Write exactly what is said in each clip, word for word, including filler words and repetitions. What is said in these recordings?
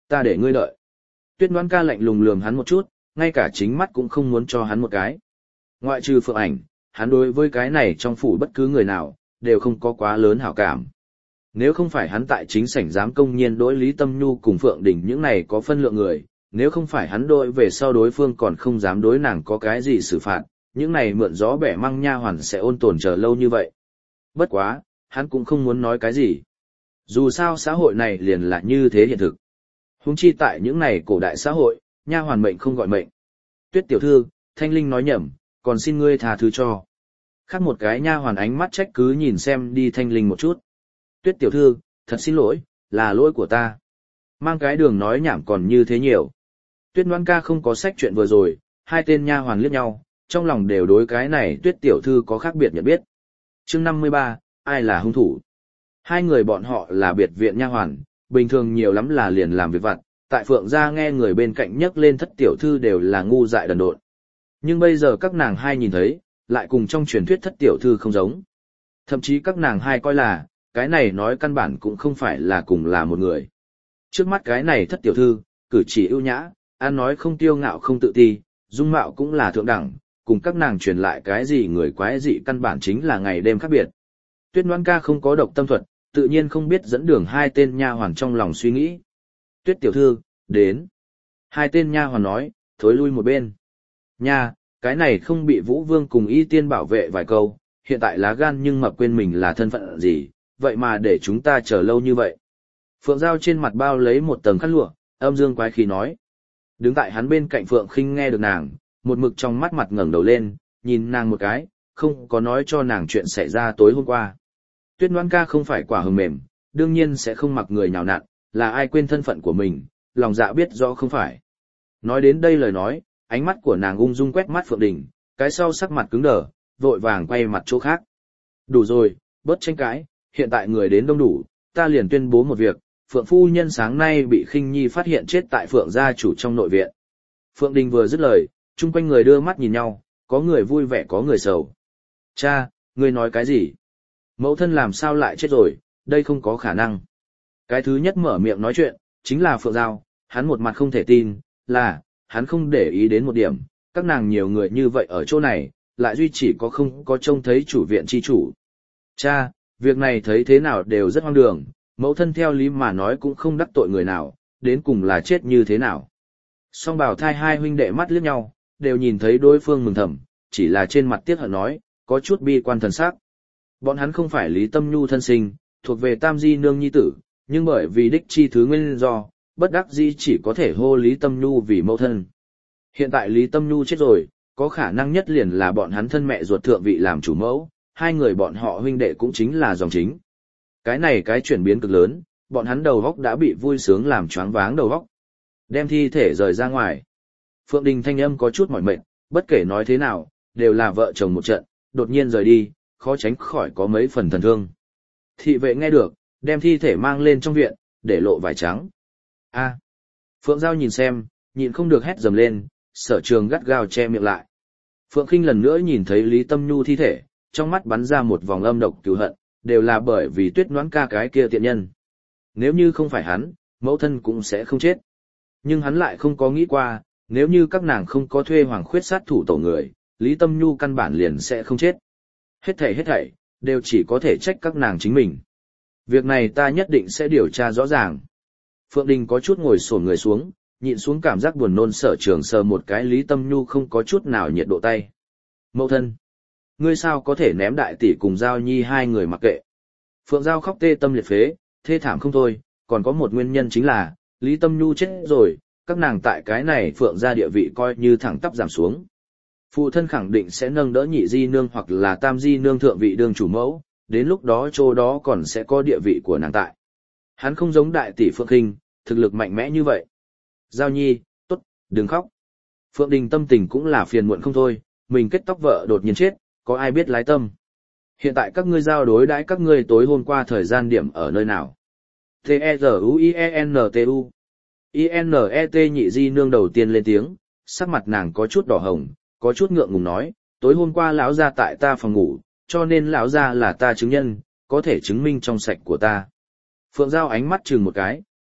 Ta để ngươi đợi. Tuyết Ngoãn Ca lạnh lùng lườm hắn một chút, ngay cả chính mắt cũng không muốn cho hắn một cái. Ngoại trừ Phượng Ảnh, hắn đối với cái này trong phủ bất cứ người nào, đều không có quá lớn hảo cảm. Nếu không phải hắn tại chính sảnh dám công nhiên đối Lý Tâm Nhu cùng Phượng Đình những này có phân lượng người, nếu không phải hắn đối về sau đối phương còn không dám đối nàng có cái gì xử phạt, những này mượn gió bẻ măng nha hoàn sẽ ôn tồn chờ lâu như vậy. Bất quá, hắn cũng không muốn nói cái gì. Dù sao xã hội này liền là như thế hiện thực. Huống chi tại những này cổ đại xã hội, nha hoàn mệnh không gọi mệnh. Tuyết tiểu thư, Thanh Linh nói nhầm, còn xin ngươi tha thứ cho. Khác một cái nha hoàn ánh mắt trách cứ nhìn xem đi Thanh Linh một chút. Tuyết tiểu thư, thật xin lỗi, là lỗi của ta. Mang cái đường nói nhảm còn như thế nhiều. Tuyết Ngoãn Ca không có sách chuyện vừa rồi, hai tên nha hoàn liếc nhau, trong lòng đều đối cái này Tuyết tiểu thư có khác biệt nhận biết. Chương năm mươi ba, ai là hung thủ? Hai người bọn họ là biệt viện nha hoàn, bình thường nhiều lắm là liền làm việc vặt, tại Phượng gia nghe người bên cạnh nhắc lên thất tiểu thư đều là ngu dại đần độn. Nhưng bây giờ các nàng hai nhìn thấy, lại cùng trong truyền thuyết thất tiểu thư không giống. Thậm chí các nàng hai coi là, cái này nói căn bản cũng không phải là cùng là một người. Trước mắt cái này thất tiểu thư, cử chỉ ưu nhã, ăn nói không tiêu ngạo không tự ti, dung mạo cũng là thượng đẳng, cùng các nàng truyền lại cái gì người quái dị căn bản chính là ngày đêm khác biệt. Tuyết Ngoãn Ca không có độc tâm thuật, tự nhiên không biết dẫn đường hai tên nha hoàn trong lòng suy nghĩ. Tuyết tiểu thư, đến. Hai tên nha hoàn nói, thối lui một bên. Nha, cái này không bị Vũ Vương cùng Y Tiên bảo vệ vài câu, hiện tại lá gan nhưng mập quên mình là thân phận gì, vậy mà để chúng ta chờ lâu như vậy. Phượng Giao trên mặt bao lấy một tầng khăn lụa, âm dương quái khí nói. Đứng tại hắn bên cạnh Phượng Khinh nghe được nàng, một mực trong mắt mặt ngẩng đầu lên, nhìn nàng một cái, không có nói cho nàng chuyện xảy ra tối hôm qua. Tuyết Ngoãn Ca không phải quả hờ mềm, đương nhiên sẽ không mặc người nhào nặn, là ai quên thân phận của mình, lòng dạ biết rõ không phải. Nói đến đây lời nói, ánh mắt của nàng ung dung quét mắt Phượng Đình, cái sau sắc mặt cứng đờ, vội vàng quay mặt chỗ khác. Đủ rồi, bớt tranh cãi, hiện tại người đến đông đủ, ta liền tuyên bố một việc, Phượng phu nhân sáng nay bị Khinh Nhi phát hiện chết tại Phượng gia chủ trong nội viện. Phượng Đình vừa dứt lời, chung quanh người đưa mắt nhìn nhau, có người vui vẻ có người sầu. Cha, ngươi nói cái gì? Mẫu thân làm sao lại chết rồi, đây không có khả năng. Cái thứ nhất mở miệng nói chuyện, chính là Phượng Giao, hắn một mặt không thể tin, là, hắn không để ý đến một điểm, các nàng nhiều người như vậy ở chỗ này, lại duy chỉ có không có trông thấy chủ viện chi chủ. Cha, việc này thấy thế nào đều rất hoang đường, mẫu thân theo lý mà nói cũng không đắc tội người nào, đến cùng là chết như thế nào. Song Bảo Thai hai huynh đệ mắt liếc nhau, đều nhìn thấy đối phương mừng thầm, chỉ là trên mặt tiếc hận nói, có chút bi quan thần sắc. Bọn hắn không phải Lý Tâm Nhu thân sinh, thuộc về Tam Di Nương nhi tử, nhưng bởi vì đích chi thứ nguyên do, bất đắc dĩ chỉ có thể hô Lý Tâm Nhu vì mẫu thân. Hiện tại Lý Tâm Nhu chết rồi, có khả năng nhất liền là bọn hắn thân mẹ ruột thượng vị làm chủ mẫu, hai người bọn họ huynh đệ cũng chính là dòng chính. Cái này cái chuyển biến cực lớn, bọn hắn đầu góc đã bị vui sướng làm choáng váng đầu góc. Đem thi thể rời ra ngoài. Phượng Đình thanh âm có chút mỏi mệt, bất kể nói thế nào, đều là vợ chồng một trận, đột nhiên rời đi, khó tránh khỏi có mấy phần thần thương. Thị vệ nghe được, đem thi thể mang lên trong viện, để lộ vải trắng. A. Phượng Giao nhìn xem, nhịn không được hét dầm lên, Sở Trường gắt gao che miệng lại. Phượng Khinh lần nữa nhìn thấy Lý Tâm Nhu thi thể, trong mắt bắn ra một vòng âm độc cứu hận, đều là bởi vì Tuyết Ngoãn Ca cái kia tiện nhân. Nếu như không phải hắn, mẫu thân cũng sẽ không chết. Nhưng hắn lại không có nghĩ qua, nếu như các nàng không có thuê Hoàng Khuyết sát thủ tổ người, Lý Tâm Nhu căn bản liền sẽ không chết. Hết thảy hết thảy, đều chỉ có thể trách các nàng chính mình. Việc này ta nhất định sẽ điều tra rõ ràng. Phượng Đình có chút ngồi xổm người xuống, nhịn xuống cảm giác buồn nôn. Sở Trường sờ một cái Lý Tâm Nhu không có chút nào nhiệt độ tay. Mẫu thân, ngươi sao có thể ném đại tỷ cùng Giao Nhi hai người mặc kệ? Phượng Giao khóc tê tâm liệt phế, thê thảm không thôi, còn có một nguyên nhân chính là, Lý Tâm Nhu chết rồi, các nàng tại cái này Phượng gia địa vị coi như thẳng tắp giảm xuống. Phụ thân khẳng định sẽ nâng đỡ nhị di nương hoặc là tam di nương thượng vị đương chủ mẫu, đến lúc đó chỗ đó còn sẽ có địa vị của nàng tại. Hắn không giống đại tỷ Phượng Khinh, thực lực mạnh mẽ như vậy. Giao Nhi, tốt, đừng khóc. Phượng Đình tâm tình cũng là phiền muộn không thôi, mình kết tóc vợ đột nhiên chết, có ai biết lái tâm. Hiện tại các ngươi giao đối đãi các ngươi tối hôm qua thời gian điểm ở nơi nào? T E R U I E N T U I N E T nhị di nương đầu tiên lên tiếng, sắc mặt nàng có chút đỏ hồng, có chút ngượng ngùng nói, tối hôm qua lão gia tại ta phòng ngủ, cho nên lão gia là ta chứng nhân, có thể chứng minh trong sạch của ta. Phượng Giao ánh mắt chừng một cái,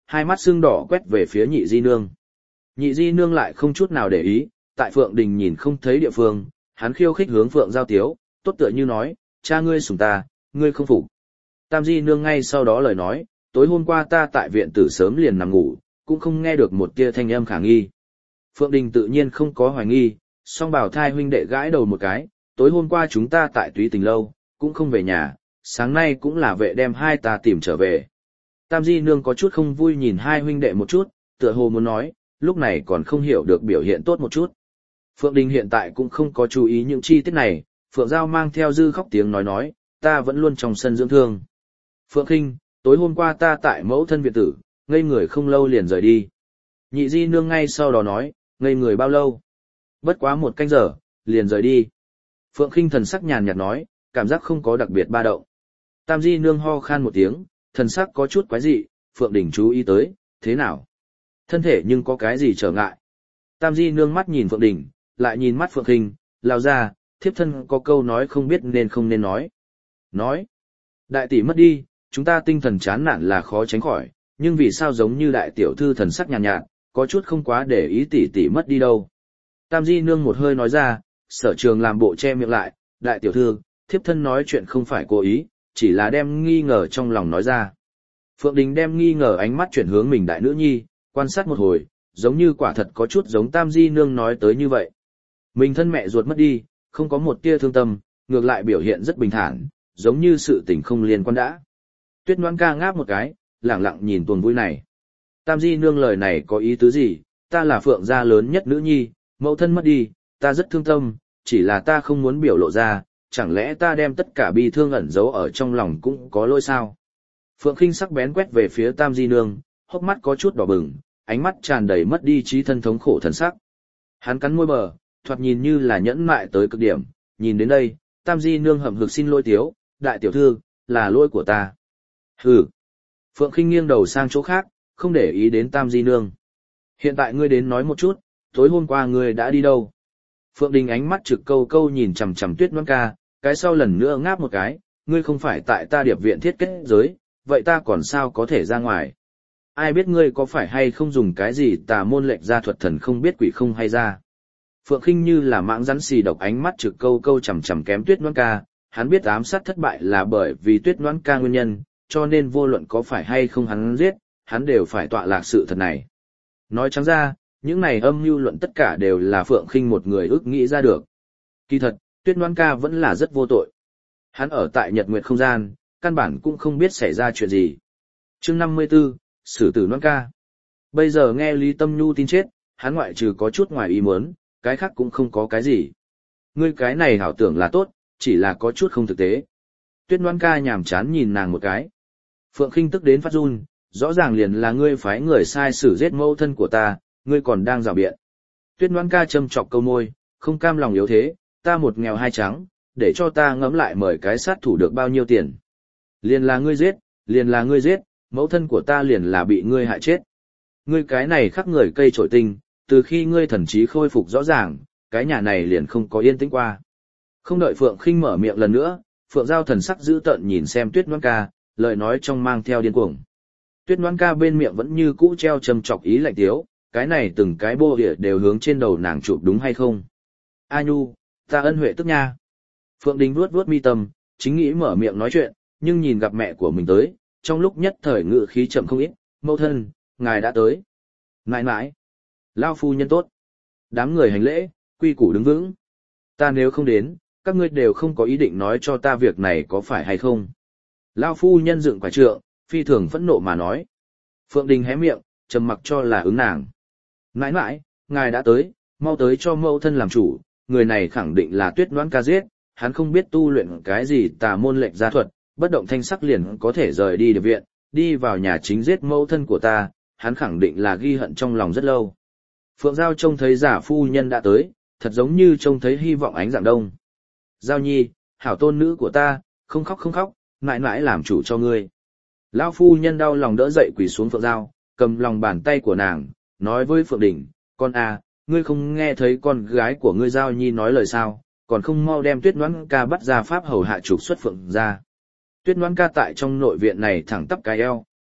hai mắt sưng đỏ quét về phía nhị di nương. Nhị di nương lại không chút nào để ý, tại Phượng Đình nhìn không thấy địa phương, hắn khiêu khích hướng Phượng Giao tiếu, tốt tựa như nói, cha ngươi sủng ta, ngươi không phục. Tam di nương ngay sau đó lời nói, tối hôm qua ta tại viện tử sớm liền nằm ngủ, cũng không nghe được một tia thanh âm khả nghi. Phượng Đình tự nhiên không có hoài nghi, song bảo thai huynh đệ gãi đầu một cái, tối hôm qua chúng ta tại Túy Tình lâu, cũng không về nhà, sáng nay cũng là vệ đem hai ta tìm trở về. Tam di nương có chút không vui nhìn hai huynh đệ một chút, tựa hồ muốn nói, lúc này còn không hiểu được biểu hiện tốt một chút. Phượng Đình hiện tại cũng không có chú ý những chi tiết này, Phượng Giao mang theo dư khóc tiếng nói nói, ta vẫn luôn trong sân dưỡng thương. Phượng Khinh, tối hôm qua ta tại mẫu thân viện tử, ngây người không lâu liền rời đi. Nhị di nương ngay sau đó nói, ngây người bao lâu? Bất quá một canh giờ, liền rời đi. Phượng Khinh thần sắc nhàn nhạt nói, cảm giác không có đặc biệt ba động. Tam di nương ho khan một tiếng, thần sắc có chút quái dị, Phượng Đình chú ý tới, thế nào? Thân thể nhưng có cái gì trở ngại? Tam di nương mắt nhìn Phượng Đình, lại nhìn mắt Phượng Khinh, lao ra, thiếp thân có câu nói không biết nên không nên nói. Nói, đại tỷ mất đi, chúng ta tinh thần chán nản là khó tránh khỏi, nhưng vì sao giống như đại tiểu thư thần sắc nhàn nhạt, nhạt, có chút không quá để ý tỷ tỷ mất đi đâu. Tam di nương một hơi nói ra, Sở Trường làm bộ che miệng lại, đại tiểu thư, thiếp thân nói chuyện không phải cố ý, chỉ là đem nghi ngờ trong lòng nói ra. Phượng Đình đem nghi ngờ ánh mắt chuyển hướng mình đại nữ nhi, quan sát một hồi, giống như quả thật có chút giống Tam di nương nói tới như vậy. Mình thân mẹ ruột mất đi, không có một tia thương tâm, ngược lại biểu hiện rất bình thản, giống như sự tình không liên quan đã. Tuyết Ngoãn ca ngáp một cái, lẳng lặng nhìn tuần vui này. Tam di nương lời này có ý tứ gì, ta là Phượng gia lớn nhất nữ nhi, mẫu thân mất đi, ta rất thương tâm, chỉ là ta không muốn biểu lộ ra, chẳng lẽ ta đem tất cả bi thương ẩn giấu ở trong lòng cũng có lỗi sao? Phượng Khinh sắc bén quét về phía Tam di nương, hốc mắt có chút đỏ bừng, ánh mắt tràn đầy mất đi trí thân thống khổ thần sắc. Hắn cắn môi bờ, thoạt nhìn như là nhẫn mại tới cực điểm, nhìn đến đây, Tam di nương hậm hực xin lỗi tiếu, đại tiểu thư, là lỗi của ta. Hừ. Phượng Khinh nghiêng đầu sang chỗ khác, không để ý đến Tam di nương. Hiện tại ngươi đến nói một chút, tối hôm qua ngươi đã đi đâu? Phượng Đình ánh mắt trực câu câu nhìn chằm chằm Tuyết Ngoãn ca, cái sau lần nữa ngáp một cái, ngươi không phải tại ta điệp viện thiết kết giới, vậy ta còn sao có thể ra ngoài? Ai biết ngươi có phải hay không dùng cái gì tà môn lệnh gia thuật thần không biết quỷ không hay ra? Phượng Khinh như là mãng rắn xì độc ánh mắt trực câu câu chằm chằm kém Tuyết Ngoãn ca, hắn biết ám sát thất bại là bởi vì Tuyết Ngoãn ca nguyên nhân, cho nên vô luận có phải hay không hắn giết, hắn đều phải tọa lạc sự thật này. Nói trắng ra, những này âm mưu luận tất cả đều là Phượng Khinh một người ước nghĩ ra được. Kỳ thật, Tuyết Ngoãn ca vẫn là rất vô tội. Hắn ở tại Nhật Nguyệt không gian, căn bản cũng không biết xảy ra chuyện gì. Chương năm mươi 54, xử tử Ngoãn ca. Bây giờ nghe Lý Tâm Nhu tin chết, hắn ngoại trừ có chút ngoài ý muốn, cái khác cũng không có cái gì. Ngươi cái này hảo tưởng là tốt, chỉ là có chút không thực tế. Tuyết Ngoãn ca nhàm chán nhìn nàng một cái. Phượng Khinh tức đến phát run, rõ ràng liền là ngươi phái người sai xử giết mẫu thân của ta, ngươi còn đang rào biện. Tuyết Ngoãn ca châm chọc câu môi, không cam lòng yếu thế, ta một nghèo hai trắng, để cho ta ngẫm lại mời cái sát thủ được bao nhiêu tiền. Liền là ngươi giết, liền là ngươi giết, mẫu thân của ta liền là bị ngươi hại chết. Ngươi cái này khắc người cây trổi tinh, từ khi ngươi thần trí khôi phục rõ ràng, cái nhà này liền không có yên tĩnh qua. Không đợi Phượng Khinh mở miệng lần nữa, Phượng Giao thần sắc dữ tợn nhìn xem Tuyết Ngoãn ca, lời nói trong mang theo điên cuồng. Tuyết Ngoãn ca bên miệng vẫn như cũ treo châm chọc ý lạnh tiếu, cái này từng cái bô địa đều hướng trên đầu nàng chụp đúng hay không? A Nhu, ta ân huệ tức nha. Phượng Đình vuốt vuốt mi tâm, chính nghĩ mở miệng nói chuyện, nhưng nhìn gặp mẹ của mình tới, trong lúc nhất thời ngự khí chậm không ít, mẫu thân, ngài đã tới. Nãi nãi, lao phu nhân tốt. Đám người hành lễ, quy củ đứng vững. Ta nếu không đến, các ngươi đều không có ý định nói cho ta việc này có phải hay không. Lao phu nhân dựng quả trượng, phi thường phẫn nộ mà nói. Phượng Đình hé miệng, trầm mặc cho là ứng nàng. Nãi nãi, ngài đã tới, mau tới cho mẫu thân làm chủ, người này khẳng định là Tuyết Ngoãn ca giết, hắn không biết tu luyện cái gì tà môn lệnh gia thuật, bất động thanh sắc liền có thể rời đi điệp viện, đi vào nhà chính giết mẫu thân của ta, hắn khẳng định là ghi hận trong lòng rất lâu. Phượng Giao trông thấy giả phu nhân đã tới, thật giống như trông thấy hy vọng ánh dạng đông. Giao nhi, hảo tôn nữ của ta, không khóc không khóc, mãi mãi làm chủ cho ngươi. Lão phu nhân đau lòng đỡ dậy quỳ xuống Phượng Giao, cầm lòng bàn tay của nàng, nói với Phượng Đình, con à, ngươi không nghe thấy con gái của ngươi Giao nhi nói lời sao, còn không mau đem Tuyết Ngoãn ca bắt ra pháp hầu hạ trục xuất Phượng ra. Tuyết Ngoãn ca tại trong nội viện này thẳng tắp cái eo,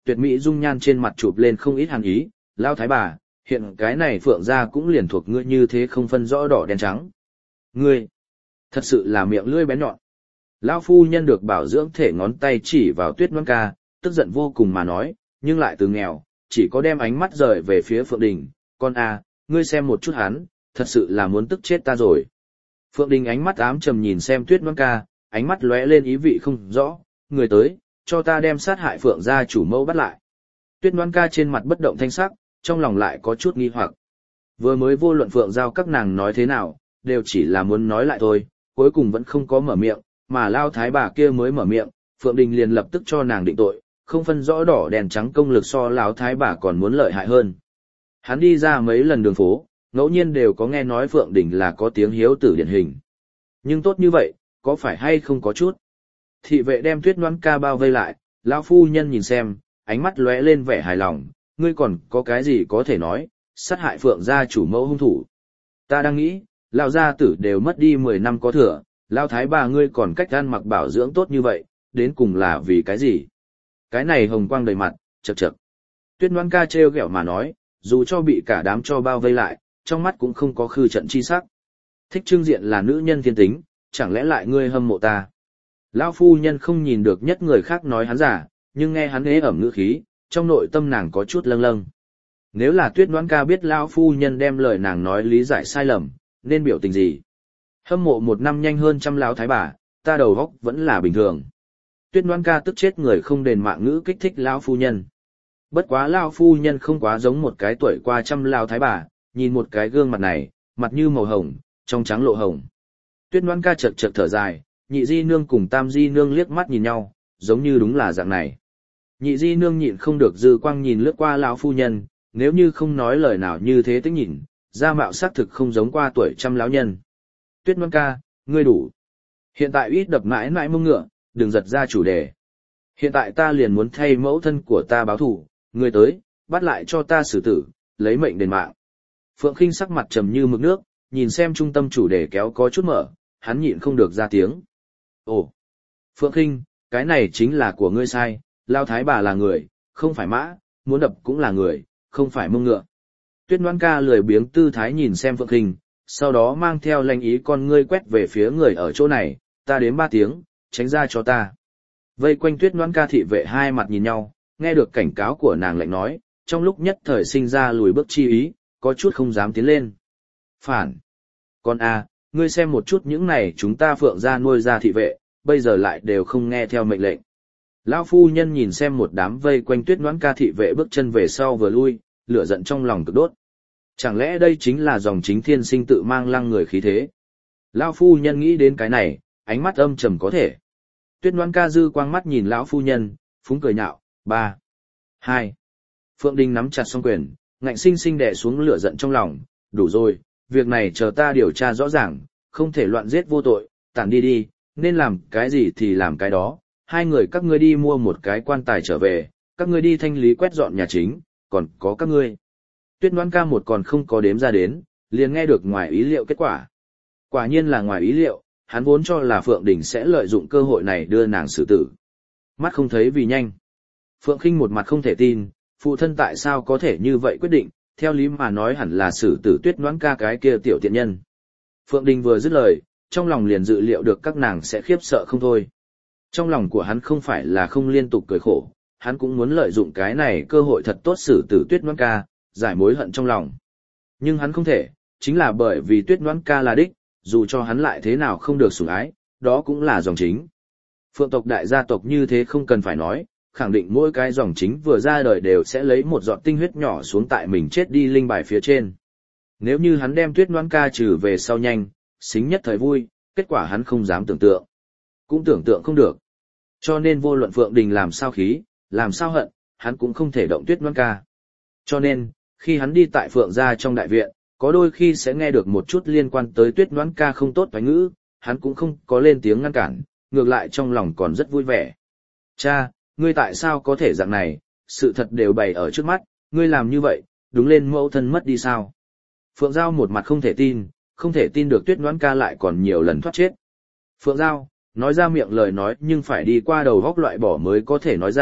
tuyệt mỹ dung nhan trên mặt chụp lên không ít hàn ý, lao thái bà, hiện cái này Phượng gia cũng liền thuộc ngươi như thế không phân rõ đỏ đen trắng. Ngươi, thật sự là miệng lưỡi bén nhọn. Lão phu nhân được bảo dưỡng thể ngón tay chỉ vào Tuyết Ngoãn Ca, tức giận vô cùng mà nói, nhưng lại từ nghèo, chỉ có đem ánh mắt rời về phía Phượng Đình, con a, ngươi xem một chút hắn, thật sự là muốn tức chết ta rồi. Phượng Đình ánh mắt ám trầm nhìn xem Tuyết Ngoãn Ca, ánh mắt lóe lên ý vị không rõ, người tới, cho ta đem sát hại Phượng gia chủ mẫu bắt lại. Tuyết Ngoãn Ca trên mặt bất động thanh sắc, trong lòng lại có chút nghi hoặc. Vừa mới vô luận Phượng giao các nàng nói thế nào, đều chỉ là muốn nói lại thôi, cuối cùng vẫn không có mở miệng, mà lao thái bà kia mới mở miệng, Phượng Đình liền lập tức cho nàng định tội, không phân rõ đỏ đèn trắng công lực so lão thái bà còn muốn lợi hại hơn. Hắn đi ra mấy lần đường phố, ngẫu nhiên đều có nghe nói Phượng Đình là có tiếng hiếu tử điển hình. Nhưng tốt như vậy, có phải hay không có chút? Thị vệ đem Tuyết Ngoãn Ca bao vây lại, lão phu nhân nhìn xem, ánh mắt lóe lên vẻ hài lòng, ngươi còn có cái gì có thể nói, sát hại Phượng gia chủ mẫu hung thủ. Ta đang nghĩ, lão gia tử đều mất đi mười năm có thừa, lão thái bà ngươi còn cách ăn mặc bảo dưỡng tốt như vậy, đến cùng là vì cái gì? Cái này hồng quang đầy mặt, chậc chậc. Tuyết Ngoãn Ca trêu ghẹo mà nói, dù cho bị cả đám cho bao vây lại, trong mắt cũng không có khư trận chi sắc. Thích trưng diện là nữ nhân thiên tính, chẳng lẽ lại ngươi hâm mộ ta? Lão phu nhân không nhìn được nhất người khác nói hắn giả, nhưng nghe hắn ế ẩm ngữ khí, trong nội tâm nàng có chút lâng lâng. Nếu là Tuyết Ngoãn Ca biết lão phu nhân đem lời nàng nói lý giải sai lầm, nên biểu tình gì? Hâm mộ một năm nhanh hơn trăm lão thái bà, ta đầu óc vẫn là bình thường. Tuyết Ngoãn Ca tức chết người không đền mạng ngữ kích thích lão phu nhân. Bất quá lão phu nhân không quá giống một cái tuổi qua trăm lão thái bà, nhìn một cái gương mặt này, mặt như màu hồng, trong trắng lộ hồng. Tuyết Ngoãn Ca chật chật thở dài, nhị di nương cùng tam di nương liếc mắt nhìn nhau, giống như đúng là dạng này. Nhị di nương nhịn không được dư quang nhìn lướt qua lão phu nhân, nếu như không nói lời nào như thế tích nhìn, da mạo xác thực không giống qua tuổi trăm lão nhân. Tuyết Ngoãn Ca, ngươi đủ. Hiện tại ít đập mãi mãi mông ngựa, đừng giật ra chủ đề. Hiện tại ta liền muốn thay mẫu thân của ta báo thù, ngươi tới, bắt lại cho ta xử tử, lấy mệnh đền mạng. Phượng Khinh sắc mặt trầm như mực nước, nhìn xem trung tâm chủ đề kéo có chút mở, hắn nhịn không được ra tiếng. Ồ, Phượng Khinh, cái này chính là của ngươi sai, Lao thái bà là người, không phải mã, muốn đập cũng là người, không phải mông ngựa. Tuyết Ngoãn Ca lười biếng tư thái nhìn xem Phượng Khinh, sau đó mang theo lanh ý con ngươi quét về phía người ở chỗ này, ta đếm ba tiếng, tránh ra cho ta. Vây quanh Tuyết Ngoãn Ca thị vệ hai mặt nhìn nhau, nghe được cảnh cáo của nàng lạnh nói, trong lúc nhất thời sinh ra lùi bước chi ý, có chút không dám tiến lên. Phản! Con a, ngươi xem một chút những này chúng ta Phượng gia nuôi ra thị vệ, bây giờ lại đều không nghe theo mệnh lệnh. Lão phu nhân nhìn xem một đám vây quanh Tuyết Ngoãn Ca thị vệ bước chân về sau vừa lui, lửa giận trong lòng cực đốt. Chẳng lẽ đây chính là dòng chính thiên sinh tự mang lăng người khí thế? Lão phu nhân nghĩ đến cái này, ánh mắt âm trầm có thể. Tuyết Ngoãn Ca dư quang mắt nhìn lão phu nhân, phúng cười nhạo, ba, hai. Phượng Đình nắm chặt song quyền, ngạnh sinh sinh đè xuống lửa giận trong lòng, đủ rồi, việc này chờ ta điều tra rõ ràng, không thể loạn giết vô tội, tản đi đi, nên làm cái gì thì làm cái đó. Hai người các ngươi đi mua một cái quan tài trở về, các ngươi đi thanh lý quét dọn nhà chính, còn có các ngươi. Tuyết Ngoãn Ca một còn không có đếm ra đến, liền nghe được ngoài ý liệu kết quả. Quả nhiên là ngoài ý liệu, hắn vốn cho là Phượng Đình sẽ lợi dụng cơ hội này đưa nàng xử tử. Mắt không thấy vì nhanh. Phượng Khinh một mặt không thể tin, phụ thân tại sao có thể như vậy quyết định, theo lý mà nói hẳn là xử tử Tuyết Ngoãn Ca cái kia tiểu tiện nhân. Phượng Đình vừa dứt lời, trong lòng liền dự liệu được các nàng sẽ khiếp sợ không thôi. Trong lòng của hắn không phải là không liên tục cười khổ, hắn cũng muốn lợi dụng cái này cơ hội thật tốt xử tử Tuyết Ngoãn Ca, giải mối hận trong lòng. Nhưng hắn không thể, chính là bởi vì Tuyết Ngoãn Ca là đích, dù cho hắn lại thế nào không được sủng ái, đó cũng là dòng chính. Phượng tộc đại gia tộc như thế không cần phải nói, khẳng định mỗi cái dòng chính vừa ra đời đều sẽ lấy một giọt tinh huyết nhỏ xuống tại mình chết đi linh bài phía trên. Nếu như hắn đem Tuyết Ngoãn Ca trừ về sau nhanh, xính nhất thời vui, kết quả hắn không dám tưởng tượng. Cũng tưởng tượng không được. Cho nên vô luận Phượng Đình làm sao khí, làm sao hận, hắn cũng không thể động Tuyết Ngoãn Ca. Cho nên, khi hắn đi tại Phượng gia trong đại viện, có đôi khi sẽ nghe được một chút liên quan tới Tuyết Ngoãn Ca không tốt toán ngữ, hắn cũng không có lên tiếng ngăn cản, ngược lại trong lòng còn rất vui vẻ. Cha, ngươi tại sao có thể dạng này, sự thật đều bày ở trước mắt, ngươi làm như vậy, đúng lên mẫu thân mất đi sao? Phượng Giao một mặt không thể tin, không thể tin được Tuyết Ngoãn Ca lại còn nhiều lần thoát chết. Phượng Giao, nói ra miệng lời nói nhưng phải đi qua đầu góc loại bỏ mới có thể nói ra,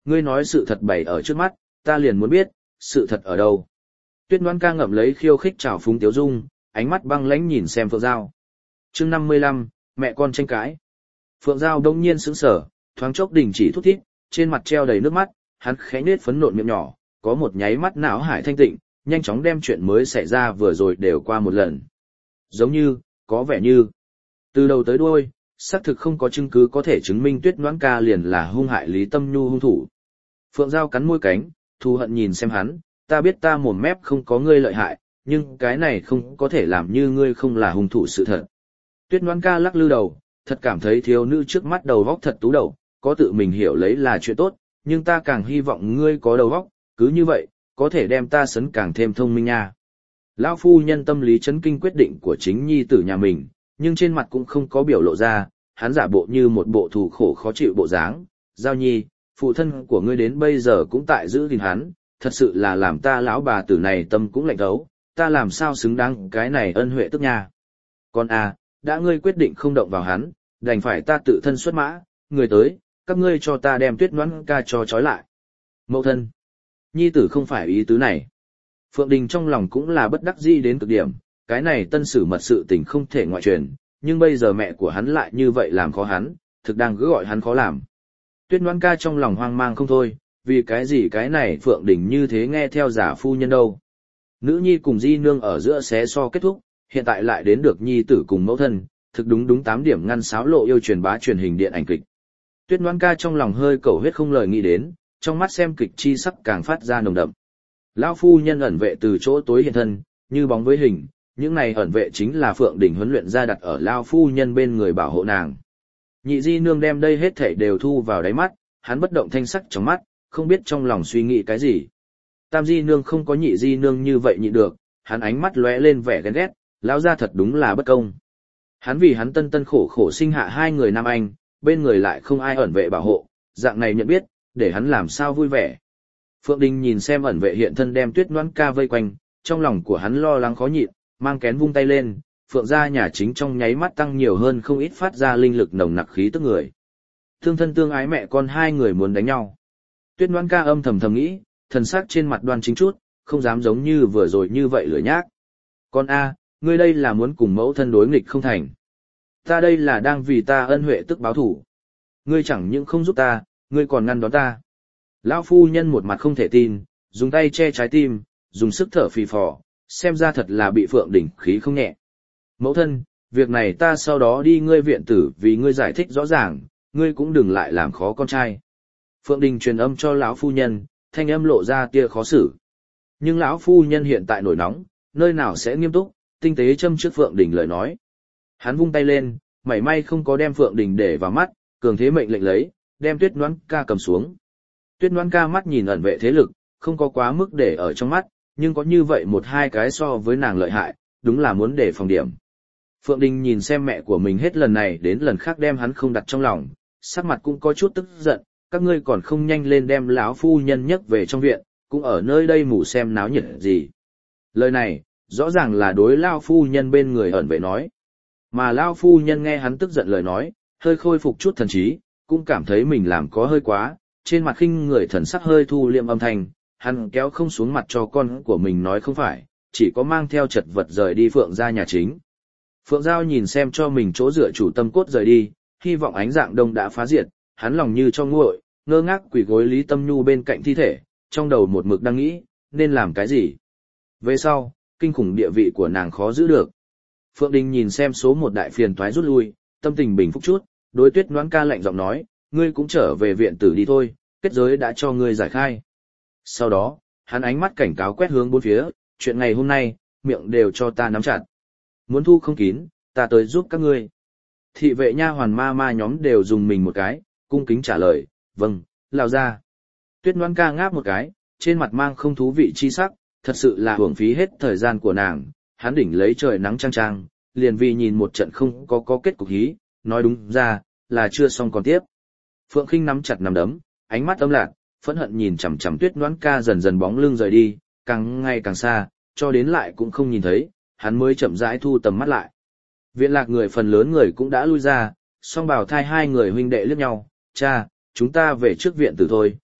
ngươi nói sự thật bày ở trước mắt, ta liền muốn biết, sự thật ở đâu. Tuyết Ngoan ca ngậm lấy khiêu khích trào phúng tiếu dung, ánh mắt băng lãnh nhìn xem Phượng Giao. Chương năm mươi lăm, mẹ con tranh cãi. Phượng Giao đông nhiên sững sờ, thoáng chốc đình chỉ thút thít, trên mặt treo đầy nước mắt, hắn khẽ nết phấn nộn miệng nhỏ, có một nháy mắt não hải thanh tịnh, nhanh chóng đem chuyện mới xảy ra vừa rồi đều qua một lần. Giống như, có vẻ như, từ đầu tới đuôi, xác thực không có chứng cứ có thể chứng minh Tuyết Ngoãn ca liền là hung hại Lý Tâm Nhu hung thủ. Phượng Giao cắn môi cánh, thù hận nhìn xem hắn, ta biết ta mồm mép không có ngươi lợi hại, nhưng cái này không có thể làm như ngươi không là hung thủ sự thật. Tuyết Ngoãn ca lắc lư đầu, thật cảm thấy thiếu nữ trước mắt đầu óc thật tú đầu, có tự mình hiểu lấy là chuyện tốt, nhưng ta càng hy vọng ngươi có đầu óc, cứ như vậy, có thể đem ta sấn càng thêm thông minh nha. Lão phu nhân tâm lý chấn kinh quyết định của chính nhi tử nhà mình, nhưng trên mặt cũng không có biểu lộ ra, hắn giả bộ như một bộ thù khổ khó chịu bộ dáng. Giao nhi, phụ thân của ngươi đến bây giờ cũng tại giữ gìn hắn, thật sự là làm ta lão bà tử này tâm cũng lạnh thấu, ta làm sao xứng đáng cái này ân huệ tức nha. Con à, đã ngươi quyết định không động vào hắn, đành phải ta tự thân xuất mã, người tới, các ngươi cho ta đem Tuyết Ngoãn ca cho trói lại. Mẫu thân, nhi tử không phải ý tứ này. Phượng Đình trong lòng cũng là bất đắc dĩ đến cực điểm, cái này tân sử mật sự tình không thể ngoại truyền, nhưng bây giờ mẹ của hắn lại như vậy làm khó hắn, thực đang cứ gọi hắn khó làm. Tuyết Ngoãn ca trong lòng hoang mang không thôi, vì cái gì cái này Phượng Đình như thế nghe theo giả phu nhân đâu. Nữ nhi cùng di nương ở giữa xé so kết thúc, hiện tại lại đến được nhi tử cùng mẫu thân, thực đúng đúng tám điểm ngăn sáo lộ yêu truyền bá truyền hình điện ảnh kịch. Tuyết Ngoãn ca trong lòng hơi cầu huyết không lời nghĩ đến, trong mắt xem kịch chi sắc càng phát ra nồng đậm. Lão phu nhân ẩn vệ từ chỗ tối hiện thân, như bóng với hình, những này ẩn vệ chính là Phượng Đình huấn luyện ra đặt ở lão phu nhân bên người bảo hộ nàng. Nhị di nương đem đây hết thảy đều thu vào đáy mắt, hắn bất động thanh sắc trong mắt, không biết trong lòng suy nghĩ cái gì. Tam di nương không có nhị di nương như vậy nhịn được, hắn ánh mắt lóe lên vẻ ghen ghét, lão gia thật đúng là bất công. Hắn vì hắn tân tân khổ khổ sinh hạ hai người nam anh, bên người lại không ai ẩn vệ bảo hộ, dạng này nhận biết, để hắn làm sao vui vẻ. Phượng Đình nhìn xem ẩn vệ hiện thân đem Tuyết Ngoãn ca vây quanh, trong lòng của hắn lo lắng khó nhịn, mang kén vung tay lên, Phượng gia nhà chính trong nháy mắt tăng nhiều hơn không ít phát ra linh lực nồng nặc khí tức người. Thương thân tương ái mẹ con hai người muốn đánh nhau. Tuyết Ngoãn ca âm thầm thầm nghĩ, thần sắc trên mặt đoan chính chút, không dám giống như vừa rồi như vậy lười nhác. Con a, ngươi đây là muốn cùng mẫu thân đối nghịch không thành. Ta đây là đang vì ta ân huệ tức báo thủ. Ngươi chẳng những không giúp ta, ngươi còn ngăn đón ta. Lão phu nhân một mặt không thể tin, dùng tay che trái tim, dùng sức thở phì phò, xem ra thật là bị Phượng Đình khí không nhẹ. Mẫu thân, việc này ta sau đó đi ngươi viện tử vì ngươi giải thích rõ ràng, ngươi cũng đừng lại làm khó con trai. Phượng Đình truyền âm cho lão phu nhân, thanh âm lộ ra tia khó xử. Nhưng lão phu nhân hiện tại nổi nóng, nơi nào sẽ nghiêm túc, tinh tế châm trước Phượng Đình lời nói. Hắn vung tay lên, mảy may không có đem Phượng Đình để vào mắt, cường thế mệnh lệnh lấy, đem Tuyết Ngoãn ca cầm xuống. Tuyết Ngoãn ca mắt nhìn ẩn vệ thế lực, không có quá mức để ở trong mắt, nhưng có như vậy một hai cái so với nàng lợi hại, đúng là muốn để phòng điểm. Phượng Đình nhìn xem mẹ của mình hết lần này đến lần khác đem hắn không đặt trong lòng, sắc mặt cũng có chút tức giận, các ngươi còn không nhanh lên đem lão phu nhân nhấc về trong viện, cũng ở nơi đây mù xem náo nhiệt gì. Lời này, rõ ràng là đối lão phu nhân bên người ẩn vệ nói. Mà lão phu nhân nghe hắn tức giận lời nói, hơi khôi phục chút thần trí, cũng cảm thấy mình làm có hơi quá, trên mặt khinh người thần sắc hơi thu liệm âm thanh, hắn kéo không xuống mặt cho con của mình nói không phải, chỉ có mang theo chật vật rời đi Phượng gia nhà chính. Phượng Giao nhìn xem cho mình chỗ dựa chủ tâm cốt rời đi, hy vọng ánh dạng đông đã phá diệt, hắn lòng như cho nguội, ngơ ngác quỳ gối Lý Tâm Nhu bên cạnh thi thể, trong đầu một mực đang nghĩ, nên làm cái gì. Về sau, kinh khủng địa vị của nàng khó giữ được. Phượng Đình nhìn xem số một đại phiền toái rút lui, tâm tình bình phục chút, đối Tuyết Ngoãn ca lạnh giọng nói, ngươi cũng trở về viện tử đi thôi, kết giới đã cho ngươi giải khai. Sau đó, hắn ánh mắt cảnh cáo quét hướng bốn phía, chuyện ngày hôm nay, miệng đều cho ta nắm chặt. Muốn thu không kín, ta tới giúp các ngươi. Thị vệ nha hoàn ma ma nhóm đều dùng mình một cái, cung kính trả lời, vâng, lao ra. Tuyết Ngoãn ca ngáp một cái, trên mặt mang không thú vị chi sắc, thật sự là hưởng phí hết thời gian của nàng, hắn đỉnh lấy trời nắng trang trang, liền vì nhìn một trận không có có kết cục hí, nói đúng ra, là chưa xong còn tiếp. Phượng Khinh nắm chặt nắm đấm, ánh mắt âm lạc, phẫn hận nhìn chằm chằm Tuyết Ngoãn ca dần dần bóng lưng rời đi, càng ngày càng xa, cho đến lại cũng không nhìn thấy, hắn mới chậm rãi thu tầm mắt lại. Viện lạc người phần lớn người cũng đã lui ra, song bảo thai hai người huynh đệ liếc nhau, cha, chúng ta về trước viện tử thôi,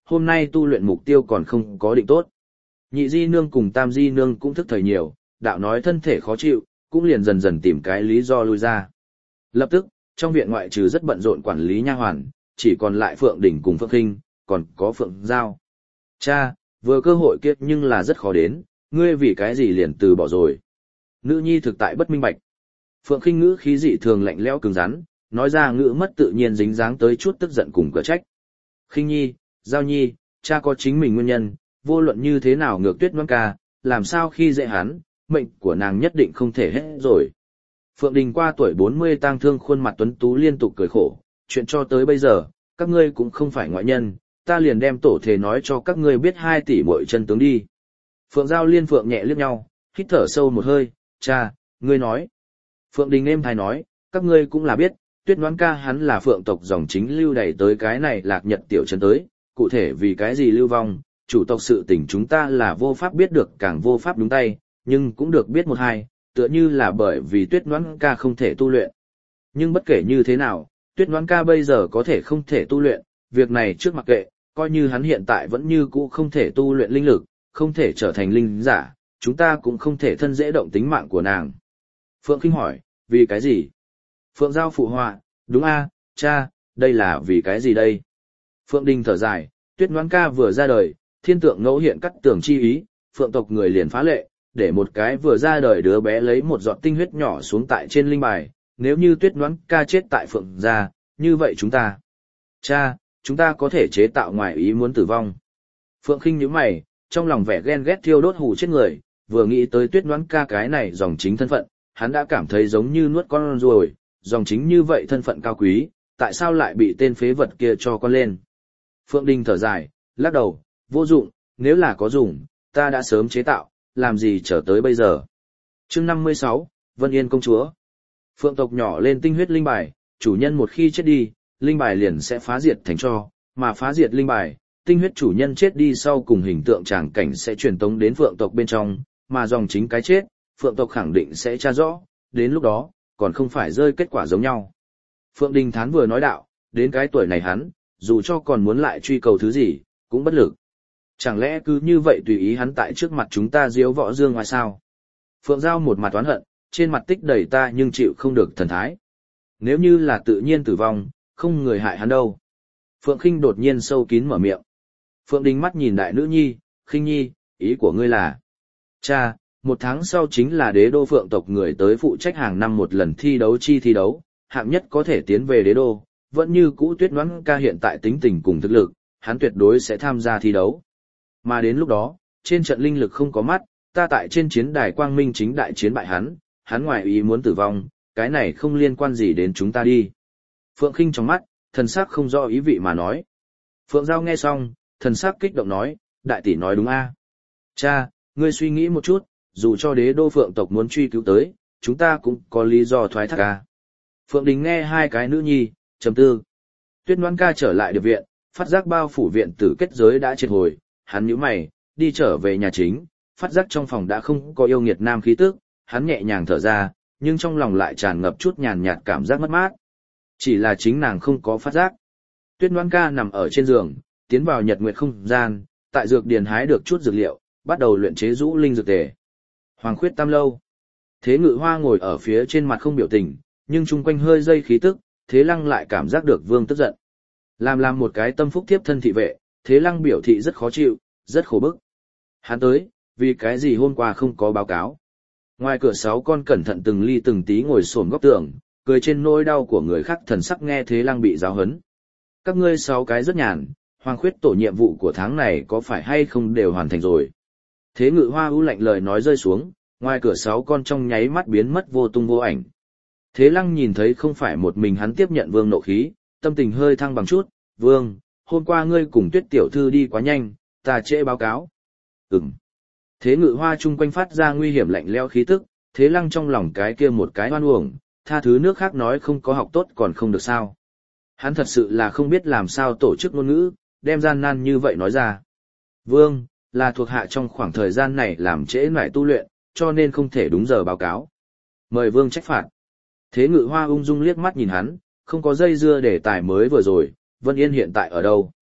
hôm nay tu luyện mục tiêu còn không có định tốt. Nhị di nương cùng tam di nương cũng thức thời nhiều, đạo nói thân thể khó chịu, cũng liền dần dần tìm cái lý do lui ra. Lập tức, trong viện ngoại trừ rất bận rộn quản lý nha hoàn, chỉ còn lại Phượng Đình cùng Phượng Khinh, còn có Phượng Giao. Cha, vừa cơ hội kiếp nhưng là rất khó đến, ngươi vì cái gì liền từ bỏ rồi. Nữ nhi thực tại bất minh bạch. Phượng Khinh ngữ khí dị thường lạnh lẽo cứng rắn, nói ra ngữ mất tự nhiên dính dáng tới chút tức giận cùng cửa trách. Khinh nhi, Giao nhi, cha có chính mình nguyên nhân, vô luận như thế nào ngược Tuyết Ngoan ca, làm sao khi dễ hắn, mệnh của nàng nhất định không thể hết rồi. Phượng Đình qua tuổi bốn mươi tang thương khuôn mặt tuấn tú liên tục cười khổ, chuyện cho tới bây giờ, các ngươi cũng không phải ngoại nhân, ta liền đem tổ thể nói cho các ngươi biết hai tỷ muội chân tướng đi. Phượng Giao Liên Phượng nhẹ liếc nhau, hít thở sâu một hơi, cha, ngươi nói. Phượng Đình êm thai nói, các ngươi cũng là biết, Tuyết Ngoan ca hắn là Phượng tộc dòng chính lưu đẩy tới cái này Lạc Nhật tiểu trấn tới, cụ thể vì cái gì lưu vong, chủ tộc sự tình chúng ta là vô pháp biết được càng vô pháp đúng tay, nhưng cũng được biết một hai, tựa như là bởi vì Tuyết Ngoan ca không thể tu luyện. Nhưng bất kể như thế nào, Tuyết Ngoan ca bây giờ có thể không thể tu luyện, việc này trước mặc kệ, coi như hắn hiện tại vẫn như cũ không thể tu luyện linh lực, không thể trở thành linh giả, chúng ta cũng không thể thân dễ động tính mạng của nàng. Phượng Khinh hỏi, vì cái gì? Phượng Giao phụ họa, đúng a, cha, đây là vì cái gì đây? Phượng Đình thở dài, Tuyết Ngoan ca vừa ra đời, thiên tượng ngẫu hiện cắt tường chi ý, Phượng tộc người liền phá lệ, để một cái vừa ra đời đứa bé lấy một giọt tinh huyết nhỏ xuống tại trên linh bài, nếu như Tuyết Ngoan ca chết tại Phượng gia, như vậy chúng ta, cha, chúng ta có thể chế tạo ngoài ý muốn tử vong. Phượng Khinh nhíu mày, trong lòng vẻ ghen ghét thiêu đốt hù chết người, vừa nghĩ tới Tuyết Ngoan ca cái này dòng chính thân phận, hắn đã cảm thấy giống như nuốt con ruồi, dòng chính như vậy thân phận cao quý, tại sao lại bị tên phế vật kia cho con lên. Phượng Đình thở dài, lắc đầu, vô dụng, nếu là có dùng, ta đã sớm chế tạo, làm gì chờ tới bây giờ. Chương năm mươi sáu, Vân Yên công chúa. Phượng tộc nhỏ lên tinh huyết linh bài, chủ nhân một khi chết đi, linh bài liền sẽ phá diệt thành tro, mà phá diệt linh bài, tinh huyết chủ nhân chết đi sau cùng hình tượng tràng cảnh sẽ truyền tống đến Phượng tộc bên trong, mà dòng chính cái chết, Phượng tộc khẳng định sẽ tra rõ, đến lúc đó, còn không phải rơi kết quả giống nhau. Phượng Đình Thán vừa nói đạo, đến cái tuổi này hắn, dù cho còn muốn lại truy cầu thứ gì, cũng bất lực. Chẳng lẽ cứ như vậy tùy ý hắn tại trước mặt chúng ta diếu võ dương ngoài sao? Phượng Giao một mặt oán hận, trên mặt tích đầy ta nhưng chịu không được thần thái. Nếu như là tự nhiên tử vong, không người hại hắn đâu. Phượng Khinh đột nhiên sâu kín mở miệng. Phượng Đình mắt nhìn đại nữ nhi, Khinh nhi, ý của ngươi là. Cha, một tháng sau chính là đế đô Phượng tộc người tới phụ trách hàng năm một lần thi đấu chi thi đấu, hạng nhất có thể tiến về đế đô, vẫn như cũ Tuyết Ngoan ca hiện tại tính tình cùng thực lực, hắn tuyệt đối sẽ tham gia thi đấu. Mà đến lúc đó, trên trận linh lực không có mắt, ta tại trên chiến đài quang minh chính đại chiến bại hắn, hắn ngoài ý muốn tử vong, cái này không liên quan gì đến chúng ta đi. Phượng Khinh trong mắt, thần sắc không rõ ý vị mà nói. Phượng Giao nghe xong, thần sắc kích động nói, đại tỷ nói đúng a. Cha, ngươi suy nghĩ một chút, dù cho đế đô Phượng tộc muốn truy cứu tới, chúng ta cũng có lý do thoái thác a. Phượng Đình nghe hai cái nữ nhi, trầm tư. Tuyết Ngoan ca trở lại điệp viện, phát giác bao phủ viện tử kết giới đã triệt hồi, hắn nhíu mày, đi trở về nhà chính, phát giác trong phòng đã không có yêu nghiệt nam khí tức, hắn nhẹ nhàng thở ra, nhưng trong lòng lại tràn ngập chút nhàn nhạt cảm giác mất mát. Chỉ là chính nàng không có phát giác. Tuyết Ngoan ca nằm ở trên giường, tiến vào nhật nguyệt không gian, tại dược điền hái được chút dược liệu, bắt đầu luyện chế rũ linh dược tề. Hoàng khuyết tam lâu. Thế Ngự Hoa ngồi ở phía trên mặt không biểu tình, nhưng chung quanh hơi dây khí tức, Thế Lăng lại cảm giác được vương tức giận. Làm làm một cái tâm phúc thiếp thân thị vệ, Thế Lăng biểu thị rất khó chịu, rất khổ bức. Hắn tới, vì cái gì hôm qua không có báo cáo. Ngoài cửa sáu con cẩn thận từng ly từng tí ngồi xổm góc tường, cười trên nỗi đau của người khác, thần sắc nghe Thế Lăng bị giáo huấn. Các ngươi sáu cái rất nhàn, Hoàng khuyết tổ nhiệm vụ của tháng này có phải hay không đều hoàn thành rồi. Thế Ngự Hoa ưu lạnh lời nói rơi xuống, ngoài cửa sáu con trong nháy mắt biến mất vô tung vô ảnh. Thế Lăng nhìn thấy không phải một mình hắn tiếp nhận vương nộ khí, tâm tình hơi thăng bằng chút, vương, hôm qua ngươi cùng Tuyết tiểu thư đi quá nhanh, ta trễ báo cáo. Ừm. Thế Ngự Hoa chung quanh phát ra nguy hiểm lạnh lẽo khí tức, Thế Lăng trong lòng cái kia một cái oan uổng, tha thứ nước khác nói không có học tốt còn không được sao. Hắn thật sự là không biết làm sao tổ chức ngôn ngữ, đem gian nan như vậy nói ra. Vương, là thuộc hạ trong khoảng thời gian này làm trễ nải tu luyện, cho nên không thể đúng giờ báo cáo. Mời vương trách phạt. Thế Ngự Hoa ung dung liếc mắt nhìn hắn, không có dây dưa để tài mới vừa rồi, Vân Yên hiện tại ở đâu?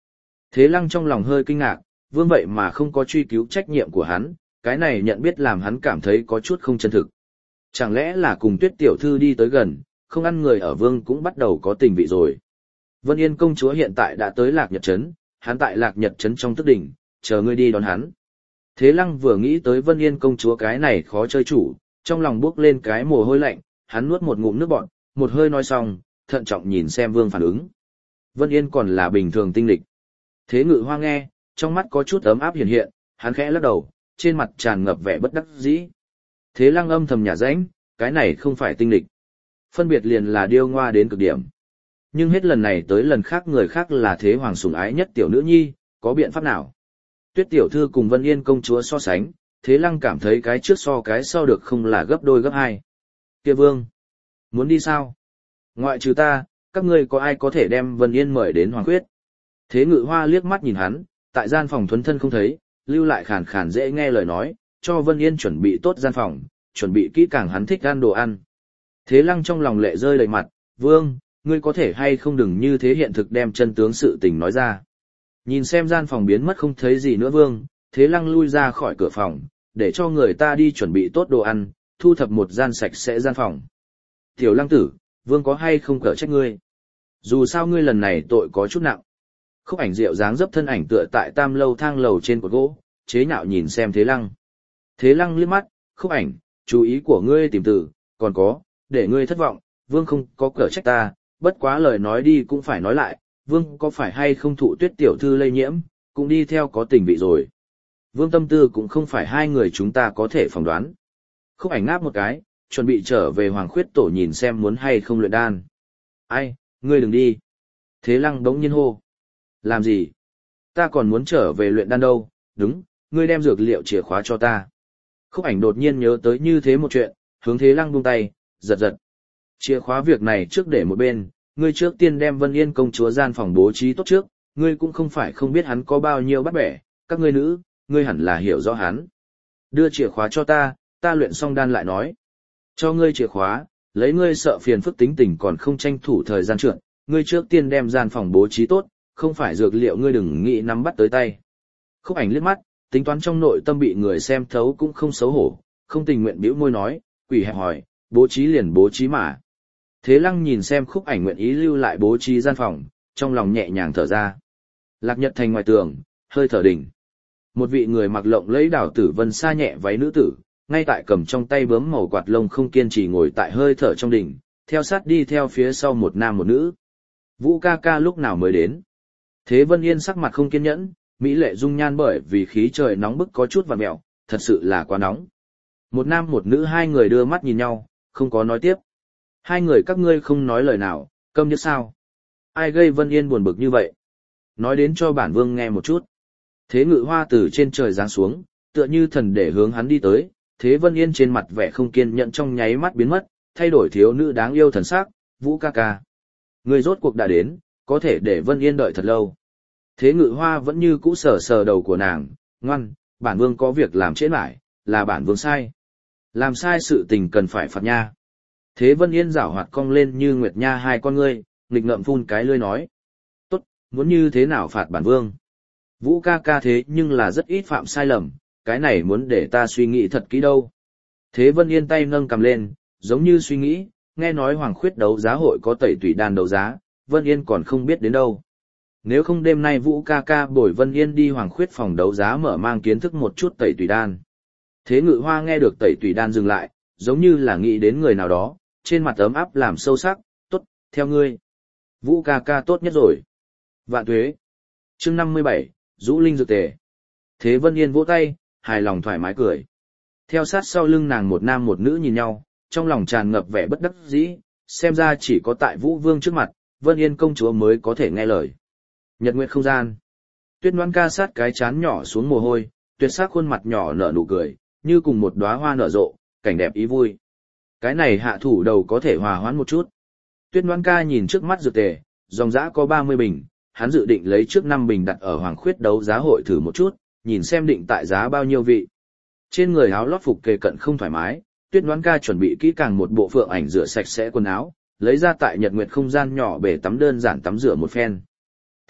Thế Lăng trong lòng hơi kinh ngạc, Vương vậy mà không có truy cứu trách nhiệm của hắn, cái này nhận biết làm hắn cảm thấy có chút không chân thực. Chẳng lẽ là cùng Tuyết tiểu thư đi tới gần, không ăn người ở Vương cũng bắt đầu có tình vị rồi. Vân Yên công chúa hiện tại đã tới Lạc Nhật Trấn, hắn tại Lạc Nhật Trấn trong tức đỉnh, chờ ngươi đi đón hắn. Thế Lăng vừa nghĩ tới Vân Yên công chúa cái này khó chơi chủ, trong lòng bước lên cái mồ hôi lạnh, hắn nuốt một ngụm nước bọt, một hơi nói xong, thận trọng nhìn xem Vương phản ứng. Vân Yên còn là bình thường tinh lịch. Thế Ngự Hoa nghe, trong mắt có chút ấm áp hiện hiện, hắn khẽ lắc đầu, trên mặt tràn ngập vẻ bất đắc dĩ. Thế Lăng âm thầm nhả rãnh, cái này không phải tinh lịch. Phân biệt liền là điêu ngoa đến cực điểm. Nhưng hết lần này tới lần khác người khác là thế hoàng sủng ái nhất tiểu nữ nhi, có biện pháp nào? Tuyết tiểu thư cùng Vân Yên công chúa so sánh, Thế Lăng cảm thấy cái trước so cái sau được không là gấp đôi gấp hai. Kia Vương, muốn đi sao? Ngoại trừ ta, các ngươi có ai có thể đem Vân Yên mời đến Hoàng Khuyết? Thế Ngự Hoa liếc mắt nhìn hắn, tại gian phòng thuần thân không thấy, lưu lại khàn khàn dễ nghe lời nói, cho Vân Yên chuẩn bị tốt gian phòng, chuẩn bị kỹ càng hắn thích ăn đồ ăn. Thế Lăng trong lòng lệ rơi đầy mặt, Vương, ngươi có thể hay không đừng như thế hiện thực đem chân tướng sự tình nói ra. Nhìn xem gian phòng biến mất không thấy gì nữa Vương, Thế Lăng lui ra khỏi cửa phòng, để cho người ta đi chuẩn bị tốt đồ ăn, thu thập một gian sạch sẽ gian phòng. Tiểu Lăng tử, Vương có hay không cỡ trách ngươi? Dù sao ngươi lần này tội có chút nặng. Khúc Ảnh Diệu dáng dấp thân ảnh tựa tại tam lâu thang lầu trên cột gỗ, chế nhạo nhìn xem Thế Lăng. Thế Lăng liếc mắt, Khúc Ảnh, chú ý của ngươi tìm từ, còn có, để ngươi thất vọng, Vương không có cỡ trách ta, bất quá lời nói đi cũng phải nói lại, Vương có phải hay không thụ Tuyết tiểu thư lây nhiễm, cũng đi theo có tình vị rồi. Vương tâm tư cũng không phải hai người chúng ta có thể phỏng đoán. Khúc Ảnh ngáp một cái, chuẩn bị trở về Hoàng Khuyết tổ nhìn xem muốn hay không luyện đan. Ai, ngươi đừng đi. Thế Lăng đống nhiên hô. Làm gì? Ta còn muốn trở về luyện đan đâu, đúng, ngươi đem dược liệu chìa khóa cho ta. Khúc Ảnh đột nhiên nhớ tới như thế một chuyện, hướng Thế Lăng buông tay, giật giật. Chìa khóa việc này trước để một bên, ngươi trước tiên đem Vân Yên công chúa gian phòng bố trí tốt trước, ngươi cũng không phải không biết hắn có bao nhiêu bắt bẻ, các ngươi nữ, ngươi hẳn là hiểu rõ hắn. Đưa chìa khóa cho ta, ta luyện xong đan lại nói. Cho ngươi chìa khóa, lấy ngươi sợ phiền phức tính tình còn không tranh thủ thời gian trượt, ngươi trước tiên đem gian phòng bố trí tốt, không phải dược liệu ngươi đừng nghĩ nắm bắt tới tay. Khúc Ảnh liếc mắt, tính toán trong nội tâm bị người xem thấu cũng không xấu hổ, không tình nguyện bĩu môi nói, quỷ hẹp hỏi, bố trí liền bố trí mà. Thế Lăng nhìn xem Khúc Ảnh nguyện ý lưu lại bố trí gian phòng, trong lòng nhẹ nhàng thở ra. Lạc Nhật Thành ngoài tường, hơi thở đỉnh. Một vị người mặc lộng lẫy đảo tử vân sa nhẹ váy nữ tử, ngay tại cầm trong tay bướm màu quạt lông không kiên trì ngồi tại hơi thở trong đỉnh, theo sát đi theo phía sau một nam một nữ. Vũ ca ca lúc nào mới đến? Thế Vân Yên sắc mặt không kiên nhẫn, mỹ lệ dung nhan bởi vì khí trời nóng bức có chút vặn mèo, thật sự là quá nóng. Một nam một nữ hai người đưa mắt nhìn nhau, không có nói tiếp. Hai người các ngươi không nói lời nào, câm như sao? Ai gây Vân Yên buồn bực như vậy? Nói đến cho bản vương nghe một chút. Thế Ngự Hoa từ trên trời giáng xuống, tựa như thần để hướng hắn đi tới, Thế Vân Yên trên mặt vẻ không kiên nhẫn trong nháy mắt biến mất, thay đổi thiếu nữ đáng yêu thần sắc, Vũ ca ca. Người rốt cuộc đã đến, có thể để Vân Yên đợi thật lâu. Thế Ngự Hoa vẫn như cũ sờ sờ đầu của nàng, ngoan, bản vương có việc làm trễ mãi, là bản vương sai. Làm sai sự tình cần phải phạt nha. Thế Vân Yên giảo hoạt cong lên như nguyệt nha hai con ngươi, nghịch ngợm phun cái lưỡi nói. Tốt, muốn như thế nào phạt bản vương? Vũ ca ca thế nhưng là rất ít phạm sai lầm, cái này muốn để ta suy nghĩ thật kỹ đâu. Thế Vân Yên tay nâng cầm lên, giống như suy nghĩ, nghe nói Hoàng Khuyết đấu giá hội có tẩy tùy đan đấu giá, Vân Yên còn không biết đến đâu. Nếu không đêm nay Vũ ca ca bồi Vân Yên đi Hoàng Khuyết phòng đấu giá mở mang kiến thức một chút tẩy tùy đan. Thế Ngự Hoa nghe được tẩy tùy đan dừng lại, giống như là nghĩ đến người nào đó, trên mặt ấm áp làm sâu sắc, tốt, theo ngươi. Vũ ca ca tốt nhất rồi. Vạn tuế. Chương năm mươi bảy, Dũ Linh dược tề. Thế Vân Yên vỗ tay, hài lòng thoải mái cười. Theo sát sau lưng nàng một nam một nữ nhìn nhau, trong lòng tràn ngập vẻ bất đắc dĩ, xem ra chỉ có tại Vũ Vương trước mặt, Vân Yên công chúa mới có thể nghe lời. Nhật nguyệt không gian. Tuyết Ngoan ca sát cái chán nhỏ xuống mồ hôi, tuyệt sắc khuôn mặt nhỏ nở nụ cười, như cùng một đóa hoa nở rộ, cảnh đẹp ý vui. Cái này hạ thủ đầu có thể hòa hoãn một chút. Tuyết Ngoan ca nhìn trước mắt dược tề, dòng dã có ba mươi bình, hắn dự định lấy trước năm bình đặt ở Hoàng Khuyết đấu giá hội thử một chút, nhìn xem định tại giá bao nhiêu vị. Trên người áo lót phục kề cận không thoải mái, Tuyết Ngoan ca chuẩn bị kỹ càng một bộ phượng ảnh rửa sạch sẽ quần áo, lấy ra tại Nhật Nguyệt không gian nhỏ bể tắm đơn giản tắm rửa một phen.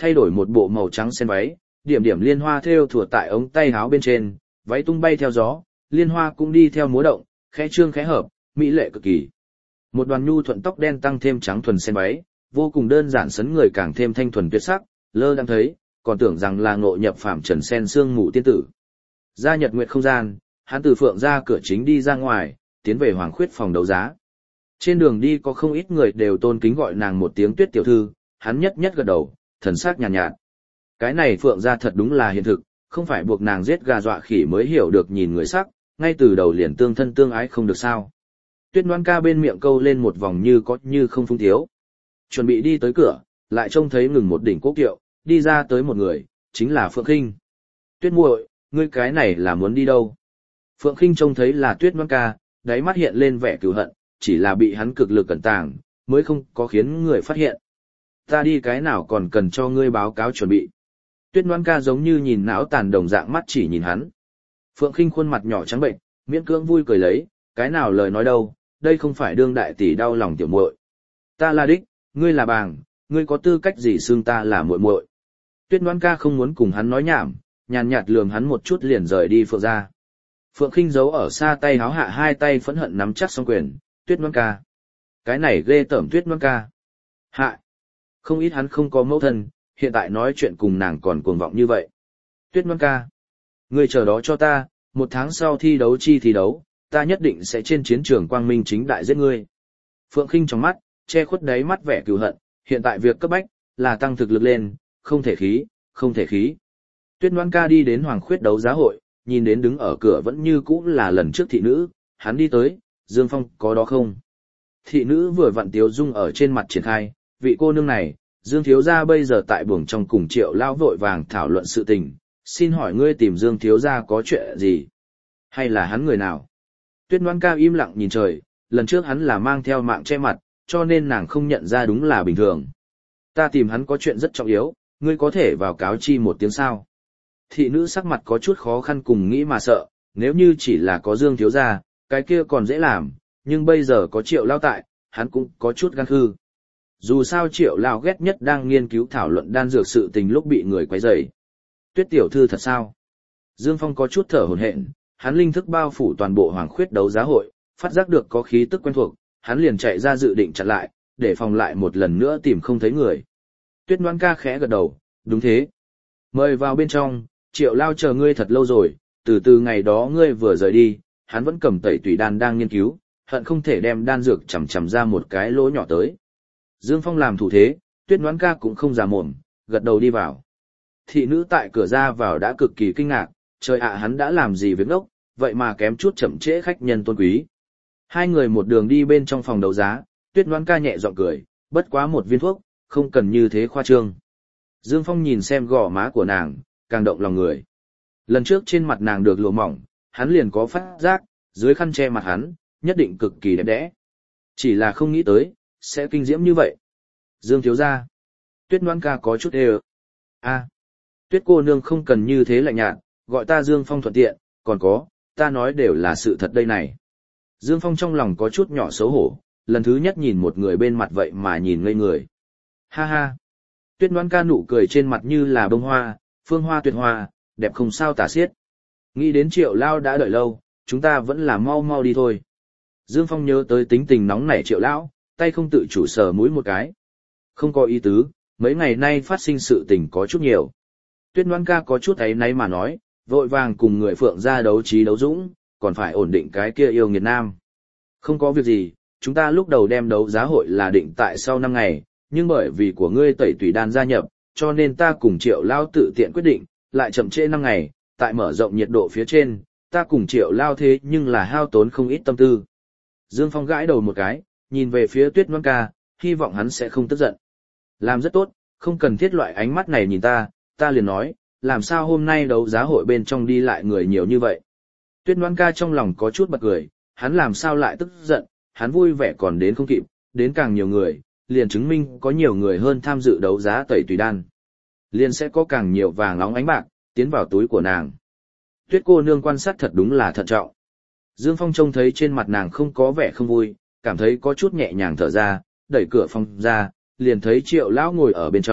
thay đổi một bộ màu trắng sen váy, điểm điểm liên hoa thêu thủa tại ống tay áo bên trên, váy tung bay theo gió, liên hoa cũng đi theo múa động, khẽ trương khẽ hợp, mỹ lệ cực kỳ. Một đoàn nhu thuận tóc đen tăng thêm trắng thuần sen váy, vô cùng đơn giản sấn người càng thêm thanh thuần tuyệt sắc, lơ đang thấy, còn tưởng rằng là ngộ nhập phàm trần sen xương ngủ tiên tử. Ra nhật nguyệt không gian, hắn từ phượng ra cửa chính đi ra ngoài, tiến về Hoàng Khuyết phòng đấu giá. Trên đường đi có không ít người đều tôn kính gọi nàng một tiếng Tuyết tiểu thư, hắn nhất nhất gật đầu, thần sắc nhàn nhạt, nhạt. Cái này phượng ra thật đúng là hiện thực, không phải buộc nàng giết gà dọa khỉ mới hiểu được nhìn người sắc, ngay từ đầu liền tương thân tương ái không được sao. Tuyết Ngoan ca bên miệng câu lên một vòng như có như không phung thiếu. Chuẩn bị đi tới cửa, lại trông thấy ngừng một đỉnh cố kiệu, đi ra tới một người, chính là Phượng Khinh. Tuyết muội, ngươi cái này là muốn đi đâu? Phượng Khinh trông thấy là Tuyết Ngoan ca, đáy mắt hiện lên vẻ cừu hận, chỉ là bị hắn cực lực cẩn tàng, mới không có khiến người phát hiện. Ta đi cái nào còn cần cho ngươi báo cáo chuẩn bị. Tuyết Ngoan ca giống như nhìn não tàn đồng dạng mắt chỉ nhìn hắn. Phượng Khinh khuôn mặt nhỏ trắng bệnh, miễn cưỡng vui cười lấy, cái nào lời nói đâu, đây không phải đương đại tỷ đau lòng tiểu muội. Ta là đích, ngươi là bàng, ngươi có tư cách gì xưng ta là muội muội? Tuyết Ngoan ca không muốn cùng hắn nói nhảm, nhàn nhạt lườm hắn một chút liền rời đi Phượng ra. Phượng Khinh giấu ở xa tay háo hạ hai tay phẫn hận nắm chắc song quyền, Tuyết Ngoan ca. Cái này ghê tởm Tuyết Ngoan ca. Hạ. Không ít hắn không có mẫu thân, hiện tại nói chuyện cùng nàng còn cuồng vọng như vậy. Tuyết Ngoan ca. Ngươi chờ đó cho ta, một tháng sau thi đấu chi thi đấu, ta nhất định sẽ trên chiến trường quang minh chính đại giết ngươi. Phượng Khinh trong mắt, che khuất đáy mắt vẻ cừu hận, hiện tại việc cấp bách, là tăng thực lực lên, không thể khí, không thể khí. Tuyết Ngoan ca đi đến Hoàng Khuyết đấu giá hội, nhìn đến đứng ở cửa vẫn như cũ là lần trước thị nữ, hắn đi tới, Dương Phong có đó không? Thị nữ vừa vặn tiếu dung ở trên mặt triển khai, vị cô nương này, Dương thiếu gia bây giờ tại buồng trong cùng Triệu lão vội vàng thảo luận sự tình, xin hỏi ngươi tìm Dương thiếu gia có chuyện gì? Hay là hắn người nào? Tuyết Ngoan ca im lặng nhìn trời, lần trước hắn là mang theo mạng che mặt, cho nên nàng không nhận ra đúng là bình thường. Ta tìm hắn có chuyện rất trọng yếu, ngươi có thể vào cáo chi một tiếng sao? Thị nữ sắc mặt có chút khó khăn cùng nghĩ mà sợ, nếu như chỉ là có Dương thiếu gia, cái kia còn dễ làm, nhưng bây giờ có Triệu lao tại, hắn cũng có chút gan hư. Dù sao Triệu lao ghét nhất đang nghiên cứu thảo luận đan dược sự tình lúc bị người quấy rầy. Tuyết tiểu thư thật sao? Dương Phong có chút thở hổn hển, hắn linh thức bao phủ toàn bộ Hoàng Khuyết đấu giá hội, phát giác được có khí tức quen thuộc, hắn liền chạy ra dự định chặn lại, để phòng lại một lần nữa tìm không thấy người. Tuyết Ngoan ca khẽ gật đầu, đúng thế. Mời vào bên trong, Triệu lao chờ ngươi thật lâu rồi, từ từ ngày đó ngươi vừa rời đi, hắn vẫn cầm tẩy tùy đan đang nghiên cứu, hận không thể đem đan dược chầm chầm ra một cái lỗ nhỏ tới. Dương Phong làm thủ thế, Tuyết Ngoan ca cũng không già mồm, gật đầu đi vào. Thị nữ tại cửa ra vào đã cực kỳ kinh ngạc, trời ạ hắn đã làm gì việc ngốc, vậy mà kém chút chậm trễ khách nhân tôn quý. Hai người một đường đi bên trong phòng đấu giá, Tuyết Ngoan ca nhẹ giọng cười, bất quá một viên thuốc, không cần như thế khoa trương. Dương Phong nhìn xem gò má của nàng, càng động lòng người. Lần trước trên mặt nàng được lụa mỏng, hắn liền có phát giác, dưới khăn che mặt hắn, nhất định cực kỳ đẹp đẽ. Chỉ là không nghĩ tới, sẽ kinh diễm như vậy. Dương thiếu gia. Tuyết Ngoan ca có chút ê ơ. A. Tuyết cô nương không cần như thế lạnh nhạt, gọi ta Dương Phong thuận tiện, còn có, ta nói đều là sự thật đây này. Dương Phong trong lòng có chút nhỏ xấu hổ, lần thứ nhất nhìn một người bên mặt vậy mà nhìn ngây người. Ha ha. Tuyết Ngoan ca nụ cười trên mặt như là bông hoa, phương hoa tuyệt hoa, đẹp không sao tả xiết. Nghĩ đến Triệu lao đã đợi lâu, chúng ta vẫn là mau mau đi thôi. Dương Phong nhớ tới tính tình nóng nảy Triệu lão, tay không tự chủ sờ mũi một cái. Không có ý tứ, mấy ngày nay phát sinh sự tình có chút nhiều. Tuyết Ngoan ca có chút ấy náy mà nói, vội vàng cùng người Phượng ra đấu trí đấu dũng, còn phải ổn định cái kia yêu nghiệt nam. Không có việc gì, chúng ta lúc đầu đem đấu giá hội là định tại sau năm ngày, nhưng bởi vì của ngươi tẩy tùy đan gia nhập, cho nên ta cùng Triệu lao tự tiện quyết định, lại chậm trễ năm ngày, tại mở rộng nhiệt độ phía trên, ta cùng Triệu lao thế nhưng là hao tốn không ít tâm tư. Dương Phong gãi đầu một cái, nhìn về phía Tuyết Ngoan ca, hy vọng hắn sẽ không tức giận. Làm rất tốt, không cần thiết loại ánh mắt này nhìn ta, ta liền nói, làm sao hôm nay đấu giá hội bên trong đi lại người nhiều như vậy. Tuyết Ngoan ca trong lòng có chút bật cười, hắn làm sao lại tức giận, hắn vui vẻ còn đến không kịp, đến càng nhiều người, liền chứng minh có nhiều người hơn tham dự đấu giá tẩy tùy đan. Liền sẽ có càng nhiều vàng nóng ánh bạc, tiến vào túi của nàng. Tuyết cô nương quan sát thật đúng là thận trọng. Dương Phong trông thấy trên mặt nàng không có vẻ không vui, cảm thấy có chút nhẹ nhàng thở ra, đẩy cửa phòng ra, liền thấy Triệu lão ngồi ở bên trong,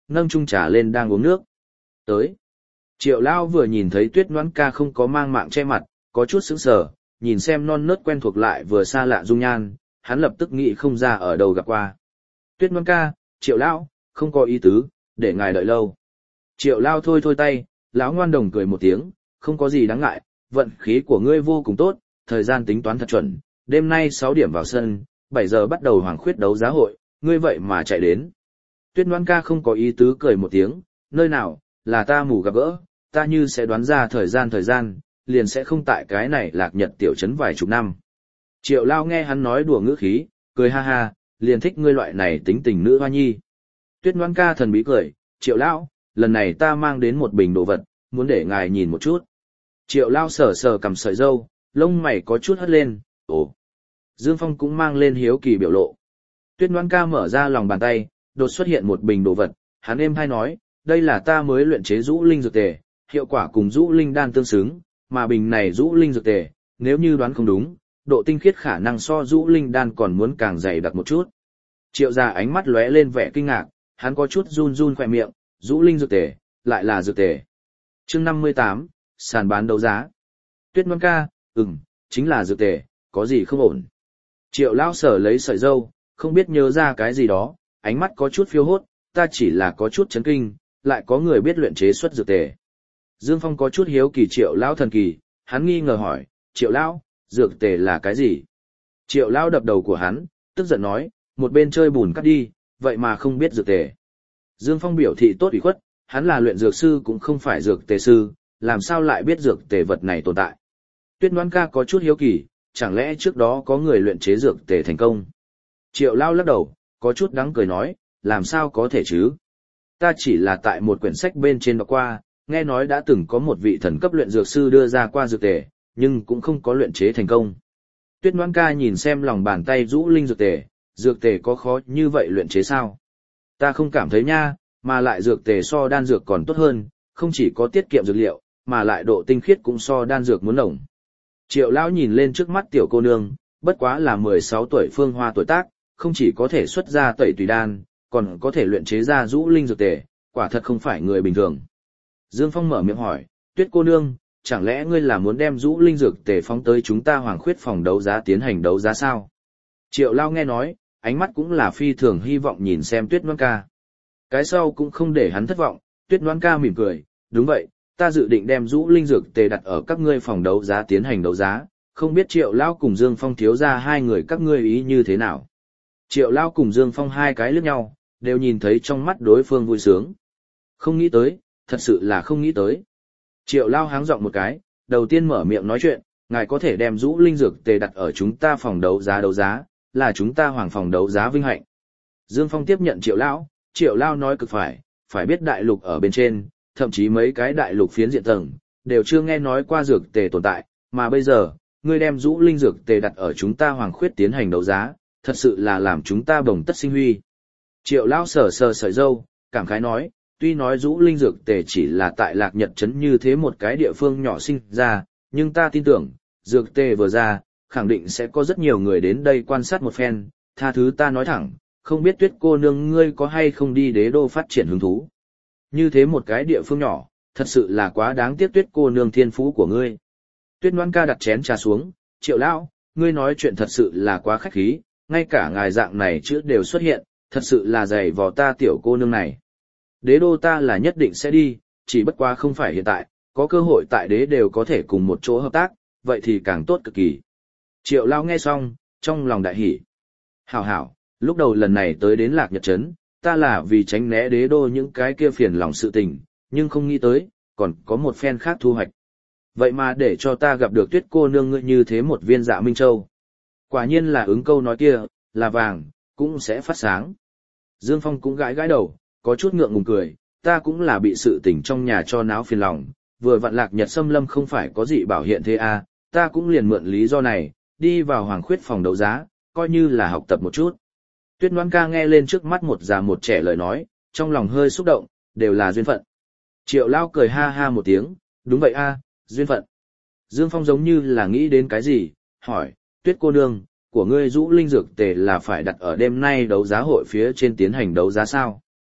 nâng chung trà lên đang uống nước. Tới. Triệu Lao vừa nhìn thấy Tuyết Ngoãn Ca không có mang mạng che mặt, có chút sững sờ, nhìn xem non nớt quen thuộc lại vừa xa lạ dung nhan, hắn lập tức nghĩ không ra ở đâu gặp qua. Tuyết Ngoãn Ca, Triệu Lão, không có ý tứ, để ngài đợi lâu. Triệu Lao thôi thôi tay, lão ngoan đồng cười một tiếng, không có gì đáng ngại, vận khí của ngươi vô cùng tốt, thời gian tính toán thật chuẩn, đêm nay sáu điểm vào sân, bảy giờ bắt đầu Hoàng Khuyết đấu giá hội, ngươi vậy mà chạy đến. Tuyết Ngoãn Ca không có ý tứ cười một tiếng, nơi nào, là ta mù gặp gỡ, ta như sẽ đoán ra thời gian thời gian, liền sẽ không tại cái này Lạc Nhật tiểu trấn vài chục năm. Triệu Lao nghe hắn nói đùa ngữ khí, cười ha ha, liền thích ngươi loại này tính tình nữ hoa nhi. Tuyết Ngoãn Ca thần bí cười, Triệu Lão, lần này ta mang đến một bình đồ vật, muốn để ngài nhìn một chút. Triệu Lao sờ sờ cầm sợi dâu, lông mày có chút hất lên, ồ. Dương Phong cũng mang lên hiếu kỳ biểu lộ. Tuyết Ngoãn Ca mở ra lòng bàn tay, đột xuất hiện một bình đồ vật, hắn êm hay nói, đây là ta mới luyện chế Dũ Linh dược tề, hiệu quả cùng Dũ Linh đan tương xứng, mà bình này Dũ Linh dược tề, nếu như đoán không đúng, độ tinh khiết khả năng so Dũ Linh đan còn muốn càng dày đặc một chút. Triệu Gia ánh mắt lóe lên vẻ kinh ngạc, hắn có chút run run khỏe miệng, Dũ Linh dược tề, lại là dược tề. Chương năm mươi tám, sàn bán đấu giá. Tuyết Ngoãn Ca, ừm, chính là dược tề, có gì không ổn. Triệu Lão sở lấy sợi dâu, không biết nhớ ra cái gì đó, ánh mắt có chút phiêu hốt, ta chỉ là có chút chấn kinh, lại có người biết luyện chế xuất dược tề. Dương Phong có chút hiếu kỳ Triệu Lão thần kỳ, hắn nghi ngờ hỏi, Triệu Lão, dược tề là cái gì? Triệu Lão đập đầu của hắn, tức giận nói, một bên chơi bùn cắt đi, vậy mà không biết dược tề. Dương Phong biểu thị tốt ủy khuất, hắn là luyện dược sư cũng không phải dược tề sư, làm sao lại biết dược tề vật này tồn tại. Tuyết Ngoãn Ca có chút hiếu kỳ, chẳng lẽ trước đó có người luyện chế dược tề thành công. Triệu Lao lắc đầu, có chút đắng cười nói, làm sao có thể chứ? Ta chỉ là tại một quyển sách bên trên đọc qua, nghe nói đã từng có một vị thần cấp luyện dược sư đưa ra qua dược tề, nhưng cũng không có luyện chế thành công. Tuyết Ngoãn Ca nhìn xem lòng bàn tay Dũ Linh dược tề, dược tề có khó như vậy luyện chế sao? Ta không cảm thấy nha, mà lại dược tề so đan dược còn tốt hơn, không chỉ có tiết kiệm dược liệu, mà lại độ tinh khiết cũng so đan dược muốn nồng. Triệu Lão nhìn lên trước mắt tiểu cô nương, bất quá là mười sáu tuổi phương hoa tuổi tác, không chỉ có thể xuất ra tẩy tùy đan, còn có thể luyện chế ra Dũ Linh dược tề, quả thật không phải người bình thường. Dương Phong mở miệng hỏi, Tuyết cô nương, chẳng lẽ ngươi là muốn đem Dũ Linh dược tề phóng tới chúng ta Hoàng Khuyết phòng đấu giá tiến hành đấu giá sao? Triệu Lao nghe nói, ánh mắt cũng là phi thường hy vọng nhìn xem Tuyết Ngoãn Ca. Cái sau cũng không để hắn thất vọng, Tuyết Ngoãn Ca mỉm cười, đúng vậy, ta dự định đem Dũ Linh dược tề đặt ở các ngươi phòng đấu giá tiến hành đấu giá, không biết Triệu Lao cùng Dương Phong thiếu ra hai người các ngươi ý như thế nào. Triệu Lao cùng Dương Phong hai cái liếc nhau, đều nhìn thấy trong mắt đối phương vui sướng. Không nghĩ tới, thật sự là không nghĩ tới. Triệu Lao háng giọng một cái, đầu tiên mở miệng nói chuyện, ngài có thể đem Dũ Linh dược tề đặt ở chúng ta phòng đấu giá đấu giá, là chúng ta hoàng phòng đấu giá vinh hạnh. Dương Phong tiếp nhận Triệu Lão, Triệu Lao nói cực phải, phải biết đại lục ở bên trên, thậm chí mấy cái đại lục phiến diện tầng, đều chưa nghe nói qua dược tề tồn tại, mà bây giờ, ngươi đem Dũ Linh dược tề đặt ở chúng ta Hoàng Khuyết tiến hành đấu giá, thật sự là làm chúng ta bồng tất sinh huy. Triệu Lao sờ sờ sợi dâu, cảm khái nói, tuy nói Dũ Linh dược tề chỉ là tại Lạc Nhật trấn như thế một cái địa phương nhỏ sinh ra, nhưng ta tin tưởng, dược tề vừa ra, khẳng định sẽ có rất nhiều người đến đây quan sát một phen, tha thứ ta nói thẳng, không biết Tuyết cô nương ngươi có hay không đi đế đô phát triển hứng thú. Như thế một cái địa phương nhỏ, thật sự là quá đáng tiếc Tuyết cô nương thiên phú của ngươi. Tuyết Ngoãn Ca đặt chén trà xuống, Triệu Lão, ngươi nói chuyện thật sự là quá khách khí, ngay cả ngài dạng này chữ đều xuất hiện, thật sự là dày vò ta tiểu cô nương này. Đế đô ta là nhất định sẽ đi, chỉ bất quá không phải hiện tại, có cơ hội tại đế đều có thể cùng một chỗ hợp tác, vậy thì càng tốt cực kỳ. Triệu Lão nghe xong, trong lòng đại hỉ. Hảo hảo, lúc đầu lần này tới đến Lạc Nhật trấn, ta là vì tránh né đế đô những cái kia phiền lòng sự tình, nhưng không nghĩ tới, còn có một phen khác thu hoạch. Vậy mà để cho ta gặp được Tuyết cô nương ngươi như thế một viên Dạ Minh Châu. Quả nhiên là ứng câu nói kia, là vàng, cũng sẽ phát sáng. Dương Phong cũng gãi gãi đầu, có chút ngượng ngùng cười, ta cũng là bị sự tình trong nhà cho náo phiền lòng, vừa vặn Lạc Nhật xâm lâm không phải có gì bảo hiện thế à, ta cũng liền mượn lý do này, đi vào Hoàng Khuyết phòng đấu giá, coi như là học tập một chút. Tuyết Ngoãn Ca nghe lên trước mắt một già một trẻ lời nói, trong lòng hơi xúc động, đều là duyên phận. Triệu Lao cười ha ha một tiếng, đúng vậy a, duyên phận. Dương Phong giống như là nghĩ đến cái gì, hỏi, Tuyết cô nương, của ngươi Dũ Linh dược tề là phải đặt ở đêm nay đấu giá hội phía trên tiến hành đấu giá sao?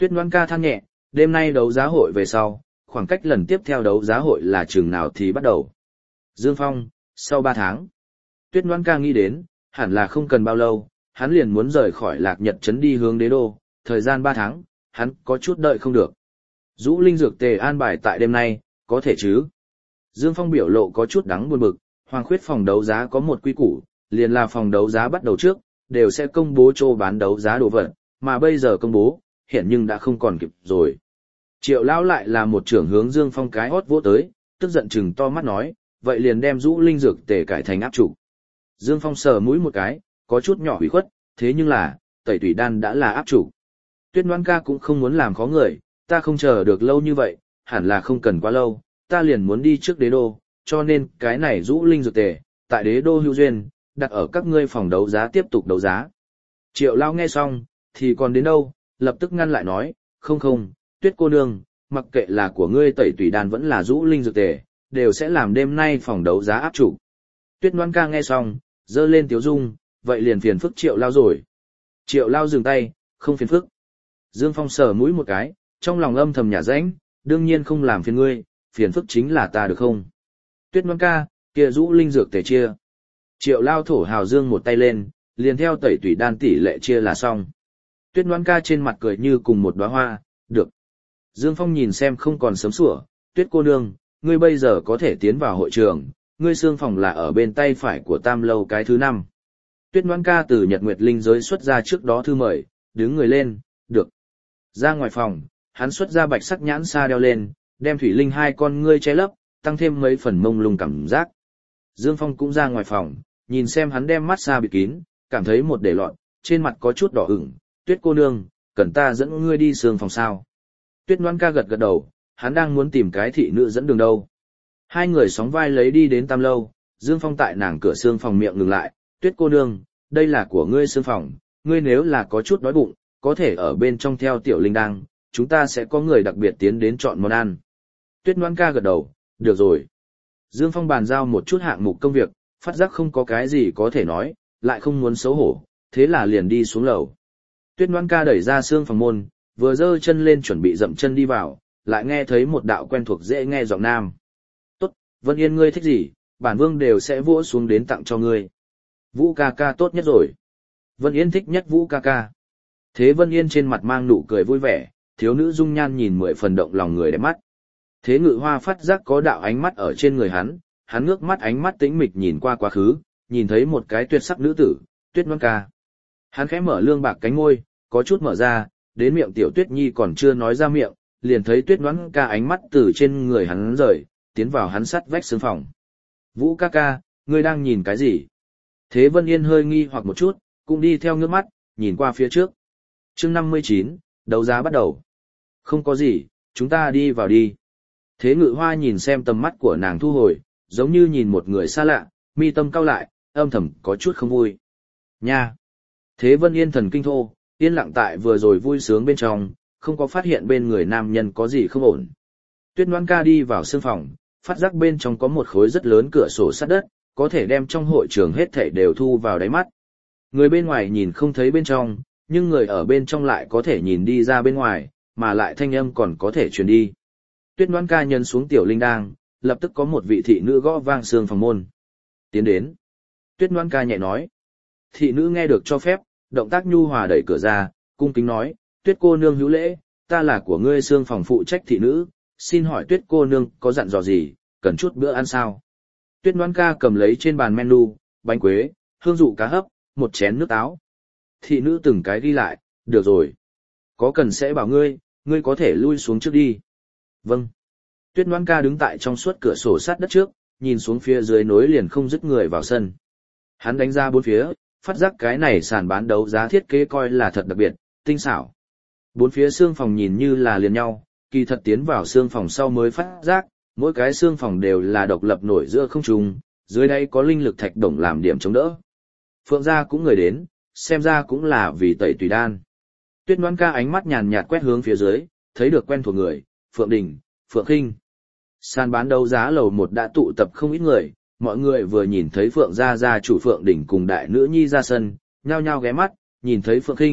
Tuyết Ngoan ca than nhẹ, đêm nay đấu giá hội về sau, khoảng cách lần tiếp theo đấu giá hội là chừng nào thì bắt đầu. Dương Phong, sau ba tháng. Tuyết Ngoan ca nghĩ đến, hẳn là không cần bao lâu, hắn liền muốn rời khỏi Lạc Nhật trấn đi hướng đế đô, thời gian ba tháng, hắn có chút đợi không được. Dũ linh dược tề an bài tại đêm nay, có thể chứ? Dương Phong biểu lộ có chút đắng buồn bực, Hoàng Khuyết phòng đấu giá có một quy củ, liền là phòng đấu giá bắt đầu trước, đều sẽ công bố chỗ bán đấu giá đồ vật, mà bây giờ công bố, hiện nhưng đã không còn kịp rồi. Triệu Lão lại là một trưởng hướng Dương Phong cái hót vỗ tới, tức giận chừng to mắt nói, vậy liền đem Dũ linh dược tề cải thành áp chủ. Dương Phong sờ mũi một cái, có chút nhỏ hủy khuất, thế nhưng là, tẩy tủy đan đã là áp chủ. Tuyết Ngoan ca cũng không muốn làm khó người, ta không chờ được lâu như vậy, hẳn là không cần quá lâu, ta liền muốn đi trước đế đô, cho nên cái này Dũ linh dược tề, tại đế đô hữu duyên, đặt ở các ngươi phòng đấu giá tiếp tục đấu giá. Triệu Lao nghe xong, thì còn đến đâu, lập tức ngăn lại nói, không không, Tuyết cô nương, mặc kệ là của ngươi tẩy tủy đan vẫn là Dũ linh dược tề, đều sẽ làm đêm nay phòng đấu giá áp chủ. Tuyết Ngoan ca nghe xong, giơ lên tiếu dung, vậy liền phiền phức Triệu Lao rồi. Triệu Lao dừng tay, không phiền phức. Dương Phong sờ mũi một cái, trong lòng âm thầm nhả rãnh, đương nhiên không làm phiền ngươi, phiền phức chính là ta được không? Tuyết Ngoan ca, kia Dũ linh dược tề chia. Triệu Lao thổ hào dương một tay lên, liền theo tẩy tủy đan tỷ lệ chia là xong. Tuyết Ngoan ca trên mặt cười như cùng một đóa hoa, được. Dương Phong nhìn xem không còn sớm sủa, Tuyết cô nương, ngươi bây giờ có thể tiến vào hội trường, ngươi xương phòng là ở bên tay phải của Tam lâu cái thứ năm. Tuyết Ngoan ca từ Nhật Nguyệt Linh giới xuất ra trước đó thư mời, đứng người lên, được. Ra ngoài phòng, hắn xuất ra bạch sắc nhãn sa đeo lên, đem thủy linh hai con ngươi che lấp, tăng thêm mấy phần mông lung cảm giác. Dương Phong cũng ra ngoài phòng, nhìn xem hắn đem mắt sa bịt kín, cảm thấy một để lọt, trên mặt có chút đỏ ửng, Tuyết cô nương, cần ta dẫn ngươi đi sương phòng sao? Tuyết Ngoan ca gật gật đầu, hắn đang muốn tìm cái thị nữ dẫn đường đâu. Hai người sóng vai lấy đi đến Tam lâu, Dương Phong tại nàng cửa sương phòng miệng ngừng lại, Tuyết cô nương, đây là của ngươi sương phòng, ngươi nếu là có chút đói bụng, có thể ở bên trong theo tiểu linh đang, chúng ta sẽ có người đặc biệt tiến đến chọn món ăn. Tuyết Ngoan ca gật đầu, được rồi. Dương Phong bàn giao một chút hạng mục công việc, phát giác không có cái gì có thể nói, lại không muốn xấu hổ, thế là liền đi xuống lầu. Tuyết Ngoan ca đẩy ra sương phòng môn, vừa giơ chân lên chuẩn bị dậm chân đi vào, lại nghe thấy một đạo quen thuộc dễ nghe giọng nam. Tốt, Vân Yên ngươi thích gì, bản vương đều sẽ vỗ xuống đến tặng cho ngươi. Vũ ca ca tốt nhất rồi. Vân Yên thích nhất Vũ ca ca. Thế Vân Yên trên mặt mang nụ cười vui vẻ, thiếu nữ dung nhan nhìn mười phần động lòng người đẹp mắt. Thế Ngự Hoa phát giác có đạo ánh mắt ở trên người hắn, hắn ngước mắt ánh mắt tĩnh mịch nhìn qua quá khứ, nhìn thấy một cái tuyệt sắc nữ tử, Tuyết Ngoan ca. Hắn khẽ mở lương bạc cánh môi, có chút mở ra, đến miệng Tiểu Tuyết Nhi còn chưa nói ra miệng, liền thấy Tuyết Ngoan ca ánh mắt từ trên người hắn rời, tiến vào hắn sắt vách sương phòng. Vũ ca ca, ngươi đang nhìn cái gì? Thế Vân Yên hơi nghi hoặc một chút, cũng đi theo ngước mắt, nhìn qua phía trước. Chương năm mươi chín, đấu giá bắt đầu. Không có gì, chúng ta đi vào đi. Thế Ngự Hoa nhìn xem tầm mắt của nàng thu hồi, giống như nhìn một người xa lạ, mi tâm cau lại, âm thầm có chút không vui. Nha! Thế Vân Yên thần kinh thô, yên lặng tại vừa rồi vui sướng bên trong, không có phát hiện bên người nam nhân có gì không ổn. Tuyết Ngoan ca đi vào sương phòng, phát giác bên trong có một khối rất lớn cửa sổ sắt đất, có thể đem trong hội trường hết thảy đều thu vào đáy mắt. Người bên ngoài nhìn không thấy bên trong, nhưng người ở bên trong lại có thể nhìn đi ra bên ngoài, mà lại thanh âm còn có thể truyền đi. Tuyết Ngoan ca nhân xuống tiểu linh đang, lập tức có một vị thị nữ gõ vang sương phòng môn. Tiến đến. Tuyết Ngoan ca nhẹ nói. Thị nữ nghe được cho phép, động tác nhu hòa đẩy cửa ra, cung kính nói, Tuyết cô nương hữu lễ, ta là của ngươi sương phòng phụ trách thị nữ, xin hỏi Tuyết cô nương có dặn dò gì, cần chút bữa ăn sao? Tuyết Ngoan ca cầm lấy trên bàn menu, bánh quế, hương dụ cá hấp, một chén nước táo. Thị nữ từng cái ghi lại, được rồi. Có cần sẽ bảo ngươi, ngươi có thể lui xuống trước đi. Vâng. Tuyết Ngoan ca đứng tại trong suốt cửa sổ sát đất trước, nhìn xuống phía dưới nối liền không dứt người vào sân. Hắn đánh ra bốn phía, phát giác cái này sàn bán đấu giá thiết kế coi là thật đặc biệt, tinh xảo. Bốn phía xương phòng nhìn như là liền nhau, kỳ thật tiến vào xương phòng sau mới phát giác, mỗi cái xương phòng đều là độc lập nổi giữa không trung, dưới đây có linh lực thạch đồng làm điểm chống đỡ. Phượng gia cũng người đến, xem ra cũng là vì tẩy tùy đan. Tuyết Ngoan ca ánh mắt nhàn nhạt quét hướng phía dưới, thấy được quen thuộc người, Phượng Đình, Phượng Khinh. Sàn bán đấu giá lầu một đã tụ tập không ít người, mọi người vừa nhìn thấy Phượng gia gia chủ Phượng Đình cùng đại nữ nhi ra sân, nhao nhao ghé mắt, nhìn thấy Phượng Khinh,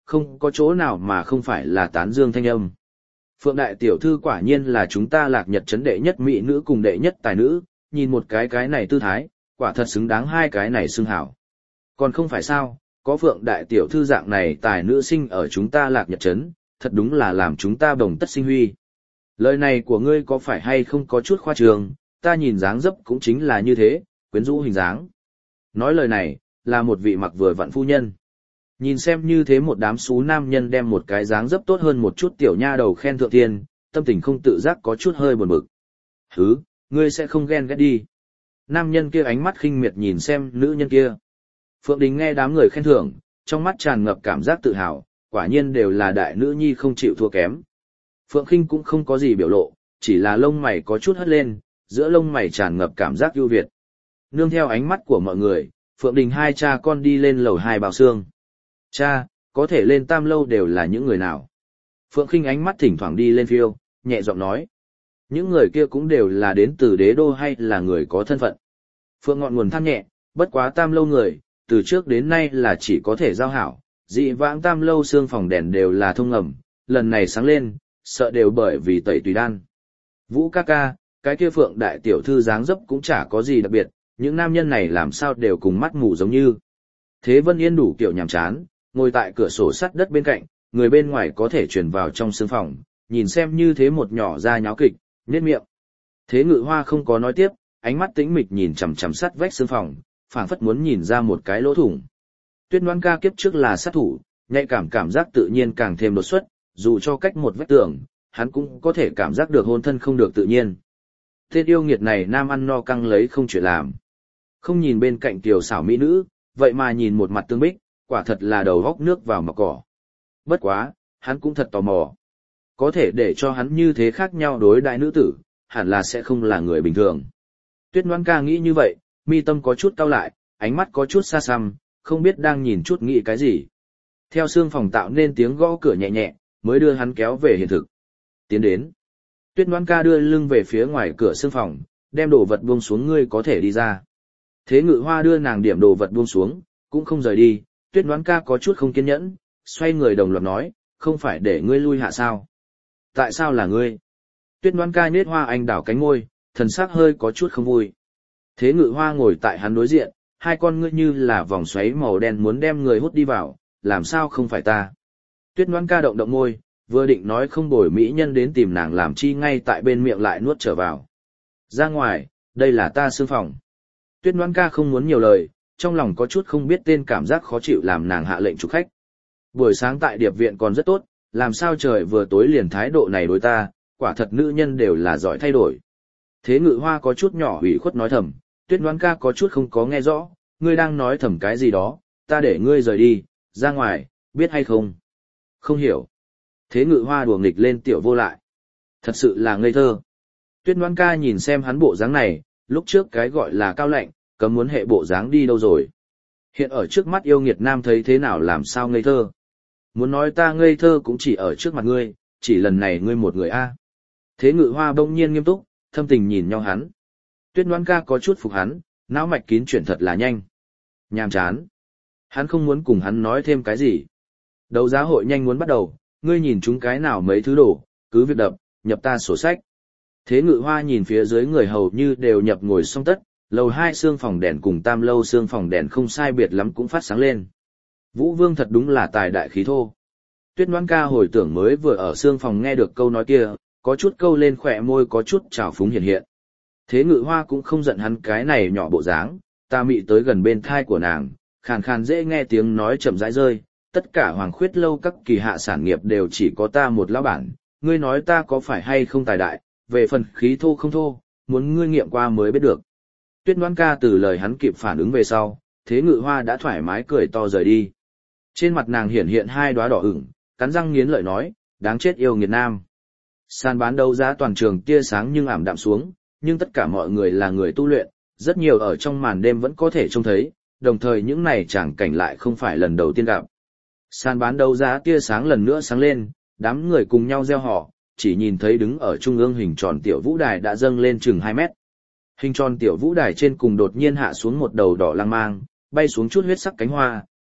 không có chỗ nào mà không phải là tán dương thanh âm. Phượng đại tiểu thư quả nhiên là chúng ta Lạc Nhật trấn đệ nhất mỹ nữ cùng đệ nhất tài nữ, nhìn một cái cái này tư thái, quả thật xứng đáng hai cái này xưng hảo. Còn không phải sao, có Phượng đại tiểu thư dạng này tài nữ sinh ở chúng ta Lạc Nhật trấn, thật đúng là làm chúng ta đồng tất sinh huy. Lời này của ngươi có phải hay không có chút khoa trương, ta nhìn dáng dấp cũng chính là như thế, quyến rũ hình dáng. Nói lời này, là một vị mặc vừa vặn phu nhân. Nhìn xem như thế một đám xú nam nhân đem một cái dáng dấp tốt hơn một chút tiểu nha đầu khen thượng tiên, tâm tình không tự giác có chút hơi buồn bực. Hứ, ngươi sẽ không ghen ghét đi. Nam nhân kia ánh mắt khinh miệt nhìn xem nữ nhân kia. Phượng Đình nghe đám người khen thưởng, trong mắt tràn ngập cảm giác tự hào, quả nhiên đều là đại nữ nhi không chịu thua kém. Phượng Khinh cũng không có gì biểu lộ, chỉ là lông mày có chút hất lên, giữa lông mày tràn ngập cảm giác ưu việt. Nương theo ánh mắt của mọi người, Phượng Đình hai cha con đi lên lầu hai bào xương. Cha, có thể lên tam lâu đều là những người nào? Phượng Khinh ánh mắt thỉnh thoảng đi lên phiêu, nhẹ giọng nói. Những người kia cũng đều là đến từ đế đô hay là người có thân phận. Phượng ngọn nguồn than nhẹ, bất quá tam lâu người, từ trước đến nay là chỉ có thể giao hảo, dị vãng tam lâu xương phòng đèn đều là thông ngầm, lần này sáng lên, sợ đều bởi vì tẩy tùy đan. Vũ ca ca, cái kia Phượng đại tiểu thư dáng dấp cũng chả có gì đặc biệt, những nam nhân này làm sao đều cùng mắt mù giống như. Thế Vân Yên đủ kiểu nhàm chán, ngồi tại cửa sổ sắt đất bên cạnh, người bên ngoài có thể chuyển vào trong sương phòng, nhìn xem như thế một nhỏ ra nháo kịch, nhếch miệng. Thế Ngự Hoa không có nói tiếp, ánh mắt tĩnh mịch nhìn chằm chằm sắt vách sương phòng, phảng phất muốn nhìn ra một cái lỗ thủng. Tuyết Loan ca kiếp trước là sát thủ, nhạy cảm cảm giác tự nhiên càng thêm đột xuất, dù cho cách một vách tường, hắn cũng có thể cảm giác được hôn thân không được tự nhiên. Tên yêu nghiệt này nam ăn no căng lấy không chuyện làm. Không nhìn bên cạnh tiểu xảo mỹ nữ, vậy mà nhìn một mặt tương bích, quả thật là đầu góc nước vào mặt cỏ. Bất quá, hắn cũng thật tò mò. Có thể để cho hắn như thế khác nhau đối đại nữ tử, hẳn là sẽ không là người bình thường. Tuyết Loan ca nghĩ như vậy, mi tâm có chút cau lại, ánh mắt có chút xa xăm, không biết đang nhìn chút nghĩ cái gì. Theo xương phòng tạo nên tiếng gõ cửa nhẹ nhẹ, mới đưa hắn kéo về hiện thực. Tiến đến. Tuyết Loan ca đưa lưng về phía ngoài cửa xương phòng, đem đồ vật buông xuống, ngươi có thể đi ra. Thế Ngự Hoa đưa nàng điểm đồ vật buông xuống, cũng không rời đi. Tuyết Loan ca có chút không kiên nhẫn, xoay người đồng loạt nói, không phải để ngươi lui hạ sao? Tại sao là ngươi? Tuyết Loan ca nhếch hoa anh đảo cánh môi, thần sắc hơi có chút không vui. Thế Ngự Hoa ngồi tại hắn đối diện, hai con ngươi như là vòng xoáy màu đen muốn đem người hút đi vào, làm sao không phải ta? Tuyết Loan ca động động môi, vừa định nói không bồi mỹ nhân đến tìm nàng làm chi ngay tại bên miệng lại nuốt trở vào. Ra ngoài, đây là ta xương phòng. Tuyết Loan ca không muốn nhiều lời, trong lòng có chút không biết tên cảm giác khó chịu làm nàng hạ lệnh chủ khách. Buổi sáng tại điệp viện còn rất tốt, làm sao trời vừa tối liền thái độ này đối ta, quả thật nữ nhân đều là giỏi thay đổi. Thế Ngự Hoa có chút nhỏ ủy khuất nói thầm, Tuyết Loan ca có chút không có nghe rõ, ngươi đang nói thầm cái gì đó, ta để ngươi rời đi, ra ngoài, biết hay không? Không hiểu. Thế Ngự Hoa đùa nghịch lên tiểu vô lại. Thật sự là ngây thơ. Tuyết Loan ca nhìn xem hắn bộ dáng này, lúc trước cái gọi là cao lạnh, cấm muốn hệ bộ dáng đi đâu rồi. Hiện ở trước mắt yêu nghiệt nam thấy thế nào làm sao ngây thơ. Muốn nói ta ngây thơ cũng chỉ ở trước mặt ngươi, chỉ lần này ngươi một người a. Thế Ngự Hoa bỗng nhiên nghiêm túc, thâm tình nhìn nhau hắn. Tuyết Loan ca có chút phục hắn, não mạch kín chuyển thật là nhanh. Nhàm chán. Hắn không muốn cùng hắn nói thêm cái gì. Đấu giá hội nhanh muốn bắt đầu, ngươi nhìn chúng cái nào mấy thứ đồ, cứ việc đập, nhập ta sổ sách. Thế Ngự Hoa nhìn phía dưới người hầu như đều nhập ngồi xong tất, lầu hai xương phòng đèn cùng tam lâu xương phòng đèn không sai biệt lắm cũng phát sáng lên. Vũ Vương thật đúng là tài đại khí thô. Tuyết Loan ca hồi tưởng mới vừa ở xương phòng nghe được câu nói kia, có chút câu lên khỏe môi có chút trào phúng hiện hiện. Thế Ngự Hoa cũng không giận hắn cái này nhỏ bộ dáng, ta mị tới gần bên thai của nàng, khàn khàn dễ nghe tiếng nói chậm rãi rơi, tất cả Hoàng Khuyết lâu các kỳ hạ sản nghiệp đều chỉ có ta một lão bản, ngươi nói ta có phải hay không tài đại, về phần khí thô không thô, muốn ngươi nghiệm qua mới biết được. Tuyết Loan ca từ lời hắn kịp phản ứng về sau, Thế Ngự Hoa đã thoải mái cười to rời đi. Trên mặt nàng hiển hiện hai đóa đỏ ửng, cắn răng nghiến lợi nói, đáng chết yêu nghiệt nam. Sàn bán đấu giá toàn trường tia sáng nhưng ảm đạm xuống, nhưng tất cả mọi người là người tu luyện, rất nhiều ở trong màn đêm vẫn có thể trông thấy, đồng thời những này chẳng cảnh lại không phải lần đầu tiên gặp. Sàn bán đấu giá tia sáng lần nữa sáng lên, đám người cùng nhau reo hò, chỉ nhìn thấy đứng ở trung ương hình tròn tiểu vũ đài đã dâng lên chừng hai mét. Hình tròn tiểu vũ đài trên cùng đột nhiên hạ xuống một đầu đỏ lang mang, bay xuống chút huyết sắc cánh hoa,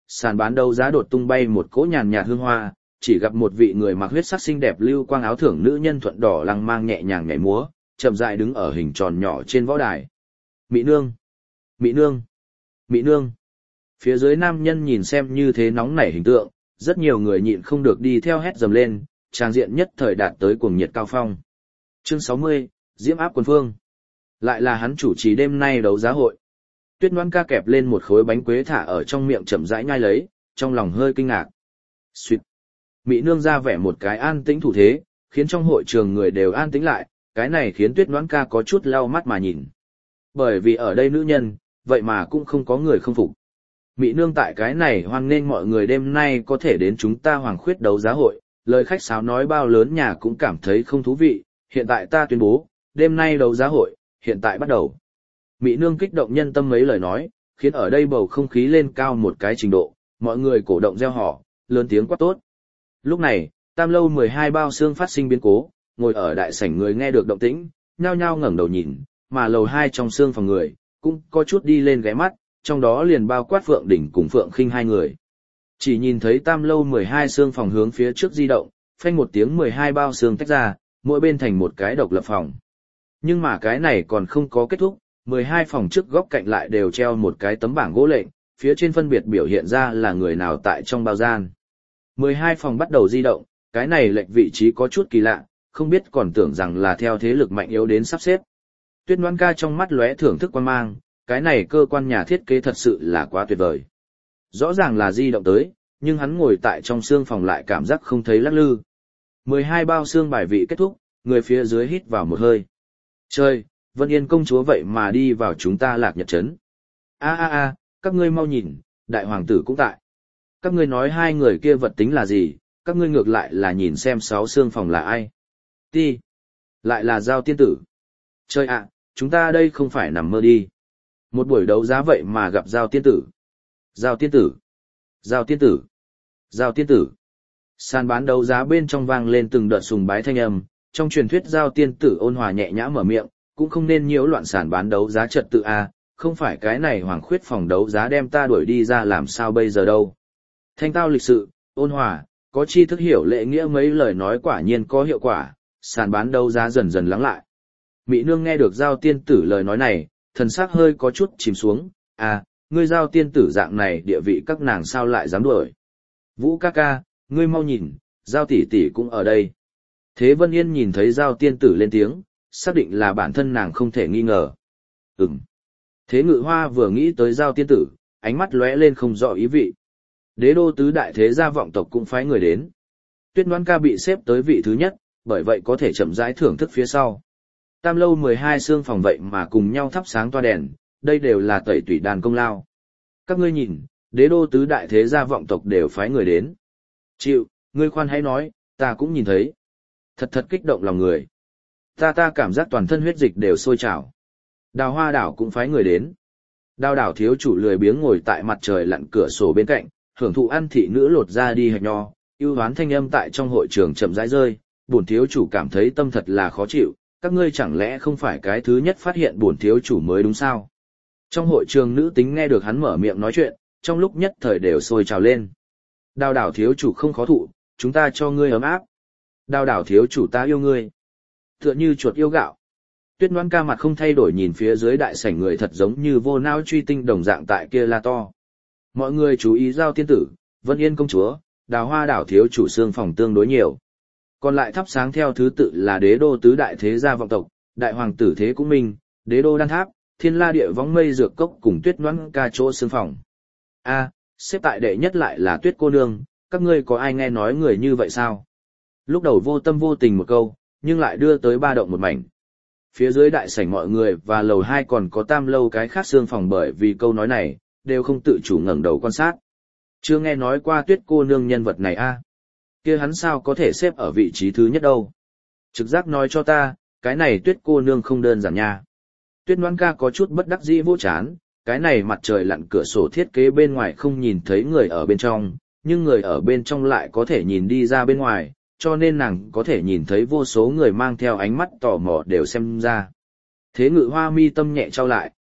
sàn bán đấu giá đột tung bay một cỗ nhàn nhạt hương hoa, chỉ gặp một vị người mặc huyết sắc xinh đẹp lưu quang áo thưởng nữ nhân thuận đỏ lăng mang nhẹ nhàng nhảy múa, chậm rãi đứng ở hình tròn nhỏ trên võ đài. Mỹ nương, Mỹ nương, Mỹ nương. Phía dưới nam nhân nhìn xem như thế nóng nảy hình tượng, rất nhiều người nhịn không được đi theo hét dầm lên, trang diện nhất thời đạt tới cuồng nhiệt cao phong. Chương sáu mươi, Diễm áp quần phương. Lại là hắn chủ trì đêm nay đấu giá hội. Tuyết Ngoan ca kẹp lên một khối bánh quế thả ở trong miệng chậm rãi nhai lấy, trong lòng hơi kinh ngạc. Xuyệt. Mỹ nương ra vẻ một cái an tĩnh thủ thế, khiến trong hội trường người đều an tĩnh lại, cái này khiến Tuyết Ngoan ca có chút lau mắt mà nhìn. Bởi vì ở đây nữ nhân, vậy mà cũng không có người không phục. Mỹ nương tại cái này hoan nghênh mọi người đêm nay có thể đến chúng ta Hoàng Khuyết đấu giá hội, lời khách sáo nói bao lớn nhà cũng cảm thấy không thú vị, hiện tại ta tuyên bố, đêm nay đấu giá hội, hiện tại bắt đầu. Mỹ nương kích động nhân tâm mấy lời nói, khiến ở đây bầu không khí lên cao một cái trình độ, mọi người cổ động reo hò, lớn tiếng quát tốt. Lúc này, tam lâu mười hai bao xương phát sinh biến cố, ngồi ở đại sảnh người nghe được động tĩnh, nhao nhao ngẩng đầu nhìn, mà lầu hai trong xương phòng người, cũng có chút đi lên ghé mắt, trong đó liền bao quát Phượng Đỉnh cùng Phượng Khinh hai người. Chỉ nhìn thấy tam lâu mười hai xương phòng hướng phía trước di động, phanh một tiếng mười hai bao xương tách ra, mỗi bên thành một cái độc lập phòng. Nhưng mà cái này còn không có kết thúc, mười hai phòng trước góc cạnh lại đều treo một cái tấm bảng gỗ lệnh, phía trên phân biệt biểu hiện ra là người nào tại trong bao gian. mười hai phòng bắt đầu di động, cái này lệnh vị trí có chút kỳ lạ, không biết còn tưởng rằng là theo thế lực mạnh yếu đến sắp xếp. Tuyết Ngoan ca trong mắt lóe thưởng thức quan mang, cái này cơ quan nhà thiết kế thật sự là quá tuyệt vời. Rõ ràng là di động tới, nhưng hắn ngồi tại trong xương phòng lại cảm giác không thấy lắc lư. mười hai bao xương bài vị kết thúc, người phía dưới hít vào một hơi. Trời, Vân Yên công chúa vậy mà đi vào chúng ta Lạc Nhật trấn. A a a, các ngươi mau nhìn, đại hoàng tử cũng tại. Các ngươi nói hai người kia vật tính là gì, các ngươi ngược lại là nhìn xem sáu xương phòng là ai. Ti, lại là Giao tiên tử. Trời ạ, chúng ta đây không phải nằm mơ đi. Một buổi đấu giá vậy mà gặp Giao tiên tử. Giao tiên tử. Giao tiên tử. Giao tiên tử. Sàn bán đấu giá bên trong vang lên từng đợt sùng bái thanh âm, trong truyền thuyết Giao tiên tử ôn hòa nhẹ nhã mở miệng, cũng không nên nhiễu loạn sàn bán đấu giá trật tự a, không phải cái này Hoàng Khuyết phòng đấu giá đem ta đuổi đi ra làm sao bây giờ đâu. Thanh tao lịch sự, ôn hòa, có chi thức hiểu lễ nghĩa mấy lời nói quả nhiên có hiệu quả, sàn bán đấu giá dần dần lắng lại. Mỹ nương nghe được Giao tiên tử lời nói này, thần sắc hơi có chút chìm xuống, à, ngươi Giao tiên tử dạng này địa vị các nàng sao lại dám đuổi. Vũ ca ca, ngươi mau nhìn, Giao tỷ tỷ cũng ở đây. Thế Vân Yên nhìn thấy Giao tiên tử lên tiếng, xác định là bản thân nàng không thể nghi ngờ. Ừm. Thế Ngự Hoa vừa nghĩ tới Giao tiên tử, ánh mắt lóe lên không rõ ý vị. Đế đô tứ đại thế gia vọng tộc cũng phái người đến. Tuyết Ngoan ca bị xếp tới vị thứ nhất, bởi vậy có thể chậm rãi thưởng thức phía sau. Tam lâu mười hai xương phòng vậy mà cùng nhau thắp sáng toa đèn, đây đều là tẩy tủy đàn công lao. Các ngươi nhìn, đế đô tứ đại thế gia vọng tộc đều phái người đến. Chịu, ngươi khoan hãy nói, ta cũng nhìn thấy. Thật thật kích động lòng người. Ta ta cảm giác toàn thân huyết dịch đều sôi trào. Đào Hoa đảo cũng phái người đến. Đào đảo thiếu chủ lười biếng ngồi tại mặt trời lặn cửa sổ bên cạnh, hưởng thụ ăn thị nữ lột ra đi hạch nho, ưu hoán thanh âm tại trong hội trường chậm rãi rơi, bổn thiếu chủ cảm thấy tâm thật là khó chịu, các ngươi chẳng lẽ không phải cái thứ nhất phát hiện bổn thiếu chủ mới đúng sao? Trong hội trường nữ tính nghe được hắn mở miệng nói chuyện, trong lúc nhất thời đều sôi trào lên. Đào đảo thiếu chủ không khó thụ, chúng ta cho ngươi ấm áp. Đào đảo thiếu chủ ta yêu ngươi. Tựa như chuột yêu gạo. Tuyết Ngoan ca mặt không thay đổi nhìn phía dưới đại sảnh người thật giống như vô não truy tinh đồng dạng tại kia la to. Mọi người chú ý Giao tiên tử, Vân Yên công chúa, Đào Hoa đảo thiếu chủ xương phòng tương đối nhiều. Còn lại thắp sáng theo thứ tự là đế đô tứ đại thế gia vọng tộc, đại hoàng tử Thế Cũng Minh, đế đô Đan Tháp, Thiên La địa võng mây dược cốc cùng Tuyết Ngoan ca chỗ xương phòng. A, xếp tại đệ nhất lại là Tuyết cô nương, các ngươi có ai nghe nói người như vậy sao? Lúc đầu vô tâm vô tình một câu, nhưng lại đưa tới ba động một mảnh. Phía dưới đại sảnh mọi người và lầu hai còn có tam lâu cái khác xương phòng bởi vì câu nói này, đều không tự chủ ngẩng đầu quan sát. Chưa nghe nói qua Tuyết cô nương nhân vật này a, kia hắn sao có thể xếp ở vị trí thứ nhất đâu. Trực giác nói cho ta, cái này Tuyết cô nương không đơn giản nha. Tuyết Ngoan ca có chút bất đắc dĩ vỗ chán, cái này mặt trời lặn cửa sổ thiết kế bên ngoài không nhìn thấy người ở bên trong, nhưng người ở bên trong lại có thể nhìn đi ra bên ngoài, cho nên nàng có thể nhìn thấy vô số người mang theo ánh mắt tò mò đều xem ra. Thế Ngự Hoa mi tâm nhẹ trao lại,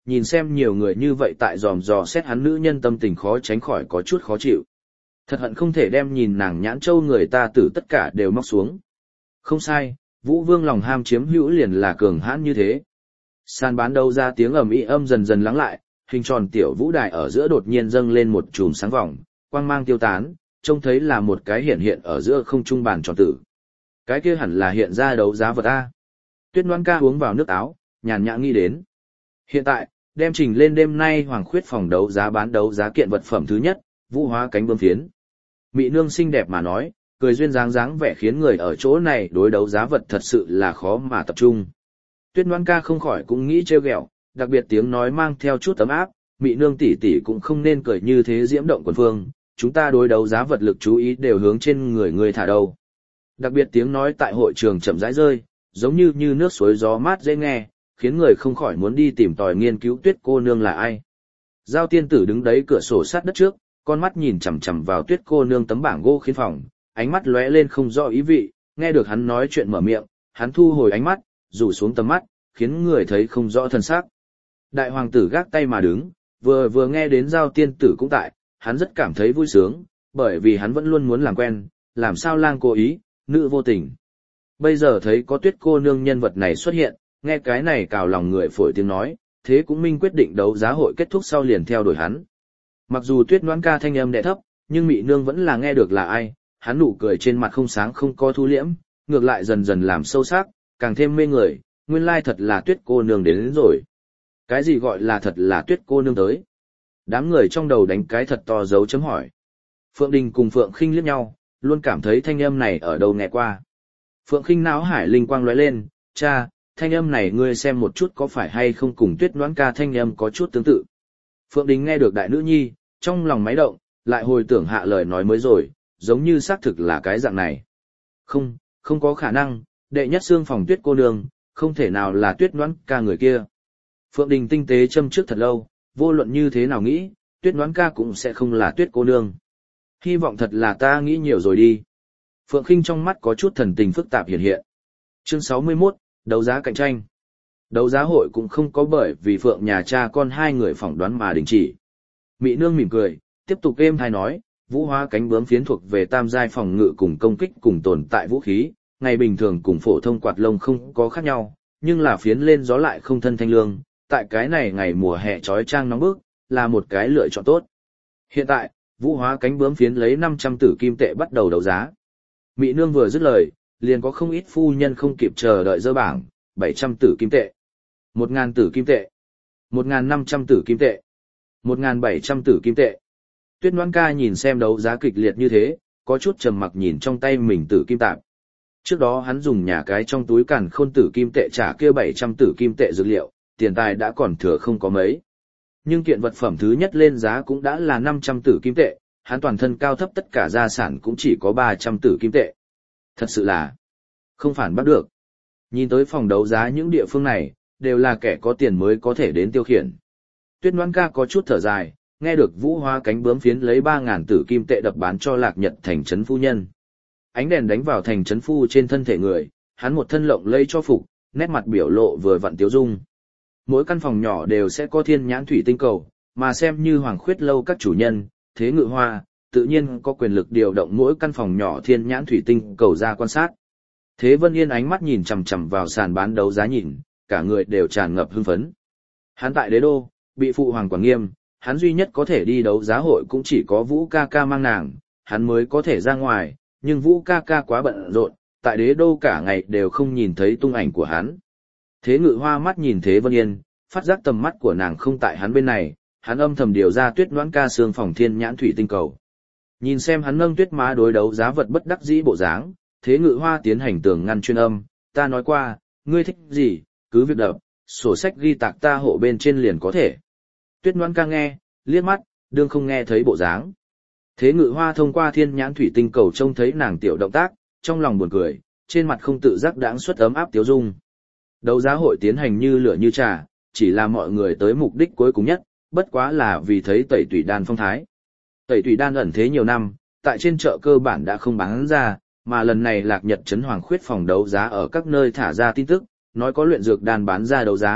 nhìn xem nhiều người như vậy tại dòm dò xét hắn nữ nhân tâm tình khó tránh khỏi có chút khó chịu. Thật hận không thể đem nhìn nàng nhãn châu người ta tử tất cả đều móc xuống. Không sai, Vũ Vương lòng ham chiếm hữu liền là cường hãn như thế. Sàn bán đấu ra tiếng ầm ĩ âm dần dần lắng lại, hình tròn tiểu vũ đài ở giữa đột nhiên dâng lên một chùm sáng vòng, quang mang tiêu tán, trông thấy là một cái hiện hiện ở giữa không trung bàn tròn tử. Cái kia hẳn là hiện ra đấu giá vật A. Tuyết Ngoan ca uống vào nước áo, nhàn nhã nghĩ đến. Hiện tại, đem trình lên đêm nay Hoàng Khuyết phòng đấu giá bán đấu giá kiện vật phẩm thứ nhất, vũ hóa cánh bướm phiến. Mị nương xinh đẹp mà nói, cười duyên dáng dáng vẻ khiến người ở chỗ này đối đấu giá vật thật sự là khó mà tập trung. Tuyết Ngoan ca không khỏi cũng nghĩ trêu ghẹo, đặc biệt tiếng nói mang theo chút ấm áp, mị nương tỷ tỷ cũng không nên cười như thế diễm động quần phương, chúng ta đối đấu giá vật lực chú ý đều hướng trên người người thả đâu. Đặc biệt tiếng nói tại hội trường chậm rãi rơi, giống như như nước suối gió mát dễ nghe, khiến người không khỏi muốn đi tìm tòi nghiên cứu Tuyết cô nương là ai. Giao tiên tử đứng đấy cửa sổ sát đất trước, con mắt nhìn chằm chằm vào Tuyết cô nương tấm bảng gỗ khiến phòng, ánh mắt lóe lên không rõ ý vị, nghe được hắn nói chuyện mở miệng, hắn thu hồi ánh mắt, rủ xuống tầm mắt, khiến người thấy không rõ thân xác. Đại hoàng tử gác tay mà đứng, vừa vừa nghe đến Giao tiên tử cũng tại, hắn rất cảm thấy vui sướng, bởi vì hắn vẫn luôn muốn làm quen, làm sao lang cố ý, nữ vô tình. Bây giờ thấy có Tuyết cô nương nhân vật này xuất hiện, nghe cái này cào lòng người phổi tiếng nói, thế cũng minh quyết định đấu giá hội kết thúc sau liền theo đuổi hắn. Mặc dù Tuyết Ngoãn ca thanh âm đẽ thấp, nhưng mị nương vẫn là nghe được là ai, hắn nụ cười trên mặt không sáng không có thu liễm, ngược lại dần dần làm sâu sắc, càng thêm mê người, nguyên lai thật là Tuyết cô nương đến, đến rồi. Cái gì gọi là thật là Tuyết cô nương tới? Đám người trong đầu đánh cái thật to dấu chấm hỏi. Phượng Đình cùng Phượng Khinh liếc nhau, luôn cảm thấy thanh âm này ở đâu nghe qua. Phượng Khinh não hải linh quang lóe lên, cha, thanh âm này ngươi xem một chút có phải hay không cùng Tuyết Ngoãn ca thanh âm có chút tương tự. Phượng Đình nghe được đại nữ nhi, trong lòng máy động, lại hồi tưởng hạ lời nói mới rồi, giống như xác thực là cái dạng này. Không, không có khả năng, đệ nhất xương phòng Tuyết cô nương, không thể nào là Tuyết Ngoãn ca người kia. Phượng Đình tinh tế châm trước thật lâu, vô luận như thế nào nghĩ, Tuyết Ngoãn ca cũng sẽ không là Tuyết cô nương. Hy vọng thật là ta nghĩ nhiều rồi đi. Phượng Khinh trong mắt có chút thần tình phức tạp hiện hiện. Chương sáu mươi mốt, đấu giá cạnh tranh. Đấu giá hội cũng không có bởi vì Phượng nhà cha con hai người phỏng đoán mà đình chỉ. Mị nương mỉm cười, tiếp tục êm hay nói, vũ hóa cánh bướm phiến thuộc về tam giai phòng ngự cùng công kích cùng tồn tại vũ khí, ngày bình thường cùng phổ thông quạt lông không có khác nhau, nhưng là phiến lên gió lại không thân thanh lương, tại cái này ngày mùa hè trói trang nóng bức, là một cái lựa chọn tốt. Hiện tại, vũ hóa cánh bướm phiến lấy năm trăm tử kim tệ bắt đầu đấu giá. Mị nương vừa dứt lời, liền có không ít phu nhân không kịp chờ đợi dơ bảng, bảy trăm tử kim tệ, một ngàn tử kim tệ, một ngàn năm trăm tử kim tệ, một ngàn bảy trăm tử kim tệ. Tuyết Ngoãn ca nhìn xem đấu giá kịch liệt như thế, có chút trầm mặc nhìn trong tay mình tử kim tạp. Trước đó hắn dùng nhà cái trong túi càn khôn tử kim tệ trả kia bảy trăm tử kim tệ dược liệu, tiền tài đã còn thừa không có mấy. Nhưng kiện vật phẩm thứ nhất lên giá cũng đã là năm trăm tử kim tệ, hắn toàn thân cao thấp tất cả gia sản cũng chỉ có ba trăm tử kim tệ. Thật sự là không phản bắt được. Nhìn tới phòng đấu giá những địa phương này, đều là kẻ có tiền mới có thể đến tiêu khiển. Tuyết Ngoãn ca có chút thở dài, nghe được vũ hóa cánh bướm phiến lấy ba ngàn tử kim tệ đập bán cho Lạc Nhật thành trấn phu nhân. Ánh đèn đánh vào thành trấn phu trên thân thể người, hắn một thân lộng lẫy cho phục, nét mặt biểu lộ vừa vặn tiếu dung. Mỗi căn phòng nhỏ đều sẽ có thiên nhãn thủy tinh cầu, mà xem như Hoàng Khuyết lâu các chủ nhân, Thế Ngự Hoa, tự nhiên có quyền lực điều động mỗi căn phòng nhỏ thiên nhãn thủy tinh cầu ra quan sát. Thế Vân Yên ánh mắt nhìn chằm chằm vào sàn bán đấu giá nhìn, cả người đều tràn ngập hưng phấn. Hắn tại đế đô, bị phụ hoàng quản nghiêm, hắn duy nhất có thể đi đấu giá hội cũng chỉ có Vũ ca ca mang nàng, hắn mới có thể ra ngoài, nhưng Vũ ca ca quá bận rộn, tại đế đô cả ngày đều không nhìn thấy tung ảnh của hắn. Thế Ngự Hoa mắt nhìn Thế Vân Yên, phát giác tầm mắt của nàng không tại hắn bên này, hắn âm thầm điều ra Tuyết Ngoãn ca xương phòng thiên nhãn thủy tinh cầu. Nhìn xem hắn nâng tuyết má đối đấu giá vật bất đắc dĩ bộ dáng, Thế Ngự Hoa tiến hành tường ngăn chuyên âm, ta nói qua, ngươi thích gì, cứ việc đập, sổ sách ghi tạc ta hộ bên trên liền có thể. Tuyết Ngoãn ca nghe, liếc mắt, đương không nghe thấy bộ dáng. Thế Ngự Hoa thông qua thiên nhãn thủy tinh cầu trông thấy nàng tiểu động tác, trong lòng buồn cười, trên mặt không tự giác đãng xuất ấm áp tiếu dung. Đấu giá hội tiến hành như lửa như trà, chỉ là mọi người tới mục đích cuối cùng nhất, bất quá là vì thấy tẩy tủy đan phong thái. Tẩy tủy đan ẩn thế nhiều năm, tại trên chợ cơ bản đã không bán ra, mà lần này Lạc Nhật trấn Hoàng Khuyết phòng đấu giá ở các nơi thả ra tin tức, nói có luyện dược đan bán ra đấu giá,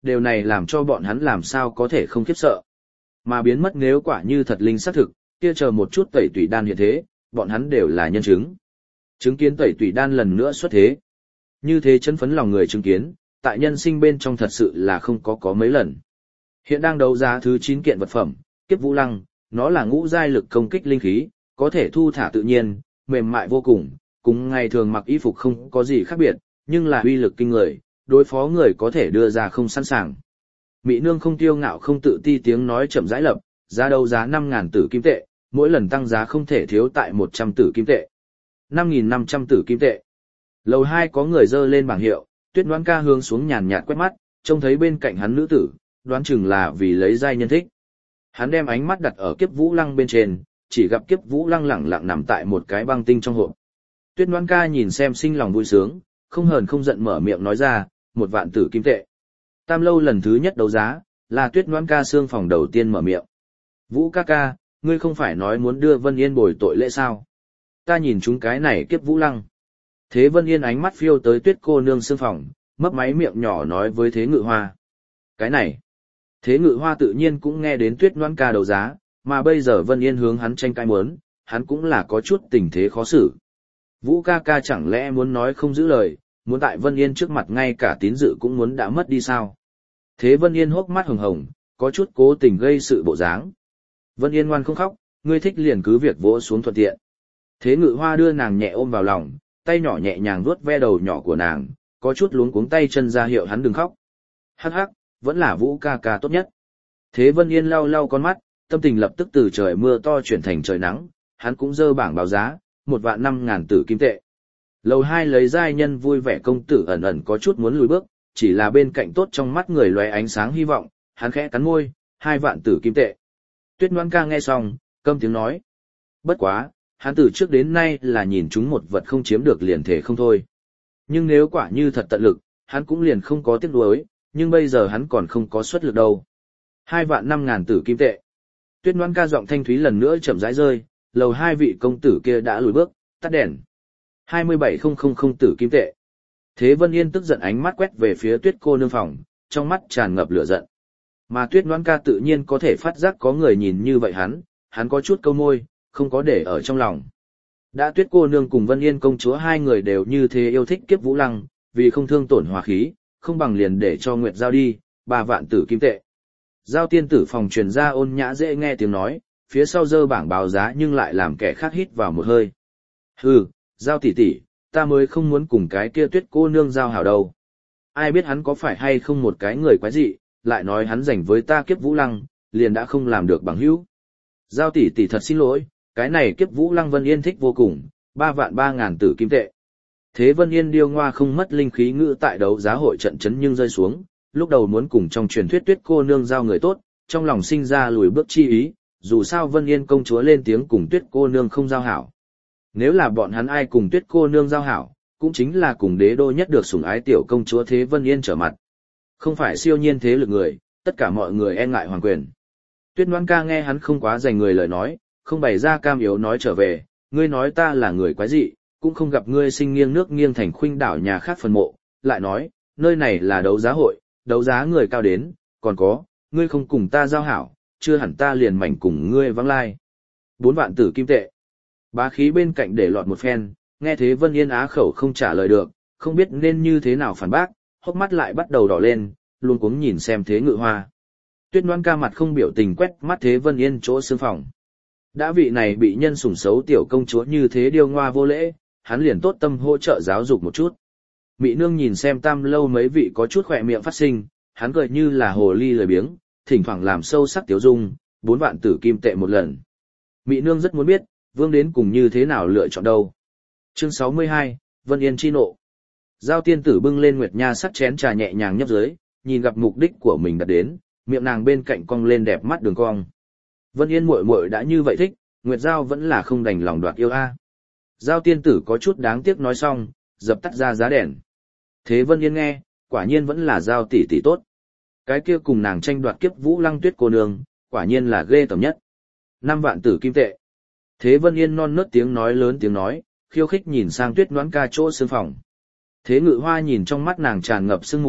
điều này làm cho bọn hắn làm sao có thể không khiếp sợ. Mà biến mất nếu quả như thật linh xác thực, kia chờ một chút tẩy tủy đan hiện thế, bọn hắn đều là nhân chứng. Chứng kiến tẩy tủy đan lần nữa xuất thế. Như thế chấn phấn lòng người chứng kiến, tại nhân sinh bên trong thật sự là không có có mấy lần. Hiện đang đấu giá thứ chín kiện vật phẩm, Kiếp Vũ Lăng, nó là ngũ giai lực công kích linh khí, có thể thu thả tự nhiên, mềm mại vô cùng, cùng ngày thường mặc y phục không có gì khác biệt, nhưng là uy lực kinh người, đối phó người có thể đưa ra không sẵn sàng. Mỹ nương không tiêu ngạo không tự ti tiếng nói chậm rãi lập, giá đấu giá năm ngàn tử kim tệ, mỗi lần tăng giá không thể thiếu tại một trăm tử kim tệ. năm nghìn năm trăm tử kim tệ. Lầu hai có người dơ lên bảng hiệu, Tuyết Đoán Ca hướng xuống nhàn nhạt quét mắt, trông thấy bên cạnh hắn nữ tử, đoán chừng là vì lấy giai nhân thích. Hắn đem ánh mắt đặt ở Kiếp Vũ Lăng bên trên, chỉ gặp Kiếp Vũ Lăng lẳng lặng nằm tại một cái băng tinh trong hộp. Tuyết Đoán Ca nhìn xem sinh lòng vui sướng, không hờn không giận mở miệng nói ra, một vạn tử kim tệ. Tam lâu lần thứ nhất đấu giá, là Tuyết Đoán Ca xương phòng đầu tiên mở miệng. Vũ ca ca, ngươi không phải nói muốn đưa Vân Yên bồi tội lễ sao? Ta nhìn chúng cái này Kiếp Vũ Lăng. Thế Vân Yên ánh mắt phiêu tới Tuyết cô nương xương phòng, mấp máy miệng nhỏ nói với Thế Ngự Hoa. Cái này. Thế Ngự Hoa tự nhiên cũng nghe đến Tuyết Đoán Ca đấu giá, mà bây giờ Vân Yên hướng hắn tranh cãi muốn, hắn cũng là có chút tình thế khó xử. Vũ ca ca chẳng lẽ muốn nói không giữ lời, muốn tại Vân Yên trước mặt ngay cả tín dự cũng muốn đã mất đi sao? Thế Vân Yên hốc mắt hồng hồng, có chút cố tình gây sự bộ dáng. Vân Yên ngoan không khóc, ngươi thích liền cứ việc vỗ xuống thuận tiện. Thế Ngự Hoa đưa nàng nhẹ ôm vào lòng, tay nhỏ nhẹ nhàng vuốt ve đầu nhỏ của nàng, có chút luống cuống tay chân ra hiệu hắn đừng khóc. Hắc hắc, vẫn là Vũ ca ca tốt nhất. Thế Vân Yên lau lau con mắt, tâm tình lập tức từ trời mưa to chuyển thành trời nắng, hắn cũng dơ bảng báo giá, một vạn năm ngàn tử kim tệ. Lầu hai lấy giai nhân vui vẻ công tử ẩn ẩn có chút muốn lùi bước, chỉ là bên cạnh tốt trong mắt người lóe ánh sáng hy vọng, hắn khẽ cắn môi, hai vạn tử kim tệ. Tuyết Đoán Ca nghe xong, câm tiếng nói. Bất quá, hắn từ trước đến nay là nhìn chúng một vật không chiếm được liền thể không thôi. Nhưng nếu quả như thật tận lực, hắn cũng liền không có tiếc nuối, nhưng bây giờ hắn còn không có xuất lực đâu. Hai vạn năm ngàn tử kim tệ. Tuyết Đoán Ca giọng thanh thúy lần nữa chậm rãi rơi, lầu hai vị công tử kia đã lùi bước, tắt đèn. hai mươi bảy nghìn tử kim tệ. Thế Vân Yên tức giận ánh mắt quét về phía Tuyết cô nương phòng, trong mắt tràn ngập lửa giận. Mà Tuyết Đoán Ca tự nhiên có thể phát giác có người nhìn như vậy hắn, hắn có chút câu môi, không có để ở trong lòng. Đã Tuyết cô nương cùng Vân Yên công chúa hai người đều như thế yêu thích Kiếp Vũ Lăng, vì không thương tổn hòa khí, không bằng liền để cho Nguyệt Giao đi, ba vạn tử kim tệ. Giao tiên tử phòng truyền ra ôn nhã dễ nghe tiếng nói, phía sau dơ bảng báo giá nhưng lại làm kẻ khác hít vào một hơi. Hừ, Giao tỷ tỷ, ta mới không muốn cùng cái kia Tuyết cô nương giao hảo đâu. Ai biết hắn có phải hay không một cái người quái dị, lại nói hắn dành với ta Kiếp Vũ Lăng, liền đã không làm được bằng hữu. Giao tỷ tỷ thật xin lỗi, cái này Kiếp Vũ Lăng Vân Yên thích vô cùng, ba vạn ba ngàn tử kim tệ. Thế Vân Yên điêu ngoa không mất linh khí ngữ tại đấu giá hội trận chấn nhưng rơi xuống, lúc đầu muốn cùng trong truyền thuyết Tuyết cô nương giao người tốt, trong lòng sinh ra lùi bước chi ý, dù sao Vân Yên công chúa lên tiếng cùng Tuyết cô nương không giao hảo. Nếu là bọn hắn ai cùng Tuyết cô nương giao hảo, cũng chính là cùng đế đô nhất được sủng ái tiểu công chúa Thế Vân Yên trở mặt. Không phải siêu nhiên thế lực người, tất cả mọi người e ngại hoàng quyền. Tuyết Đoán Ca nghe hắn không quá dành người lời nói, không bày ra cam yếu nói trở về, ngươi nói ta là người quái dị, cũng không gặp ngươi sinh nghiêng nước nghiêng thành khuynh đảo nhà khác phần mộ, lại nói, nơi này là đấu giá hội, đấu giá người cao đến, còn có, ngươi không cùng ta giao hảo, chưa hẳn ta liền mảnh cùng ngươi vắng lai. Bốn vạn tử kim tệ. Bá khí bên cạnh để lọt một phen, nghe thế Vân Yên á khẩu không trả lời được, không biết nên như thế nào phản bác, hốc mắt lại bắt đầu đỏ lên, luôn cuống nhìn xem Thế Ngự Hoa. Tuyết Đoán Ca mặt không biểu tình quét mắt Thế Vân Yên chỗ xương phòng. Đã vị này bị nhân sủng xấu tiểu công chúa như thế điêu ngoa vô lễ, hắn liền tốt tâm hỗ trợ giáo dục một chút. Mị nương nhìn xem tam lâu mấy vị có chút khỏe miệng phát sinh, hắn cười như là hồ ly lười biếng, thỉnh thoảng làm sâu sắc tiếu dung, bốn vạn tử kim tệ một lần. Mị nương rất muốn biết, vương đến cùng như thế nào lựa chọn đâu. Chương sáu mươi hai, Vân Yên chi nộ. Giao tiên tử bưng lên nguyệt nha sắc chén trà nhẹ nhàng nhấp dưới, nhìn gặp mục đích của mình đạt đến, miệng nàng bên cạnh cong lên đẹp mắt đường cong. Vân Yên muội muội đã như vậy thích, Nguyệt Giao vẫn là không đành lòng đoạt yêu a. Giao tiên tử có chút đáng tiếc nói xong, dập tắt ra giá đèn. Thế Vân Yên nghe, quả nhiên vẫn là Giao tỷ tỷ tốt. Cái kia cùng nàng tranh đoạt Kiếp Vũ Lăng Tuyết cô nương, quả nhiên là ghê tởm nhất. Năm vạn tử kim tệ. Thế Vân Yên non nớt tiếng nói lớn tiếng nói, khiêu khích nhìn sang Tuyết Đoán Ca chỗ sương phòng. Thế Ngự Hoa nhìn trong mắt nàng tràn ngập sương mù,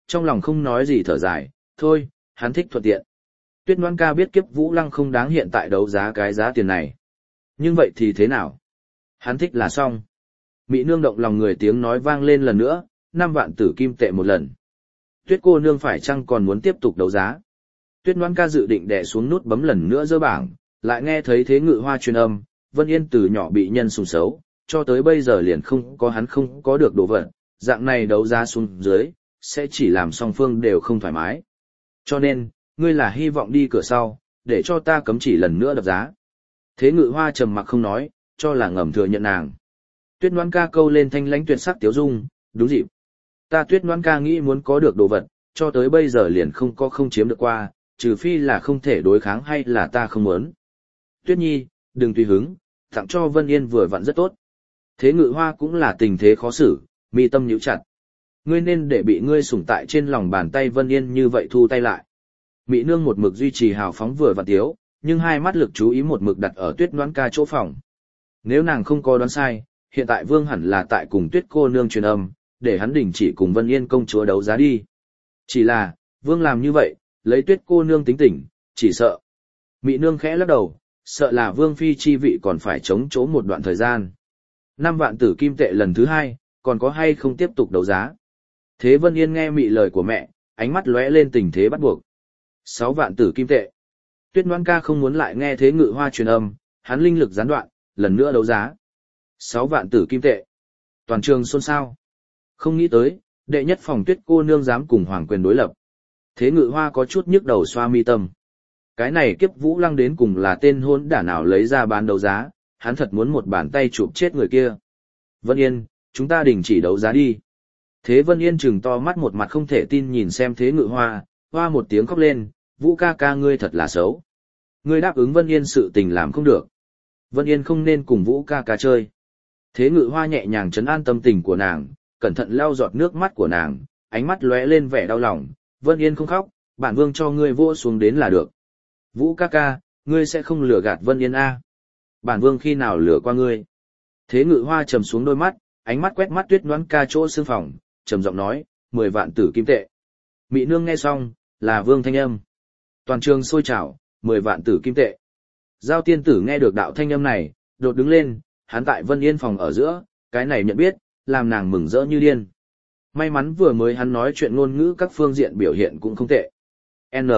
trong lòng không nói gì thở dài, thôi, hắn thích thuận tiện. Tuyết Ngoan ca biết Kiếp Vũ Lăng không đáng hiện tại đấu giá cái giá tiền này. Nhưng vậy thì thế nào? Hắn thích là xong. Mỹ nương động lòng người tiếng nói vang lên lần nữa, năm vạn tử kim tệ một lần. Tuyết cô nương phải chăng còn muốn tiếp tục đấu giá? Tuyết Ngoan ca dự định đè xuống nút bấm lần nữa dơ bảng, lại nghe thấy Thế Ngự Hoa truyền âm, Vân Yên từ nhỏ bị nhân sủng xấu, cho tới bây giờ liền không có hắn không có được đồ vật, dạng này đấu giá xuống dưới, sẽ chỉ làm song phương đều không thoải mái. Cho nên, ngươi là hy vọng đi cửa sau, để cho ta cấm chỉ lần nữa đập giá. Thế Ngự Hoa trầm mặc không nói, cho là ngầm thừa nhận nàng. Tuyết Ngoan ca câu lên thanh lãnh tuyệt sắc tiếu dung, đúng dịp. Ta Tuyết Ngoan ca nghĩ muốn có được đồ vật, cho tới bây giờ liền không có không chiếm được qua, trừ phi là không thể đối kháng hay là ta không muốn. Tuyết Nhi, đừng tùy hứng, tặng cho Vân Yên vừa vặn rất tốt. Thế Ngự Hoa cũng là tình thế khó xử, mi tâm nhíu chặt. Ngươi nên để bị ngươi sủng tại trên lòng bàn tay Vân Yên như vậy thu tay lại. Mỹ nương một mực duy trì hào phóng vừa vặn tiếu, nhưng hai mắt lực chú ý một mực đặt ở Tuyết Ngoan ca chỗ phòng. Nếu nàng không có đoán sai, hiện tại Vương hẳn là tại cùng Tuyết cô nương truyền âm, để hắn đình chỉ cùng Vân Yên công chúa đấu giá đi. Chỉ là, Vương làm như vậy, lấy Tuyết cô nương tính tình, chỉ sợ. Mỹ nương khẽ lắc đầu, sợ là Vương phi chi vị còn phải chống chỗ một đoạn thời gian. Năm vạn tử kim tệ lần thứ hai, còn có hay không tiếp tục đấu giá? Thế Vân Yên nghe Mị lời của mẹ, ánh mắt lóe lên tình thế bắt buộc. Sáu vạn tử kim tệ. Tuyết Ngoan ca không muốn lại nghe Thế Ngự Hoa truyền âm, hắn linh lực gián đoạn, lần nữa đấu giá. Sáu vạn tử kim tệ. Toàn trường xôn xao. Không nghĩ tới, đệ nhất phòng Tuyết cô nương dám cùng Hoàng Quyền đối lập. Thế Ngự Hoa có chút nhức đầu xoa mi tâm. Cái này Kiếp Vũ Lăng đến cùng là tên hôn đả nào lấy ra bán đấu giá, hắn thật muốn một bàn tay chụp chết người kia. Vân Yên, chúng ta đình chỉ đấu giá đi. Thế Vân Yên trừng to mắt một mặt không thể tin nhìn xem Thế Ngự Hoa, hoa một tiếng khóc lên, Vũ ca ca ngươi thật là xấu. Ngươi đáp ứng Vân Yên sự tình làm không được. Vân Yên không nên cùng Vũ ca ca chơi. Thế Ngự Hoa nhẹ nhàng trấn an tâm tình của nàng, cẩn thận lau giọt nước mắt của nàng, ánh mắt lóe lên vẻ đau lòng, Vân Yên không khóc, bản vương cho ngươi vỗ xuống đến là được. Vũ ca ca, ngươi sẽ không lừa gạt Vân Yên a? Bản vương khi nào lừa qua ngươi? Thế Ngự Hoa trầm xuống đôi mắt, ánh mắt quét mắt Tuyết Ngoan ca chỗ xương phòng, trầm giọng nói, mười vạn tử kim tệ. Mị nương nghe xong, là vương thanh âm. Toàn trường sôi trào, mười vạn tử kim tệ. Giao tiên tử nghe được đạo thanh âm này, đột đứng lên, hắn tại Vân Yên phòng ở giữa, cái này nhận biết, làm nàng mừng rỡ như điên. May mắn vừa mới hắn nói chuyện ngôn ngữ các phương diện biểu hiện cũng không tệ. N.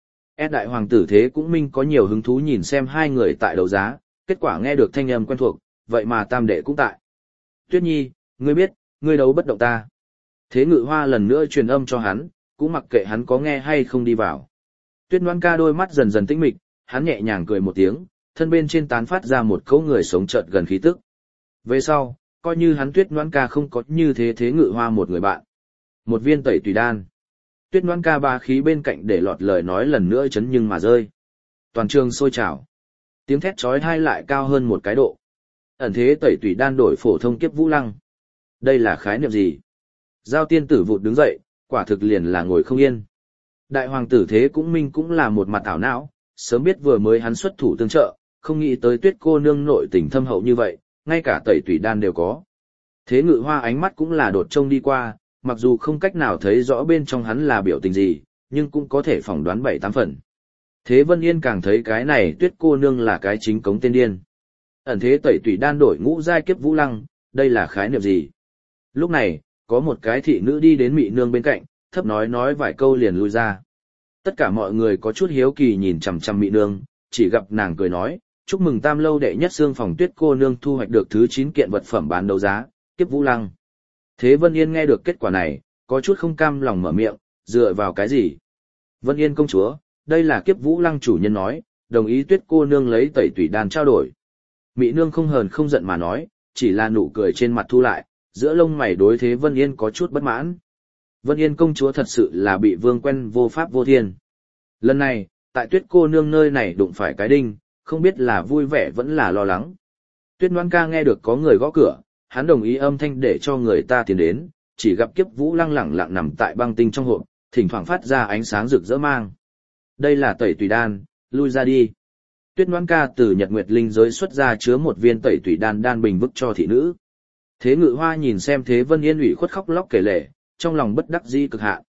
S đại hoàng tử Thế cũng minh có nhiều hứng thú nhìn xem hai người tại đấu giá, kết quả nghe được thanh âm quen thuộc, vậy mà tam đệ cũng tại. Tuyết Nhi, ngươi biết, ngươi đấu bất động ta. Thế Ngự Hoa lần nữa truyền âm cho hắn, cũng mặc kệ hắn có nghe hay không đi vào. Tuyết Ngoan ca đôi mắt dần dần tĩnh mịch, hắn nhẹ nhàng cười một tiếng, thân bên trên tán phát ra một cấu người sống chợt gần khí tức. Về sau, coi như hắn Tuyết Ngoan ca không có như thế Thế Ngự Hoa một người bạn. Một viên tẩy tùy đan. Tuyết Ngoan ca ba khí bên cạnh để lọt lời nói lần nữa chấn nhưng mà rơi. Toàn trường sôi trào. Tiếng thét chói tai lại cao hơn một cái độ. Ẩn thế tẩy tùy đan đổi phổ thông Kiếp Vũ Lăng. Đây là khái niệm gì? Giao tiên tử vụt đứng dậy, quả thực liền là ngồi không yên. Đại hoàng tử Thế cũng minh cũng là một mặt ảo não, sớm biết vừa mới hắn xuất thủ tương trợ, không nghĩ tới Tuyết cô nương nội tình thâm hậu như vậy, ngay cả tẩy tùy đan đều có. Thế Ngự Hoa ánh mắt cũng là đột trông đi qua, mặc dù không cách nào thấy rõ bên trong hắn là biểu tình gì, nhưng cũng có thể phỏng đoán bảy tám phần. Thế Vân Yên càng thấy cái này Tuyết cô nương là cái chính cống tên điên. Ẩn thế tẩy tùy đan đổi ngũ giai Kiếp Vũ Lăng, đây là khái niệm gì? Lúc này, có một cái thị nữ đi đến Mị nương bên cạnh, thấp nói nói vài câu liền lui ra. Tất cả mọi người có chút hiếu kỳ nhìn chằm chằm Mị nương, chỉ gặp nàng cười nói, chúc mừng tam lâu đệ nhất xương phòng Tuyết cô nương thu hoạch được thứ chín kiện vật phẩm bán đấu giá, Kiếp Vũ Lăng. Thế Vân Yên nghe được kết quả này, có chút không cam lòng mở miệng, dựa vào cái gì? Vân Yên công chúa, đây là Kiếp Vũ Lăng chủ nhân nói, đồng ý Tuyết cô nương lấy tẩy tùy đan trao đổi. Mị nương không hờn không giận mà nói, chỉ là nụ cười trên mặt thu lại, giữa lông mày đối Thế Vân Yên có chút bất mãn. Vân Yên công chúa thật sự là bị vương quen vô pháp vô thiên. Lần này, tại Tuyết cô nương nơi này đụng phải cái đinh, không biết là vui vẻ vẫn là lo lắng. Tuyết Ngoan ca nghe được có người gõ cửa, hắn đồng ý âm thanh để cho người ta tiến đến, chỉ gặp Kiếp Vũ Lăng lẳng lặng nằm tại băng tinh trong hộp, thỉnh thoảng phát ra ánh sáng rực rỡ mang. Đây là tẩy tùy đan, lui ra đi. Tuyết Ngoan ca từ Nhật Nguyệt Linh giới xuất ra chứa một viên tẩy tùy đan đan bình vứt cho thị nữ. Thế Ngự Hoa nhìn xem Thế Vân Yên ủy khuất khóc lóc kể lể, trong lòng bất đắc dĩ cực hạn.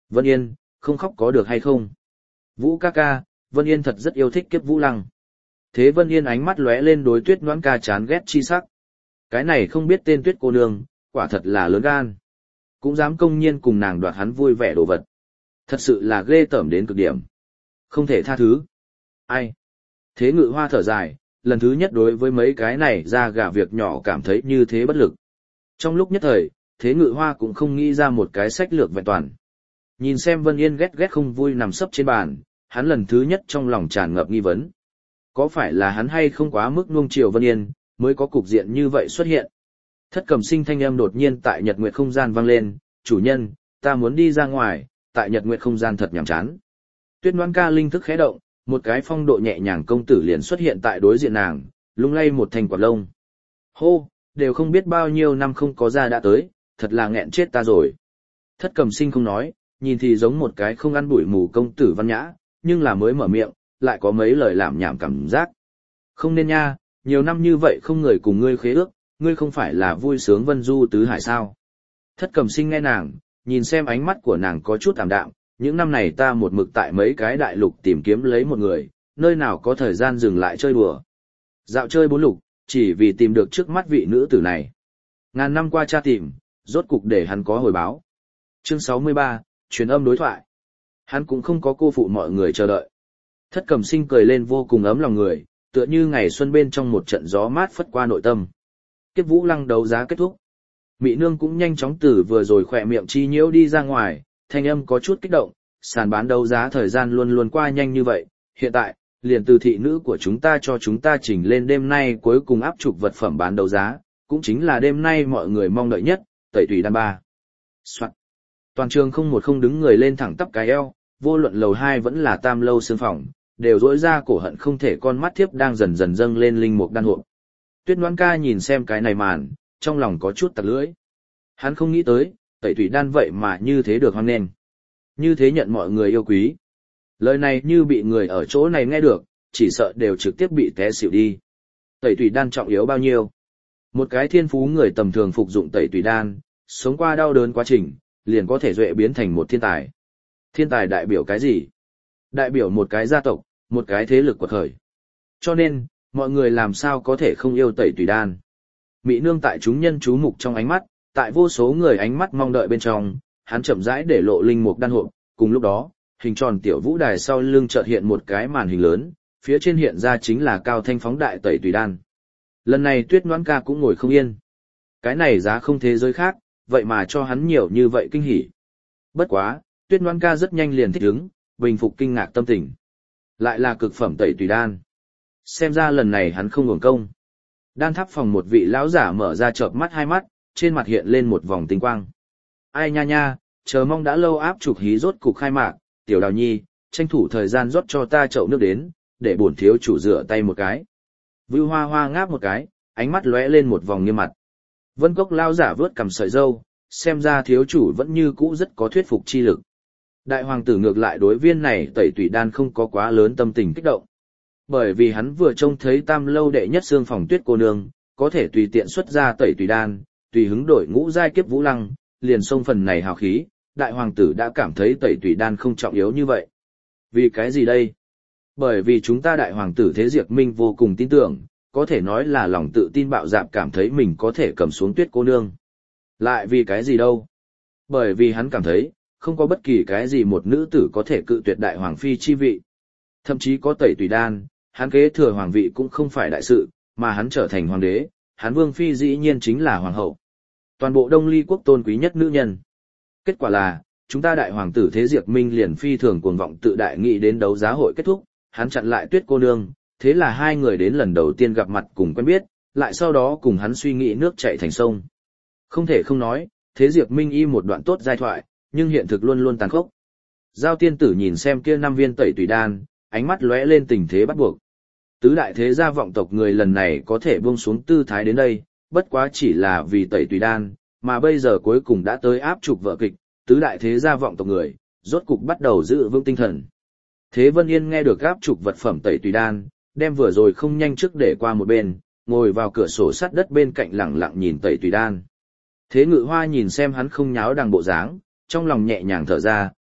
Vân Yên, không khóc có được hay không? Vũ ca ca, Vân Yên thật rất yêu thích Kiếp Vũ Lăng. Thế Vân Yên ánh mắt lóe lên đối Tuyết Noãn ca chán ghét chi sắc. Cái này không biết tên Tuyết cô nương, quả thật là lớn gan. Cũng dám công nhiên cùng nàng đoạt hắn vui vẻ đồ vật. Thật sự là ghê tởm đến cực điểm. Không thể tha thứ. Ai? Thế Ngự Hoa thở dài, lần thứ nhất đối với mấy cái này ra gà việc nhỏ cảm thấy như thế bất lực. Trong lúc nhất thời, Thế Ngự Hoa cũng không nghĩ ra một cái sách lược vẹn toàn. Nhìn xem Vân Yên ghét ghét không vui nằm sấp trên bàn, hắn lần thứ nhất trong lòng tràn ngập nghi vấn. Có phải là hắn hay không quá mức nuông chiều Vân Yên, mới có cục diện như vậy xuất hiện? Thất Cầm Sinh thanh âm đột nhiên tại Nhật Nguyệt không gian vang lên, chủ nhân, ta muốn đi ra ngoài, tại Nhật Nguyệt không gian thật nhàm chán. Tuyết Noãn ca linh thức khẽ động, một cái phong độ nhẹ nhàng công tử liền xuất hiện tại đối diện nàng, lung lay một thành quạt lông. Hô, đều không biết bao nhiêu năm không có ra đã tới, thật là nghẹn chết ta rồi. Thất Cầm Sinh không nói, nhìn thì giống một cái không ăn bụi mù công tử văn nhã, nhưng là mới mở miệng, lại có mấy lời làm nhảm cảm giác. Không nên nha, nhiều năm như vậy không người cùng ngươi khế ước, ngươi không phải là vui sướng vân du tứ hải sao? Thất Cầm Sinh nghe nàng, nhìn xem ánh mắt của nàng có chút ảm đạm, những năm này ta một mực tại mấy cái đại lục tìm kiếm lấy một người, nơi nào có thời gian dừng lại chơi đùa. Dạo chơi bốn lục, chỉ vì tìm được trước mắt vị nữ tử này. Ngàn năm qua tra tìm, rốt cục để hắn có hồi báo. Chương sáu mươi ba, truyền âm đối thoại. Hắn cũng không có cô phụ mọi người chờ đợi. Thất Cầm Sinh cười lên vô cùng ấm lòng người, tựa như ngày xuân bên trong một trận gió mát phất qua nội tâm. Kiếp Vũ Lăng đấu giá kết thúc. Mị Nương cũng nhanh chóng từ vừa rồi khỏe miệng chi nhiễu đi ra ngoài, thanh âm có chút kích động, sàn bán đấu giá thời gian luôn luôn qua nhanh như vậy, hiện tại, liền từ thị nữ của chúng ta cho chúng ta chỉnh lên đêm nay cuối cùng áp trục vật phẩm bán đấu giá, cũng chính là đêm nay mọi người mong đợi nhất, tẩy tùy đan ba. Soạn. Toàn trường không một không đứng người lên thẳng tắp cái eo, vô luận lầu hai vẫn là tam lâu sương phòng, đều dỗi ra cổ hận không thể con mắt thiếp đang dần dần dâng lên linh mục đan hộp. Tuyết Noãn ca nhìn xem cái này màn, trong lòng có chút tặc lưỡi. Hắn không nghĩ tới, tẩy tùy đan vậy mà như thế được hoan nghênh, như thế nhận mọi người yêu quý. Lời này như bị người ở chỗ này nghe được, chỉ sợ đều trực tiếp bị té xỉu đi. Tẩy tùy đan trọng yếu bao nhiêu? Một cái thiên phú người tầm thường phục dụng tẩy tùy đan, sống qua đau đớn quá trình, liền có thể duệ biến thành một thiên tài. Thiên tài đại biểu cái gì? Đại biểu một cái gia tộc, một cái thế lực quật khởi. Cho nên, mọi người làm sao có thể không yêu tẩy tùy đan? Mị Nương tại chúng nhân chú mục trong ánh mắt, tại vô số người ánh mắt mong đợi bên trong, hắn chậm rãi để lộ linh mục đan hộp, cùng lúc đó, hình tròn tiểu vũ đài sau lưng chợt hiện một cái màn hình lớn, phía trên hiện ra chính là cao thanh phóng đại tẩy tùy đan. Lần này Tuyết Noãn ca cũng ngồi không yên. Cái này giá không thế giới khác, vậy mà cho hắn nhiều như vậy kinh hỉ. Bất quá, Tuyết Noãn ca rất nhanh liền thích ứng, bình phục kinh ngạc tâm tình. Lại là cực phẩm tẩy tùy đan. Xem ra lần này hắn không uổng công. Đan tháp phòng một vị lão giả mở ra chợp mắt hai mắt, trên mặt hiện lên một vòng tinh quang. Ai nha nha, chờ mong đã lâu áp trục hí rốt cục khai mạc, Tiểu Đào Nhi, tranh thủ thời gian rót cho ta chậu nước đến, để bổn thiếu chủ rửa tay một cái. Vưu Hoa Hoa ngáp một cái, ánh mắt lóe lên một vòng nghiêm mặt. Vân Cốc lão giả vướt cầm sợi râu, xem ra thiếu chủ vẫn như cũ rất có thuyết phục chi lực. Đại hoàng tử ngược lại đối viên này tẩy tùy đan không có quá lớn tâm tình kích động. Bởi vì hắn vừa trông thấy tam lâu đệ nhất xương phòng Tuyết cô nương, có thể tùy tiện xuất ra tẩy tùy đan, tùy hứng đổi ngũ giai Kiếp Vũ Lăng, liền xông phần này hào khí, đại hoàng tử đã cảm thấy tẩy tùy đan không trọng yếu như vậy. Vì cái gì đây? Bởi vì chúng ta đại hoàng tử Thế Diệp Minh vô cùng tin tưởng, có thể nói là lòng tự tin bạo dạn cảm thấy mình có thể cầm xuống Tuyết cô nương. Lại vì cái gì đâu? Bởi vì hắn cảm thấy, không có bất kỳ cái gì một nữ tử có thể cự tuyệt đại hoàng phi chi vị. Thậm chí có tẩy tùy đan, hắn kế thừa hoàng vị cũng không phải đại sự, mà hắn trở thành hoàng đế, hắn vương phi dĩ nhiên chính là hoàng hậu. Toàn bộ Đông Ly quốc tôn quý nhất nữ nhân. Kết quả là, chúng ta đại hoàng tử Thế Diệp Minh liền phi thường cuồng vọng tự đại nghị đến đấu giá hội kết thúc, hắn chặn lại Tuyết cô nương, thế là hai người đến lần đầu tiên gặp mặt cùng quen biết, lại sau đó cùng hắn suy nghĩ nước chảy thành sông. Không thể không nói, Thế Diệp Minh y một đoạn tốt giai thoại, nhưng hiện thực luôn luôn tàn khốc. Giao tiên tử nhìn xem kia năm viên tẩy tùy đan, ánh mắt lóe lên tình thế bắt buộc. Tứ đại thế gia vọng tộc người lần này có thể buông xuống tư thái đến đây, bất quá chỉ là vì tẩy tùy đan, mà bây giờ cuối cùng đã tới áp trục vở kịch, tứ đại thế gia vọng tộc người, rốt cục bắt đầu giữ vững tinh thần. Thế Vân Yên nghe được áp trục vật phẩm tẩy tùy đan, đem vừa rồi không nhanh trước để qua một bên, ngồi vào cửa sổ sát đất bên cạnh lặng lặng nhìn tẩy tùy đan. Thế Ngự Hoa nhìn xem hắn không nháo đằng bộ dáng, trong lòng nhẹ nhàng thở ra,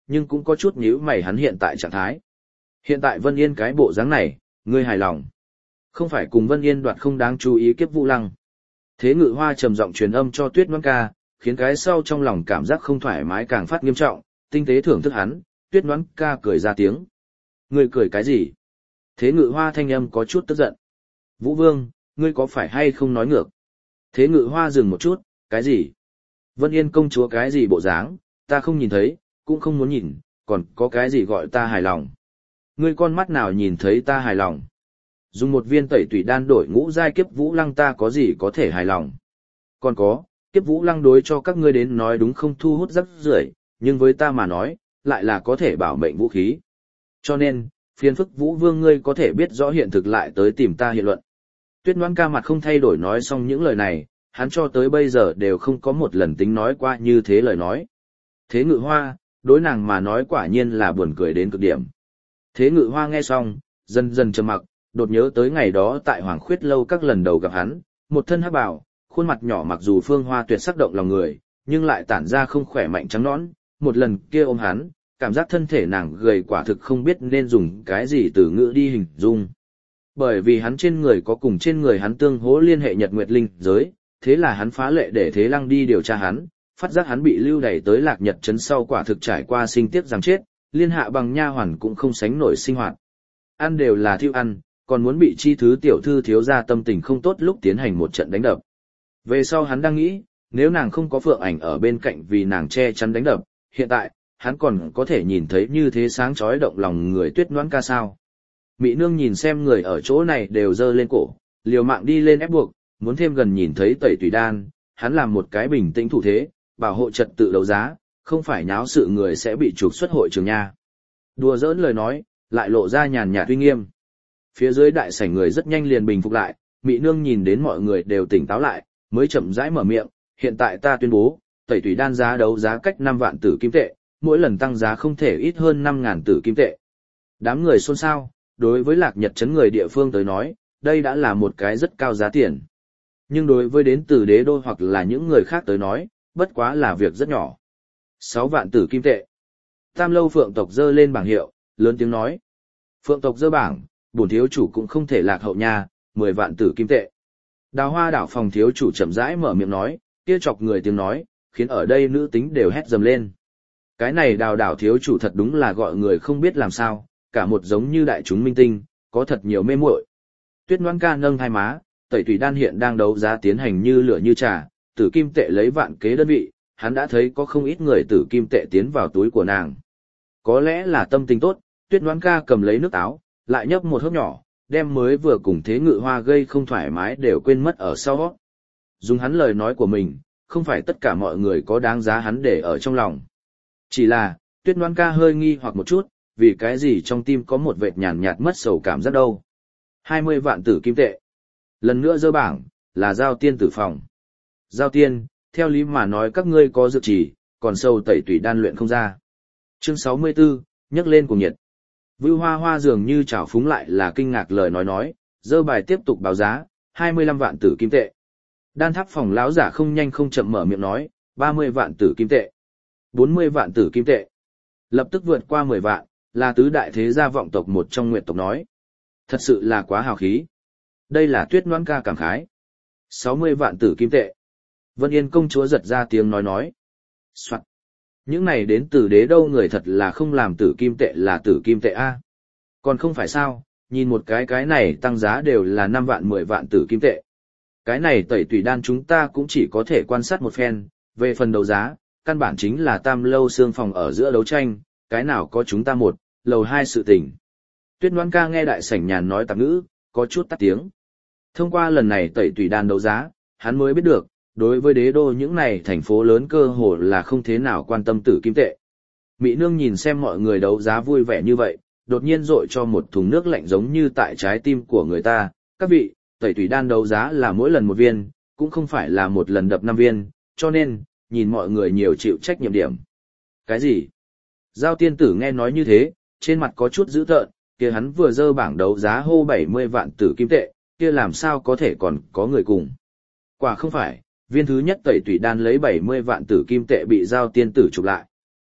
nhưng cũng có chút nhíu mày hắn hiện tại trạng thái. Hiện tại Vân Yên cái bộ dáng này, ngươi hài lòng. Không phải cùng Vân Yên đoạt không đáng chú ý Kiếp Vũ Lăng. Thế Ngự Hoa trầm giọng truyền âm cho Tuyết Ngoãn Ca, khiến cái sau trong lòng cảm giác không thoải mái càng phát nghiêm trọng, tinh tế thưởng thức hắn, Tuyết Ngoãn Ca cười ra tiếng. Ngươi cười cái gì? Thế Ngự Hoa thanh âm có chút tức giận. Vũ Vương, ngươi có phải hay không nói ngược? Thế Ngự Hoa dừng một chút, cái gì? Vân Yên công chúa cái gì bộ dáng, ta không nhìn thấy, cũng không muốn nhìn, còn có cái gì gọi ta hài lòng? Ngươi con mắt nào nhìn thấy ta hài lòng? Dùng một viên tẩy tủy đan đổi ngũ giai Kiếp Vũ Lăng ta có gì có thể hài lòng? Còn có, Kiếp Vũ Lăng đối cho các ngươi đến nói đúng không thu hút rắc rưởi, nhưng với ta mà nói, lại là có thể bảo mệnh vũ khí. Cho nên, phiền phức Vũ Vương ngươi có thể biết rõ hiện thực lại tới tìm ta hiện luận. Tuyết Ngoãn Ca mặt không thay đổi nói xong những lời này, hắn cho tới bây giờ đều không có một lần tính nói qua như thế lời nói. Thế Ngự Hoa, đối nàng mà nói quả nhiên là buồn cười đến cực điểm. Thế Ngự Hoa nghe xong, dần dần trầm mặc, đột nhớ tới ngày đó tại Hoàng Khuyết lâu các lần đầu gặp hắn, một thân hắc bào, khuôn mặt nhỏ mặc dù phương hoa tuyệt sắc động lòng người, nhưng lại tản ra không khỏe mạnh trắng nõn, một lần kia ôm hắn, cảm giác thân thể nàng gầy quả thực không biết nên dùng cái gì từ ngữ đi hình dung. Bởi vì hắn trên người có cùng trên người hắn tương hỗ liên hệ nhật nguyệt linh giới, thế là hắn phá lệ để Thế Lăng đi điều tra hắn, phát giác hắn bị lưu đày tới Lạc Nhật trấn sau quả thực trải qua sinh tiếc rằng chết, liên hạ bằng nha hoàn cũng không sánh nổi sinh hoạt. Ăn đều là thiêu ăn, còn muốn bị chi thứ tiểu thư thiếu gia tâm tình không tốt lúc tiến hành một trận đánh đập. Về sau hắn đang nghĩ, nếu nàng không có Phượng Ảnh ở bên cạnh vì nàng che chắn đánh đập, hiện tại, hắn còn có thể nhìn thấy như thế sáng chói động lòng người Tuyết Ngoãn Ca sao. Mỹ nương nhìn xem người ở chỗ này đều giơ lên cổ, liều mạng đi lên ép buộc, muốn thêm gần nhìn thấy tẩy tùy đan, hắn làm một cái bình tĩnh thủ thế, bảo hộ trật tự đấu giá, không phải nháo sự người sẽ bị trục xuất hội trường nha. Đùa giỡn lời nói, lại lộ ra nhàn nhạt uy nghiêm. Phía dưới đại sảnh người rất nhanh liền bình phục lại, Mỹ nương nhìn đến mọi người đều tỉnh táo lại, mới chậm rãi mở miệng, hiện tại ta tuyên bố, tẩy tùy đan giá đấu giá cách năm vạn tử kim tệ, mỗi lần tăng giá không thể ít hơn năm ngàn tử kim tệ. Đám người xôn xao, đối với Lạc Nhật trấn người địa phương tới nói, đây đã là một cái rất cao giá tiền. Nhưng đối với đến từ đế đô hoặc là những người khác tới nói, bất quá là việc rất nhỏ. Sáu vạn tử kim tệ. Tam lâu Phượng tộc dơ lên bảng hiệu, lớn tiếng nói. Phượng tộc dơ bảng, bổn thiếu chủ cũng không thể lạc hậu nha, mười vạn tử kim tệ. Đào Hoa đảo phòng thiếu chủ chậm rãi mở miệng nói, kia chọc người tiếng nói, khiến ở đây nữ tính đều hét dầm lên. Cái này đào đảo thiếu chủ thật đúng là gọi người không biết làm sao, cả một giống như đại chúng minh tinh, có thật nhiều mê muội. Tuyết Ngoãn Ca nâng hai má, tẩy tùy đan hiện đang đấu giá tiến hành như lửa như trà, tử kim tệ lấy vạn kế đơn vị, hắn đã thấy có không ít người tử kim tệ tiến vào túi của nàng. Có lẽ là tâm tình tốt, Tuyết Ngoãn Ca cầm lấy nước táo, lại nhấp một hớp nhỏ, đem mới vừa cùng Thế Ngự Hoa gây không thoải mái đều quên mất ở sau. Dùng hắn lời nói của mình, không phải tất cả mọi người có đáng giá hắn để ở trong lòng. Chỉ là, Tuyết Ngoãn Ca hơi nghi hoặc một chút, vì cái gì trong tim có một vệt nhàn nhạt mất sầu cảm giác đâu. hai mươi vạn tử kim tệ. Lần nữa dơ bảng, là Giao Tiên tử phòng. Giao Tiên, theo lý mà nói các ngươi có dược chỉ, còn sâu tẩy tùy đan luyện không ra. Chương sáu mươi tư, nhấc lên cùng nhiệt. Vưu Hoa Hoa dường như trào phúng lại là kinh ngạc lời nói nói, dơ bài tiếp tục báo giá, hai mươi lăm vạn tử kim tệ. Đan tháp phòng lão giả không nhanh không chậm mở miệng nói, ba mươi vạn tử kim tệ. bốn mươi vạn tử kim tệ. Lập tức vượt qua mười vạn, là tứ đại thế gia vọng tộc một trong nguyệt tộc nói. Thật sự là quá hào khí. Đây là Tuyết Ngoãn Ca cảm khái. sáu mươi vạn tử kim tệ. Vân Yên công chúa giật ra tiếng nói nói. Soạn. Những này đến từ đế đâu người thật là không làm tử kim tệ là tử kim tệ a. Còn không phải sao, nhìn một cái cái này tăng giá đều là năm vạn mười vạn tử kim tệ. Cái này tẩy tùy đan chúng ta cũng chỉ có thể quan sát một phen, về phần đấu giá, căn bản chính là tam lâu xương phòng ở giữa đấu tranh, cái nào có chúng ta một, lầu hai sự tình. Tuyết Ngoãn Ca nghe đại sảnh nhàn nói tạp ngữ, có chút tắt tiếng. Thông qua lần này tẩy tùy đan đấu giá, hắn mới biết được, đối với đế đô những này thành phố lớn cơ hồ là không thế nào quan tâm tử kim tệ. Mỹ nương nhìn xem mọi người đấu giá vui vẻ như vậy, đột nhiên dội cho một thùng nước lạnh giống như tại trái tim của người ta. Các vị, tẩy tùy đan đấu giá là mỗi lần một viên, cũng không phải là một lần đập năm viên, cho nên, nhìn mọi người nhiều chịu trách nhiệm điểm. Cái gì? Giao tiên tử nghe nói như thế, trên mặt có chút dữ tợn, kia hắn vừa dơ bảng đấu giá hô bảy mươi vạn tử kim tệ, kia làm sao có thể còn có người cùng. Quả không phải, viên thứ nhất tẩy tùy đan lấy bảy mươi vạn tử kim tệ bị giao tiên tử chụp lại.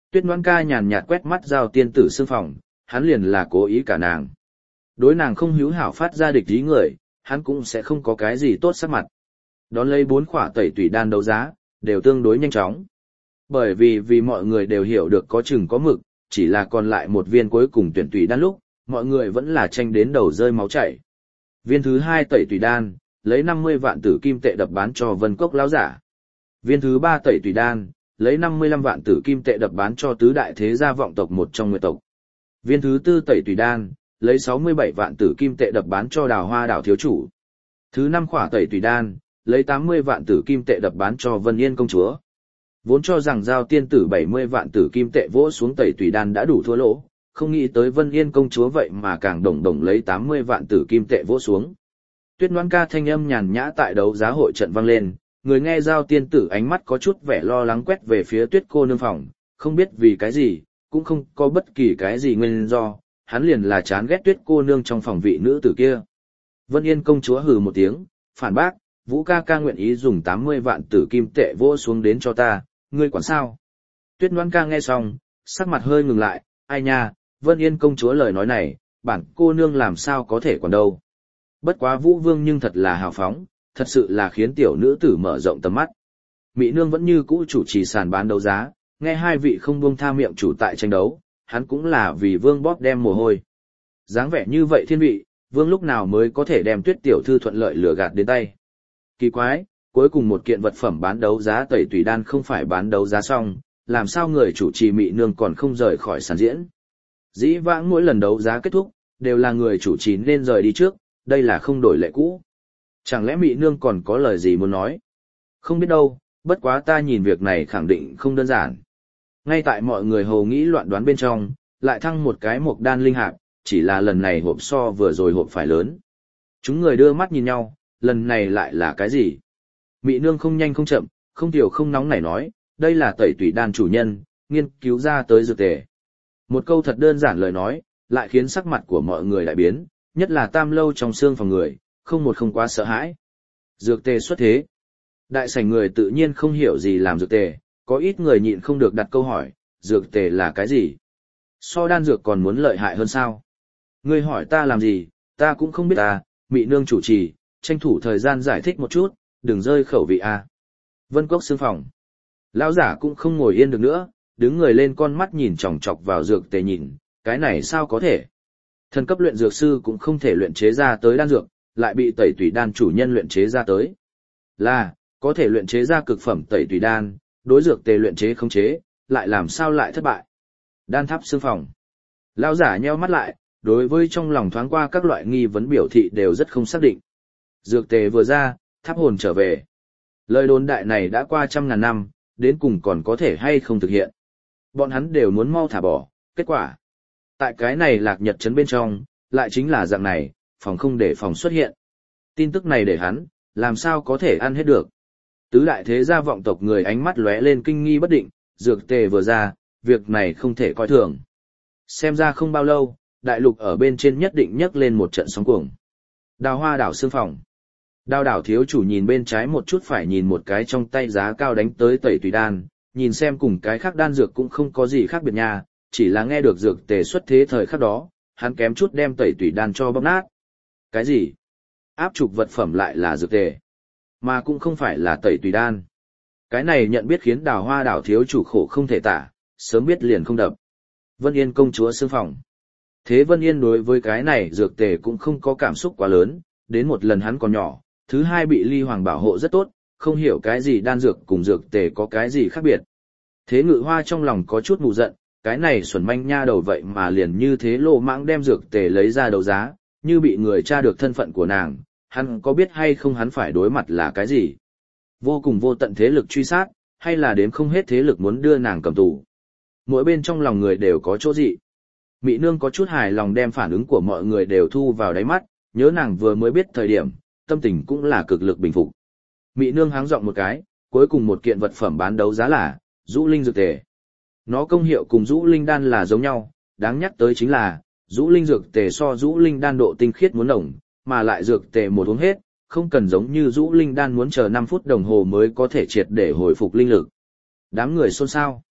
Tuyết Ngoãn ca nhàn nhạt quét mắt Giao tiên tử xương phòng, hắn liền là cố ý cả nàng. Đối nàng không hữu hảo phát ra địch ý người, hắn cũng sẽ không có cái gì tốt sắc mặt. Đón lấy bốn khỏa tẩy tủy đan đấu giá, đều tương đối nhanh chóng. Bởi vì vì mọi người đều hiểu được có chừng có mực, chỉ là còn lại một viên cuối cùng tuyển tủy đan lúc, mọi người vẫn là tranh đến đầu rơi máu chảy. Viên thứ hai tẩy tủy đan, lấy năm mươi vạn tử kim tệ đập bán cho Vân Cốc lão giả. Viên thứ ba tẩy tủy đan, lấy năm mươi lăm vạn tử kim tệ đập bán cho tứ đại thế gia vọng tộc một trong nguyệt tộc. Viên thứ tư tẩy tủy đan, lấy sáu mươi bảy vạn tử kim tệ đập bán cho Đào Hoa đảo thiếu chủ. Thứ năm khỏa tẩy tủy đan, lấy tám mươi vạn tử kim tệ đập bán cho Vân Yên công chúa. Vốn cho rằng Giao tiên tử bảy mươi vạn tử kim tệ vỗ xuống tẩy tủy đan đã đủ thua lỗ, không nghĩ tới Vân Yên công chúa vậy mà càng đồng đồng lấy tám mươi vạn tử kim tệ vỗ xuống. Tuyết Ngoãn ca thanh âm nhàn nhã tại đấu giá hội trận vang lên, người nghe Giao tiên tử ánh mắt có chút vẻ lo lắng quét về phía Tuyết cô nương phòng, không biết vì cái gì, cũng không có bất kỳ cái gì nguyên do, hắn liền là chán ghét Tuyết cô nương trong phòng vị nữ tử kia. Vân Yên công chúa hừ một tiếng, phản bác, Vũ ca ca nguyện ý dùng tám mươi vạn tử kim tệ vỗ xuống đến cho ta, ngươi quản sao? Tuyết Ngoãn ca nghe xong, sắc mặt hơi ngừng lại, ai nha, Vân Yên công chúa lời nói này, bản cô nương làm sao có thể quản đâu. Bất quá Vũ Vương nhưng thật là hào phóng, thật sự là khiến tiểu nữ tử mở rộng tầm mắt. Mỹ nương vẫn như cũ chủ trì sàn bán đấu giá, nghe hai vị không buông tha miệng chủ tại tranh đấu, hắn cũng là vì Vương bóp đem mồ hôi. Dáng vẻ như vậy thiên vị, Vương lúc nào mới có thể đem Tuyết tiểu thư thuận lợi lừa gạt đến tay. Kỳ quái, cuối cùng một kiện vật phẩm bán đấu giá tẩy tùy đan không phải bán đấu giá xong, làm sao người chủ trì Mỹ nương còn không rời khỏi sàn diễn. Dĩ vãng mỗi lần đấu giá kết thúc, đều là người chủ trì nên rời đi trước, đây là không đổi lệ cũ. Chẳng lẽ Mỹ nương còn có lời gì muốn nói? Không biết đâu, bất quá ta nhìn việc này khẳng định không đơn giản. Ngay tại mọi người hồ nghĩ loạn đoán bên trong, lại thăng một cái mộc đan linh hạp, chỉ là lần này hộp so vừa rồi hộp phải lớn. Chúng người đưa mắt nhìn nhau, lần này lại là cái gì? Mỹ nương không nhanh không chậm, không tiểu không nóng nảy nói, đây là tẩy tủy đan chủ nhân, nghiên cứu ra tới dược tề. Một câu thật đơn giản lời nói, lại khiến sắc mặt của mọi người đại biến, nhất là tam lâu trong xương phòng người, không một không quá sợ hãi. Dược tề xuất thế. Đại sảnh người tự nhiên không hiểu gì làm dược tề, có ít người nhịn không được đặt câu hỏi, dược tề là cái gì? So đan dược còn muốn lợi hại hơn sao? Ngươi hỏi ta làm gì, ta cũng không biết ta, Mị nương chủ trì, tranh thủ thời gian giải thích một chút, đừng rơi khẩu vị a. Vân Cốc xương phòng. Lão giả cũng không ngồi yên được nữa, đứng người lên con mắt nhìn chòng chọc vào dược tề nhìn, cái này sao có thể? Thần cấp luyện dược sư cũng không thể luyện chế ra tới đan dược, lại bị tẩy tủy đan chủ nhân luyện chế ra tới. Là, có thể luyện chế ra cực phẩm tẩy tủy đan, đối dược tề luyện chế không chế, lại làm sao lại thất bại? Đan tháp xương phòng. Lão giả nheo mắt lại, đối với trong lòng thoáng qua các loại nghi vấn biểu thị đều rất không xác định. Dược tề vừa ra, tháp hồn trở về. Lời đồn đại này đã qua trăm ngàn năm, đến cùng còn có thể hay không thực hiện. Bọn hắn đều muốn mau thả bỏ, kết quả. Tại cái này lạc nhật trấn bên trong, lại chính là dạng này, phòng không để phòng xuất hiện. Tin tức này để hắn, làm sao có thể ăn hết được. Tứ đại thế gia vọng tộc người ánh mắt lóe lên kinh nghi bất định, dược tề vừa ra, việc này không thể coi thường. Xem ra không bao lâu, đại lục ở bên trên nhất định nhấc lên một trận sóng cuồng. Đào Hoa đảo xương phòng. Đào đảo thiếu chủ nhìn bên trái một chút phải nhìn một cái trong tay giá cao đánh tới tẩy tùy đan, nhìn xem cùng cái khác đan dược cũng không có gì khác biệt nha, chỉ là nghe được dược tề xuất thế thời khắc đó, hắn kém chút đem tẩy tùy đan cho bóp nát. Cái gì? Áp trục vật phẩm lại là dược tề, mà cũng không phải là tẩy tùy đan. Cái này nhận biết khiến Đào Hoa đảo thiếu chủ khổ không thể tả, sớm biết liền không đập. Vân Yên công chúa xương phòng. Thế Vân Yên đối với cái này dược tề cũng không có cảm xúc quá lớn, đến một lần hắn còn nhỏ, thứ hai bị Ly Hoàng bảo hộ rất tốt, không hiểu cái gì đan dược cùng dược tề có cái gì khác biệt. Thế Ngự Hoa trong lòng có chút ngu giận, cái này xuẩn manh nha đầu vậy mà liền như thế lô mãng đem dược tề lấy ra đấu giá, như bị người tra được thân phận của nàng, hắn có biết hay không hắn phải đối mặt là cái gì? Vô cùng vô tận thế lực truy sát, hay là đếm không hết thế lực muốn đưa nàng cầm tù? Mỗi bên trong lòng người đều có chỗ dị. Mị nương có chút hài lòng đem phản ứng của mọi người đều thu vào đáy mắt, nhớ nàng vừa mới biết thời điểm, tâm tình cũng là cực lực bình phục. Mị nương háng giọng một cái, cuối cùng một kiện vật phẩm bán đấu giá là Dũ Linh dược tề. Nó công hiệu cùng Dũ Linh đan là giống nhau, đáng nhắc tới chính là Dũ Linh dược tề so Dũ Linh đan độ tinh khiết muốn nồng, mà lại dược tề một uống hết, không cần giống như Dũ Linh đan muốn chờ năm phút đồng hồ mới có thể triệt để hồi phục linh lực. Đám người xôn xao.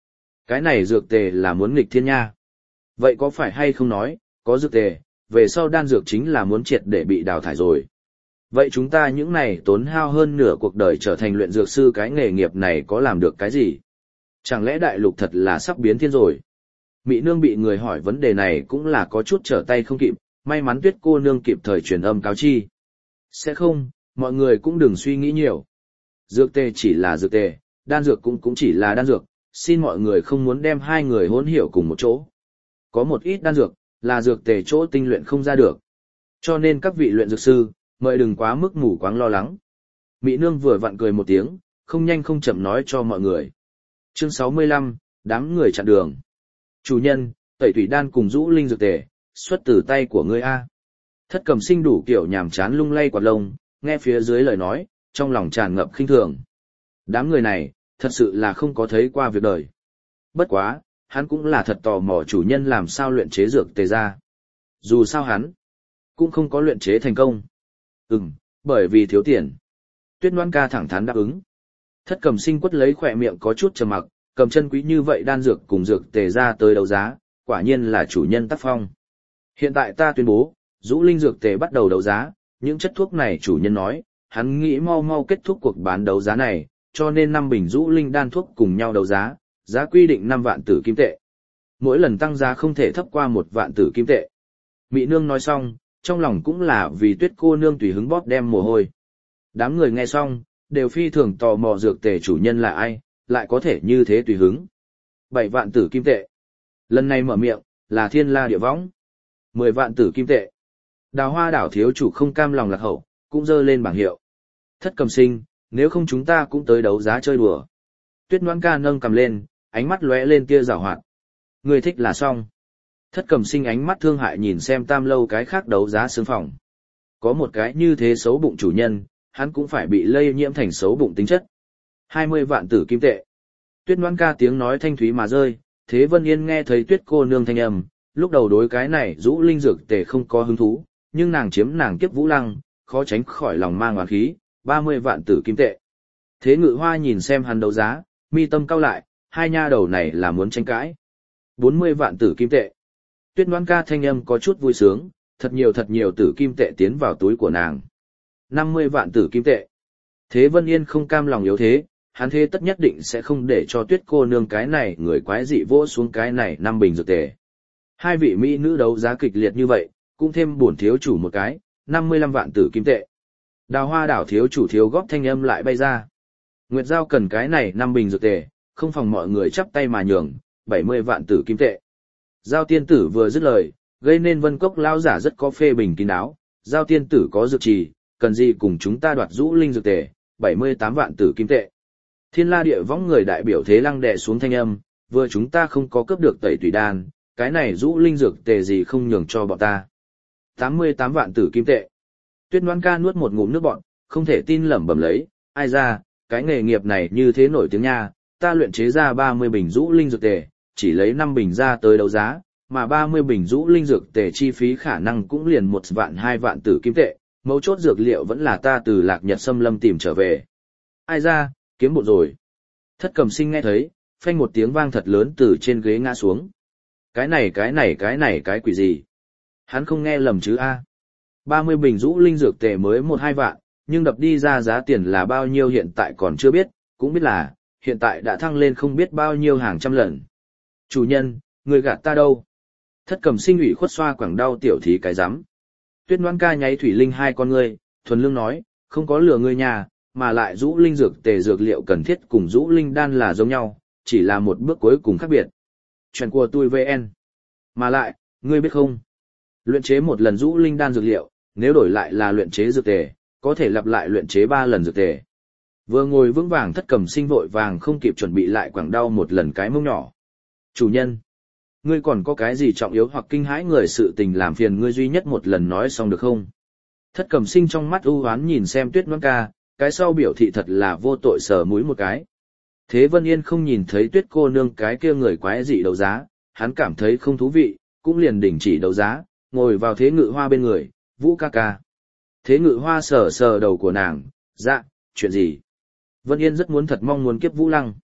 Cái này dược tề là muốn nghịch thiên nha. Vậy có phải hay không nói, có dược tề, về sau đan dược chính là muốn triệt để bị đào thải rồi. Vậy chúng ta những này tốn hao hơn nửa cuộc đời trở thành luyện dược sư, cái nghề nghiệp này có làm được cái gì? Chẳng lẽ đại lục thật là sắp biến thiên rồi? Mị nương bị người hỏi vấn đề này cũng là có chút trở tay không kịp, may mắn Tuyết cô nương kịp thời truyền âm cáo chi. Sẽ không, mọi người cũng đừng suy nghĩ nhiều. Dược tề chỉ là dược tề, đan dược cũng cũng chỉ là đan dược, xin mọi người không muốn đem hai người hỗn hiểu cùng một chỗ. Có một ít đan dược, là dược tề chỗ tinh luyện không ra được. Cho nên các vị luyện dược sư, mời đừng quá mức mù quáng lo lắng. Mị nương vừa vặn cười một tiếng, không nhanh không chậm nói cho mọi người. Chương sáu mươi lăm, đám người chặn đường. Chủ nhân, tẩy thủy đan cùng rũ linh dược tề, xuất từ tay của ngươi A. Thất Cầm Sinh đủ kiểu nhàm chán lung lay quạt lông, nghe phía dưới lời nói, trong lòng tràn ngập khinh thường. Đám người này, thật sự là không có thấy qua việc đời. Bất quá, hắn cũng là thật tò mò chủ nhân làm sao luyện chế dược tề ra. Dù sao hắn, cũng không có luyện chế thành công. Ừm, bởi vì thiếu tiền. Tuyết Loan Ca thẳng thắn đáp ứng. Thất Cầm Sinh quất lấy khỏe miệng có chút trầm mặc, cầm chân quý như vậy đan dược cùng dược tề ra tới đấu giá, quả nhiên là chủ nhân tác phong. Hiện tại ta tuyên bố, rũ linh dược tề bắt đầu đấu giá, những chất thuốc này chủ nhân nói, hắn nghĩ mau mau kết thúc cuộc bán đấu giá này, cho nên năm bình rũ linh đan thuốc cùng nhau đấu giá, giá quy định năm vạn tử kim tệ. Mỗi lần tăng giá không thể thấp qua một vạn tử kim tệ. Mị nương nói xong, trong lòng cũng là vì Tuyết cô nương tùy hứng bóp đem mồ hôi. Đám người nghe xong, đều phi thường tò mò dược tề chủ nhân là ai, lại có thể như thế tùy hứng. Bảy vạn tử kim tệ. Lần này mở miệng, là Thiên La Địa Võng. Mười vạn tử kim tệ. Đào Hoa đảo thiếu chủ không cam lòng lạc hậu, cũng dơ lên bảng hiệu. Thất Cầm Sinh, nếu không chúng ta cũng tới đấu giá chơi đùa. Tuyết Noãn Ca nâng cầm lên, ánh mắt lóe lên tia giảo hoạt. Người thích là xong. Thất Cầm Sinh ánh mắt thương hại nhìn xem Tam Lâu cái khác đấu giá xương phòng. Có một cái như thế xấu bụng chủ nhân, hắn cũng phải bị lây nhiễm thành xấu bụng tính chất. Hai mươi vạn tử kim tệ. Tuyết Noãn Ca tiếng nói thanh thúy mà rơi, Thế Vân Yên nghe thấy Tuyết cô nương thanh âm, lúc đầu đối cái này rũ linh dược tề không có hứng thú, nhưng nàng chiếm nàng kiếp vũ lăng, khó tránh khỏi lòng mang oán khí, ba mươi vạn tử kim tệ. Thế Ngự Hoa nhìn xem hắn đấu giá, mi tâm cau lại, hai nha đầu này là muốn tranh cãi. bốn mươi vạn tử kim tệ. Tuyết Noãn Ca thanh âm có chút vui sướng, thật nhiều thật nhiều tử kim tệ tiến vào túi của nàng. năm mươi vạn tử kim tệ. Thế Vân Yên không cam lòng yếu thế, hắn thế tất nhất định sẽ không để cho Tuyết cô nương cái này người quái dị vỗ xuống cái này năm bình dược tề. Hai vị mỹ nữ đấu giá kịch liệt như vậy, cũng thêm bổn thiếu chủ một cái, năm mươi lăm vạn tử kim tệ. Đào Hoa đảo thiếu chủ thiếu góp thanh âm lại bay ra. Nguyệt Giao cần cái này năm bình dược tề, không phòng mọi người chắp tay mà nhường, bảy mươi vạn tử kim tệ. Giao tiên tử vừa dứt lời, gây nên Vân Cốc lão giả rất có phê bình kín đáo. Giao tiên tử có dược trì, cần gì cùng chúng ta đoạt rũ linh dược tề, bảy mươi tám vạn tử kim tệ. Thiên La Địa Võng người đại biểu Thế Lăng đè xuống thanh âm, vừa chúng ta không có cướp được tẩy tùy đan, cái này rũ linh dược tề gì không nhường cho bọn ta. tám mươi tám vạn tử kim tệ. Tuyết Noãn Ca nuốt một ngụm nước bọt, không thể tin lẩm bẩm lấy, ai ra, cái nghề nghiệp này như thế nổi tiếng nha, ta luyện chế ra ba mươi bình rũ linh dược tề, chỉ lấy năm bình ra tới đấu giá, mà ba mươi bình rũ linh dược tề chi phí khả năng cũng liền một vạn hai vạn tử kim tệ, mấu chốt dược liệu vẫn là ta từ Lạc Nhật Xâm Lâm tìm trở về. Ai ra, kiếm bộn rồi. Thất Cầm Sinh nghe thấy, phanh một tiếng vang thật lớn từ trên ghế ngã xuống. Cái này cái này cái này cái quỷ gì? Hắn không nghe lầm chứ a? ba mươi bình rũ linh dược tề mới một hai vạn, nhưng đập đi ra giá tiền là bao nhiêu hiện tại còn chưa biết, cũng biết là, hiện tại đã thăng lên không biết bao nhiêu hàng trăm lần. Chủ nhân, người gạt ta đâu? Thất Cầm Sinh ủy khuất xoa quẳng đau tiểu thí cái rắm. Tuyết Noãn Ca nháy thủy linh hai con ngươi, thuần lương nói, không có lừa ngươi nhà, mà lại rũ linh dược tề dược liệu cần thiết cùng rũ linh đan là giống nhau, chỉ là một bước cuối cùng khác biệt. Chuyện của tôi vê en. Mà lại, ngươi biết không? Luyện chế một lần rũ linh đan dược liệu, nếu đổi lại là luyện chế dược tề, có thể lặp lại luyện chế ba lần dược tề. Vừa ngồi vững vàng Thất Cầm Sinh vội vàng không kịp chuẩn bị lại quẳng đau một lần cái mông nhỏ. Chủ nhân, ngươi còn có cái gì trọng yếu hoặc kinh hãi người sự tình làm phiền ngươi duy nhất một lần nói xong được không? Thất Cầm Sinh trong mắt ưu hoán nhìn xem Tuyết Noãn Ca, cái sau biểu thị thật là vô tội sờ mũi một cái. Thế Vân Yên không nhìn thấy Tuyết cô nương cái kia người quái dị đấu giá, hắn cảm thấy không thú vị, cũng liền đình chỉ đấu giá, ngồi vào Thế Ngự Hoa bên người, Vũ ca ca. Thế Ngự Hoa sờ sờ đầu của nàng, dạ, chuyện gì? Vân Yên rất muốn thật mong muốn kiếp Vũ Lăng.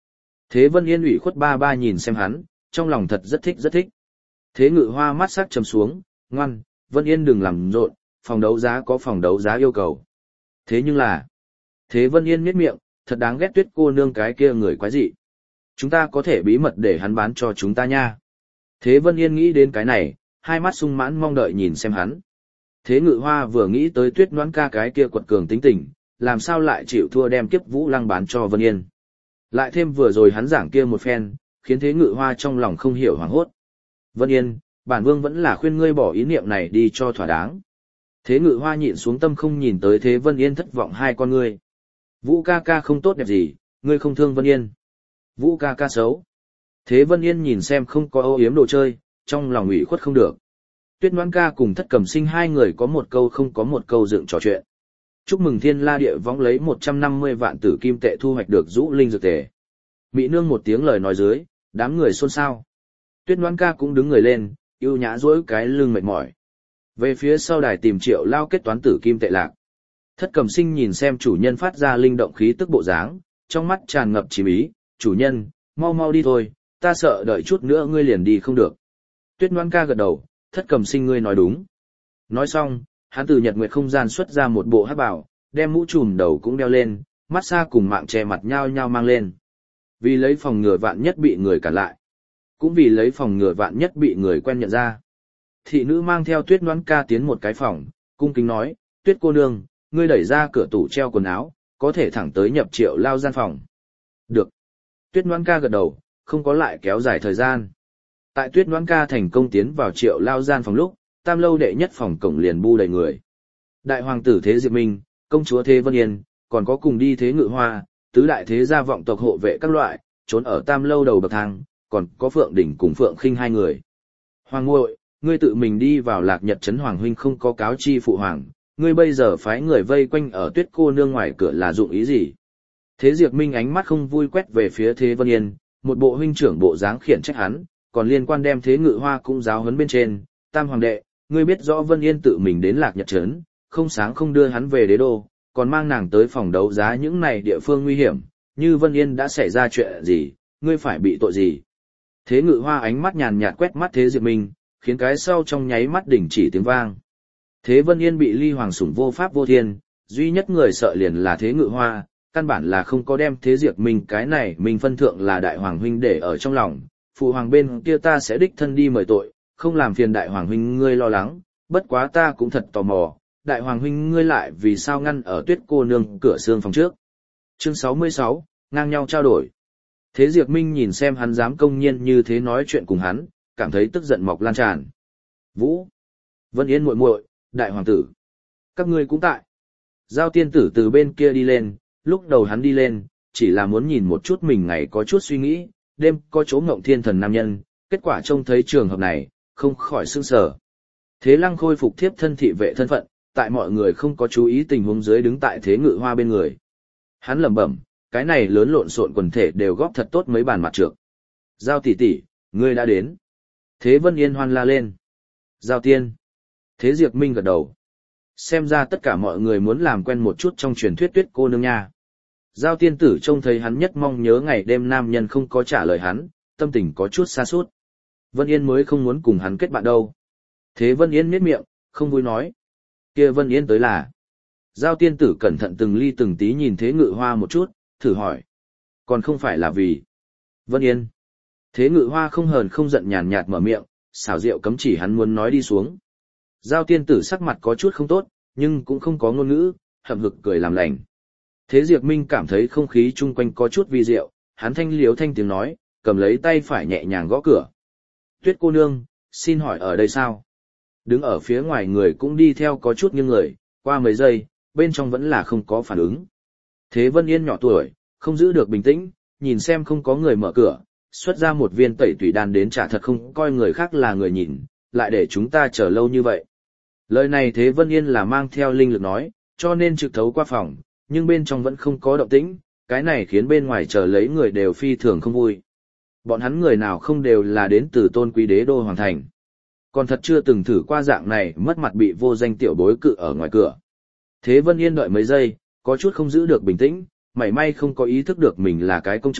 Thế Vân Yên ủy khuất ba ba nhìn xem hắn, trong lòng thật rất thích rất thích. Thế Ngự Hoa mắt sắc trầm xuống, ngoan, Vân Yên đừng làm rộn, phòng đấu giá có phòng đấu giá yêu cầu. Thế nhưng là, Thế Vân Yên nhếch miệng, thật đáng ghét Tuyết cô nương cái kia người quái dị. Chúng ta có thể bí mật để hắn bán cho chúng ta nha. Thế Vân Yên nghĩ đến cái này, hai mắt sung mãn mong đợi nhìn xem hắn. Thế Ngự Hoa vừa nghĩ tới Tuyết Noãn ca cái kia quật cường tính tình, làm sao lại chịu thua đem Kiếp Vũ Lăng bán cho Vân Yên. Lại thêm vừa rồi hắn giảng kia một phen, khiến Thế Ngự Hoa trong lòng không hiểu hoảng hốt. Vân Yên, bản vương vẫn là khuyên ngươi bỏ ý niệm này đi cho thỏa đáng. Thế Ngự Hoa nhịn xuống tâm không nhìn tới Thế Vân Yên thất vọng hai con ngươi. Vũ ca ca không tốt đẹp gì, ngươi không thương Vân Yên. Vũ ca ca xấu. Thế Vân Yên nhìn xem không có âu yếm đồ chơi, trong lòng ủy khuất không được. Tuyết Noãn ca cùng Thất Cẩm Sinh hai người có một câu không có một câu dựng trò chuyện. Chúc mừng Thiên La Địa Võng lấy một trăm năm mươi vạn tử kim tệ thu hoạch được Dũ Linh dược tề. Mỹ nương một tiếng lời nói dưới, đám người xôn xao. Tuyết Noãn ca cũng đứng người lên, yêu nhã duỗi cái lưng mệt mỏi. Về phía sau đài tìm Triệu Lao kết toán tử kim tệ lạc. Thất Cẩm Sinh nhìn xem chủ nhân phát ra linh động khí tức bộ dáng, trong mắt tràn ngập chỉ ý, chủ nhân, mau mau đi thôi, ta sợ đợi chút nữa ngươi liền đi không được. Tuyết Noãn ca gật đầu, Thất Cẩm Sinh ngươi nói đúng. Nói xong, hắn từ nhật nguyệt không gian xuất ra một bộ hắc bào, đem mũ trùm đầu cũng đeo lên, mắt xa cùng mạng che mặt nhau nhau mang lên. Vì lấy phòng ngừa vạn nhất bị người cản lại, cũng vì lấy phòng ngừa vạn nhất bị người quen nhận ra. Thị nữ mang theo Tuyết Noãn ca tiến một cái phòng, cung kính nói, Tuyết cô nương, ngươi đẩy ra cửa tủ treo quần áo, có thể thẳng tới nhập Triệu Lao gian phòng. Được. Tuyết Noãn ca gật đầu, không có lại kéo dài thời gian. Tại Tuyết Noãn ca thành công tiến vào Triệu Lao gian phòng lúc, tam lâu đệ nhất phòng cổng liền bu đầy người. Đại hoàng tử Thế Diệp Minh, công chúa Thế Vân Yên, còn có cùng đi Thế Ngự Hoa, tứ đại thế gia vọng tộc hộ vệ các loại, trốn ở tam lâu đầu bậc thang, còn có Phượng Đỉnh cùng Phượng Khinh hai người. Hoàng ngội, ngươi tự mình đi vào Lạc Nhật trấn hoàng huynh không có cáo chi phụ hoàng, ngươi bây giờ phái người vây quanh ở Tuyết cô nương ngoài cửa là dụng ý gì? Thế Diệp Minh ánh mắt không vui quét về phía Thế Vân Yên, một bộ huynh trưởng bộ dáng khiển trách hắn, còn liên quan đem Thế Ngự Hoa cũng giáo huấn bên trên, tam hoàng đệ, ngươi biết rõ Vân Yên tự mình đến Lạc Nhật trấn, không sáng không đưa hắn về đế đô, còn mang nàng tới phòng đấu giá những này địa phương nguy hiểm, như Vân Yên đã xảy ra chuyện gì, ngươi phải bị tội gì? Thế Ngự Hoa ánh mắt nhàn nhạt quét mắt Thế Diệp Minh, khiến cái sau trong nháy mắt đình chỉ tiếng vang. Thế Vân Yên bị Ly Hoàng sủng vô pháp vô thiên, duy nhất người sợ liền là Thế Ngự Hoa, căn bản là không có đem Thế Diệp Minh cái này mình phân thượng là đại hoàng huynh để ở trong lòng, phụ hoàng bên kia ta sẽ đích thân đi mời tội, không làm phiền đại hoàng huynh ngươi lo lắng, bất quá ta cũng thật tò mò, đại hoàng huynh ngươi lại vì sao ngăn ở Tuyết cô nương cửa xương phòng trước. Chương sáu mươi sáu, ngang nhau trao đổi. Thế Diệp Minh nhìn xem hắn dám công nhiên như thế nói chuyện cùng hắn, cảm thấy tức giận mọc lan tràn. Vũ, Vân Yên muội muội, đại hoàng tử, các ngươi cũng tại. Giao tiên tử từ bên kia đi lên, lúc đầu hắn đi lên, chỉ là muốn nhìn một chút mình ngày có chút suy nghĩ, đêm có chỗ ngộng thiên thần nam nhân, kết quả trông thấy trường hợp này, không khỏi sững sờ. Thế Lăng khôi phục thiếp thân thị vệ thân phận, tại mọi người không có chú ý tình huống dưới đứng tại Thế Ngự Hoa bên người. Hắn lẩm bẩm, cái này lớn lộn xộn quần thể đều góp thật tốt mấy bàn mặt trược. Giao tỷ tỷ, ngươi đã đến. Thế Vân Yên hoan la lên. Giao tiên. Thế Diệp Minh gật đầu. Xem ra tất cả mọi người muốn làm quen một chút trong truyền thuyết Tuyết cô nương nha. Giao tiên tử trông thấy hắn nhất mong nhớ ngày đêm nam nhân không có trả lời hắn, tâm tình có chút xa sút. Vân Yên mới không muốn cùng hắn kết bạn đâu. Thế Vân Yên nhếch miệng, không vui nói. Kia Vân Yên tới là. Giao tiên tử cẩn thận từng ly từng tí nhìn Thế Ngự Hoa một chút, thử hỏi. Còn không phải là vì. Vân Yên. Thế Ngự Hoa không hờn không giận nhàn nhạt mở miệng, xảo diệu cấm chỉ hắn muốn nói đi xuống. Giao tiên tử sắc mặt có chút không tốt, nhưng cũng không có ngôn ngữ, hậm hực cười làm lành. Thế Diệp Minh cảm thấy không khí chung quanh có chút vi diệu, hắn thanh liếu thanh tiếng nói, cầm lấy tay phải nhẹ nhàng gõ cửa. Tuyết cô nương, xin hỏi ở đây sao? Đứng ở phía ngoài người cũng đi theo có chút nghiêng người, qua mấy giây, bên trong vẫn là không có phản ứng. Thế Vân Yên nhỏ tuổi, không giữ được bình tĩnh, nhìn xem không có người mở cửa, xuất ra một viên tẩy tủy đan đến trả thật không coi người khác là người nhìn, lại để chúng ta chờ lâu như vậy. Lời này Thế Vân Yên là mang theo linh lực nói, cho nên trực thấu qua phòng, nhưng bên trong vẫn không có động tĩnh, cái này khiến bên ngoài chờ lấy người đều phi thường không vui. Bọn hắn người nào không đều là đến từ tôn quý đế đô hoàng thành. Còn thật chưa từng thử qua dạng này mất mặt bị vô danh tiểu bối cự ở ngoài cửa. Thế Vân Yên đợi mấy giây, có chút không giữ được bình tĩnh, mảy may không có ý thức được mình là cái công chúa,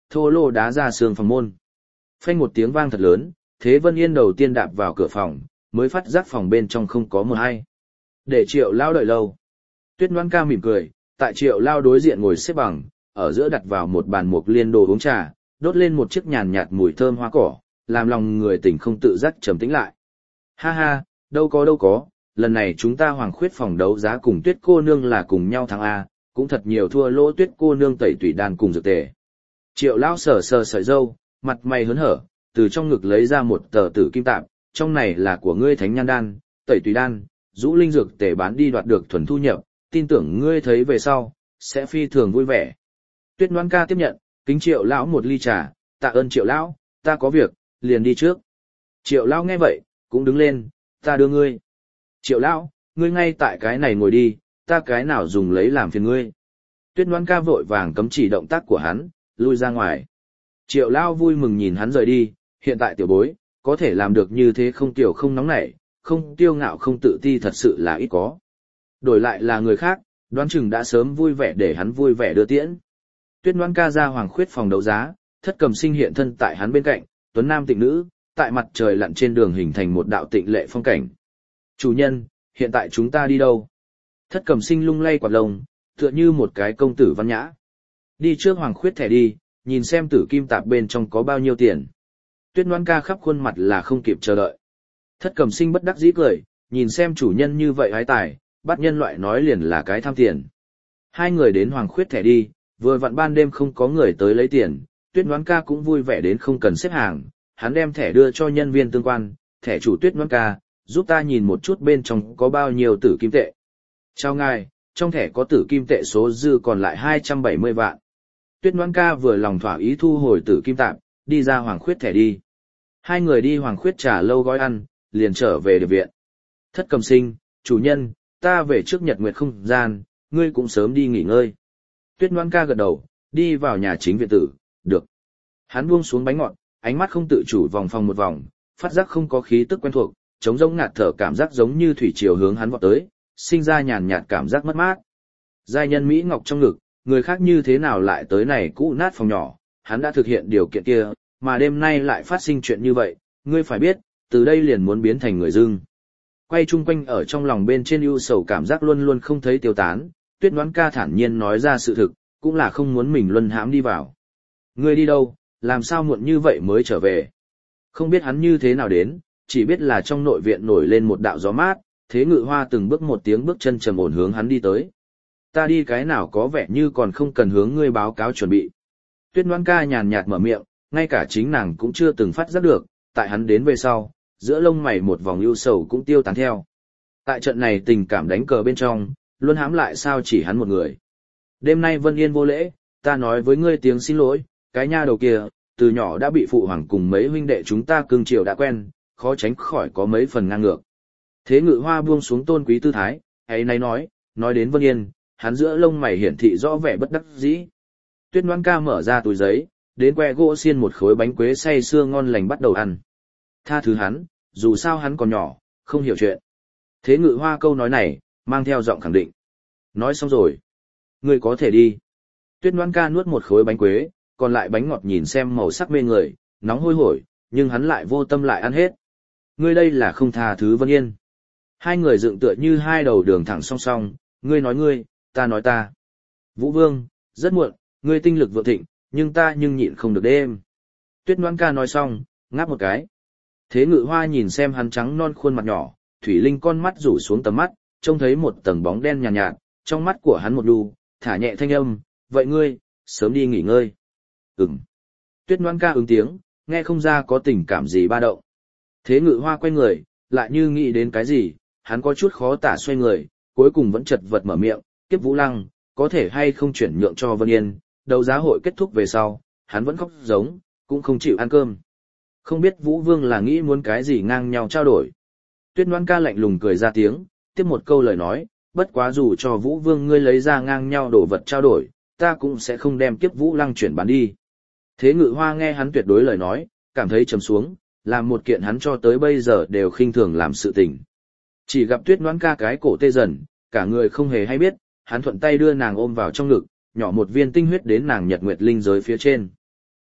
thô lô đá ra xương phòng môn. Phanh một tiếng vang thật lớn, Thế Vân Yên đầu tiên đạp vào cửa phòng, mới phát giác phòng bên trong không có một ai. Để Triệu Lao đợi lâu. Tuyết Ngoan Ca mỉm cười, tại Triệu Lao đối diện ngồi xếp bằng, ở giữa đặt vào một bàn mục liên đồ uống trà, đốt lên một chiếc nhàn nhạt mùi thơm hoa cỏ, làm lòng người tỉnh không tự giác trầm tĩnh lại. Ha ha, đâu có đâu có, lần này chúng ta Hoàng Khuyết phòng đấu giá cùng Tuyết cô nương là cùng nhau thắng A, cũng thật nhiều thua lỗ Tuyết cô nương tẩy tùy đan cùng dược tề. Triệu Lao sờ sờ sợi râu, mặt mày hớn hở, từ trong ngực lấy ra một tờ tử kim tạp, trong này là của ngươi thánh nhan đan, tẩy tùy đan, rũ linh dược tề bán đi đoạt được thuần thu nhập, tin tưởng ngươi thấy về sau, sẽ phi thường vui vẻ. Tuyết Ngoan Ca tiếp nhận, kính Triệu Lão một ly trà, tạ ơn Triệu Lão, ta có việc, liền đi trước. Triệu Lão nghe vậy, cũng đứng lên, ta đưa ngươi. Triệu Lão, ngươi ngay tại cái này ngồi đi, ta cái nào dùng lấy làm phiền ngươi. Tuyết Ngoan Ca vội vàng cấm chỉ động tác của hắn, lui ra ngoài. Triệu Lão vui mừng nhìn hắn rời đi, hiện tại tiểu bối, có thể làm được như thế không tiểu không nóng nảy, không tiêu ngạo không tự ti thật sự là ít có. Đổi lại là người khác, đoán chừng đã sớm vui vẻ để hắn vui vẻ đưa tiễn. Tuyết Ngoan Ca ra Hoàng Khuyết phòng đấu giá, Thất Cầm Sinh hiện thân tại hắn bên cạnh, tuấn nam tịnh nữ, tại mặt trời lặn trên đường hình thành một đạo tịnh lệ phong cảnh. Chủ nhân, hiện tại chúng ta đi đâu? Thất Cầm Sinh lung lay quạt lông, tựa như một cái công tử văn nhã. Đi trước Hoàng Khuyết thẻ đi, nhìn xem tử kim tạp bên trong có bao nhiêu tiền. Tuyết Ngoan Ca khắp khuôn mặt là không kịp chờ đợi. Thất Cầm Sinh bất đắc dĩ cười, nhìn xem chủ nhân như vậy hái tài, bắt nhân loại nói liền là cái tham tiền. Hai người đến Hoàng Khuyết thẻ đi, vừa vặn ban đêm không có người tới lấy tiền, Tuyết Ngoan Ca cũng vui vẻ đến không cần xếp hàng, hắn đem thẻ đưa cho nhân viên tương quan, thẻ chủ Tuyết Ngoan Ca, giúp ta nhìn một chút bên trong có bao nhiêu tử kim tệ. Chào ngài, trong thẻ có tử kim tệ số dư còn lại hai trăm bảy mươi vạn. Tuyết Ngoan Ca vừa lòng thỏa ý thu hồi tử kim tạp, đi ra Hoàng Khuyết thẻ đi. Hai người đi Hoàng Khuyết trà lâu gói ăn, liền trở về điệp viện. Thất Cầm Sinh, chủ nhân, ta về trước Nhật Nguyệt không gian, ngươi cũng sớm đi nghỉ ngơi. Tuyết Ngoan Ca gật đầu, đi vào nhà chính viện tử, được. Hắn buông xuống bánh ngọt, ánh mắt không tự chủ vòng phòng một vòng, phát giác không có khí tức quen thuộc, trống rỗng ngạt thở cảm giác giống như thủy triều hướng hắn vọt tới, sinh ra nhàn nhạt cảm giác mất mát. Giai nhân Mỹ Ngọc trong ngực, người khác như thế nào lại tới này cũ nát phòng nhỏ, hắn đã thực hiện điều kiện kia, mà đêm nay lại phát sinh chuyện như vậy, ngươi phải biết, từ đây liền muốn biến thành người dưng. Quay chung quanh ở trong lòng bên trên ưu sầu cảm giác luôn luôn không thấy tiêu tán, Tuyết Ngoan Ca thản nhiên nói ra sự thực, cũng là không muốn mình luân hãm đi vào. Ngươi đi đâu, làm sao muộn như vậy mới trở về? Không biết hắn như thế nào đến, chỉ biết là trong nội viện nổi lên một đạo gió mát, Thế Ngự Hoa từng bước một tiếng bước chân trầm ổn hướng hắn đi tới. Ta đi cái nào có vẻ như còn không cần hướng ngươi báo cáo chuẩn bị. Tuyết Ngoan Ca nhàn nhạt mở miệng, ngay cả chính nàng cũng chưa từng phát giác được, tại hắn đến về sau, giữa lông mày một vòng ưu sầu cũng tiêu tán theo. Tại trận này tình cảm đánh cờ bên trong, luôn hãm lại sao chỉ hắn một người. Đêm nay Vân Yên vô lễ, ta nói với ngươi tiếng xin lỗi, cái nha đầu kia, từ nhỏ đã bị phụ hoàng cùng mấy huynh đệ chúng ta cưng chiều đã quen, khó tránh khỏi có mấy phần ngang ngược. Thế Ngự Hoa buông xuống tôn quý tư thái, ấy nay nói, nói đến Vân Yên, hắn giữa lông mày hiển thị rõ vẻ bất đắc dĩ. Tuyết Ngoan Ca mở ra túi giấy, đến que gỗ xiên một khối bánh quế xay sưa ngon lành bắt đầu ăn. Tha thứ hắn, dù sao hắn còn nhỏ, không hiểu chuyện. Thế Ngự Hoa câu nói này, mang theo giọng khẳng định. Nói xong rồi. Ngươi có thể đi. Tuyết Ngoan Ca nuốt một khối bánh quế, còn lại bánh ngọt nhìn xem màu sắc mê người, nóng hôi hổi, nhưng hắn lại vô tâm lại ăn hết. Ngươi đây là không tha thứ Vân Yên. Hai người dựng tựa như hai đầu đường thẳng song song, ngươi nói ngươi, ta nói ta. Vũ Vương, rất muộn, ngươi tinh lực vượng thịnh, nhưng ta nhưng nhịn không được đêm. Tuyết Ngoan Ca nói xong, ngáp một cái. Thế Ngự Hoa nhìn xem hắn trắng non khuôn mặt nhỏ, thủy linh con mắt rủ xuống tầm mắt, trông thấy một tầng bóng đen nhàn nhạt, nhạt, trong mắt của hắn một đu, thả nhẹ thanh âm, vậy ngươi, sớm đi nghỉ ngơi. Ừm. Tuyết Ngoan Ca ứng tiếng, nghe không ra có tình cảm gì ba động. Thế Ngự Hoa quay người, lại như nghĩ đến cái gì, hắn có chút khó tả xoay người, cuối cùng vẫn chật vật mở miệng, Kiếp Vũ Lăng, có thể hay không chuyển nhượng cho Vân Yên, đấu giá hội kết thúc về sau, hắn vẫn khóc giống, cũng không chịu ăn cơm. Không biết Vũ Vương là nghĩ muốn cái gì ngang nhau trao đổi. Tuyết Ngoan Ca lạnh lùng cười ra tiếng, tiếp một câu lời nói, bất quá dù cho Vũ Vương ngươi lấy ra ngang nhau đồ vật trao đổi, ta cũng sẽ không đem Kiếp Vũ Lăng chuyển bán đi. Thế Ngự Hoa nghe hắn tuyệt đối lời nói, cảm thấy trầm xuống, làm một kiện hắn cho tới bây giờ đều khinh thường làm sự tình. Chỉ gặp Tuyết Ngoan Ca cái cổ tê dần, cả người không hề hay biết, hắn thuận tay đưa nàng ôm vào trong ngực, nhỏ một viên tinh huyết đến nàng nhật nguyệt linh giới phía trên.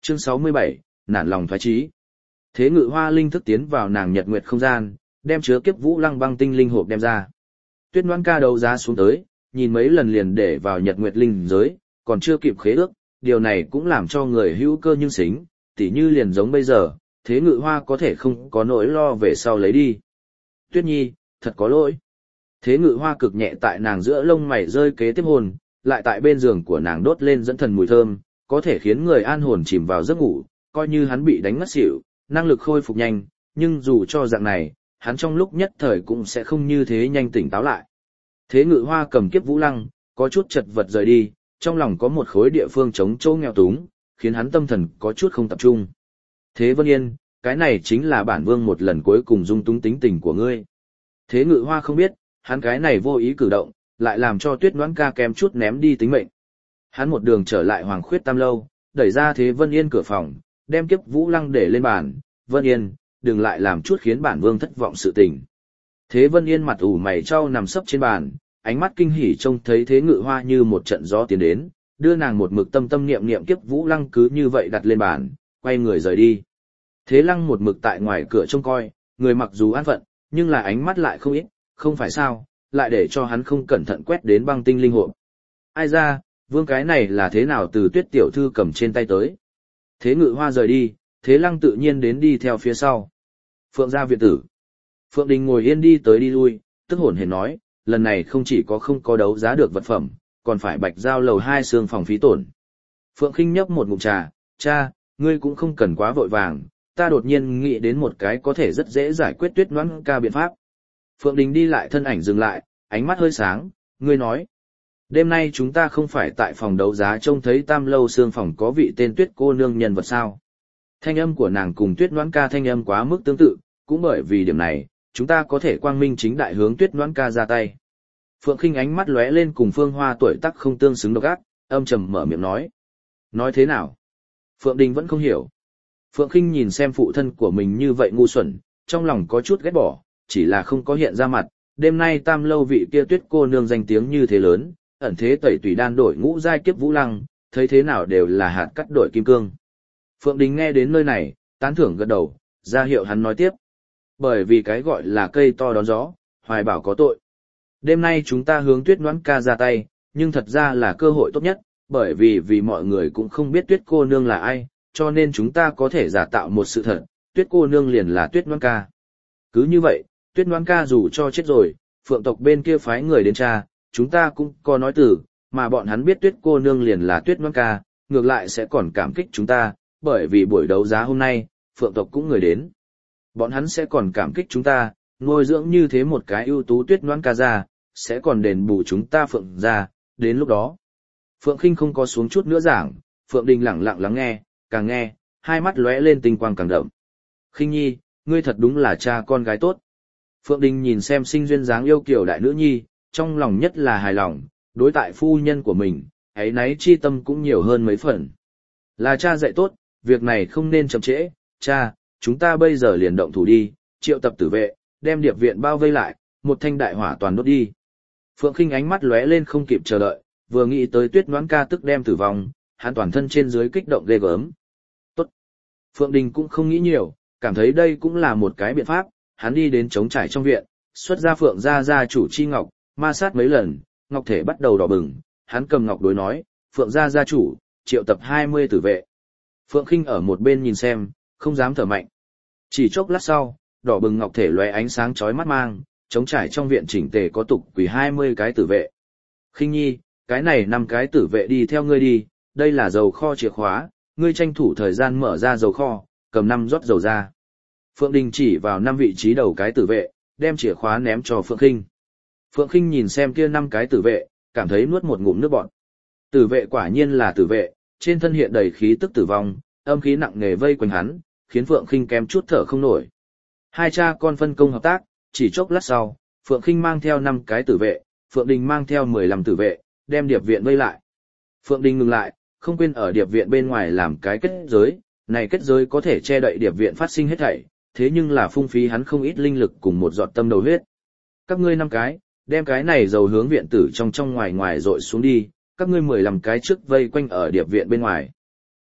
Chương sáu mươi bảy, nản lòng thoái chí. Thế Ngự Hoa linh thức tiến vào nàng nhật nguyệt không gian, đem chứa kiếp vũ lăng băng tinh linh hộp đem ra. Tuyết Ngoãn Ca đấu giá xuống tới, nhìn mấy lần liền để vào nhật nguyệt linh giới, còn chưa kịp khế ước, điều này cũng làm cho người hữu cơ nhưng xính, tỉ như liền giống bây giờ, Thế Ngự Hoa có thể không có nỗi lo về sau lấy đi. Tuyết Nhi, thật có lỗi. Thế Ngự Hoa cực nhẹ tại nàng giữa lông mày rơi kế tiếp hồn, lại tại bên giường của nàng đốt lên dẫn thần mùi thơm, có thể khiến người an hồn chìm vào giấc ngủ, coi như hắn bị đánh ngất xỉu, năng lực khôi phục nhanh, nhưng dù cho dạng này, hắn trong lúc nhất thời cũng sẽ không như thế nhanh tỉnh táo lại. Thế Ngự Hoa cầm kiếp vũ lăng, có chút chật vật rời đi, trong lòng có một khối địa phương trống trâu nghèo túng, khiến hắn tâm thần có chút không tập trung. Thế Vân Yên, cái này chính là bản vương một lần cuối cùng dung túng tính tình của ngươi. Thế Ngự Hoa không biết, hắn cái này vô ý cử động, lại làm cho Tuyết Ngoãn Ca kém chút ném đi tính mệnh. Hắn một đường trở lại Hoàng Khuyết Tam Lâu, đẩy ra Thế Vân Yên cửa phòng, đem kiếp vũ lăng để lên bàn, Vân Yên, đừng lại làm chút khiến bản vương thất vọng sự tình. Thế Vân Yên mặt ủ mày trao nằm sấp trên bàn, ánh mắt kinh hỉ trông thấy Thế Ngự Hoa như một trận gió tiến đến, đưa nàng một mực tâm tâm niệm niệm kiếp vũ lăng cứ như vậy đặt lên bàn, quay người rời đi. Thế Lăng một mực tại ngoài cửa trông coi, người mặc dù an phận, nhưng là ánh mắt lại không ít, không phải sao, lại để cho hắn không cẩn thận quét đến băng tinh linh hộp. Ai ra, vương cái này là thế nào từ Tuyết tiểu thư cầm trên tay tới. Thế Ngự Hoa rời đi, Thế Lăng tự nhiên đến đi theo phía sau. Phượng gia viện tử. Phượng Đình ngồi yên đi tới đi lui, tức hổn hển nói, lần này không chỉ có không có đấu giá được vật phẩm, còn phải bạch giao lầu hai xương phòng phí tổn. Phượng Khinh nhấp một ngụm trà, cha, ngươi cũng không cần quá vội vàng, ta đột nhiên nghĩ đến một cái có thể rất dễ giải quyết Tuyết Ngoãn Ca biện pháp. Phượng Đình đi lại thân ảnh dừng lại, ánh mắt hơi sáng, ngươi nói. Đêm nay chúng ta không phải tại phòng đấu giá trông thấy Tam Lâu xương phòng có vị tên Tuyết cô nương nhân vật sao. Thanh âm của nàng cùng Tuyết Ngoãn Ca thanh âm quá mức tương tự, cũng bởi vì điểm này, chúng ta có thể quang minh chính đại hướng Tuyết Ngoãn Ca ra tay. Phượng Khinh ánh mắt lóe lên cùng Phương Hoa tuổi tác không tương xứng độc ác, âm trầm mở miệng nói. Nói thế nào? Phượng Đình vẫn không hiểu. Phượng Khinh nhìn xem phụ thân của mình như vậy ngu xuẩn, trong lòng có chút ghét bỏ, chỉ là không có hiện ra mặt. Đêm nay Tam Lâu vị kia Tuyết cô nương danh tiếng như thế lớn, ẩn thế tẩy tùy đan đổi ngũ giai kiếp vũ lăng, thấy thế nào đều là hạt cắt đổi kim cương. Phượng Đình nghe đến nơi này, tán thưởng gật đầu, ra hiệu hắn nói tiếp. Bởi vì cái gọi là cây to đón gió, hoài bảo có tội. Đêm nay chúng ta hướng Tuyết Ngoãn Ca ra tay, nhưng thật ra là cơ hội tốt nhất, bởi vì vì mọi người cũng không biết Tuyết cô nương là ai, cho nên chúng ta có thể giả tạo một sự thật, Tuyết cô nương liền là Tuyết Ngoãn Ca. Cứ như vậy, Tuyết Ngoãn Ca dù cho chết rồi, Phượng tộc bên kia phái người đến tra, chúng ta cũng có nói từ, mà bọn hắn biết Tuyết cô nương liền là Tuyết Ngoãn Ca, ngược lại sẽ còn cảm kích chúng ta, bởi vì buổi đấu giá hôm nay, Phượng tộc cũng người đến. Bọn hắn sẽ còn cảm kích chúng ta, nuôi dưỡng như thế một cái ưu tú Tuyết Ngoãn Ca ra, sẽ còn đền bù chúng ta Phượng ra, đến lúc đó. Phượng Khinh không có xuống chút nữa giảng, Phượng Đình lặng lặng lắng nghe, càng nghe, hai mắt lóe lên tinh quang càng đậm. Khinh nhi, ngươi thật đúng là cha con gái tốt. Phượng Đình nhìn xem sinh duyên dáng yêu kiều đại nữ nhi, trong lòng nhất là hài lòng, đối tại phu nhân của mình, ấy nấy chi tâm cũng nhiều hơn mấy phần. Là cha dạy tốt, việc này không nên chậm trễ, cha, chúng ta bây giờ liền động thủ đi, triệu tập tử vệ, đem điệp viện bao vây lại, một thanh đại hỏa toàn đốt đi. Phượng Khinh ánh mắt lóe lên không kịp chờ đợi, vừa nghĩ tới Tuyết Ngoãn Ca tức đem tử vong, hắn toàn thân trên dưới kích động ghê gớm. Tốt. Phượng Đình cũng không nghĩ nhiều, cảm thấy đây cũng là một cái biện pháp, hắn đi đến trống trải trong viện, xuất ra Phượng gia gia chủ chi ngọc, ma sát mấy lần, ngọc thể bắt đầu đỏ bừng, hắn cầm ngọc đối nói, Phượng gia gia chủ, triệu tập hai mươi tử vệ. Phượng Khinh ở một bên nhìn xem, không dám thở mạnh. Chỉ chốc lát sau, đỏ bừng ngọc thể lóe ánh sáng chói mắt mang, trống trải trong viện chỉnh tề có tục quỳ hai mươi cái tử vệ. Khinh nhi, cái này năm cái tử vệ đi theo ngươi đi, đây là dầu kho chìa khóa, ngươi tranh thủ thời gian mở ra dầu kho, cầm năm rót dầu ra. Phượng Đình chỉ vào năm vị trí đầu cái tử vệ, đem chìa khóa ném cho Phượng Khinh. Phượng Khinh nhìn xem kia năm cái tử vệ, cảm thấy nuốt một ngụm nước bọt. Tử vệ quả nhiên là tử vệ, trên thân hiện đầy khí tức tử vong, âm khí nặng nề vây quanh hắn, khiến Phượng Khinh kém chút thở không nổi. Hai cha con phân công hợp tác, chỉ chốc lát sau, Phượng Khinh mang theo năm cái tử vệ, Phượng Đình mang theo mười lăm tử vệ, đem điệp viện vây lại. Phượng Đình ngừng lại, không quên ở điệp viện bên ngoài làm cái kết giới, này kết giới có thể che đậy điệp viện phát sinh hết thảy, thế nhưng là phung phí hắn không ít linh lực cùng một giọt tâm đầu huyết. Các ngươi năm cái, đem cái này dầu hướng viện tử trong trong ngoài ngoài dội xuống đi, các ngươi mười lăm cái trước vây quanh ở điệp viện bên ngoài.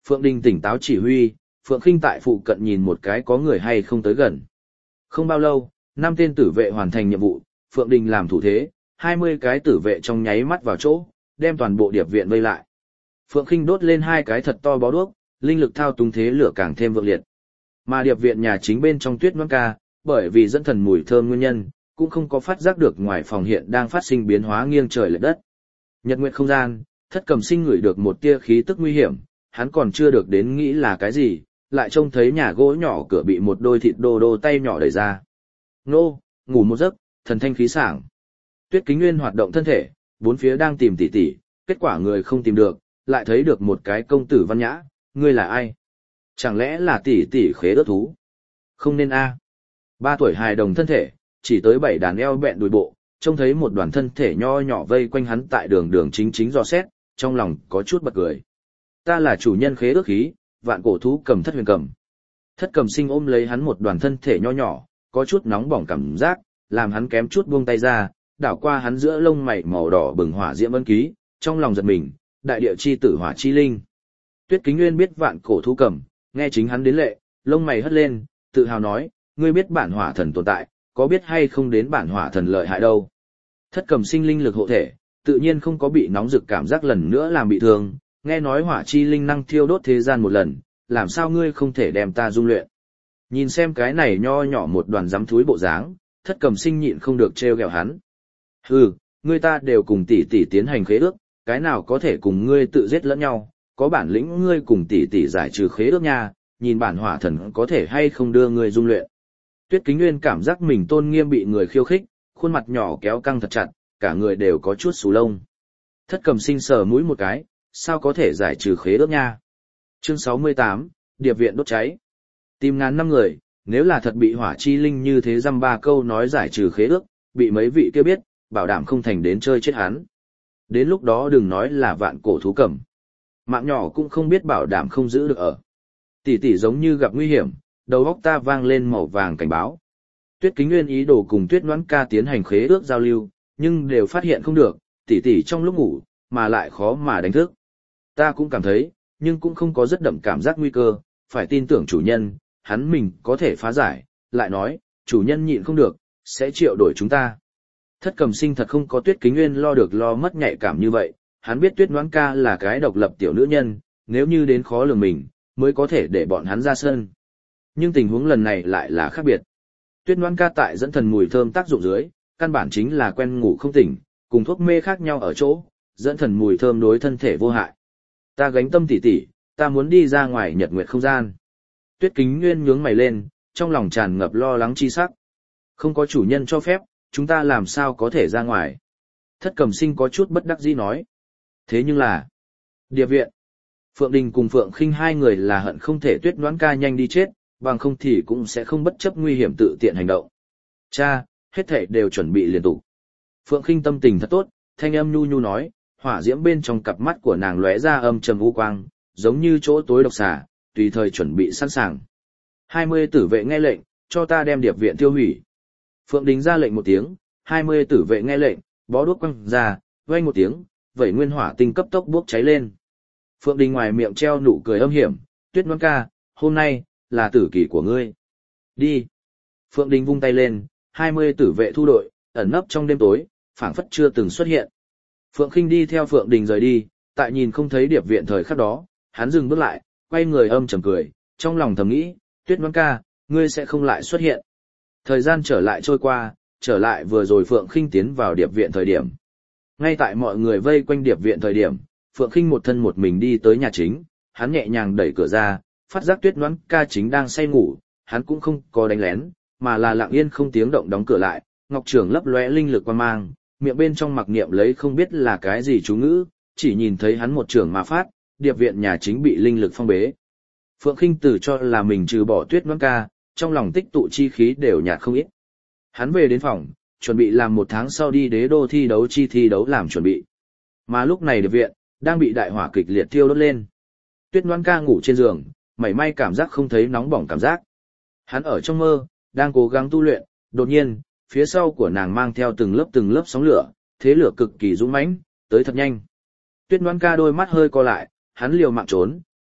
Phượng Đình tỉnh táo chỉ huy, Phượng Khinh tại phụ cận nhìn một cái có người hay không tới gần. Không bao lâu, năm tên tử vệ hoàn thành nhiệm vụ, Phượng Đình làm thủ thế, hai mươi cái tử vệ trong nháy mắt vào chỗ, đem toàn bộ điệp viện vây lại. Phượng Khinh đốt lên hai cái thật to bó đuốc, linh lực thao túng thế lửa càng thêm vượng liệt. Mà điệp viện nhà chính bên trong Tuyết Ngoãn Ca, bởi vì dẫn thần mùi thơm nguyên nhân, cũng không có phát giác được ngoài phòng hiện đang phát sinh biến hóa nghiêng trời lệch đất. Nhật nguyệt không gian, Thất Cầm Sinh ngửi được một tia khí tức nguy hiểm, hắn còn chưa được đến nghĩ là cái gì, lại trông thấy nhà gỗ nhỏ cửa bị một đôi thịt đô đô tay nhỏ đẩy ra. Nô, ngủ một giấc, thần thanh khí sảng. Tuyết Kính Nguyên hoạt động thân thể, bốn phía đang tìm tỷ tỷ, kết quả người không tìm được, lại thấy được một cái công tử văn nhã, ngươi là ai? Chẳng lẽ là tỷ tỷ khế ước thú? Không nên a. Ba tuổi hài đồng thân thể, chỉ tới bảy đàn eo bẹn đùi bộ, trông thấy một đoàn thân thể nho nhỏ vây quanh hắn tại đường đường chính chính dò xét, trong lòng có chút bật cười. Ta là chủ nhân khế ước khí, vạn cổ thú cầm Thất Huyền Cầm. Thất Cầm Sinh ôm lấy hắn một đoàn thân thể nho nhỏ, có chút nóng bỏng cảm giác, làm hắn kém chút buông tay ra, đảo qua hắn giữa lông mày màu đỏ bừng hỏa diễm ân ký, trong lòng giật mình, đại địa chi tử hỏa chi linh. Tuyết Kính Nguyên biết vạn cổ thú cầm, nghe chính hắn đến lệ, lông mày hất lên, tự hào nói, ngươi biết bản hỏa thần tồn tại, có biết hay không đến bản hỏa thần lợi hại đâu. Thất Cầm Sinh linh lực hộ thể, tự nhiên không có bị nóng rực cảm giác lần nữa làm bị thương, nghe nói hỏa chi linh năng thiêu đốt thế gian một lần, làm sao ngươi không thể đem ta dung luyện. Nhìn xem cái này nho nhỏ một đoàn giấm thúi bộ dáng, Thất Cầm Sinh nhịn không được trêu ghẹo hắn. Hừ, ngươi ta đều cùng tỷ tỷ tiến hành khế ước, cái nào có thể cùng ngươi tự giết lẫn nhau, có bản lĩnh ngươi cùng tỷ tỷ giải trừ khế ước nha, nhìn bản hỏa thần có thể hay không đưa ngươi dung luyện. Tuyết Kính Nguyên cảm giác mình tôn nghiêm bị người khiêu khích, khuôn mặt nhỏ kéo căng thật chặt, cả người đều có chút xù lông. Thất Cầm Sinh sờ mũi một cái, sao có thể giải trừ khế ước nha. Chương sáu mươi tám, Điệp viện đốt cháy. Tìm ngàn năm người, nếu là thật bị hỏa chi linh như thế dăm ba câu nói giải trừ khế ước, bị mấy vị kia biết, bảo đảm không thành đến chơi chết hắn. Đến lúc đó đừng nói là vạn cổ thú cầm. Mạng nhỏ cũng không biết bảo đảm không giữ được ở. Tỷ tỷ giống như gặp nguy hiểm, đầu óc ta vang lên màu vàng cảnh báo. Tuyết Kính Nguyên ý đồ cùng Tuyết Ngoãn Ca tiến hành khế ước giao lưu, nhưng đều phát hiện không được, tỷ tỷ trong lúc ngủ, mà lại khó mà đánh thức. Ta cũng cảm thấy, nhưng cũng không có rất đậm cảm giác nguy cơ, phải tin tưởng chủ nhân, hắn mình có thể phá giải, lại nói, chủ nhân nhịn không được, sẽ triệu đổi chúng ta. Thất Cầm Sinh thật không có Tuyết Kính Nguyên lo được lo mất nhạy cảm như vậy, hắn biết Tuyết Ngoãn Ca là cái độc lập tiểu nữ nhân, nếu như đến khó lường mình, mới có thể để bọn hắn ra sân. Nhưng tình huống lần này lại là khác biệt. Tuyết Ngoãn Ca tại dẫn thần mùi thơm tác dụng dưới, căn bản chính là quen ngủ không tỉnh, cùng thuốc mê khác nhau ở chỗ, dẫn thần mùi thơm đối thân thể vô hại. Ta gánh tâm tỉ tỉ, ta muốn đi ra ngoài nhật nguyệt không gian. Tuyết Kính Nguyên nhướng mày lên, trong lòng tràn ngập lo lắng chi sắc. Không có chủ nhân cho phép, chúng ta làm sao có thể ra ngoài. Thất Cầm Sinh có chút bất đắc dĩ nói. Thế nhưng là, Điệp viện, Phượng Đình cùng Phượng Khinh hai người là hận không thể Tuyết Ngoãn Ca nhanh đi chết, bằng không thì cũng sẽ không bất chấp nguy hiểm tự tiện hành động. Cha, hết thảy đều chuẩn bị liên tục. Phượng Khinh tâm tình thật tốt, thanh âm nhu nhu nói, hỏa diễm bên trong cặp mắt của nàng lóe ra âm trầm u quang, giống như chỗ tối độc xà, tùy thời chuẩn bị sẵn sàng. Hai mươi tử vệ nghe lệnh, cho ta đem điệp viện tiêu hủy. Phượng Đình ra lệnh một tiếng, hai mươi tử vệ nghe lệnh, bó đuốc quăng ra, vang một tiếng, vẩy nguyên hỏa tinh cấp tốc bốc cháy lên. Phượng Đình ngoài miệng treo nụ cười âm hiểm, Tuyết Ngoãn Ca, hôm nay là tử kỳ của ngươi. Đi. Phượng Đình vung tay lên, hai mươi tử vệ thu đội, ẩn nấp trong đêm tối, phảng phất chưa từng xuất hiện. Phượng Khinh đi theo Phượng Đình rời đi, tại nhìn không thấy điệp viện thời khắc đó, hắn dừng bước lại, quay người âm trầm cười, trong lòng thầm nghĩ, Tuyết Ngoãn Ca, ngươi sẽ không lại xuất hiện. Thời gian trở lại trôi qua, trở lại vừa rồi Phượng Khinh tiến vào điệp viện thời điểm. Ngay tại mọi người vây quanh điệp viện thời điểm, Phượng Khinh một thân một mình đi tới nhà chính, hắn nhẹ nhàng đẩy cửa ra, phát giác Tuyết Ngoãn Ca chính đang say ngủ, hắn cũng không có đánh lén, mà là lặng yên không tiếng động đóng cửa lại, ngọc trường lấp lóe linh lực quang mang, miệng bên trong mặc niệm lấy không biết là cái gì chú ngữ, chỉ nhìn thấy hắn một trường mà phát, điệp viện nhà chính bị linh lực phong bế. Phượng Khinh tự cho là mình trừ bỏ Tuyết Ngoãn Ca, trong lòng tích tụ chi khí đều nhạt không ít. Hắn về đến phòng, chuẩn bị làm một tháng sau đi đế đô thi đấu chi thi đấu làm chuẩn bị. Mà lúc này điệp viện đang bị đại hỏa kịch liệt thiêu đốt lên. Tuyết Ngoãn Ca ngủ trên giường, mảy may cảm giác không thấy nóng bỏng cảm giác. Hắn ở trong mơ, đang cố gắng tu luyện, đột nhiên, phía sau của nàng mang theo từng lớp từng lớp sóng lửa, thế lửa cực kỳ dũng mãnh, tới thật nhanh. Tuyết Ngoãn Ca đôi mắt hơi co lại, hắn liều mạng trốn,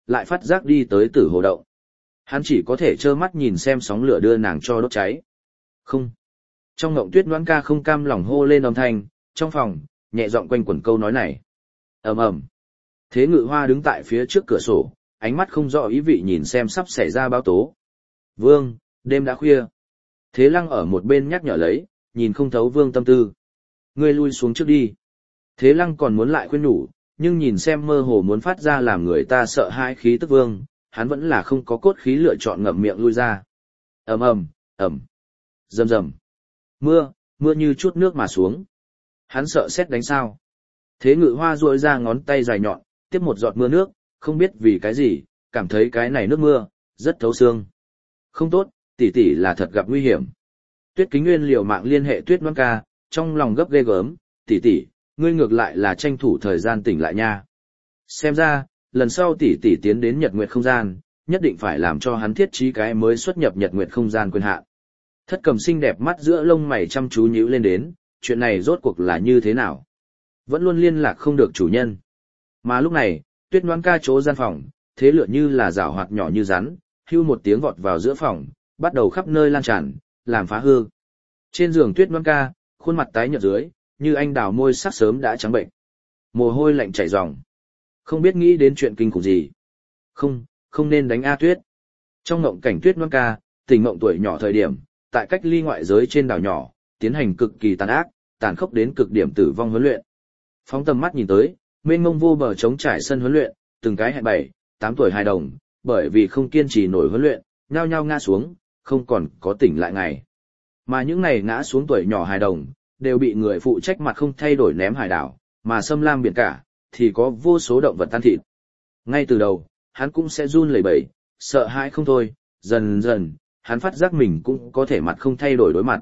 lại phát giác đi tới tử hồ động. Hắn chỉ có thể trơ mắt nhìn xem sóng lửa đưa nàng cho đốt cháy. Không. Trong ngộng Tuyết Ngoãn Ca không cam lòng hô lên âm thanh, trong phòng, nhẹ giọng quanh quẩn câu nói này. Ầm ầm. Thế Ngự Hoa đứng tại phía trước cửa sổ, ánh mắt không rõ ý vị nhìn xem sắp xảy ra báo tố. Vương, đêm đã khuya. Thế Lăng ở một bên nhắc nhở lấy, nhìn không thấu Vương tâm tư. Ngươi lui xuống trước đi. Thế Lăng còn muốn lại khuyên nhủ, nhưng nhìn xem mơ hồ muốn phát ra làm người ta sợ hãi khí tức Vương, hắn vẫn là không có cốt khí lựa chọn ngậm miệng lui ra. Ầm ầm, ầm. Rầm rầm. Mưa, mưa như chút nước mà xuống. Hắn sợ sét đánh sao? Thế Ngự Hoa duỗi ra ngón tay dài nhọn, tiếp một giọt mưa nước, không biết vì cái gì, cảm thấy cái này nước mưa rất thấu xương. Không tốt, tỷ tỷ là thật gặp nguy hiểm. Tuyết Kính Nguyên liều mạng liên hệ Tuyết Ngoãn Ca, trong lòng gấp ghê gớm, tỷ tỷ, ngươi ngược lại là tranh thủ thời gian tỉnh lại nha. Xem ra, lần sau tỷ tỷ tiến đến Nhật Nguyệt không gian, nhất định phải làm cho hắn thiết trí cái mới xuất nhập Nhật Nguyệt không gian quyền hạn. Thất Cầm xinh đẹp mắt giữa lông mày chăm chú nhíu lên đến, chuyện này rốt cuộc là như thế nào? Vẫn luôn liên lạc không được chủ nhân. Mà lúc này, Tuyết Ngoãn Ca chỗ gian phòng, thế lửa như là rảo hoạt nhỏ như rắn, hưu một tiếng vọt vào giữa phòng, bắt đầu khắp nơi lan tràn, làm phá hư. Trên giường Tuyết Ngoãn Ca, khuôn mặt tái nhợt dưới, như anh đào môi sắc sớm đã trắng bệnh. Mồ hôi lạnh chảy ròng. Không biết nghĩ đến chuyện kinh khủng gì. Không, không nên đánh A Tuyết. Trong ngộng cảnh Tuyết Ngoãn Ca, tỉnh mộng tuổi nhỏ thời điểm, tại cách ly ngoại giới trên đảo nhỏ, tiến hành cực kỳ tàn ác, tàn khốc đến cực điểm tử vong huấn luyện. Phóng tầm mắt nhìn tới, mênh mông vô bờ trống trải sân huấn luyện, từng cái hẹn bảy, tám tuổi hài đồng, bởi vì không kiên trì nổi huấn luyện, nhao nhao ngã xuống, không còn có tỉnh lại ngày. Mà những này ngã xuống tuổi nhỏ hài đồng, đều bị người phụ trách mặt không thay đổi ném hải đảo, mà xâm lam biển cả, thì có vô số động vật tan thịt. Ngay từ đầu, hắn cũng sẽ run lẩy bẩy, sợ hãi không thôi, dần dần, hắn phát giác mình cũng có thể mặt không thay đổi đối mặt.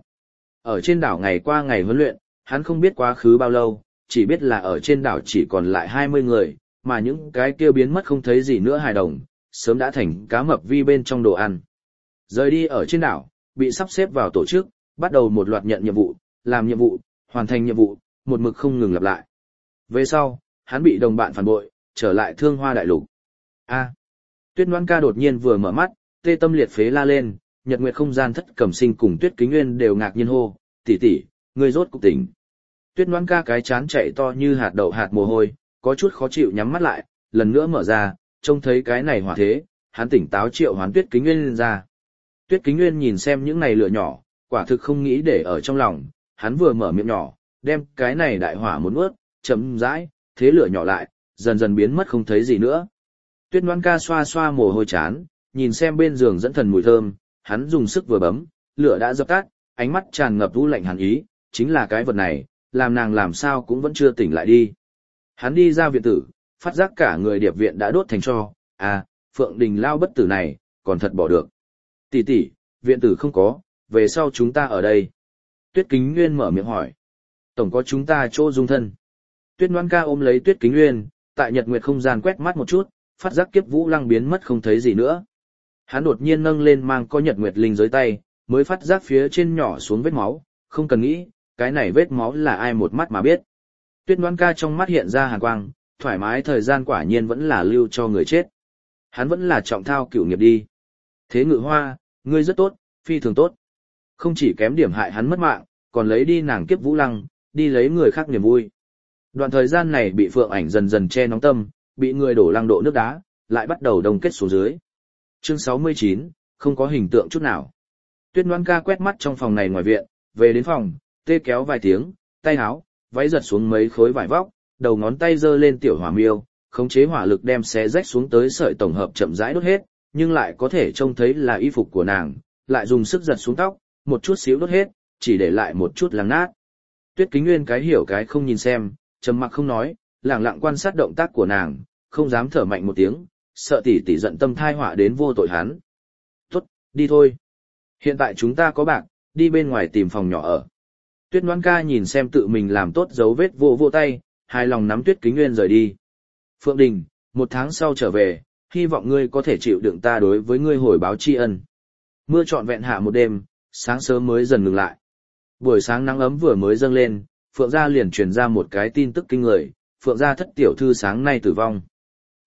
Ở trên đảo ngày qua ngày huấn luyện, hắn không biết quá khứ bao lâu, chỉ biết là ở trên đảo chỉ còn lại hai mươi người, mà những cái kia biến mất không thấy gì nữa hài đồng, sớm đã thành cá mập vi bên trong đồ ăn. Rời đi ở trên đảo, bị sắp xếp vào tổ chức, bắt đầu một loạt nhận nhiệm vụ, làm nhiệm vụ, hoàn thành nhiệm vụ, một mực không ngừng lặp lại. Về sau, hắn bị đồng bạn phản bội, trở lại Thương Hoa Đại Lục. A. Tuyết Ngoãn Ca đột nhiên vừa mở mắt, tê tâm liệt phế la lên, Nhật Nguyệt không gian Thất Cẩm Sinh cùng Tuyết Kính Nguyên đều ngạc nhiên hô, tỷ tỷ, ngươi rốt cục tỉnh. Tuyết Ngoãn Ca cái chán chạy to như hạt đậu hạt mồ hôi, có chút khó chịu nhắm mắt lại, lần nữa mở ra, trông thấy cái này hỏa thế, hắn tỉnh táo triệu hoán Tuyết Kính Nguyên lên ra. Tuyết Kính Nguyên nhìn xem những này lửa nhỏ, quả thực không nghĩ để ở trong lòng, hắn vừa mở miệng nhỏ, đem cái này đại hỏa muốn nuốt, chấm rãi, thế lửa nhỏ lại, dần dần biến mất không thấy gì nữa. Tuyết Ngoãn Ca xoa xoa mồ hôi chán, nhìn xem bên giường dẫn thần mùi thơm, hắn dùng sức vừa bấm, lửa đã dập tắt, ánh mắt tràn ngập u lạnh hàn ý, chính là cái vật này, làm nàng làm sao cũng vẫn chưa tỉnh lại đi. Hắn đi ra viện tử, phát giác cả người điệp viện đã đốt thành tro, à, Phượng Đình Lao bất tử này, còn thật bỏ được. Tỷ tỷ, viện tử không có, về sau chúng ta ở đây. Tuyết Kính Nguyên mở miệng hỏi. Tổng có chúng ta chỗ dung thân. Tuyết Ngoãn Ca ôm lấy Tuyết Kính Nguyên, tại Nhật Nguyệt không gian quét mắt một chút, phát giác Kiếp Vũ Lăng biến mất không thấy gì nữa. Hắn đột nhiên nâng lên mang có Nhật Nguyệt linh giới tay, mới phát giác phía trên nhỏ xuống vết máu, không cần nghĩ, cái này vết máu là ai một mắt mà biết. Tuyết Ngoãn Ca trong mắt hiện ra hàn quang, thoải mái thời gian quả nhiên vẫn là lưu cho người chết. Hắn vẫn là trọng thao cửu nghiệp đi. Thế Ngự Hoa, ngươi rất tốt, phi thường tốt. Không chỉ kém điểm hại hắn mất mạng, còn lấy đi nàng Kiếp Vũ Lăng, đi lấy người khác niềm vui. Đoạn thời gian này bị Phượng Ảnh dần dần che nóng tâm, bị người đổ lăng độ nước đá, lại bắt đầu đông kết xuống dưới. Chương sáu mươi chín, không có hình tượng chút nào. Tuyết Ngoãn Ca quét mắt trong phòng này ngoài viện, về đến phòng, tê kéo vài tiếng, tay áo, váy giật xuống mấy khối vải vóc, đầu ngón tay giơ lên tiểu hỏa miêu, khống chế hỏa lực đem xé rách xuống tới sợi tổng hợp chậm rãi đốt hết, nhưng lại có thể trông thấy là y phục của nàng, lại dùng sức giật xuống tóc, một chút xíu đốt hết, chỉ để lại một chút lắng nát. Tuyết Kính Nguyên cái hiểu cái không nhìn xem, trầm mặc không nói, lặng lặng quan sát động tác của nàng, không dám thở mạnh một tiếng, sợ tỷ tỷ giận tâm thai họa đến vô tội hắn. Tốt, đi thôi. Hiện tại chúng ta có bạc, đi bên ngoài tìm phòng nhỏ ở. Tuyết Ngoãn Ca nhìn xem tự mình làm tốt dấu vết vô vô tay, hài lòng nắm Tuyết Kính Nguyên rời đi. Phượng Đình, một tháng sau trở về, hy vọng ngươi có thể chịu đựng ta đối với ngươi hồi báo tri ân. Mưa trọn vẹn hạ một đêm, sáng sớm mới dần ngừng lại. Buổi sáng nắng ấm vừa mới dâng lên, Phượng gia liền truyền ra một cái tin tức kinh người, Phượng gia thất tiểu thư sáng nay tử vong.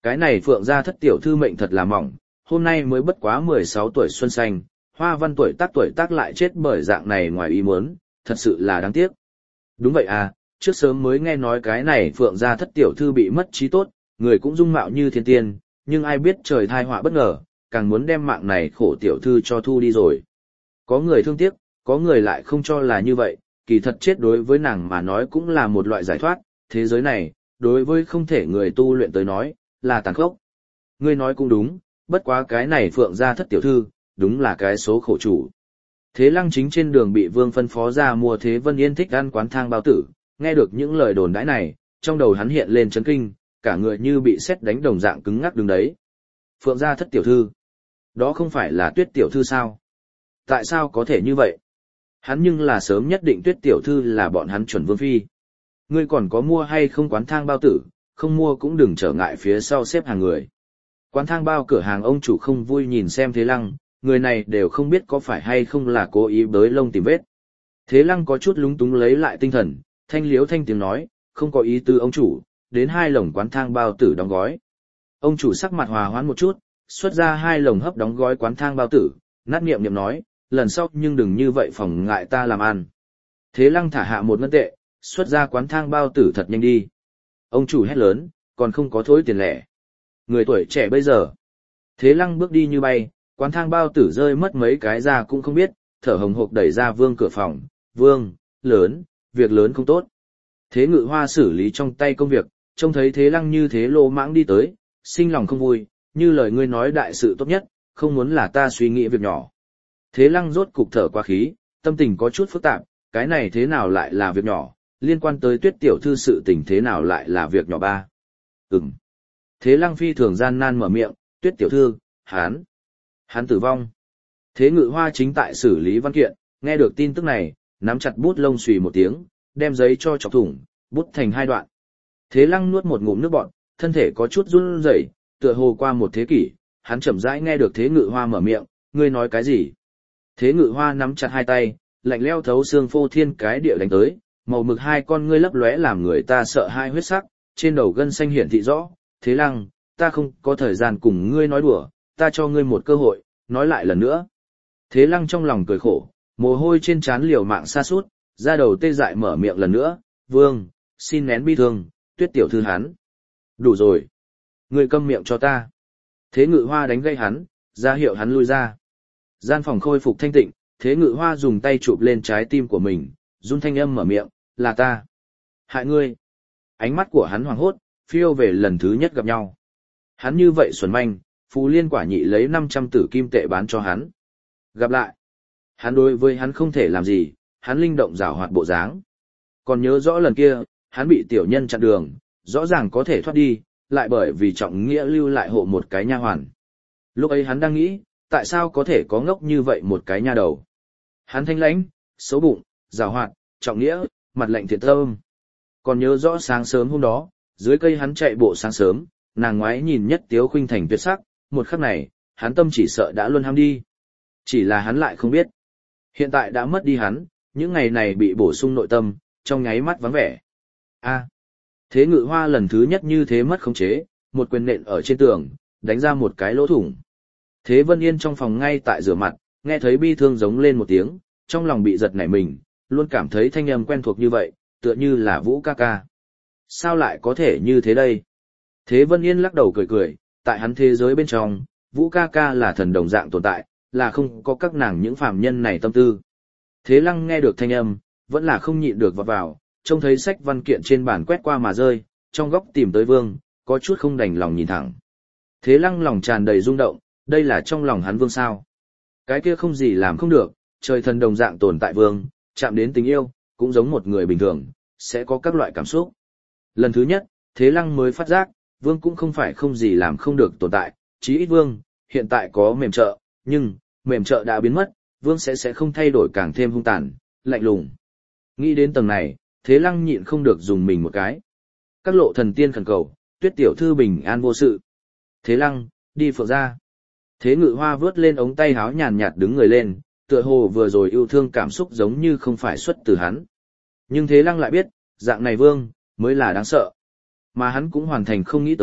Cái này Phượng gia thất tiểu thư mệnh thật là mỏng, hôm nay mới bất quá mười sáu tuổi xuân xanh, hoa văn tuổi tác tuổi tác lại chết bởi dạng này ngoài ý muốn, thật sự là đáng tiếc. Đúng vậy à, trước sớm mới nghe nói cái này Phượng gia thất tiểu thư bị mất trí tốt, người cũng dung mạo như thiên tiên, nhưng ai biết trời thai họa bất ngờ, càng muốn đem mạng này khổ tiểu thư cho thu đi rồi. Có người thương tiếc, có người lại không cho là như vậy, kỳ thật chết đối với nàng mà nói cũng là một loại giải thoát, thế giới này, đối với không thể người tu luyện tới nói, là tàn khốc. Ngươi nói cũng đúng, bất quá cái này Phượng gia thất tiểu thư, đúng là cái số khổ chủ. Thế Lăng Chính trên đường bị Vương phân phó ra mua Thế Vân Yên thích ăn quán thang bao tử, nghe được những lời đồn đãi này, trong đầu hắn hiện lên chấn kinh, cả người như bị sét đánh đồng dạng cứng ngắc đứng đấy. Phượng gia thất tiểu thư, đó không phải là Tuyết tiểu thư sao? Tại sao có thể như vậy? Hắn nhưng là sớm nhất định Tuyết tiểu thư là bọn hắn chuẩn vương phi. Ngươi còn có mua hay không quán thang bao tử, không mua cũng đừng trở ngại phía sau xếp hàng người. Quán thang bao cửa hàng ông chủ không vui nhìn xem Thế Lăng, người này đều không biết có phải hay không là cố ý bới lông tìm vết. Thế Lăng có chút lúng túng lấy lại tinh thần, thanh liếu thanh tiếng nói, không có ý tư ông chủ, đến hai lồng quán thang bao tử đóng gói. Ông chủ sắc mặt hòa hoãn một chút, xuất ra hai lồng hấp đóng gói quán thang bao tử, nát niệm niệm nói, lần sau nhưng đừng như vậy phòng ngại ta làm ăn. Thế Lăng thả hạ một ngân tệ, xuất ra quán thang bao tử thật nhanh đi. Ông chủ hét lớn, còn không có thối tiền lẻ. Người tuổi trẻ bây giờ. Thế Lăng bước đi như bay, quán thang bao tử rơi mất mấy cái ra cũng không biết, thở hồng hộc đẩy ra Vương cửa phòng. Vương, lớn, việc lớn không tốt. Thế Ngự Hoa xử lý trong tay công việc, trông thấy Thế Lăng như thế lô mãng đi tới, sinh lòng không vui, như lời ngươi nói đại sự tốt nhất, không muốn là ta suy nghĩ việc nhỏ. Thế Lăng rốt cục thở qua khí, tâm tình có chút phức tạp, cái này thế nào lại là việc nhỏ, liên quan tới Tuyết tiểu thư sự tình thế nào lại là việc nhỏ ba. Ừm. Thế Lăng phi thường gian nan mở miệng, Tuyết tiểu thư, hán, hán tử vong. Thế Ngự Hoa chính tại xử lý văn kiện, nghe được tin tức này, nắm chặt bút lông xùy một tiếng, đem giấy cho chọc thủng, bút thành hai đoạn. Thế Lăng nuốt một ngụm nước bọt, thân thể có chút run rẩy, tựa hồ qua một thế kỷ, hắn chậm rãi nghe được Thế Ngự Hoa mở miệng, ngươi nói cái gì? Thế Ngự Hoa nắm chặt hai tay, lạnh lẽo thấu xương phô thiên cái địa đánh tới, màu mực hai con ngươi lấp lóe làm người ta sợ hai huyết sắc, trên đầu gân xanh hiển thị rõ, Thế Lăng, ta không có thời gian cùng ngươi nói đùa, ta cho ngươi một cơ hội, nói lại lần nữa. Thế Lăng trong lòng cười khổ, mồ hôi trên trán liều mạng sa sút, ra đầu tê dại mở miệng lần nữa, Vương, xin nén bi thương, Tuyết tiểu thư hắn. Đủ rồi. Ngươi câm miệng cho ta. Thế Ngự Hoa đánh gây hắn, ra hiệu hắn lui ra. Gian phòng khôi phục thanh tịnh, Thế Ngự Hoa dùng tay chụp lên trái tim của mình, run thanh âm mở miệng, là ta. Hại ngươi. Ánh mắt của hắn hoảng hốt, phiêu về lần thứ nhất gặp nhau. Hắn như vậy xuẩn manh, Phù Liên quả nhị lấy năm trăm tử kim tệ bán cho hắn. Gặp lại. Hắn đối với hắn không thể làm gì, hắn linh động rảo hoạt bộ dáng. Còn nhớ rõ lần kia, hắn bị tiểu nhân chặn đường, rõ ràng có thể thoát đi, lại bởi vì trọng nghĩa lưu lại hộ một cái nha hoàn. Lúc ấy hắn đang nghĩ, tại sao có thể có ngốc như vậy một cái nha đầu. Hắn thanh lãnh, xấu bụng, rào hoạt, trọng nghĩa, mặt lạnh thiện tâm. Còn nhớ rõ sáng sớm hôm đó, dưới cây hắn chạy bộ sáng sớm, nàng ngoái nhìn nhất Tiếu Khuynh thành tuyệt sắc, một khắc này, hắn tâm chỉ sợ đã luôn ham đi. Chỉ là hắn lại không biết. Hiện tại đã mất đi hắn, những ngày này bị bổ sung nội tâm, trong nháy mắt vắng vẻ. A. Thế Ngự Hoa lần thứ nhất như thế mất khống chế, một quyền nện ở trên tường, đánh ra một cái lỗ thủng. Thế Vân Yên trong phòng ngay tại rửa mặt, nghe thấy bi thương giống lên một tiếng, trong lòng bị giật nảy mình, luôn cảm thấy thanh âm quen thuộc như vậy, tựa như là Vũ ca ca. Sao lại có thể như thế đây? Thế Vân Yên lắc đầu cười cười, tại hắn thế giới bên trong, Vũ ca ca là thần đồng dạng tồn tại, là không có các nàng những phàm nhân này tâm tư. Thế Lăng nghe được thanh âm, vẫn là không nhịn được vọt vào, trông thấy sách văn kiện trên bàn quét qua mà rơi, trong góc tìm tới Vương, có chút không đành lòng nhìn thẳng. Thế Lăng lòng tràn đầy rung động, đây là trong lòng hắn Vương sao? Cái kia không gì làm không được, trời thần đồng dạng tồn tại Vương, chạm đến tình yêu, cũng giống một người bình thường, sẽ có các loại cảm xúc. Lần thứ nhất, Thế Lăng mới phát giác, Vương cũng không phải không gì làm không được tồn tại, chí ít Vương, hiện tại có mềm trợ, nhưng, mềm trợ đã biến mất, Vương sẽ sẽ không thay đổi càng thêm hung tàn, lạnh lùng. Nghĩ đến tầng này, Thế Lăng nhịn không được dùng mình một cái. Các lộ thần tiên khẩn cầu, Tuyết tiểu thư bình an vô sự. Thế Lăng, đi Phượng gia. Thế Ngự Hoa vớt lên ống tay háo nhàn nhạt đứng người lên, tựa hồ vừa rồi yêu thương cảm xúc giống như không phải xuất từ hắn. Nhưng Thế Lăng lại biết, dạng này Vương, mới là đáng sợ. Mà hắn cũng hoàn thành không nghĩ tới,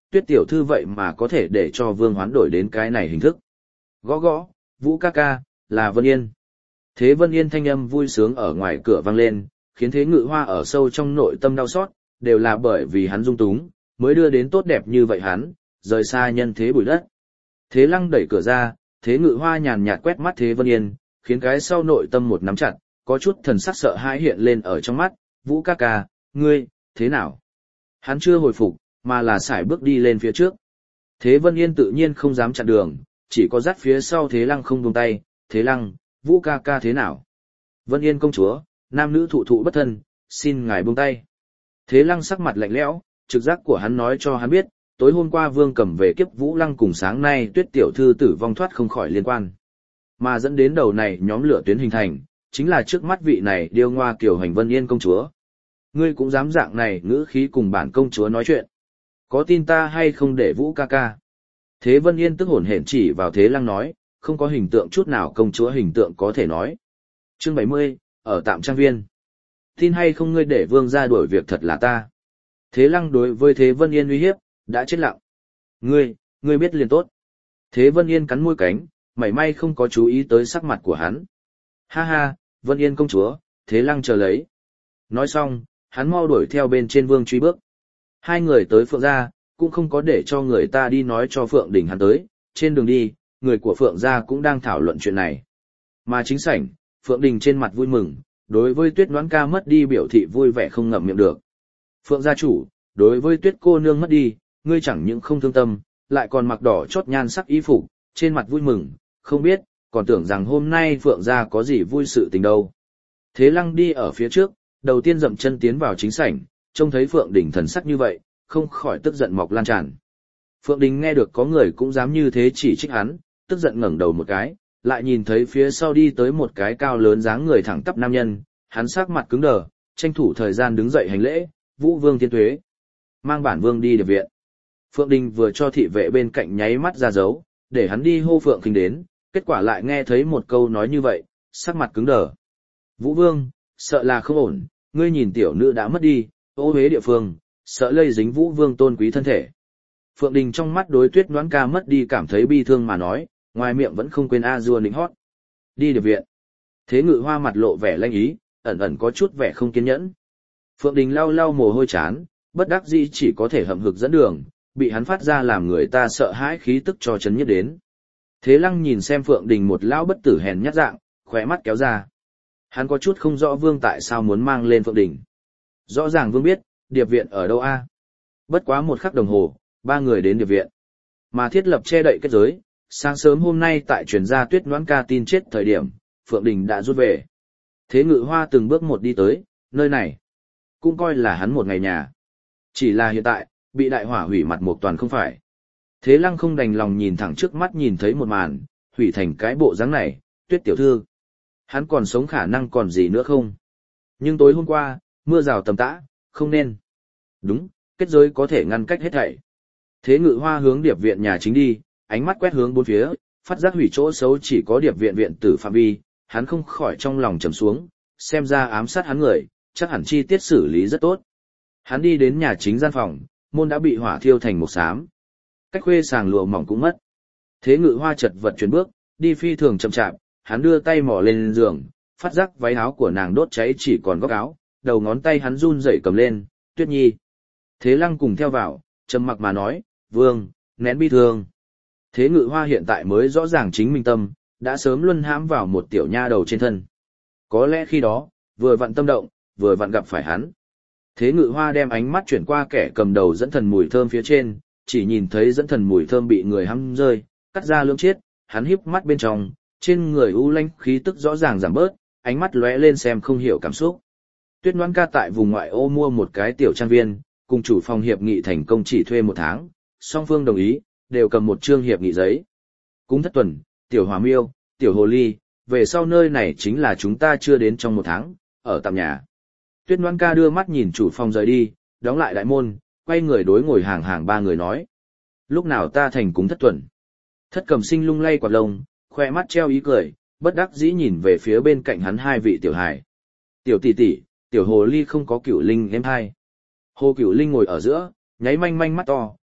Tuyết tiểu thư vậy mà có thể để cho Vương hoán đổi đến cái này hình thức. Gõ gõ, Vũ ca ca, là Vân Yên. Thế Vân Yên thanh âm vui sướng ở ngoài cửa vang lên, khiến Thế Ngự Hoa ở sâu trong nội tâm đau xót, đều là bởi vì hắn dung túng, mới đưa đến tốt đẹp như vậy hắn, rời xa nhân thế bụi đất. Thế Lăng đẩy cửa ra, Thế Ngự Hoa nhàn nhạt quét mắt Thế Vân Yên, khiến cái sau nội tâm một nắm chặt, có chút thần sắc sợ hãi hiện lên ở trong mắt, Vũ ca ca, ngươi, thế nào? Hắn chưa hồi phục, mà là sải bước đi lên phía trước. Thế Vân Yên tự nhiên không dám chặn đường, chỉ có dắt phía sau Thế Lăng không buông tay, Thế Lăng, Vũ ca ca thế nào? Vân Yên công chúa, nam nữ thụ thụ bất thân, xin ngài buông tay. Thế Lăng sắc mặt lạnh lẽo, trực giác của hắn nói cho hắn biết, tối hôm qua Vương cầm về kiếp Vũ Lăng cùng sáng nay Tuyết tiểu thư tử vong thoát không khỏi liên quan. Mà dẫn đến đầu này nhóm lửa tuyến hình thành, chính là trước mắt vị này điêu ngoa kiều hành Vân Yên công chúa. Ngươi cũng dám dạng này ngữ khí cùng bản công chúa nói chuyện. Có tin ta hay không để Vũ ca ca? Thế Vân Yên tức hổn hển chỉ vào Thế Lăng nói, không có hình tượng chút nào công chúa hình tượng có thể nói. Chương bảy mươi, ở tạm trang viên. Tin hay không ngươi để Vương ra đuổi việc thật là ta. Thế Lăng đối với Thế Vân Yên uy hiếp, đã chết lặng. Ngươi, ngươi biết liền tốt. Thế Vân Yên cắn môi cánh, mảy may không có chú ý tới sắc mặt của hắn. Ha ha, Vân Yên công chúa, Thế Lăng chờ lấy. Nói xong, hắn mau đuổi theo bên trên Vương truy bước. Hai người tới Phượng gia, cũng không có để cho người ta đi nói cho Phượng Đình hắn tới, trên đường đi, người của Phượng gia cũng đang thảo luận chuyện này. Mà chính sảnh, Phượng Đình trên mặt vui mừng, đối với Tuyết Đoán ca mất đi biểu thị vui vẻ không ngậm miệng được. Phượng gia chủ, đối với Tuyết cô nương mất đi, ngươi chẳng những không thương tâm, lại còn mặc đỏ chót nhan sắc y phục, trên mặt vui mừng, không biết, còn tưởng rằng hôm nay Phượng gia có gì vui sự tình đâu. Thế Lăng đi ở phía trước, đầu tiên dậm chân tiến vào chính sảnh, trông thấy Phượng Đình thần sắc như vậy, không khỏi tức giận mọc lan tràn. Phượng Đình nghe được có người cũng dám như thế chỉ trích hắn, tức giận ngẩng đầu một cái, lại nhìn thấy phía sau đi tới một cái cao lớn dáng người thẳng tắp nam nhân, hắn sắc mặt cứng đờ, tranh thủ thời gian đứng dậy hành lễ, Vũ Vương Thiên Tuế. Mang bản vương đi điệp viện. Phượng Đình vừa cho thị vệ bên cạnh nháy mắt ra dấu, để hắn đi hô Phượng Khinh đến, kết quả lại nghe thấy một câu nói như vậy, sắc mặt cứng đờ. Vũ Vương, sợ là không ổn, ngươi nhìn tiểu nữ đã mất đi, ô uế địa phương, sợ lây dính Vũ Vương tôn quý thân thể. Phượng Đình trong mắt đối Tuyết Đoán ca mất đi cảm thấy bi thương mà nói, ngoài miệng vẫn không quên a dua nịnh hót. Đi điệp viện. Thế Ngự Hoa mặt lộ vẻ lanh ý, ẩn ẩn có chút vẻ không kiên nhẫn. Phượng Đình lau lau mồ hôi chán, bất đắc dĩ chỉ có thể hậm hực dẫn đường, bị hắn phát ra làm người ta sợ hãi khí tức cho chấn nhất đến. Thế Lăng nhìn xem Phượng Đình một lão bất tử hèn nhát dạng, khóe mắt kéo ra. Hắn có chút không rõ Vương tại sao muốn mang lên Phượng Đình. Rõ ràng Vương biết, điệp viện ở đâu a? Bất quá một khắc đồng hồ, ba người đến điệp viện. Mà thiết lập che đậy kết giới, sáng sớm hôm nay tại truyền gia Tuyết Đoán ca tin chết thời điểm, Phượng Đình đã rút về. Thế Ngự Hoa từng bước một đi tới, nơi này cũng coi là hắn một ngày nhà. Chỉ là hiện tại, bị đại hỏa hủy mặt một toàn không phải. Thế Lăng không đành lòng nhìn thẳng trước mắt nhìn thấy một màn, hủy thành cái bộ dáng này, Tuyết tiểu thư. Hắn còn sống khả năng còn gì nữa không? Nhưng tối hôm qua, mưa rào tầm tã, không nên. Đúng, kết giới có thể ngăn cách hết thảy. Thế Ngự Hoa hướng điệp viện nhà chính đi, ánh mắt quét hướng bốn phía, phát giác hủy chỗ xấu chỉ có điệp viện viện tử phạm vi, hắn không khỏi trong lòng trầm xuống, xem ra ám sát hắn người, chắc hẳn chi tiết xử lý rất tốt. Hắn đi đến nhà chính gian phòng, môn đã bị hỏa thiêu thành một xám. Cách khuê sàng lụa mỏng cũng mất. Thế Ngự Hoa chật vật chuyển bước, đi phi thường chậm chạp, hắn đưa tay mò lên giường, phát giác váy áo của nàng đốt cháy chỉ còn góc áo, đầu ngón tay hắn run rẩy cầm lên, Tuyết Nhi. Thế Lăng cùng theo vào, trầm mặc mà nói, Vương, nén bi thương. Thế Ngự Hoa hiện tại mới rõ ràng chính mình tâm, đã sớm luân hãm vào một tiểu nha đầu trên thân. Có lẽ khi đó, vừa vặn tâm động, vừa vặn gặp phải hắn. Thế Ngự Hoa đem ánh mắt chuyển qua kẻ cầm đầu dẫn thần mùi thơm phía trên, chỉ nhìn thấy dẫn thần mùi thơm bị người hăm rơi, cắt ra lưỡng chiết, hắn híp mắt bên trong, trên người u lanh khí tức rõ ràng giảm bớt, ánh mắt lóe lên xem không hiểu cảm xúc. Tuyết Đoán ca tại vùng ngoại ô mua một cái tiểu trang viên, cùng chủ phòng hiệp nghị thành công chỉ thuê một tháng, song phương đồng ý, đều cầm một chương hiệp nghị giấy. Cúng Thất Tuần, tiểu Hòa Miêu, tiểu Hồ Ly, về sau nơi này chính là chúng ta chưa đến trong một tháng, ở tạm nhà. Tuyết Đoán ca đưa mắt nhìn chủ phòng rời đi, đóng lại đại môn, quay người đối ngồi hàng hàng ba người nói. Lúc nào ta thành Cúng Thất Tuần? Thất Cẩm Sinh lung lay quạt lông, khoe mắt treo ý cười, bất đắc dĩ nhìn về phía bên cạnh hắn hai vị tiểu hài. Tiểu tỷ tỷ, tiểu Hồ Ly không có Cửu Linh em hai. Hồ Cửu Linh ngồi ở giữa, nháy manh manh mắt to,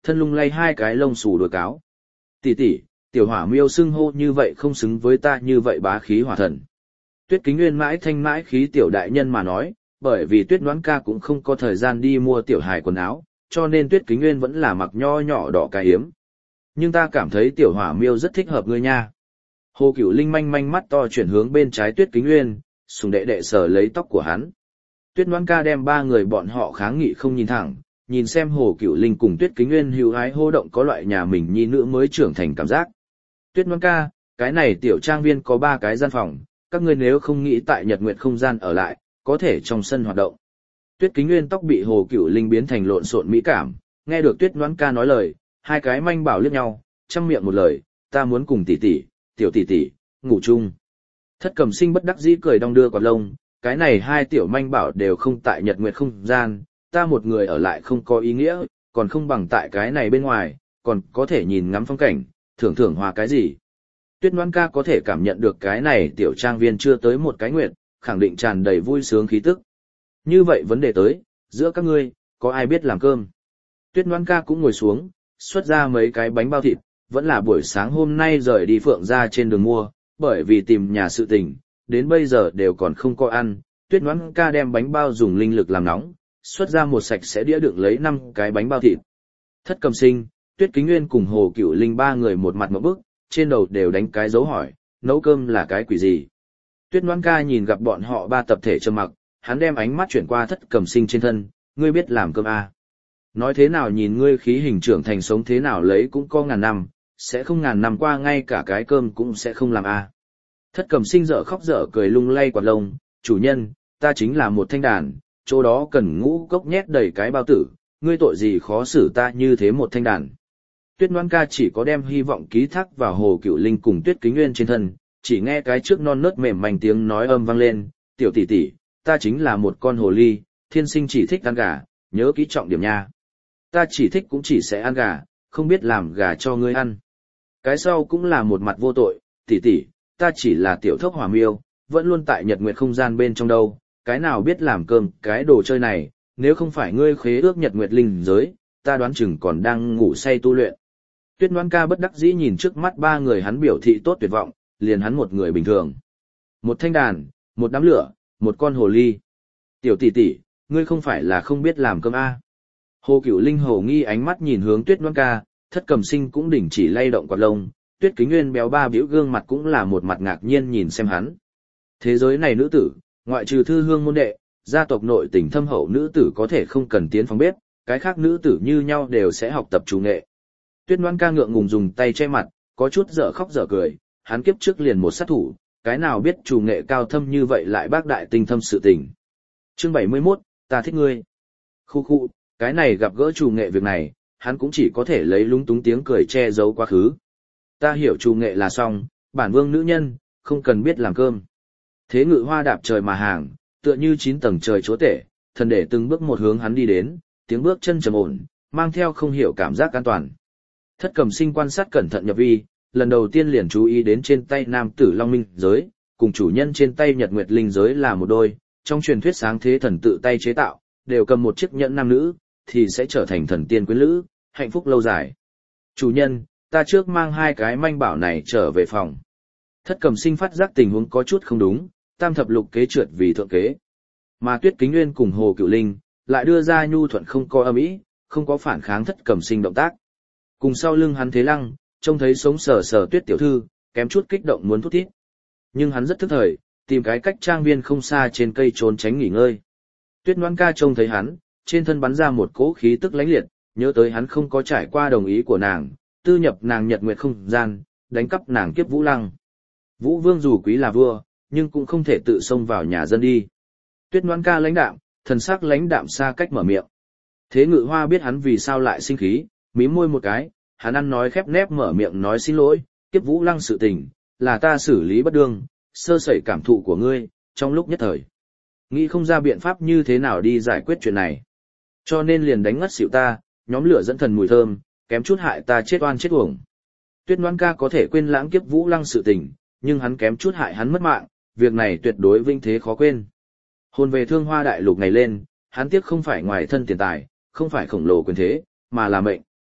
thân lung lay hai cái lông xù đuôi cáo. Tỷ tỷ, tiểu hỏa miêu xưng hô như vậy không xứng với ta như vậy bá khí hỏa thần. Tuyết Kính Nguyên mãi thanh mãi khí tiểu đại nhân mà nói, bởi vì Tuyết Đoán Ca cũng không có thời gian đi mua tiểu hài quần áo, cho nên Tuyết Kính Nguyên vẫn là mặc nho nhỏ đỏ cái hiếm. Nhưng ta cảm thấy tiểu hỏa miêu rất thích hợp ngươi nha. Hồ Cửu Linh manh manh mắt to chuyển hướng bên trái Tuyết Kính Nguyên, sùng đệ đệ sờ lấy tóc của hắn. Tuyết Đoán Ca đem ba người bọn họ kháng nghị không nhìn thẳng, nhìn xem Hồ Cửu Linh cùng Tuyết Kính Nguyên hữu hái hô động có loại nhà mình nhi nữ mới trưởng thành cảm giác. Tuyết Đoán Ca, cái này tiểu trang viên có ba cái gian phòng, các ngươi nếu không nghĩ tại Nhật Nguyệt không gian ở lại, có thể trong sân hoạt động. Tuyết Kính Nguyên tóc bị Hồ Cửu Linh biến thành lộn xộn mỹ cảm, nghe được Tuyết Đoán Ca nói lời, hai cái manh bảo liếc nhau, chăm miệng một lời, ta muốn cùng tỷ tỷ, tiểu tỷ tỷ, ngủ chung. Thất Cầm Sinh bất đắc dĩ cười đong đưa quạt lông, cái này hai tiểu manh bảo đều không tại Nhật Nguyệt không gian, ta một người ở lại không có ý nghĩa, còn không bằng tại cái này bên ngoài, còn có thể nhìn ngắm phong cảnh, thưởng thưởng hòa cái gì. Tuyết Đoán Ca có thể cảm nhận được cái này tiểu trang viên chưa tới một cái nguyệt, khẳng định tràn đầy vui sướng khí tức. Như vậy vấn đề tới, giữa các ngươi, có ai biết làm cơm? Tuyết Đoán Ca cũng ngồi xuống, xuất ra mấy cái bánh bao thịt, vẫn là buổi sáng hôm nay rời đi Phượng ra trên đường mua, bởi vì tìm nhà sự tình, đến bây giờ đều còn không có ăn. Tuyết Đoán Ca đem bánh bao dùng linh lực làm nóng, xuất ra một sạch sẽ đĩa đựng lấy năm cái bánh bao thịt. Thất Cầm Sinh, Tuyết Kính Nguyên cùng Hồ Cửu Linh ba người một mặt một bức, trên đầu đều đánh cái dấu hỏi, nấu cơm là cái quỷ gì? Tuyết Đoán Ca nhìn gặp bọn họ ba tập thể trầm mặc, hắn đem ánh mắt chuyển qua Thất Cầm Sinh trên thân, ngươi biết làm cơm à? Nói thế nào nhìn ngươi khí hình trưởng thành sống thế nào lấy cũng có ngàn năm, sẽ không ngàn năm qua ngay cả cái cơm cũng sẽ không làm à? Thất Cầm Sinh dở khóc dở cười lung lay quạt lông, chủ nhân, ta chính là một thanh đàn, chỗ đó cần ngũ cốc nhét đầy cái bao tử, ngươi tội gì khó xử ta như thế một thanh đàn. Tuyết Đoán Ca chỉ có đem hy vọng ký thác vào Hồ Cửu Linh cùng Tuyết Kính Nguyên trên thân, chỉ nghe cái trước non nớt mềm manh tiếng nói âm vang lên, tiểu tỷ tỷ, ta chính là một con hồ ly, thiên sinh chỉ thích ăn gà, nhớ kỹ trọng điểm nha. Ta chỉ thích cũng chỉ sẽ ăn gà, không biết làm gà cho ngươi ăn. Cái sau cũng là một mặt vô tội, tỷ tỷ, ta chỉ là tiểu thốc hỏa miêu, vẫn luôn tại Nhật Nguyệt không gian bên trong đâu, cái nào biết làm cơm, cái đồ chơi này, nếu không phải ngươi khế ước Nhật Nguyệt linh giới, ta đoán chừng còn đang ngủ say tu luyện. Tuyết Đoán Ca bất đắc dĩ nhìn trước mắt ba người hắn biểu thị tốt tuyệt vọng, liền hắn một người bình thường. Một thanh đàn, một đám lửa, một con hồ ly. Tiểu tỷ tỷ, ngươi không phải là không biết làm cơm à. Hồ Cửu Linh hồ nghi ánh mắt nhìn hướng Tuyết Đoán Ca, Thất Cầm Sinh cũng đình chỉ lay động quạt lông, Tuyết Kính Nguyên béo ba biểu gương mặt cũng là một mặt ngạc nhiên nhìn xem hắn. Thế giới này nữ tử, ngoại trừ thư hương môn đệ, gia tộc nội tình thâm hậu nữ tử có thể không cần tiến phòng bếp, cái khác nữ tử như nhau đều sẽ học tập chủ nghệ. Tuyết Đoán Ca ngượng ngùng dùng tay che mặt, có chút dở khóc dở cười, hắn kiếp trước liền một sát thủ, cái nào biết chủ nghệ cao thâm như vậy lại bác đại tinh thâm sự tình. Chương bảy mươi mốt, ta thích ngươi. Khu khu, cái này gặp gỡ chủ nghệ việc này, hắn cũng chỉ có thể lấy lúng túng tiếng cười che giấu quá khứ. Ta hiểu chủ nghệ là xong, bản vương nữ nhân, không cần biết làm cơm. Thế Ngự Hoa đạp trời mà hàng, tựa như chín tầng trời chúa tể, thần để từng bước một hướng hắn đi đến, tiếng bước chân trầm ổn, mang theo không hiểu cảm giác an toàn. Thất Cầm Sinh quan sát cẩn thận nhập vi, lần đầu tiên liền chú ý đến trên tay nam tử Long Minh giới, cùng chủ nhân trên tay Nhật Nguyệt linh giới là một đôi, trong truyền thuyết sáng thế thần tự tay chế tạo, đều cầm một chiếc nhẫn nam nữ, thì sẽ trở thành thần tiên quyến lữ, hạnh phúc lâu dài. Chủ nhân, ta trước mang hai cái manh bảo này trở về phòng. Thất Cầm Sinh phát giác tình huống có chút không đúng, tam thập lục kế trượt vì thượng kế. Mà Tuyết Kính Nguyên cùng Hồ Cửu Linh, lại đưa ra nhu thuận không có âm ý, không có phản kháng Thất Cầm Sinh động tác. Cùng sau lưng hắn Thế Lăng, trông thấy sống sờ sờ Tuyết tiểu thư, kém chút kích động muốn thút thít. Nhưng hắn rất thức thời, tìm cái cách trang viên không xa trên cây trốn tránh nghỉ ngơi. Tuyết Đoán Ca trông thấy hắn, trên thân bắn ra một cỗ khí tức lãnh liệt, nhớ tới hắn không có trải qua đồng ý của nàng, tư nhập nàng Nhật Nguyệt không gian, đánh cắp nàng Kiếp Vũ Lăng. Vũ Vương dù quý là vua, nhưng cũng không thể tự xông vào nhà dân đi. Tuyết Đoán Ca lãnh đạm, thần sắc lãnh đạm xa cách mở miệng. Thế Ngự Hoa biết hắn vì sao lại sinh khí, mím môi một cái, hắn ăn nói khép nép mở miệng nói xin lỗi, Kiếp Vũ Lăng sự tình, là ta xử lý bất đương, sơ sẩy cảm thụ của ngươi, trong lúc nhất thời. Nghĩ không ra biện pháp như thế nào đi giải quyết chuyện này. Cho nên liền đánh ngất xỉu ta, nhóm lửa dẫn thần mùi thơm, kém chút hại ta chết oan chết uổng. Tuyết Đoán Ca có thể quên lãng Kiếp Vũ Lăng sự tình, nhưng hắn kém chút hại hắn mất mạng, việc này tuyệt đối vinh thế khó quên. Hồn về Thương Hoa đại lục ngày lên, hắn tiếc không phải ngoài thân tiền tài, không phải khổng lồ quyền thế, mà là mệnh.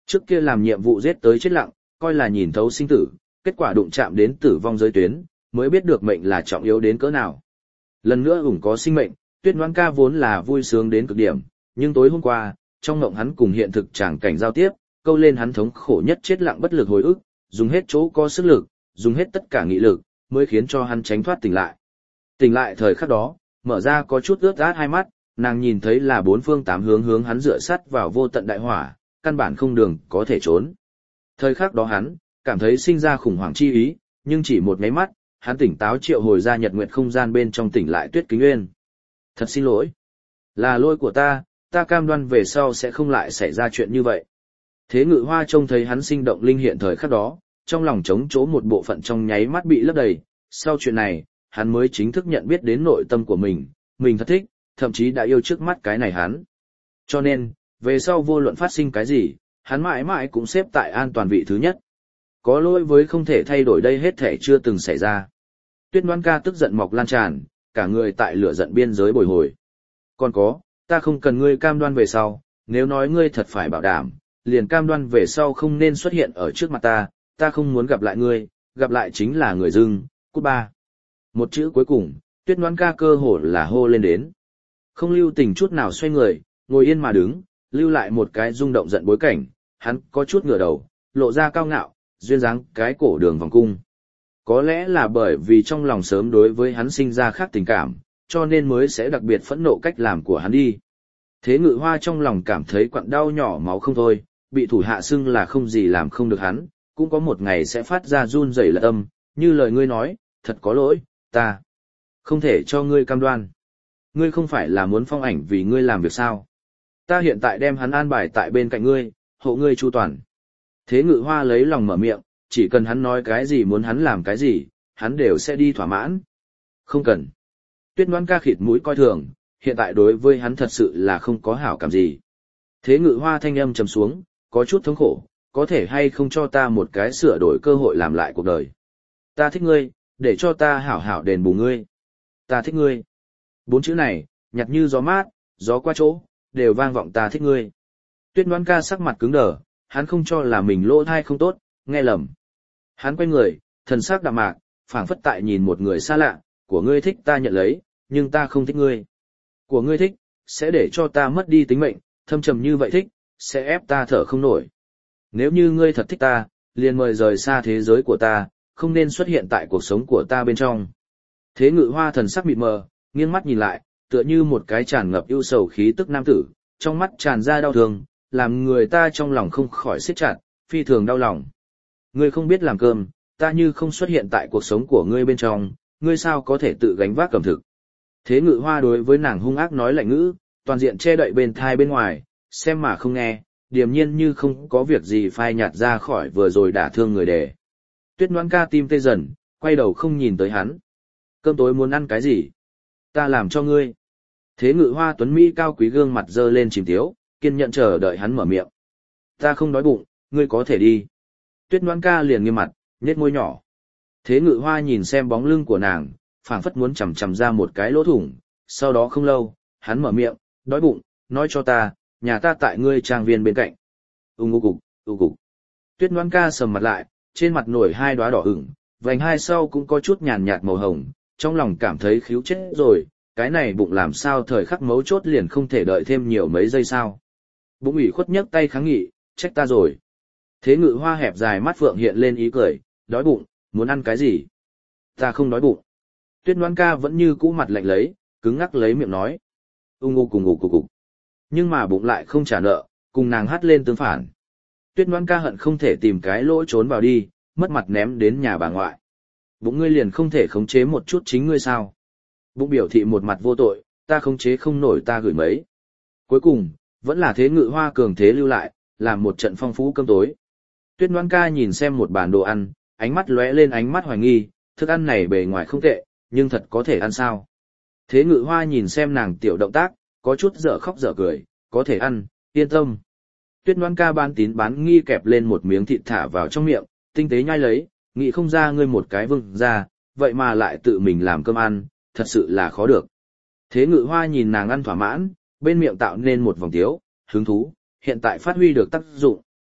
Trước kia làm nhiệm vụ giết tới chết lặng, coi là nhìn thấu sinh tử, kết quả đụng chạm đến tử vong giới tuyến, mới biết được mệnh là trọng yếu đến cỡ nào. Lần nữa ủng có sinh mệnh, Tuyết Ngoan ca vốn là vui sướng đến cực điểm, nhưng tối hôm qua, trong mộng hắn cùng hiện thực tràng cảnh giao tiếp, câu lên hắn thống khổ nhất chết lặng bất lực hồi ức, dùng hết chỗ có sức lực, dùng hết tất cả nghị lực, mới khiến cho hắn tránh thoát tỉnh lại. Tỉnh lại thời khắc đó, mở ra có chút ướt át hai mắt, nàng nhìn thấy là bốn phương tám hướng hướng hắn dựa sát vào vô tận đại hỏa, căn bản không đường có thể trốn. Thời khắc đó hắn, cảm thấy sinh ra khủng hoảng chi ý, nhưng chỉ một mấy mắt, hắn tỉnh táo triệu hồi ra nhật nguyệt không gian bên trong tỉnh lại Tuyết Kính Uyên. Thật xin lỗi. Là lỗi của ta, ta cam đoan về sau sẽ không lại xảy ra chuyện như vậy. Thế Ngự Hoa trông thấy hắn sinh động linh hiện thời khắc đó, trong lòng trống chỗ một bộ phận trong nháy mắt bị lấp đầy. Sau chuyện này, hắn mới chính thức nhận biết đến nội tâm của mình, mình thật thích, thậm chí đã yêu trước mắt cái này hắn. Cho nên, về sau vô luận phát sinh cái gì, hắn mãi mãi cũng xếp tại an toàn vị thứ nhất. Có lỗi với không thể thay đổi đây hết thể chưa từng xảy ra. Tuyết Ngoan ca tức giận mọc lan tràn, cả người tại lửa giận biên giới bồi hồi. Còn có, ta không cần ngươi cam đoan về sau, nếu nói ngươi thật phải bảo đảm, liền cam đoan về sau không nên xuất hiện ở trước mặt ta, ta không muốn gặp lại ngươi, gặp lại chính là người dưng, cút ba. Một chữ cuối cùng, Tuyết Ngoan ca cơ hồ là hô lên đến. Không lưu tình chút nào xoay người, ngồi yên mà đứng, lưu lại một cái rung động giận bối cảnh, hắn có chút ngửa đầu, lộ ra cao ngạo, duyên dáng cái cổ đường vòng cung. Có lẽ là bởi vì trong lòng sớm đối với hắn sinh ra khác tình cảm, cho nên mới sẽ đặc biệt phẫn nộ cách làm của hắn đi. Thế Ngự Hoa trong lòng cảm thấy quặn đau nhỏ máu không thôi, bị thủ hạ xưng là không gì làm không được hắn, cũng có một ngày sẽ phát ra run rẩy lật âm, như lời ngươi nói, thật có lỗi, ta không thể cho ngươi cam đoan. Ngươi không phải là muốn Phong Ảnh vì ngươi làm việc sao? Ta hiện tại đem hắn an bài tại bên cạnh ngươi, hộ ngươi chu toàn. Thế Ngự Hoa lấy lòng mở miệng, chỉ cần hắn nói cái gì muốn hắn làm cái gì, hắn đều sẽ đi thỏa mãn. Không cần. Tuyết Ngoan ca khịt mũi coi thường, hiện tại đối với hắn thật sự là không có hảo cảm gì. Thế Ngự Hoa thanh âm trầm xuống, có chút thống khổ, có thể hay không cho ta một cái sửa đổi cơ hội làm lại cuộc đời. Ta thích ngươi, để cho ta hảo hảo đền bù ngươi. Ta thích ngươi. Bốn chữ này, nhạt như gió mát, gió qua chỗ, đều vang vọng ta thích ngươi. Tuyết Ngoan ca sắc mặt cứng đờ, hắn không cho là mình lỗ thai không tốt, nghe lầm. Hắn quay người, thần sắc đạm mạc, phảng phất tại nhìn một người xa lạ, của ngươi thích ta nhận lấy, nhưng ta không thích ngươi. Của ngươi thích, sẽ để cho ta mất đi tính mệnh, thâm trầm như vậy thích, sẽ ép ta thở không nổi. Nếu như ngươi thật thích ta, liền mời rời xa thế giới của ta, không nên xuất hiện tại cuộc sống của ta bên trong. Thế Ngự Hoa thần sắc mịt mờ, nghiêng mắt nhìn lại, tựa như một cái tràn ngập ưu sầu khí tức nam tử, trong mắt tràn ra đau thương, làm người ta trong lòng không khỏi siết chặt, phi thường đau lòng. Ngươi không biết làm cơm, ta như không xuất hiện tại cuộc sống của ngươi bên trong, ngươi sao có thể tự gánh vác cầm thực. Thế Ngự Hoa đối với nàng hung ác nói lạnh ngữ, toàn diện che đậy bên thai bên ngoài, xem mà không nghe, điềm nhiên như không có việc gì phai nhạt ra khỏi vừa rồi đả thương người đề. Tuyết Ngoan ca tim tê dần, quay đầu không nhìn tới hắn. Cơm tối muốn ăn cái gì? Ta làm cho ngươi. Thế Ngự Hoa tuấn mỹ cao quý gương mặt dơ lên chìm tiếu, kiên nhẫn chờ đợi hắn mở miệng. Ta không đói bụng, ngươi có thể đi. Tuyết Ngoan ca liền nghiêm mặt, nhếch môi nhỏ. Thế Ngự Hoa nhìn xem bóng lưng của nàng, phảng phất muốn chầm chầm ra một cái lỗ thủng, sau đó không lâu, hắn mở miệng, đói bụng, nói cho ta, nhà ta tại ngươi trang viên bên cạnh. Ung u cục, u cục. Tuyết Ngoan ca sầm mặt lại, trên mặt nổi hai đóa đỏ ửng, vành hai sau cũng có chút nhàn nhạt màu hồng, trong lòng cảm thấy khíu chết rồi, cái này bụng làm sao thời khắc mấu chốt liền không thể đợi thêm nhiều mấy giây sao. Bụng ủy khuất nhấc tay kháng nghị, trách ta rồi. Thế Ngự Hoa hẹp dài mắt phượng hiện lên ý cười, đói bụng, muốn ăn cái gì? Ta không đói bụng. Tuyết Ngoan ca vẫn như cũ mặt lạnh lấy, cứng ngắc lấy miệng nói. Ung u cùng ngủ cục cục. Nhưng mà bụng lại không trả nợ, cùng nàng hắt lên tương phản. Tuyết Ngoan ca hận không thể tìm cái lỗ trốn vào đi, mất mặt ném đến nhà bà ngoại. Bụng ngươi liền không thể khống chế một chút chính ngươi sao? Bụng biểu thị một mặt vô tội, ta khống chế không nổi ta gửi mấy. Cuối cùng, vẫn là Thế Ngự Hoa cường thế lưu lại, làm một trận phong phú cơm tối. Tuyết Ngoan ca nhìn xem một bàn đồ ăn, ánh mắt lóe lên ánh mắt hoài nghi, thức ăn này bề ngoài không tệ, nhưng thật có thể ăn sao? Thế Ngự Hoa nhìn xem nàng tiểu động tác, có chút dở khóc dở cười, có thể ăn, yên tâm. Tuyết Ngoan ca bán tín bán nghi kẹp lên một miếng thịt thả vào trong miệng, tinh tế nhai lấy, nghĩ không ra ngươi một cái vừng ra, vậy mà lại tự mình làm cơm ăn, thật sự là khó được. Thế Ngự Hoa nhìn nàng ăn thỏa mãn, bên miệng tạo nên một vòng tiếu, hứng thú, hiện tại phát huy được tác dụng.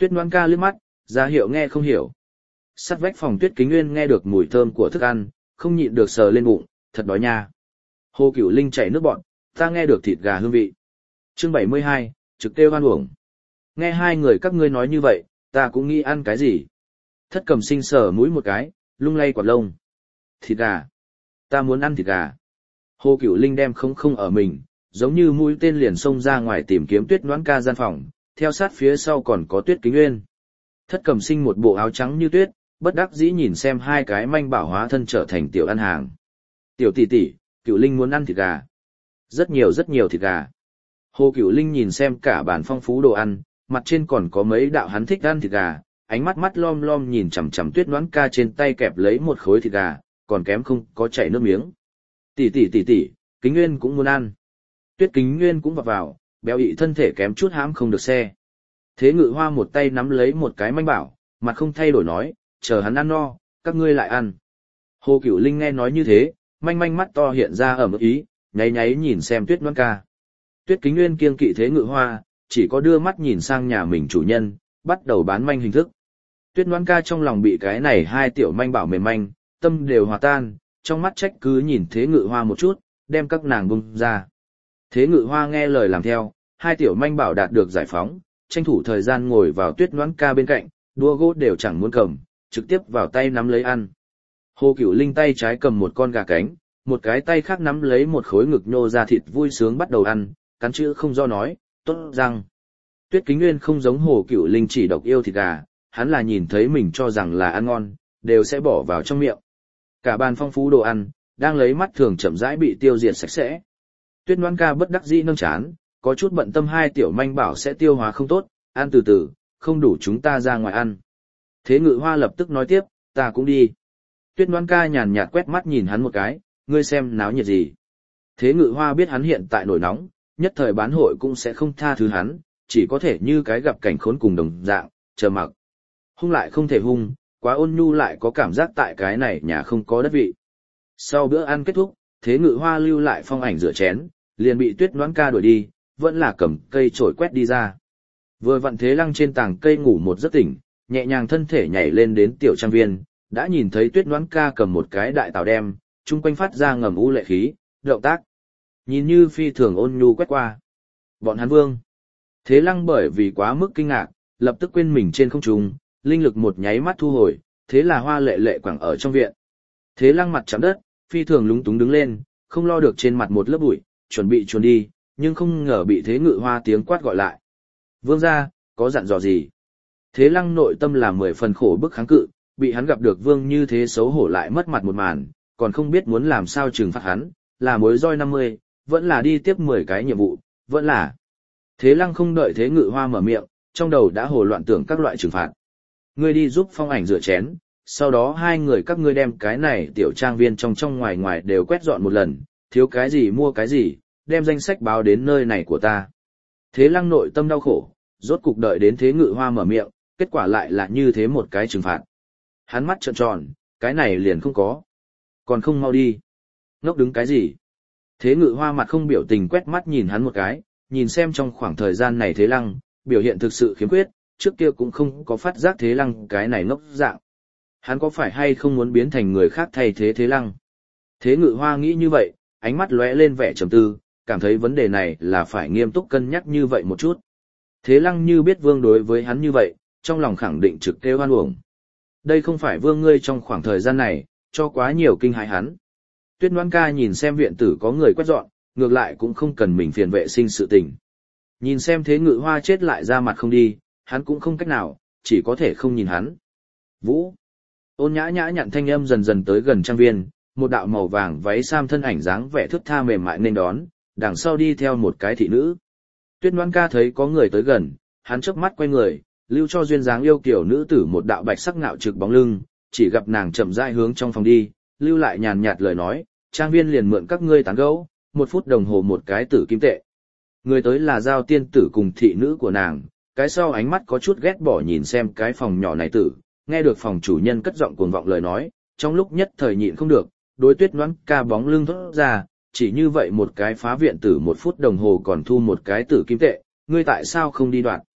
Tuyết Ngoãn ca liếc mắt, ra hiệu nghe không hiểu. Sát vách phòng Tuyết Kính Nguyên nghe được mùi thơm của thức ăn, không nhịn được sờ lên bụng, thật đói nha. Hồ Cửu Linh chảy nước bọt, ta nghe được thịt gà hương vị. Chương bảy mươi hai, trực kêu hoan uổng. Nghe hai người các ngươi nói như vậy, ta cũng nghĩ ăn cái gì. Thất Cầm Sinh sờ mũi một cái, lung lay quạt lông. Thịt gà. Ta muốn ăn thịt gà. Hồ Cửu Linh đem không không ở mình, giống như mũi tên liền xông ra ngoài tìm kiếm Tuyết Ngoãn ca gian phòng, theo sát phía sau còn có Tuyết Kính Nguyên. Thất Cầm Sinh một bộ áo trắng như tuyết, bất đắc dĩ nhìn xem hai cái manh bảo hóa thân trở thành tiểu ăn hàng. Tiểu tỷ tỷ, Cửu Linh muốn ăn thịt gà. Rất nhiều rất nhiều thịt gà. Hồ Cửu Linh nhìn xem cả bàn phong phú đồ ăn, mặt trên còn có mấy đạo hắn thích ăn thịt gà, ánh mắt mắt lom lom nhìn chằm chằm Tuyết Ngoãn ca trên tay kẹp lấy một khối thịt gà, còn kém không có chảy nước miếng. Tỷ tỷ tỷ tỷ, Kính Nguyên cũng muốn ăn. Tuyết Kính Nguyên cũng vào vào, béo ị thân thể kém chút hãm không được xe. Thế Ngự Hoa một tay nắm lấy một cái manh bảo, mặt không thay đổi nói, chờ hắn ăn no, các ngươi lại ăn. Hồ Cửu Linh nghe nói như thế, manh manh mắt to hiện ra ở mức ý, nháy nháy nhìn xem Tuyết Ngoãn ca. Tuyết Kính Nguyên kiêng kỵ Thế Ngự Hoa, chỉ có đưa mắt nhìn sang nhà mình chủ nhân, bắt đầu bán manh hình thức. Tuyết Ngoãn ca trong lòng bị cái này hai tiểu manh bảo mềm manh, tâm đều hòa tan, trong mắt trách cứ nhìn Thế Ngự Hoa một chút, đem các nàng bung ra. Thế Ngự Hoa nghe lời làm theo, hai tiểu manh bảo đạt được giải phóng, tranh thủ thời gian ngồi vào Tuyết Ngoãn ca bên cạnh, đũa gỗ đều chẳng muốn cầm, trực tiếp vào tay nắm lấy ăn. Hồ Cửu Linh tay trái cầm một con gà cánh, một cái tay khác nắm lấy một khối ngực nhô ra thịt vui sướng bắt đầu ăn, cắn chữ không do nói, tốt răng. Tuyết Kính Nguyên không giống Hồ Cửu Linh chỉ độc yêu thịt gà, hắn là nhìn thấy mình cho rằng là ăn ngon, đều sẽ bỏ vào trong miệng. Cả bàn phong phú đồ ăn, đang lấy mắt thường chậm rãi bị tiêu diệt sạch sẽ. Tuyết Ngoãn ca bất đắc dĩ nâng chán, có chút bận tâm hai tiểu manh bảo sẽ tiêu hóa không tốt, ăn từ từ, không đủ chúng ta ra ngoài ăn. Thế Ngự Hoa lập tức nói tiếp, ta cũng đi. Tuyết Ngoãn ca nhàn nhạt quét mắt nhìn hắn một cái, ngươi xem náo nhiệt gì. Thế Ngự Hoa biết hắn hiện tại nổi nóng, nhất thời bán hội cũng sẽ không tha thứ hắn, chỉ có thể như cái gặp cảnh khốn cùng đồng dạng, chờ mặc. Hung lại không thể hung, quá ôn nhu lại có cảm giác tại cái này nhà không có đất vị. Sau bữa ăn kết thúc, Thế Ngự Hoa lưu lại phong ảnh rửa chén, liền bị Tuyết Ngoãn ca đuổi đi, vẫn là cầm cây chổi quét đi ra. Vừa vặn Thế Lăng trên tảng cây ngủ một giấc tỉnh, nhẹ nhàng thân thể nhảy lên đến tiểu trang viên, đã nhìn thấy Tuyết Ngoãn ca cầm một cái đại tàu đem, chung quanh phát ra ngầm u lệ khí, động tác. Nhìn như phi thường ôn nhu quét qua. Bọn hắn vương. Thế Lăng bởi vì quá mức kinh ngạc, lập tức quên mình trên không trung, linh lực một nháy mắt thu hồi, thế là Hoa Lệ Lệ quẳng ở trong viện. Thế Lăng mặt chạm đất, phi thường lúng túng đứng lên, không lo được trên mặt một lớp bụi, chuẩn bị chuồn đi, nhưng không ngờ bị Thế Ngự Hoa tiếng quát gọi lại. Vương gia, có dặn dò gì? Thế Lăng nội tâm là mười phần khổ bức kháng cự, bị hắn gặp được vương như thế xấu hổ lại mất mặt một màn, còn không biết muốn làm sao trừng phạt hắn, là mối roi năm mươi, vẫn là đi tiếp mười cái nhiệm vụ, vẫn là. Thế Lăng không đợi Thế Ngự Hoa mở miệng, trong đầu đã hồ loạn tưởng các loại trừng phạt. Ngươi đi giúp phong ảnh rửa chén, sau đó hai người các ngươi đem cái này tiểu trang viên trong trong ngoài ngoài đều quét dọn một lần, thiếu cái gì mua cái gì, đem danh sách báo đến nơi này của ta. Thế Lăng nội tâm đau khổ, rốt cục đợi đến Thế Ngự Hoa mở miệng, kết quả lại là như thế một cái trừng phạt. Hắn mắt trợn tròn, cái này liền không có. Còn không mau đi. Ngốc đứng cái gì? Thế Ngự Hoa mặt không biểu tình quét mắt nhìn hắn một cái, nhìn xem trong khoảng thời gian này Thế Lăng, biểu hiện thực sự khiếm khuyết, trước kia cũng không có phát giác Thế Lăng cái này ngốc dạng. Hắn có phải hay không muốn biến thành người khác thay thế Thế Lăng? Thế Ngự Hoa nghĩ như vậy, ánh mắt lóe lên vẻ trầm tư, cảm thấy vấn đề này là phải nghiêm túc cân nhắc như vậy một chút. Thế Lăng như biết vương đối với hắn như vậy, trong lòng khẳng định trực kêu hoan uổng. Đây không phải vương ngươi trong khoảng thời gian này, cho quá nhiều kinh hãi hắn. Tuyết Ngoãn ca nhìn xem viện tử có người quét dọn, ngược lại cũng không cần mình phiền vệ sinh sự tình. Nhìn xem Thế Ngự Hoa chết lại ra mặt không đi, hắn cũng không cách nào, chỉ có thể không nhìn hắn. Vũ. Ôn nhã nhã nhặn thanh âm dần dần tới gần trang viên, một đạo màu vàng váy sam thân ảnh dáng vẻ thướt tha mềm mại nên đón, đằng sau đi theo một cái thị nữ. Tuyết Ngoãn ca thấy có người tới gần, hắn chớp mắt quay người, lưu cho duyên dáng yêu kiểu nữ tử một đạo bạch sắc ngạo trực bóng lưng, chỉ gặp nàng chậm rãi hướng trong phòng đi, lưu lại nhàn nhạt lời nói, trang viên liền mượn các ngươi tán gẫu, một phút đồng hồ một cái tử kim tệ. Người tới là Giao tiên tử cùng thị nữ của nàng, cái sau ánh mắt có chút ghét bỏ nhìn xem cái phòng nhỏ này tử, nghe được phòng chủ nhân cất giọng cuồng vọng lời nói, trong lúc nhất thời nhịn không được, đối Tuyết Ngoãn ca bóng lưng thốt ra, chỉ như vậy một cái phá viện tử một phút đồng hồ còn thu một cái tử kim tệ, ngươi tại sao không đi đoạn?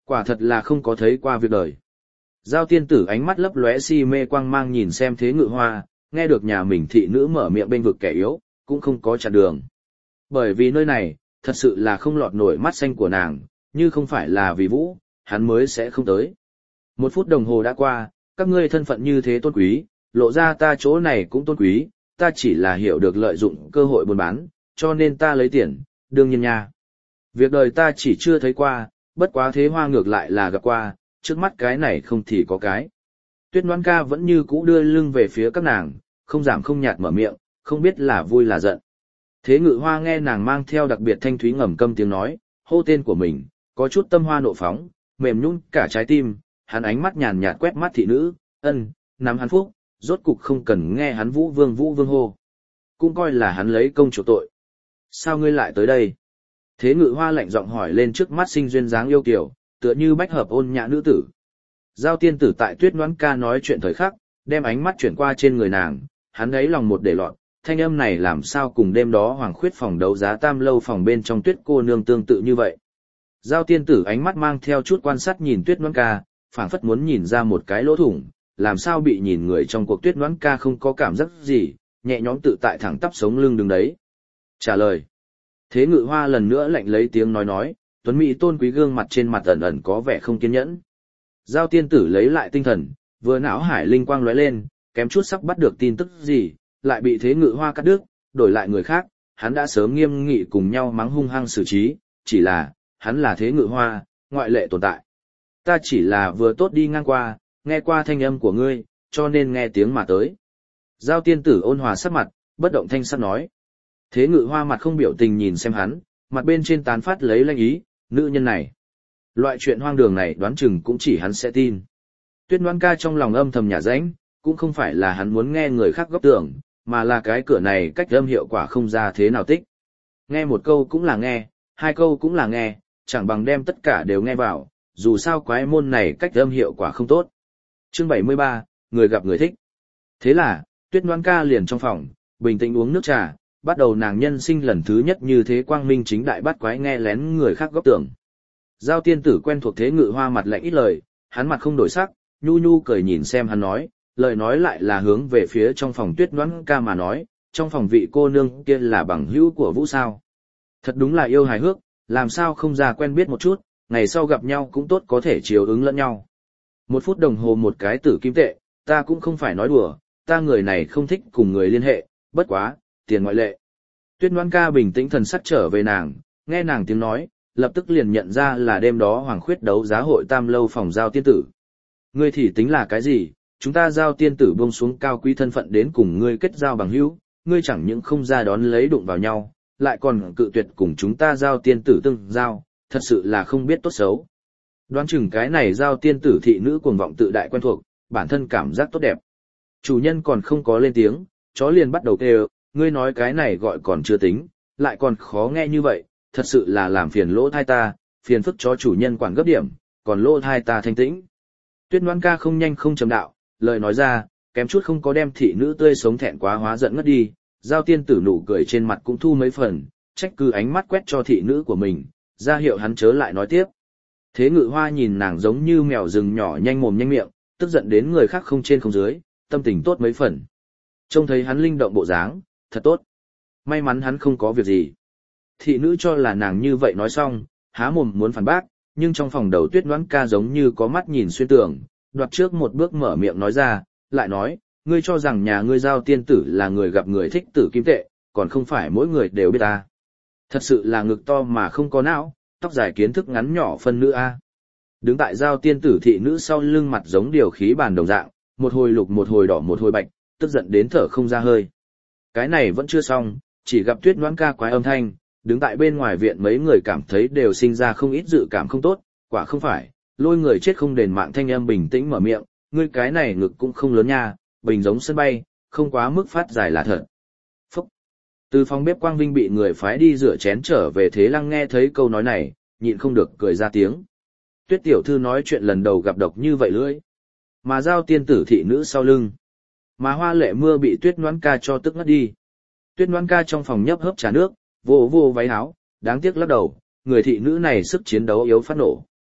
Quả thật là không có thấy qua việc đời. Giao tiên tử ánh mắt lấp lóe si mê quang mang nhìn xem Thế Ngự Hoa, nghe được nhà mình thị nữ mở miệng bênh vực kẻ yếu, cũng không có chặn đường. Bởi vì nơi này, thật sự là không lọt nổi mắt xanh của nàng, như không phải là vì Vũ, hắn mới sẽ không tới. Một phút đồng hồ đã qua, các ngươi thân phận như thế tôn quý, lộ ra ta chỗ này cũng tôn quý, ta chỉ là hiểu được lợi dụng cơ hội buôn bán, cho nên ta lấy tiền, đương nhiên nha. Việc đời ta chỉ chưa thấy qua, bất quá thế hoa ngược lại là gặp qua, trước mắt cái này không thì có cái. Tuyết Ngoãn Ca vẫn như cũ đưa lưng về phía các nàng, không giảm không nhạt mở miệng, không biết là vui là giận. Thế Ngự Hoa nghe nàng mang theo đặc biệt thanh thúy ngầm câm tiếng nói, hô tên của mình, có chút tâm hoa nộ phóng, mềm nhũn cả trái tim, hắn ánh mắt nhàn nhạt quét mắt thị nữ, ân, nắm hắn phúc, rốt cục không cần nghe hắn vũ vương vũ vương hô. Cũng coi là hắn lấy công chủ tội. Sao ngươi lại tới đây? Thế Ngự Hoa lạnh giọng hỏi lên trước mắt sinh duyên dáng yêu kiều, tựa như bách hợp ôn nhã nữ tử. Giao tiên tử tại Tuyết Ngoãn Ca nói chuyện thời khắc, đem ánh mắt chuyển qua trên người nàng, hắn ấy lòng một để lọt, thanh âm này làm sao cùng đêm đó Hoàng Khuyết phòng đấu giá tam lâu phòng bên trong Tuyết cô nương tương tự như vậy. Giao tiên tử ánh mắt mang theo chút quan sát nhìn Tuyết Ngoãn Ca, phảng phất muốn nhìn ra một cái lỗ thủng, làm sao bị nhìn người trong cuộc Tuyết Ngoãn Ca không có cảm giác gì, nhẹ nhõm tự tại thẳng tắp sống lưng đứng đấy. Trả lời. Thế Ngự Hoa lần nữa lạnh lấy tiếng nói nói, tuấn mỹ tôn quý gương mặt trên mặt ẩn ẩn có vẻ không kiên nhẫn. Giao tiên tử lấy lại tinh thần, vừa não hải linh quang lóe lên, kém chút sắp bắt được tin tức gì, lại bị Thế Ngự Hoa cắt đứt, đổi lại người khác, hắn đã sớm nghiêm nghị cùng nhau mắng hung hăng xử trí, chỉ là, hắn là Thế Ngự Hoa, ngoại lệ tồn tại. Ta chỉ là vừa tốt đi ngang qua, nghe qua thanh âm của ngươi, cho nên nghe tiếng mà tới. Giao tiên tử ôn hòa sắc mặt, bất động thanh sắc nói. Thế Ngự Hoa mặt không biểu tình nhìn xem hắn, mặt bên trên tán phát lấy lanh ý, nữ nhân này. Loại chuyện hoang đường này đoán chừng cũng chỉ hắn sẽ tin. Tuyết Ngoãn Ca trong lòng âm thầm nhả rãnh, cũng không phải là hắn muốn nghe người khác góp tưởng, mà là cái cửa này cách âm hiệu quả không ra thế nào tích. Nghe một câu cũng là nghe, hai câu cũng là nghe, chẳng bằng đem tất cả đều nghe vào, dù sao quái môn này cách âm hiệu quả không tốt. Chương bảy mươi ba, người gặp người thích. Thế là, Tuyết Ngoãn Ca liền trong phòng, bình tĩnh uống nước trà, bắt đầu nàng nhân sinh lần thứ nhất như thế quang minh chính đại bắt quái nghe lén người khác góp tưởng. Giao tiên tử quen thuộc Thế Ngự Hoa mặt lạnh ít lời, hắn mặt không đổi sắc, nhu nhu cười nhìn xem hắn nói, lời nói lại là hướng về phía trong phòng Tuyết Ngoãn Ca mà nói, trong phòng vị cô nương kia là bằng hữu của Vũ sao. Thật đúng là yêu hài hước, làm sao không ra quen biết một chút, ngày sau gặp nhau cũng tốt có thể chiều ứng lẫn nhau. Một phút đồng hồ một cái tử kim tệ, ta cũng không phải nói đùa, ta người này không thích cùng người liên hệ, bất quá, tiền ngoại lệ. Tuyết Ngoãn Ca bình tĩnh thần sắc trở về nàng, nghe nàng tiếng nói, lập tức liền nhận ra là đêm đó Hoàng Khuyết đấu giá hội tam lâu phòng Giao tiên tử. Ngươi thì tính là cái gì, chúng ta Giao tiên tử buông xuống cao quý thân phận đến cùng ngươi kết giao bằng hữu, ngươi chẳng những không ra đón lấy đụng vào nhau, lại còn cự tuyệt cùng chúng ta Giao tiên tử tương giao, thật sự là không biết tốt xấu. Đoán chừng cái này Giao tiên tử thị nữ cuồng vọng tự đại quen thuộc, bản thân cảm giác tốt đẹp. Chủ nhân còn không có lên tiếng, chó liền bắt đầu kêu, ngươi nói cái này gọi còn chưa tính, lại còn khó nghe như vậy, thật sự là làm phiền lỗ thai ta, phiền phức cho chủ nhân quản gấp điểm, còn lỗ thai ta thanh tĩnh. Tuyết Ngoãn Ca không nhanh không chậm đạo, lời nói ra, kém chút không có đem thị nữ tươi sống thẹn quá hóa giận ngất đi, Giao tiên tử nụ cười trên mặt cũng thu mấy phần, trách cứ ánh mắt quét cho thị nữ của mình, ra hiệu hắn chớ lại nói tiếp. Thế Ngự Hoa nhìn nàng giống như mèo rừng nhỏ nhanh mồm nhanh miệng, tức giận đến người khác không trên không dưới, tâm tình tốt mấy phần. Trông thấy hắn linh động bộ dáng, thật tốt. May mắn hắn không có việc gì. Thị nữ cho là nàng như vậy nói xong, há mồm muốn phản bác, nhưng trong phòng đầu Tuyết Ngoãn Ca giống như có mắt nhìn xuyên tường, đoạt trước một bước mở miệng nói ra, lại nói, ngươi cho rằng nhà ngươi Giao tiên tử là người gặp người thích tử kim tệ, còn không phải mỗi người đều biết ta. Thật sự là ngực to mà không có não, tóc dài kiến thức ngắn nhỏ phân nữ a. Đứng tại Giao tiên tử thị nữ sau lưng mặt giống điều khí bàn đồng dạng, một hồi lục một hồi đỏ một hồi bạch, tức giận đến thở không ra hơi. Cái này vẫn chưa xong, chỉ gặp Tuyết Ngoãn Ca quái âm thanh, đứng tại bên ngoài viện mấy người cảm thấy đều sinh ra không ít dự cảm không tốt, quả không phải, lôi người chết không đền mạng thanh âm bình tĩnh mở miệng, ngươi cái này ngực cũng không lớn nha, bình giống sân bay, không quá mức phát dài là thật. Phúc! Từ phòng bếp Quang Vinh bị người phái đi rửa chén trở về Thế Lăng nghe thấy câu nói này, nhịn không được cười ra tiếng. Tuyết tiểu thư nói chuyện lần đầu gặp độc như vậy lưỡi. Mà Giao tiên tử thị nữ sau lưng. Mà Hoa Lệ Mưa bị Tuyết Ngoãn Ca cho tức ngất đi. Tuyết Ngoãn Ca trong phòng nhấp hớp trà nước, vô vô váy áo, đáng tiếc lắc đầu, người thị nữ này sức chiến đấu yếu phát nổ.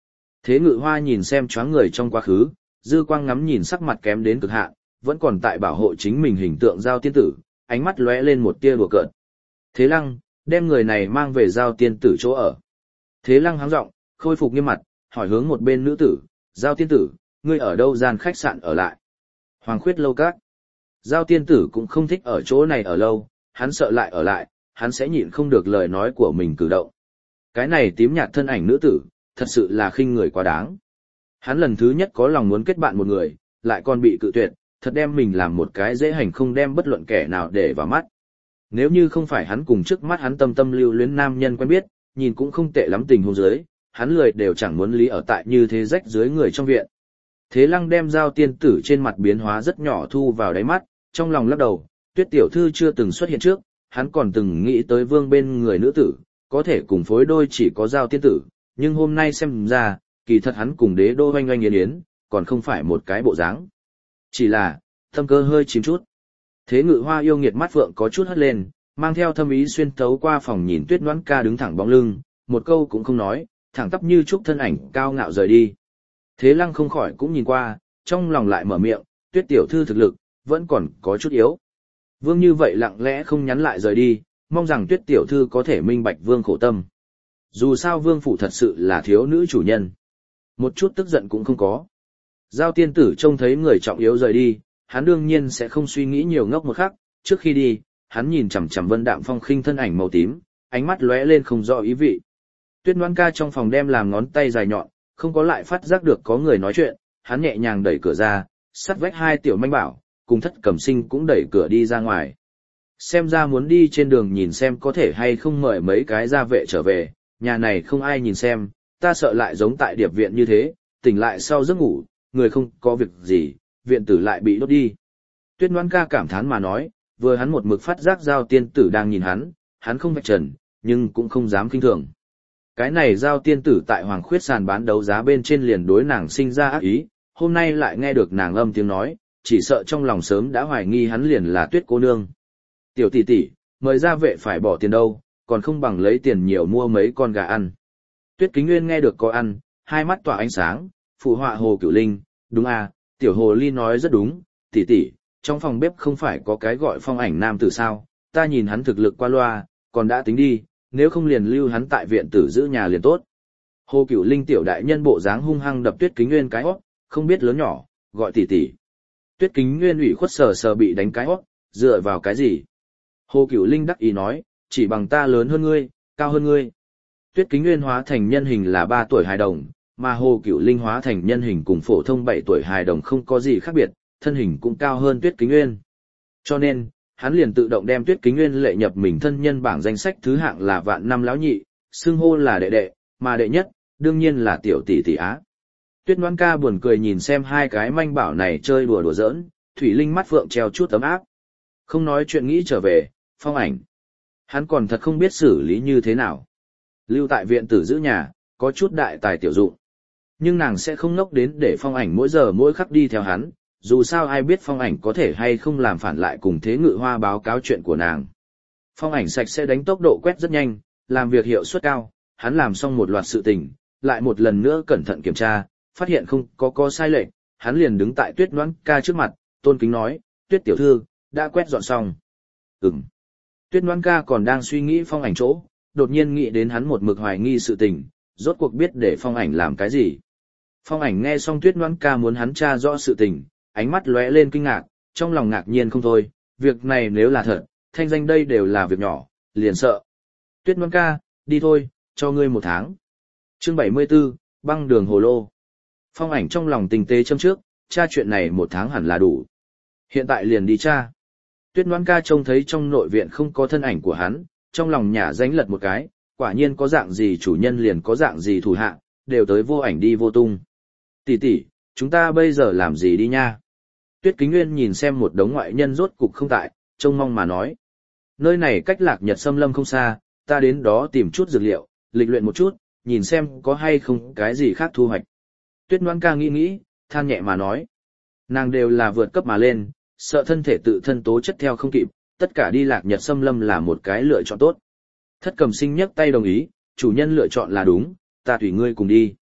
Thế Ngự Hoa nhìn xem choáng người trong quá khứ, dư quang ngắm nhìn sắc mặt kém đến cực hạn, vẫn còn tại bảo hộ chính mình hình tượng Giao tiên tử, ánh mắt lóe lên một tia đùa cợt. Thế Lăng, đem người này mang về Giao tiên tử chỗ ở. Thế Lăng háng giọng, khôi phục nghiêm mặt, hỏi hướng một bên nữ tử, Giao tiên tử, ngươi ở đâu gian khách sạn ở lại? Hoàng Khuyết lâu các. Giao tiên tử cũng không thích ở chỗ này ở lâu, hắn sợ lại ở lại, hắn sẽ nhịn không được lời nói của mình cử động. Cái này tím nhạt thân ảnh nữ tử, thật sự là khinh người quá đáng. Hắn lần thứ nhất có lòng muốn kết bạn một người, lại còn bị cự tuyệt, thật đem mình làm một cái dễ hành không đem bất luận kẻ nào để vào mắt. Nếu như không phải hắn cùng trước mắt hắn tâm tâm lưu luyến nam nhân quen biết, nhìn cũng không tệ lắm tình huống dưới, hắn lười đều chẳng muốn lý ở tại như thế rách dưới người trong viện. Thế Lăng đem Giao tiên tử trên mặt biến hóa rất nhỏ thu vào đáy mắt, trong lòng lắc đầu, Tuyết tiểu thư chưa từng xuất hiện trước, hắn còn từng nghĩ tới vương bên người nữ tử, có thể cùng phối đôi chỉ có Giao tiên tử, nhưng hôm nay xem ra, kỳ thật hắn cùng đế đô oanh oanh yến yến, còn không phải một cái bộ dáng. Chỉ là, thâm cơ hơi chìm chút. Thế Ngự Hoa yêu nghiệt mắt phượng có chút hất lên, mang theo thâm ý xuyên thấu qua phòng nhìn Tuyết Noãn Ca đứng thẳng bóng lưng, một câu cũng không nói, thẳng tắp như trúc thân ảnh cao ngạo rời đi. Thế Lăng không khỏi cũng nhìn qua, trong lòng lại mở miệng, Tuyết tiểu thư thực lực, vẫn còn có chút yếu. Vương như vậy lặng lẽ không nhắn lại rời đi, mong rằng Tuyết tiểu thư có thể minh bạch Vương khổ tâm. Dù sao Vương phủ thật sự là thiếu nữ chủ nhân. Một chút tức giận cũng không có. Giao tiên tử trông thấy người trọng yếu rời đi, hắn đương nhiên sẽ không suy nghĩ nhiều ngốc một khắc, trước khi đi, hắn nhìn chằm chằm Vân Đạm Phong khinh thân ảnh màu tím, ánh mắt lóe lên không rõ ý vị. Tuyết Noãn Ca trong phòng đem làm ngón tay dài nhọn, không có lại phát giác được có người nói chuyện, hắn nhẹ nhàng đẩy cửa ra, sắt vách hai tiểu manh bảo, cùng Thất Cẩm Sinh cũng đẩy cửa đi ra ngoài. Xem ra muốn đi trên đường nhìn xem có thể hay không mời mấy cái gia vệ trở về, nhà này không ai nhìn xem, ta sợ lại giống tại điệp viện như thế, tỉnh lại sau giấc ngủ, người không có việc gì, viện tử lại bị đốt đi. Tuyết Noãn Ca cảm thán mà nói, vừa hắn một mực phát giác Giao tiên tử đang nhìn hắn, hắn không vạch trần, nhưng cũng không dám kinh thường. Cái này Giao tiên tử tại Hoàng Khuyết sàn bán đấu giá bên trên liền đối nàng sinh ra ác ý, hôm nay lại nghe được nàng âm tiếng nói, chỉ sợ trong lòng sớm đã hoài nghi hắn liền là Tuyết cô nương. Tiểu tỷ tỷ, mời gia vệ phải bỏ tiền đâu, còn không bằng lấy tiền nhiều mua mấy con gà ăn. Tuyết Kính Nguyên nghe được có ăn, hai mắt tỏa ánh sáng, phụ họa Hồ Cửu Linh, đúng à, tiểu hồ ly nói rất đúng, tỷ tỷ, trong phòng bếp không phải có cái gọi Phong Ảnh nam tử sao, ta nhìn hắn thực lực qua loa, còn đã tính đi, nếu không liền lưu hắn tại viện tử giữ nhà liền tốt. Hồ Cửu Linh tiểu đại nhân bộ dáng hung hăng đập Tuyết Kính Nguyên cái hót, không biết lớn nhỏ, gọi tỷ tỷ. Tuyết Kính Nguyên ủy khuất sờ sờ bị đánh cái hót, dựa vào cái gì? Hồ Cửu Linh đắc ý nói, chỉ bằng ta lớn hơn ngươi, cao hơn ngươi. Tuyết Kính Nguyên hóa thành nhân hình là ba tuổi hài đồng, mà Hồ Cửu Linh hóa thành nhân hình cùng phổ thông bảy tuổi hài đồng không có gì khác biệt, thân hình cũng cao hơn Tuyết Kính Nguyên. Cho nên, hắn liền tự động đem Tuyết Kính Nguyên lệ nhập mình thân nhân bảng danh sách thứ hạng là vạn năm lão nhị, xưng hô là đệ đệ, mà đệ nhất, đương nhiên là tiểu tỷ tỷ á. Tuyết Noãn Ca buồn cười nhìn xem hai cái manh bảo này chơi đùa đùa giỡn, thủy linh mắt phượng treo chút tấm áp. Không nói chuyện nghĩ trở về, Phong Ảnh. Hắn còn thật không biết xử lý như thế nào. Lưu tại viện tử giữ nhà, có chút đại tài tiểu dụng. Nhưng nàng sẽ không ngốc đến để Phong Ảnh mỗi giờ mỗi khắc đi theo hắn, dù sao ai biết Phong Ảnh có thể hay không làm phản lại cùng Thế Ngự Hoa báo cáo chuyện của nàng. Phong Ảnh sạch sẽ đánh tốc độ quét rất nhanh, làm việc hiệu suất cao, hắn làm xong một loạt sự tình, lại một lần nữa cẩn thận kiểm tra, phát hiện không có có sai lệch, hắn liền đứng tại Tuyết Noãn Ca trước mặt, tôn kính nói, Tuyết tiểu thư, đã quét dọn xong. Ừm. Tuyết Noãn Ca còn đang suy nghĩ Phong Ảnh chỗ, đột nhiên nghĩ đến hắn một mực hoài nghi sự tình, rốt cuộc biết để Phong Ảnh làm cái gì. Phong Ảnh nghe xong Tuyết Noãn Ca muốn hắn tra rõ sự tình, ánh mắt lóe lên kinh ngạc, trong lòng ngạc nhiên không thôi, việc này nếu là thật, thanh danh đây đều là việc nhỏ, liền sợ. Tuyết Noãn Ca, đi thôi, cho ngươi một tháng. Chương bảy mươi 74, băng đường hồ lô. Phong Ảnh trong lòng tình tế châm trước, tra chuyện này một tháng hẳn là đủ. Hiện tại liền đi tra. Tuyết Noãn Ca trông thấy trong nội viện không có thân ảnh của hắn, trong lòng nhả dánh lật một cái, quả nhiên có dạng gì chủ nhân liền có dạng gì thủ hạ, đều tới vô ảnh đi vô tung. Tỷ tỷ, chúng ta bây giờ làm gì đi nha? Tuyết Kính Nguyên nhìn xem một đống ngoại nhân rốt cục không tại, trông mong mà nói. Nơi này cách Lạc Nhật Xâm Lâm không xa, ta đến đó tìm chút dược liệu, lịch luyện một chút, nhìn xem có hay không cái gì khác thu hoạch. Tuyết Noãn Ca nghĩ nghĩ, than nhẹ mà nói. Nàng đều là vượt cấp mà lên, sợ thân thể tự thân tố chất theo không kịp, tất cả đi Lạc Nhật Xâm Lâm là một cái lựa chọn tốt. Thất Cầm Sinh nhấc tay đồng ý, chủ nhân lựa chọn là đúng, ta tùy ngươi cùng đi.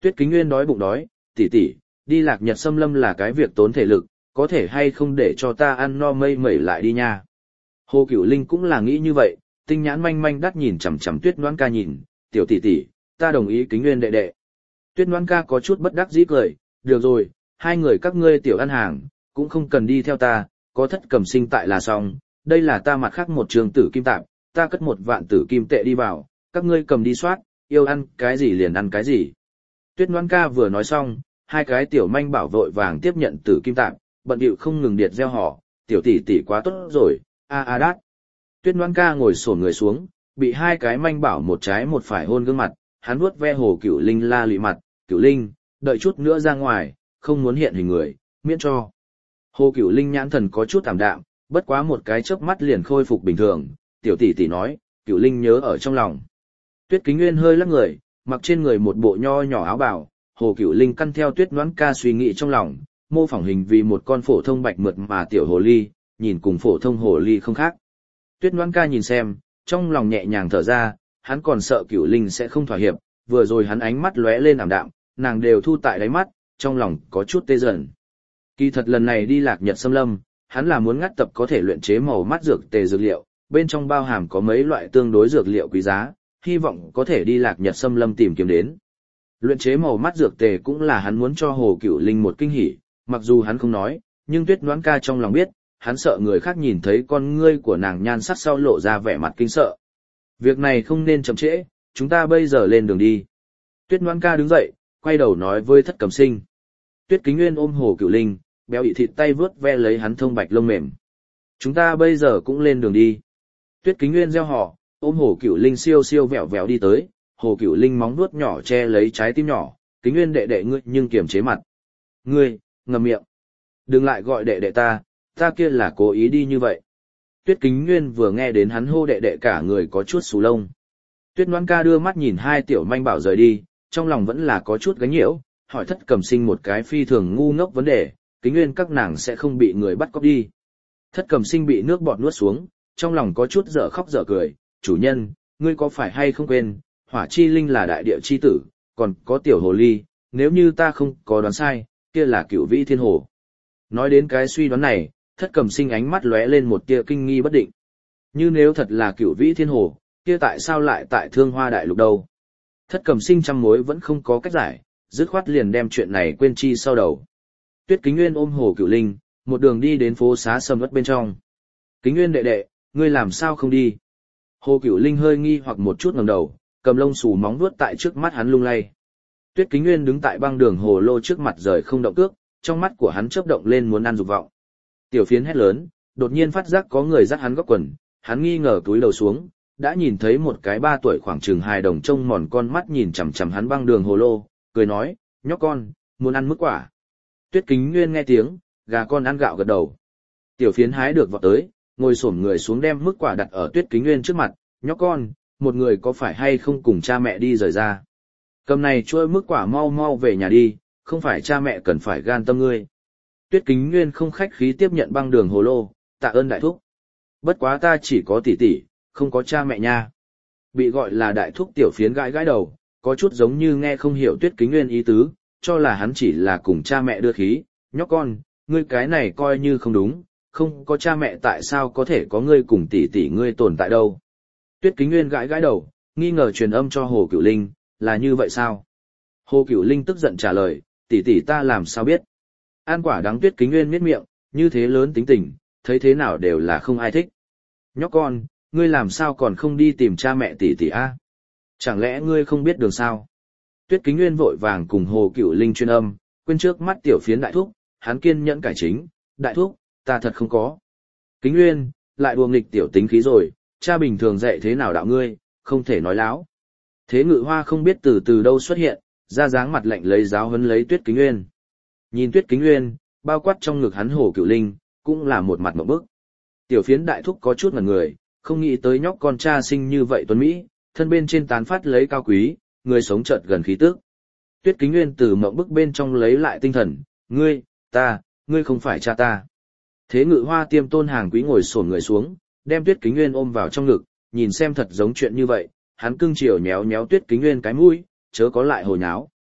Tuyết Kính Nguyên đói bụng đói, tỷ tỷ, đi Lạc Nhật Xâm Lâm là cái việc tốn thể lực, có thể hay không để cho ta ăn no mây mẩy lại đi nha. Hồ Cửu Linh cũng là nghĩ như vậy, tinh nhãn manh manh đắt nhìn chằm chằm Tuyết Noãn Ca nhìn, tiểu tỷ tỷ, ta đồng ý Kính Nguyên đệ đệ. Tuyết Noãn Ca có chút bất đắc dĩ cười, được rồi, hai người các ngươi tiểu ăn hàng, cũng không cần đi theo ta, có Thất Cẩm Sinh tại là xong, đây là ta mặt khác một trường tử kim tạp, ta cất một vạn tử kim tệ đi vào, các ngươi cầm đi soát, yêu ăn cái gì liền ăn cái gì. Tuyết Noãn Ca vừa nói xong, hai cái tiểu manh bảo vội vàng tiếp nhận tử kim tạp, bận điệu không ngừng điệt gieo họ, tiểu tỷ tỷ quá tốt rồi, a a đát. Tuyết Noãn Ca ngồi xổm người xuống, bị hai cái manh bảo một trái một phải hôn gương mặt, hắn vuốt ve Hồ Cửu Linh la lụy mặt, Cửu Linh, đợi chút nữa ra ngoài, không muốn hiện hình người, miễn cho. Hồ Cửu Linh nhãn thần có chút tạm đạm, bất quá một cái chớp mắt liền khôi phục bình thường, tiểu tỷ tỷ nói, Cửu Linh nhớ ở trong lòng. Tuyết Kính Nguyên hơi lắc người, mặc trên người một bộ nho nhỏ áo bào, Hồ Cửu Linh căn theo Tuyết Noãn Ca suy nghĩ trong lòng, mô phỏng hình vì một con phổ thông bạch mượt mà tiểu hồ ly, nhìn cùng phổ thông hồ ly không khác. Tuyết Noãn Ca nhìn xem, trong lòng nhẹ nhàng thở ra, hắn còn sợ Cửu Linh sẽ không thỏa hiệp, vừa rồi hắn ánh mắt lóe lên ảm đạm, nàng đều thu tại đáy mắt, trong lòng có chút tê dần. Kỳ thật lần này đi Lạc Nhật Xâm Lâm, hắn là muốn ngắt tập có thể luyện chế màu mắt dược tề dược liệu, bên trong bao hàm có mấy loại tương đối dược liệu quý giá, hy vọng có thể đi Lạc Nhật Xâm Lâm tìm kiếm đến. Luyện chế màu mắt dược tề cũng là hắn muốn cho Hồ Cửu Linh một kinh hỉ, mặc dù hắn không nói, nhưng Tuyết Noãn Ca trong lòng biết, hắn sợ người khác nhìn thấy con ngươi của nàng nhan sắc sau lộ ra vẻ mặt kinh sợ. Việc này không nên chậm trễ, chúng ta bây giờ lên đường đi. Tuyết Noãn Ca đứng dậy, quay đầu nói với Thất Cẩm Sinh. Tuyết Kính Nguyên ôm Hồ Cửu Linh, béo ị thịt tay vướt ve lấy hắn thông bạch lông mềm. Chúng ta bây giờ cũng lên đường đi. Tuyết Kính Nguyên reo hò, ôm Hồ Cửu Linh siêu siêu vẹo vẹo đi tới, Hồ Cửu Linh móng vuốt nhỏ che lấy trái tim nhỏ, Kính Nguyên đệ đệ ngươi nhưng kiềm chế mặt. Ngươi, ngậm miệng. Đừng lại gọi đệ đệ ta, ta kia là cố ý đi như vậy. Tuyết Kính Nguyên vừa nghe đến hắn hô đệ đệ cả người có chút xù lông. Tuyết Noãn Ca đưa mắt nhìn hai tiểu manh bảo rời đi, trong lòng vẫn là có chút gánh nhiễu, hỏi Thất Cẩm Sinh một cái phi thường ngu ngốc vấn đề, Kính Nguyên các nàng sẽ không bị người bắt cóc đi. Thất Cẩm Sinh bị nước bọt nuốt xuống, trong lòng có chút dở khóc dở cười, chủ nhân, ngươi có phải hay không quên, Hỏa Chi Linh là đại địa chi tử, còn có tiểu hồ ly, nếu như ta không có đoán sai, kia là Cửu Vĩ Thiên Hồ. Nói đến cái suy đoán này, Thất Cẩm Sinh ánh mắt lóe lên một tia kinh nghi bất định. Như nếu thật là Cửu Vĩ Thiên Hồ, kia tại sao lại tại Thương Hoa Đại Lục đâu? Thất Cẩm Sinh trăm mối vẫn không có cách giải, dứt khoát liền đem chuyện này quên chi sau đầu. Tuyết Kính Nguyên ôm Hồ Cửu Linh, một đường đi đến phố xá sầm uất bên trong. Kính Nguyên đệ đệ, ngươi làm sao không đi? Hồ Cửu Linh hơi nghi hoặc một chút ngẩng đầu, cầm lông xù móng vuốt tại trước mắt hắn lung lay. Tuyết Kính Nguyên đứng tại băng đường hồ lô trước mặt rời không động cước, trong mắt của hắn chớp động lên muốn ăn dục vọng. Tiểu Phiến hét lớn, đột nhiên phát giác có người dắt hắn góc quần, hắn nghi ngờ túi đầu xuống, đã nhìn thấy một cái ba tuổi khoảng chừng hài đồng trông mòn con mắt nhìn chằm chằm hắn băng đường hồ lô, cười nói, nhóc con, muốn ăn mức quả. Tuyết Kính Nguyên nghe tiếng, gà con ăn gạo gật đầu. Tiểu Phiến hái được vọt tới, ngồi xổm người xuống đem mức quả đặt ở Tuyết Kính Nguyên trước mặt, nhóc con, một người có phải hay không cùng cha mẹ đi rời ra. Cầm này chuôi mức quả mau mau về nhà đi, không phải cha mẹ cần phải gan tâm ngươi. Tuyết Kính Nguyên không khách khí tiếp nhận băng đường hồ lô, tạ ơn đại thúc. Bất quá ta chỉ có tỷ tỷ, không có cha mẹ nha. Bị gọi là đại thúc Tiểu Phiến gãi gãi đầu, có chút giống như nghe không hiểu Tuyết Kính Nguyên ý tứ, cho là hắn chỉ là cùng cha mẹ đưa khí, nhóc con, ngươi cái này coi như không đúng, không có cha mẹ tại sao có thể có ngươi cùng tỷ tỷ ngươi tồn tại đâu. Tuyết Kính Nguyên gãi gãi đầu, nghi ngờ truyền âm cho Hồ Cửu Linh, là như vậy sao? Hồ Cửu Linh tức giận trả lời, tỷ tỷ ta làm sao biết? An quả đắng. Tuyết Kính Nguyên miết miệng, như thế lớn tính tình, thấy thế nào đều là không ai thích. Nhóc con, ngươi làm sao còn không đi tìm cha mẹ tỷ tỷ a? Chẳng lẽ ngươi không biết đường sao? Tuyết Kính Nguyên vội vàng cùng Hồ Cửu Linh chuyên âm, quên trước mắt Tiểu Phiến đại thúc, hắn kiên nhẫn cải chính, đại thúc, ta thật không có. Kính Nguyên, lại đùa nghịch tiểu tính khí rồi, cha bình thường dạy thế nào đạo ngươi, không thể nói láo. Thế Ngự Hoa không biết từ từ đâu xuất hiện, ra dáng mặt lạnh lấy giáo huấn lấy Tuyết Kính Nguyên. Nhìn Tuyết Kính Nguyên, bao quát trong ngực hắn Hồ Cửu Linh, cũng là một mặt ngộp bức. Tiểu Phiến đại thúc có chút ngẩn người, không nghĩ tới nhóc con cha sinh như vậy tuấn Mỹ, thân bên trên tán phát lấy cao quý, người sống chợt gần khí tức. Tuyết Kính Nguyên từ mộng bức bên trong lấy lại tinh thần, ngươi, ta, ngươi không phải cha ta. Thế Ngự Hoa tiêm tôn hàng quý ngồi xổm người xuống, đem Tuyết Kính Nguyên ôm vào trong ngực, nhìn xem thật giống chuyện như vậy, hắn cưng chiều nhéo nhéo Tuyết Kính Nguyên cái mũi, chớ có lại hồ nháo.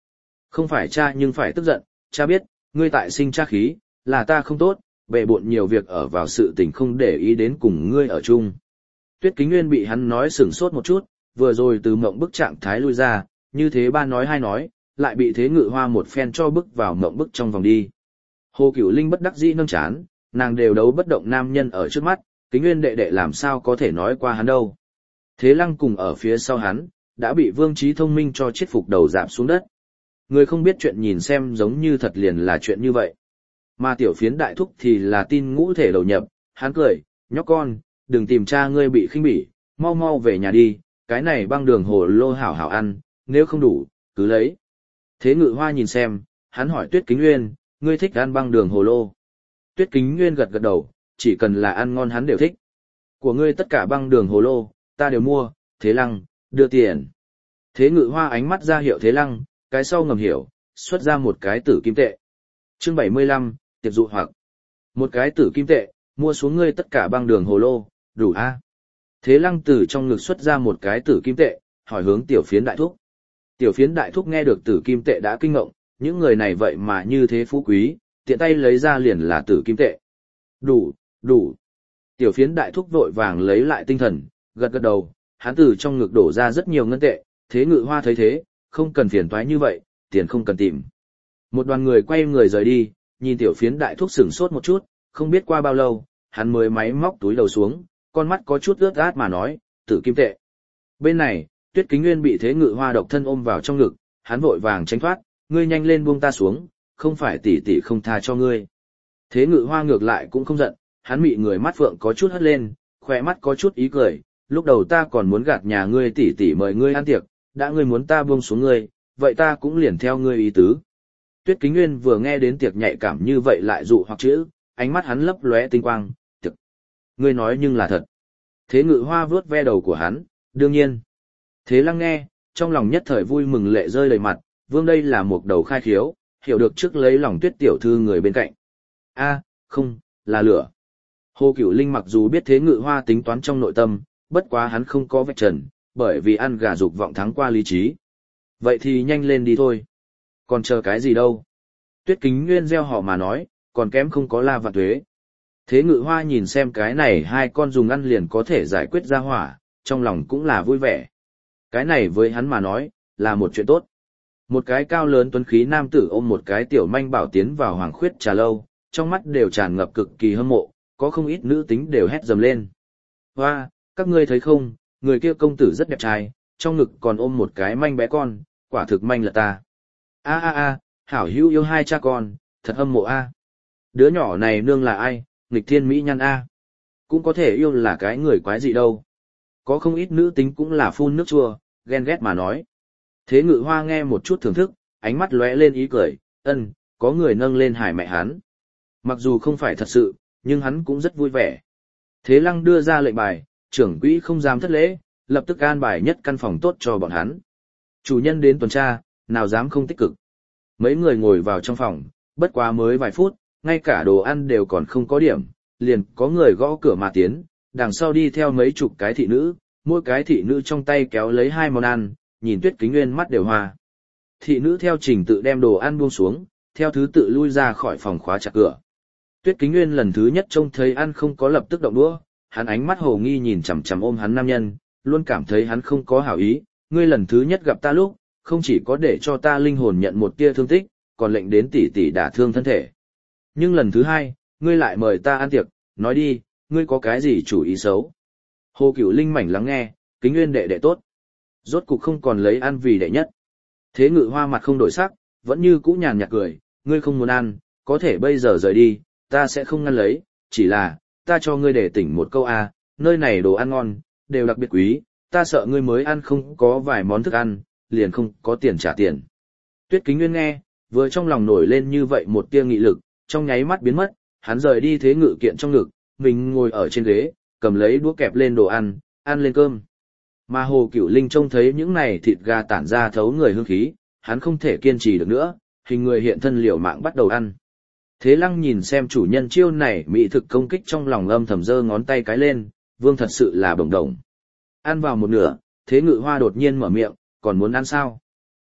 Không phải cha nhưng phải tức giận, cha biết, ngươi tại sinh cha khí, là ta không tốt, bệ bộn nhiều việc ở vào sự tình không để ý đến cùng ngươi ở chung. Tuyết Kính Nguyên bị hắn nói sửng sốt một chút, vừa rồi từ mộng bức trạng thái lui ra, như thế ba nói hai nói, lại bị Thế Ngự Hoa một phen cho bức vào mộng bức trong vòng đi. Hồ Cửu Linh bất đắc dĩ nâng chán, nàng đều đấu bất động nam nhân ở trước mắt, Kính Nguyên đệ đệ làm sao có thể nói qua hắn đâu. Thế Lăng cùng ở phía sau hắn, đã bị Vương Trí thông minh cho chết phục đầu dạp xuống đất. Người không biết chuyện nhìn xem giống như thật liền là chuyện như vậy. Mà tiểu phiến đại thúc thì là tin ngũ thể đầu nhập, hắn cười, nhóc con, đừng tìm cha ngươi bị khinh bỉ, mau mau về nhà đi, cái này băng đường hồ lô hảo hảo ăn, nếu không đủ, cứ lấy. Thế Ngự Hoa nhìn xem, hắn hỏi Tuyết Kính Nguyên, ngươi thích ăn băng đường hồ lô. Tuyết Kính Nguyên gật gật đầu, chỉ cần là ăn ngon hắn đều thích. Của ngươi tất cả băng đường hồ lô, ta đều mua, Thế Lăng, đưa tiền. Thế Ngự Hoa ánh mắt ra hiệu Thế Lăng, cái sau ngầm hiểu, xuất ra một cái tử kim tệ. Chương bảy mươi lăm, tiệp dụ hoặc. Một cái tử kim tệ, mua xuống ngươi tất cả băng đường hồ lô, đủ a? Thế Lăng từ trong ngực xuất ra một cái tử kim tệ, hỏi hướng tiểu phiến đại thúc. Tiểu phiến đại thúc nghe được tử kim tệ đã kinh ngộng, những người này vậy mà như thế phú quý, tiện tay lấy ra liền là tử kim tệ. Đủ, đủ. Tiểu phiến đại thúc vội vàng lấy lại tinh thần, gật gật đầu, hắn từ trong ngực đổ ra rất nhiều ngân tệ, Thế Ngự Hoa thấy thế, không cần phiền toái như vậy, tiền không cần tìm. Một đoàn người quay người rời đi, nhìn tiểu phiến đại thúc sửng sốt một chút, không biết qua bao lâu, hắn mới máy móc túi đầu xuống, con mắt có chút ướt át mà nói, tử kim tệ. Bên này, Tuyết Kính Nguyên bị Thế Ngự Hoa độc thân ôm vào trong ngực, hắn vội vàng tránh thoát, ngươi nhanh lên buông ta xuống, không phải tỷ tỷ không tha cho ngươi. Thế Ngự Hoa ngược lại cũng không giận, hắn mị người mắt phượng có chút hất lên, khỏe mắt có chút ý cười, lúc đầu ta còn muốn gạt nhà ngươi tỷ tỷ mời ngươi ăn tiệc, đã ngươi muốn ta buông xuống ngươi, vậy ta cũng liền theo ngươi ý tứ. Tuyết Kính Nguyên vừa nghe đến tiệc nhạy cảm như vậy lại dụ hoặc chữ, ánh mắt hắn lấp lóe tinh quang, tiệc. Ngươi nói nhưng là thật. Thế Ngự Hoa vuốt ve đầu của hắn, đương nhiên. Thế Lăng nghe, trong lòng nhất thời vui mừng lệ rơi đầy mặt, vương đây là một đầu khai khiếu, hiểu được trước lấy lòng Tuyết tiểu thư người bên cạnh. A, không, là lửa. Hồ Cửu Linh mặc dù biết Thế Ngự Hoa tính toán trong nội tâm, bất quá hắn không có vạch trần, bởi vì ăn gà dục vọng thắng qua lý trí. Vậy thì nhanh lên đi thôi. Còn chờ cái gì đâu? Tuyết Kính Nguyên gieo họ mà nói, còn kém không có La Vạn Tuế. Thế Ngự Hoa nhìn xem cái này hai con dùng ăn liền có thể giải quyết ra hỏa, trong lòng cũng là vui vẻ. Cái này với hắn mà nói, là một chuyện tốt. Một cái cao lớn tuấn khí nam tử ôm một cái tiểu manh bảo tiến vào Hoàng Khuyết trà lâu, trong mắt đều tràn ngập cực kỳ hâm mộ, có không ít nữ tính đều hét dầm lên. Hoa, các ngươi thấy không, người kia công tử rất đẹp trai, trong ngực còn ôm một cái manh bé con, quả thực manh là ta. A a a, hảo hữu yêu hai cha con, thật hâm mộ a. Đứa nhỏ này nương là ai, nghịch thiên mỹ nhân a. Cũng có thể yêu là cái người quái gì đâu. Có không ít nữ tính cũng là phun nước chua, ghen ghét mà nói. Thế Ngự Hoa nghe một chút thưởng thức, ánh mắt lóe lên ý cười, ân, có người nâng lên hải mẹ hắn. Mặc dù không phải thật sự, nhưng hắn cũng rất vui vẻ. Thế Lăng đưa ra lệnh bài, trưởng quỹ không dám thất lễ, lập tức an bài nhất căn phòng tốt cho bọn hắn. Chủ nhân đến tuần tra, nào dám không tích cực. Mấy người ngồi vào trong phòng, bất quá mới vài phút, ngay cả đồ ăn đều còn không có điểm, liền có người gõ cửa mà tiến, đằng sau đi theo mấy chục cái thị nữ, mỗi cái thị nữ trong tay kéo lấy hai món ăn, nhìn Tuyết Kính Nguyên mắt đều hoa. Thị nữ theo trình tự đem đồ ăn buông xuống, theo thứ tự lui ra khỏi phòng khóa chặt cửa. Tuyết Kính Nguyên lần thứ nhất trông thấy ăn không có lập tức động đũa, hắn ánh mắt hồ nghi nhìn chằm chằm ôm hắn nam nhân, luôn cảm thấy hắn không có hảo ý, ngươi lần thứ nhất gặp ta lúc, không chỉ có để cho ta linh hồn nhận một tia thương tích, còn lệnh đến tỷ tỷ đả thương thân thể. Nhưng lần thứ hai, ngươi lại mời ta ăn tiệc, nói đi, ngươi có cái gì chủ ý xấu? Hồ Cửu Linh mảnh lắng nghe, Kính Nguyên đệ đệ tốt. Rốt cục không còn lấy ăn vì đệ nhất. Thế Ngự Hoa mặt không đổi sắc, vẫn như cũ nhàn nhạt cười, ngươi không muốn ăn, có thể bây giờ rời đi, ta sẽ không ngăn lấy, chỉ là, ta cho ngươi để tỉnh một câu a, nơi này đồ ăn ngon, đều đặc biệt quý, ta sợ ngươi mới ăn không có vài món thức ăn, liền không có tiền trả tiền. Tuyết Kính Nguyên nghe, vừa trong lòng nổi lên như vậy một tia nghị lực, trong nháy mắt biến mất, hắn rời đi Thế Ngự kiện trong ngực, mình ngồi ở trên ghế, cầm lấy đũa kẹp lên đồ ăn, ăn lên cơm. Mà Hồ Cửu Linh trông thấy những này thịt gà tản ra thấu người hương khí, hắn không thể kiên trì được nữa, hình người hiện thân liều mạng bắt đầu ăn. Thế Lăng nhìn xem chủ nhân chiêu này mỹ thực công kích trong lòng âm thầm giơ ngón tay cái lên, vương thật sự là bồng đồng. Ăn vào một nửa, Thế Ngự Hoa đột nhiên mở miệng, còn muốn ăn sao?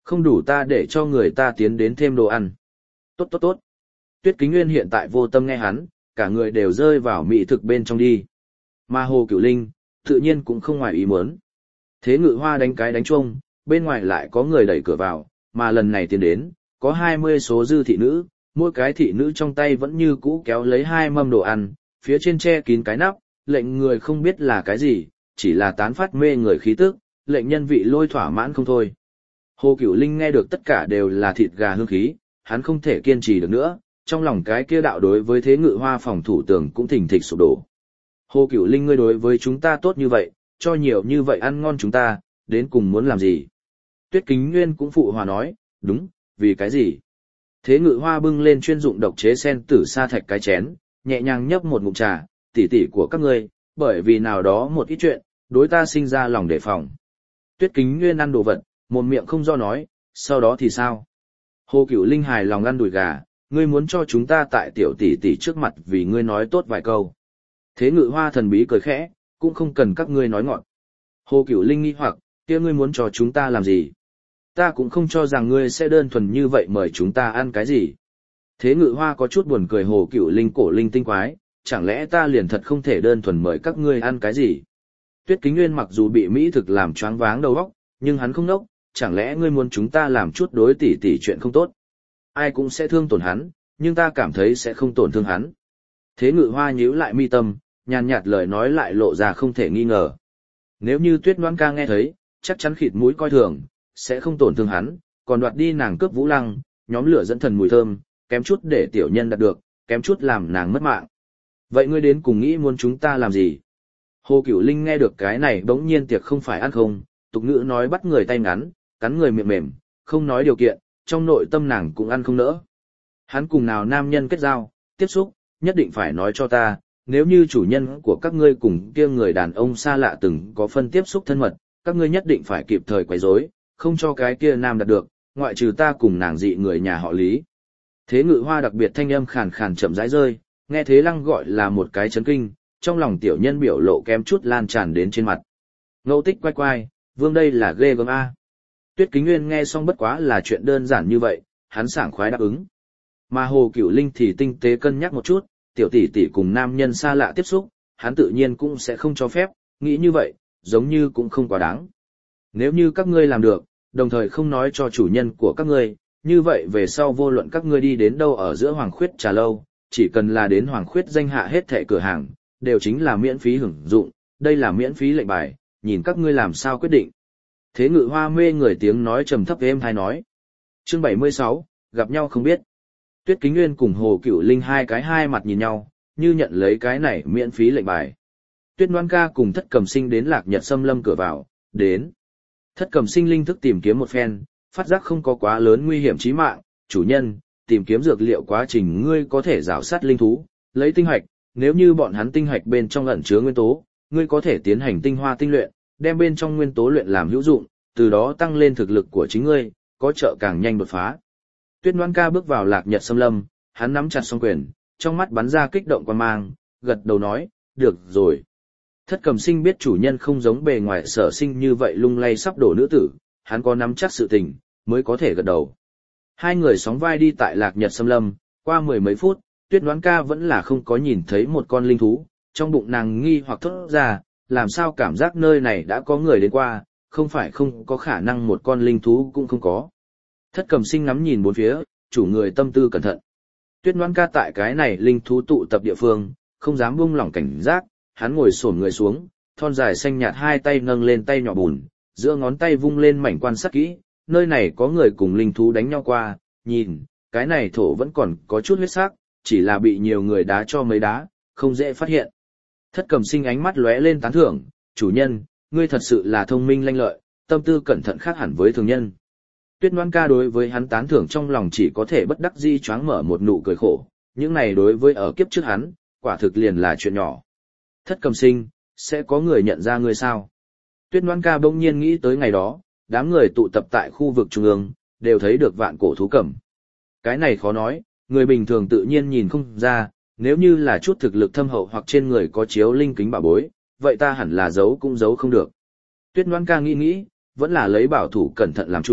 Không đủ ta để cho người ta tiến đến thêm đồ ăn. Tốt tốt tốt. Tuyết Kính Nguyên hiện tại vô tâm nghe hắn, cả người đều rơi vào mỹ thực bên trong đi. Mà Hồ Cửu Linh, tự nhiên cũng không ngoài ý muốn. Thế Ngự Hoa đánh cái đánh chuông, bên ngoài lại có người đẩy cửa vào, mà lần này tiến đến, có hai mươi số dư thị nữ, mỗi cái thị nữ trong tay vẫn như cũ kéo lấy hai mâm đồ ăn, phía trên che kín cái nắp, lệnh người không biết là cái gì, chỉ là tán phát mê người khí tức, lệnh nhân vị lôi thỏa mãn không thôi. Hồ Cửu Linh nghe được tất cả đều là thịt gà hương khí, hắn không thể kiên trì được nữa, trong lòng cái kia đạo đối với Thế Ngự Hoa phòng thủ tường cũng thình thịch sụp đổ. Hồ Cửu Linh, ngươi đối với chúng ta tốt như vậy, cho nhiều như vậy ăn ngon chúng ta, đến cùng muốn làm gì? Tuyết Kính Nguyên cũng phụ hòa nói, đúng, vì cái gì? Thế Ngự Hoa bưng lên chuyên dụng độc chế sen tử sa thạch cái chén, nhẹ nhàng nhấp một ngụm trà, tỉ tỉ của các ngươi, bởi vì nào đó một ít chuyện, đối ta sinh ra lòng đề phòng. Tuyết Kính Nguyên ăn đồ vật, một miệng không do nói, sau đó thì sao? Hồ Cửu Linh hài lòng ăn đùi gà, ngươi muốn cho chúng ta tại tiểu tỷ tỷ trước mặt vì ngươi nói tốt vài câu. Thế Ngự Hoa thần bí cười khẽ, cũng không cần các ngươi nói ngọn. Hồ Cửu Linh nghi hoặc, kia ngươi muốn cho chúng ta làm gì? Ta cũng không cho rằng ngươi sẽ đơn thuần như vậy mời chúng ta ăn cái gì. Thế Ngự Hoa có chút buồn cười Hồ Cửu Linh cổ linh tinh quái, chẳng lẽ ta liền thật không thể đơn thuần mời các ngươi ăn cái gì? Tuyết Kính Nguyên mặc dù bị mỹ thực làm choáng váng đầu óc, nhưng hắn không nốc, chẳng lẽ ngươi muốn chúng ta làm chút đối tỷ tỷ chuyện không tốt? Ai cũng sẽ thương tổn hắn, nhưng ta cảm thấy sẽ không tổn thương hắn. Thế Ngự Hoa nhíu lại mi tâm, nhàn nhạt lời nói lại lộ ra không thể nghi ngờ. Nếu như Tuyết Noãn Ca nghe thấy, chắc chắn khịt mũi coi thường, sẽ không tổn thương hắn, còn đoạt đi nàng cướp Vũ Lăng, nhóm lửa dẫn thần mùi thơm, kém chút để tiểu nhân đạt được, kém chút làm nàng mất mạng. Vậy ngươi đến cùng nghĩ muốn chúng ta làm gì? Hồ Cửu Linh nghe được cái này bỗng nhiên tiệc không phải ăn không, tục ngữ nói bắt người tay ngắn, cắn người miệng mềm, không nói điều kiện, trong nội tâm nàng cũng ăn không nỡ. Hắn cùng nào nam nhân kết giao, tiếp xúc, nhất định phải nói cho ta, nếu như chủ nhân của các ngươi cùng kia người đàn ông xa lạ từng có phân tiếp xúc thân mật, các ngươi nhất định phải kịp thời quấy rối, không cho cái kia nam đạt được, ngoại trừ ta cùng nàng dị người nhà họ Lý. Thế Ngự Hoa đặc biệt thanh âm khàn khàn chậm rãi rơi, nghe Thế Lăng gọi là một cái chấn kinh, trong lòng tiểu nhân biểu lộ kém chút lan tràn đến trên mặt. Ngẫu Tích quay quay, vương đây là ghê gớm a. Tuyết Kính Nguyên nghe xong bất quá là chuyện đơn giản như vậy, hắn sảng khoái đáp ứng. Mà Hồ Cửu Linh thì tinh tế cân nhắc một chút, tiểu tỷ tỷ cùng nam nhân xa lạ tiếp xúc, hắn tự nhiên cũng sẽ không cho phép, nghĩ như vậy, giống như cũng không quá đáng. Nếu như các ngươi làm được, đồng thời không nói cho chủ nhân của các ngươi, như vậy về sau vô luận các ngươi đi đến đâu ở giữa Hoàng Khuyết trà lâu, chỉ cần là đến Hoàng Khuyết danh hạ hết thệ cửa hàng, đều chính là miễn phí hưởng dụng, đây là miễn phí lệnh bài, nhìn các ngươi làm sao quyết định. Thế Ngự Hoa mê người tiếng nói trầm thấp êm tai nói. Chương bảy mươi sáu, gặp nhau không biết. Tuyết Kính Nguyên cùng Hồ Cửu Linh hai cái hai mặt nhìn nhau, như nhận lấy cái này miễn phí lệnh bài. Tuyết Noãn Ca cùng Thất Cầm Sinh đến Lạc Nhật Xâm Lâm cửa vào, đến. Thất Cầm Sinh linh thức tìm kiếm một phen, phát giác không có quá lớn nguy hiểm chí mạng, chủ nhân, tìm kiếm dược liệu quá trình ngươi có thể rào sát linh thú, lấy tinh hoạch, nếu như bọn hắn tinh hoạch bên trong ẩn chứa nguyên tố, ngươi có thể tiến hành tinh hoa tinh luyện, đem bên trong nguyên tố luyện làm hữu dụng, từ đó tăng lên thực lực của chính ngươi, có trợ càng nhanh đột phá. Tuyết Noãn Ca bước vào Lạc Nhật Xâm Lâm, hắn nắm chặt song quyền, trong mắt bắn ra kích động quan mang, gật đầu nói, được rồi. Thất Cầm Sinh biết chủ nhân không giống bề ngoài sở sinh như vậy lung lay sắp đổ nữ tử, hắn có nắm chắc sự tình, mới có thể gật đầu. Hai người sóng vai đi tại Lạc Nhật Xâm Lâm, qua mười mấy phút, Tuyết Noãn Ca vẫn là không có nhìn thấy một con linh thú, trong bụng nàng nghi hoặc thốt ra, làm sao cảm giác nơi này đã có người đến qua, không phải không có khả năng một con linh thú cũng không có. Thất Cầm Sinh ngắm nhìn bốn phía, chủ người tâm tư cẩn thận. Tuyết Noãn Ca tại cái này linh thú tụ tập địa phương, không dám buông lỏng cảnh giác, hắn ngồi xổm người xuống, thon dài xanh nhạt hai tay nâng lên tay nhỏ bùn, giữa ngón tay vung lên mảnh quan sát kỹ, nơi này có người cùng linh thú đánh nhau qua, nhìn, cái này thổ vẫn còn có chút huyết sắc, chỉ là bị nhiều người đá cho mấy đá, không dễ phát hiện. Thất Cầm Sinh ánh mắt lóe lên tán thưởng, chủ nhân, ngươi thật sự là thông minh lanh lợi, tâm tư cẩn thận khác hẳn với thường nhân. Tuyết Noãn Ca đối với hắn tán thưởng trong lòng chỉ có thể bất đắc dĩ choáng mở một nụ cười khổ, những này đối với ở kiếp trước hắn, quả thực liền là chuyện nhỏ. Thất Cầm Sinh, sẽ có người nhận ra ngươi sao? Tuyết Noãn Ca bỗng nhiên nghĩ tới ngày đó, đám người tụ tập tại khu vực trung ương, đều thấy được vạn cổ thú cẩm. Cái này khó nói, người bình thường tự nhiên nhìn không ra, nếu như là chút thực lực thâm hậu hoặc trên người có chiếu linh kính bảo bối, vậy ta hẳn là giấu cũng giấu không được. Tuyết Noãn Ca nghĩ nghĩ, vẫn là lấy bảo thủ cẩn thận làm chủ,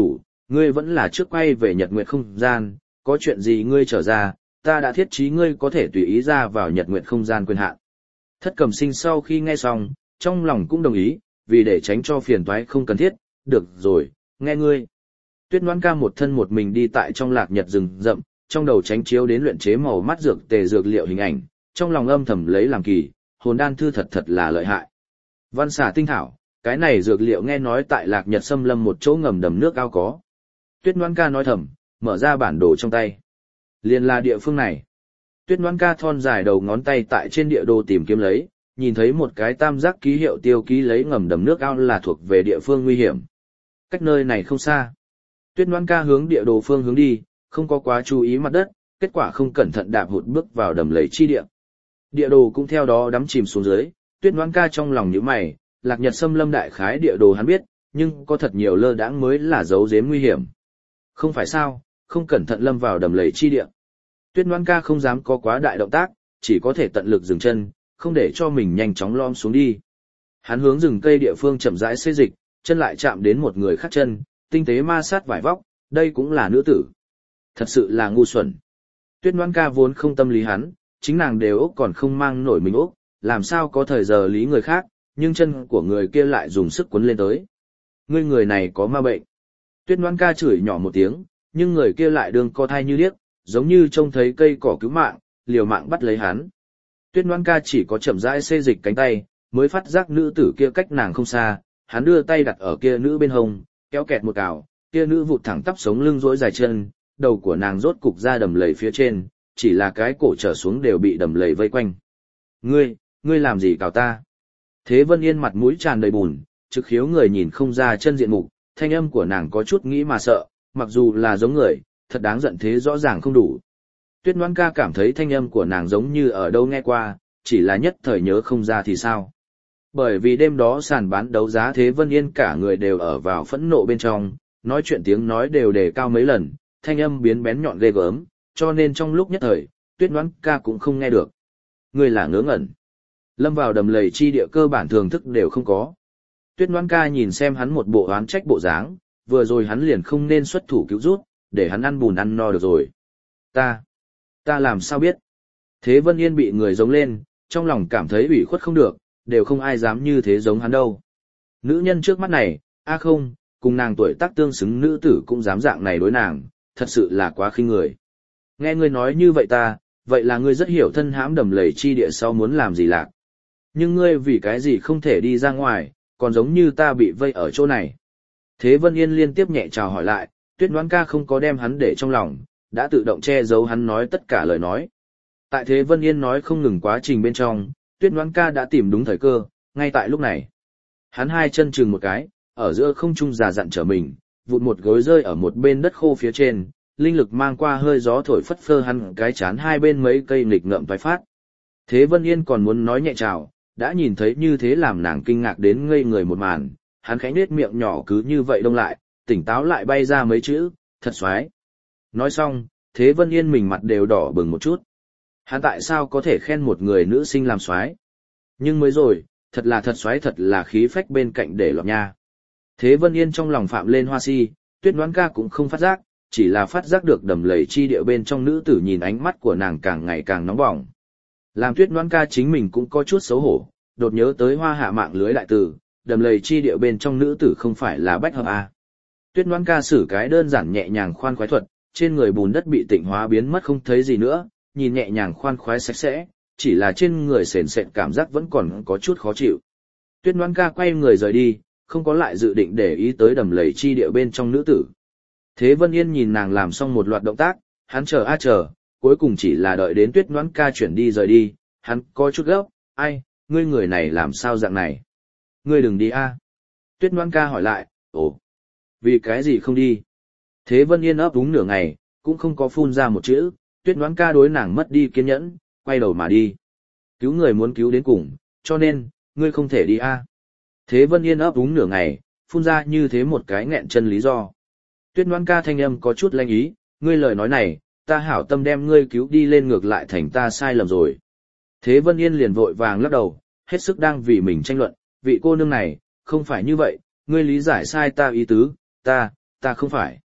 Ngươi vẫn là trước quay về Nhật Nguyệt không gian, có chuyện gì ngươi trở ra, ta đã thiết trí ngươi có thể tùy ý ra vào Nhật Nguyệt không gian quyền hạn. Thất Cầm Sinh sau khi nghe xong, trong lòng cũng đồng ý, vì để tránh cho phiền toái không cần thiết, được rồi, nghe ngươi. Tuyết Ngoãn Ca một thân một mình đi tại trong lạc nhật rừng rậm, trong đầu tránh chiếu đến luyện chế màu mắt dược tề dược liệu hình ảnh, trong lòng âm thầm lấy làm kỳ, hồn đan thư thật thật là lợi hại. Văn xà tinh thảo, cái này dược liệu nghe nói tại lạc nhật xâm lâm một chỗ ngầm đầm nước ao có. Tuyết Ngoãn Ca nói thầm, mở ra bản đồ trong tay. Liền là địa phương này. Tuyết Ngoãn Ca thon dài đầu ngón tay tại trên địa đồ tìm kiếm lấy, nhìn thấy một cái tam giác ký hiệu tiêu ký lấy ngầm đầm nước ao là thuộc về địa phương nguy hiểm. Cách nơi này không xa. Tuyết Ngoãn Ca hướng địa đồ phương hướng đi, không có quá chú ý mặt đất, kết quả không cẩn thận đạp hụt bước vào đầm lầy chi địa. Địa đồ cũng theo đó đắm chìm xuống dưới, Tuyết Ngoãn Ca trong lòng nhíu mày, lạc nhật xâm lâm đại khái địa đồ hắn biết, nhưng có thật nhiều lơ đãng mới là dấu giếm nguy hiểm. Không phải sao, không cẩn thận lâm vào đầm lầy chi địa. Tuyết Ngoãn Ca không dám có quá đại động tác, chỉ có thể tận lực dừng chân, không để cho mình nhanh chóng lom xuống đi. Hắn hướng rừng cây địa phương chậm rãi xê dịch, chân lại chạm đến một người khác chân, tinh tế ma sát vải vóc, đây cũng là nữ tử. Thật sự là ngu xuẩn. Tuyết Ngoãn Ca vốn không tâm lý hắn, chính nàng đều ốc còn không mang nổi mình ốc, làm sao có thời giờ lý người khác, nhưng chân của người kia lại dùng sức cuốn lên tới. Ngươi người này có ma bệnh. Tuyết Ngoãn Ca chửi nhỏ một tiếng, nhưng người kia lại đương co thai như điếc, giống như trông thấy cây cỏ cứu mạng, liều mạng bắt lấy hắn. Tuyết Ngoãn Ca chỉ có chậm rãi xê dịch cánh tay, mới phát giác nữ tử kia cách nàng không xa, hắn đưa tay đặt ở kia nữ bên hông, kéo kẹt một cào, kia nữ vụt thẳng tắp sống lưng rỗi dài chân, đầu của nàng rốt cục ra đầm lầy phía trên, chỉ là cái cổ trở xuống đều bị đầm lầy vây quanh. Ngươi, ngươi làm gì cào ta? Thế Vân Yên mặt mũi tràn đầy bùn, trực khiếu người nhìn không ra chân diện mục, thanh âm của nàng có chút nghĩ mà sợ, mặc dù là giống người, thật đáng giận thế rõ ràng không đủ. Tuyết Ngoãn Ca cảm thấy thanh âm của nàng giống như ở đâu nghe qua, chỉ là nhất thời nhớ không ra thì sao. Bởi vì đêm đó sàn bán đấu giá Thế Vân Yên cả người đều ở vào phẫn nộ bên trong, nói chuyện tiếng nói đều đề cao mấy lần, thanh âm biến bén nhọn ghê gớm, cho nên trong lúc nhất thời, Tuyết Ngoãn Ca cũng không nghe được. Người là ngớ ngẩn. Lâm vào đầm lầy chi địa cơ bản thường thức đều không có. Tuyết Ngoãn Ca nhìn xem hắn một bộ oán trách bộ dáng, vừa rồi hắn liền không nên xuất thủ cứu rút, để hắn ăn bùn ăn no được rồi. Ta, ta làm sao biết? Thế Vân Yên bị người giống lên, trong lòng cảm thấy ủy khuất không được, đều không ai dám như thế giống hắn đâu. Nữ nhân trước mắt này, a không, cùng nàng tuổi tác tương xứng nữ tử cũng dám dạng này đối nàng, thật sự là quá khinh người. Nghe ngươi nói như vậy ta, vậy là ngươi rất hiểu thân hãm đầm lầy chi địa sau muốn làm gì lạc. Nhưng ngươi vì cái gì không thể đi ra ngoài, còn giống như ta bị vây ở chỗ này. Thế Vân Yên liên tiếp nhẹ chào hỏi lại, Tuyết Ngoãn Ca không có đem hắn để trong lòng, đã tự động che giấu hắn nói tất cả lời nói. Tại Thế Vân Yên nói không ngừng quá trình bên trong, Tuyết Ngoãn Ca đã tìm đúng thời cơ, ngay tại lúc này. Hắn hai chân chừng một cái, ở giữa không trung già dặn trở mình, vụt một gối rơi ở một bên đất khô phía trên, linh lực mang qua hơi gió thổi phất phơ hắn cái chán hai bên mấy cây nghịch ngợm toái phát. Thế Vân Yên còn muốn nói nhẹ chào, đã nhìn thấy như thế làm nàng kinh ngạc đến ngây người một màn, hắn khẽ nhếch miệng nhỏ cứ như vậy đông lại, tỉnh táo lại bay ra mấy chữ, thật xoái. Nói xong, Thế Vân Yên mình mặt đều đỏ bừng một chút. Hắn tại sao có thể khen một người nữ sinh làm xoái? Nhưng mới rồi, thật là thật xoái thật là khí phách bên cạnh để lọt nha. Thế Vân Yên trong lòng phạm lên hoa si, Tuyết Ngoãn Ca cũng không phát giác, chỉ là phát giác được đầm lầy chi địa bên trong nữ tử nhìn ánh mắt của nàng càng ngày càng nóng bỏng. Làm Tuyết Ngoãn Ca chính mình cũng có chút xấu hổ, đột nhớ tới hoa hạ mạng lưới đại tử, đầm lầy chi địa bên trong nữ tử không phải là bách hợp à. Tuyết Ngoãn Ca xử cái đơn giản nhẹ nhàng khoan khoái thuật, trên người bùn đất bị tịnh hóa biến mất không thấy gì nữa, nhìn nhẹ nhàng khoan khoái sạch sẽ, chỉ là trên người sền sệt cảm giác vẫn còn có chút khó chịu. Tuyết Ngoãn Ca quay người rời đi, không có lại dự định để ý tới đầm lầy chi địa bên trong nữ tử. Thế Vân Yên nhìn nàng làm xong một loạt động tác, hắn chờ a chờ, cuối cùng chỉ là đợi đến Tuyết Ngoãn Ca chuyển đi rời đi, hắn có chút gấp, ai, ngươi người này làm sao dạng này? Ngươi đừng đi a. Tuyết Ngoãn Ca hỏi lại, ồ, vì cái gì không đi? Thế Vân Yên ấp úng nửa ngày, cũng không có phun ra một chữ, Tuyết Ngoãn Ca đối nàng mất đi kiên nhẫn, quay đầu mà đi. Cứu người muốn cứu đến cùng, cho nên, ngươi không thể đi a. Thế Vân Yên ấp úng nửa ngày, phun ra như thế một cái nghẹn chân lý do. Tuyết Ngoãn Ca thanh âm có chút lanh ý, ngươi lời nói này, ta hảo tâm đem ngươi cứu đi lên ngược lại thành ta sai lầm rồi. Thế Vân Yên liền vội vàng lắc đầu, hết sức đang vì mình tranh luận, vị cô nương này, không phải như vậy, ngươi lý giải sai ta ý tứ, ta, ta không phải.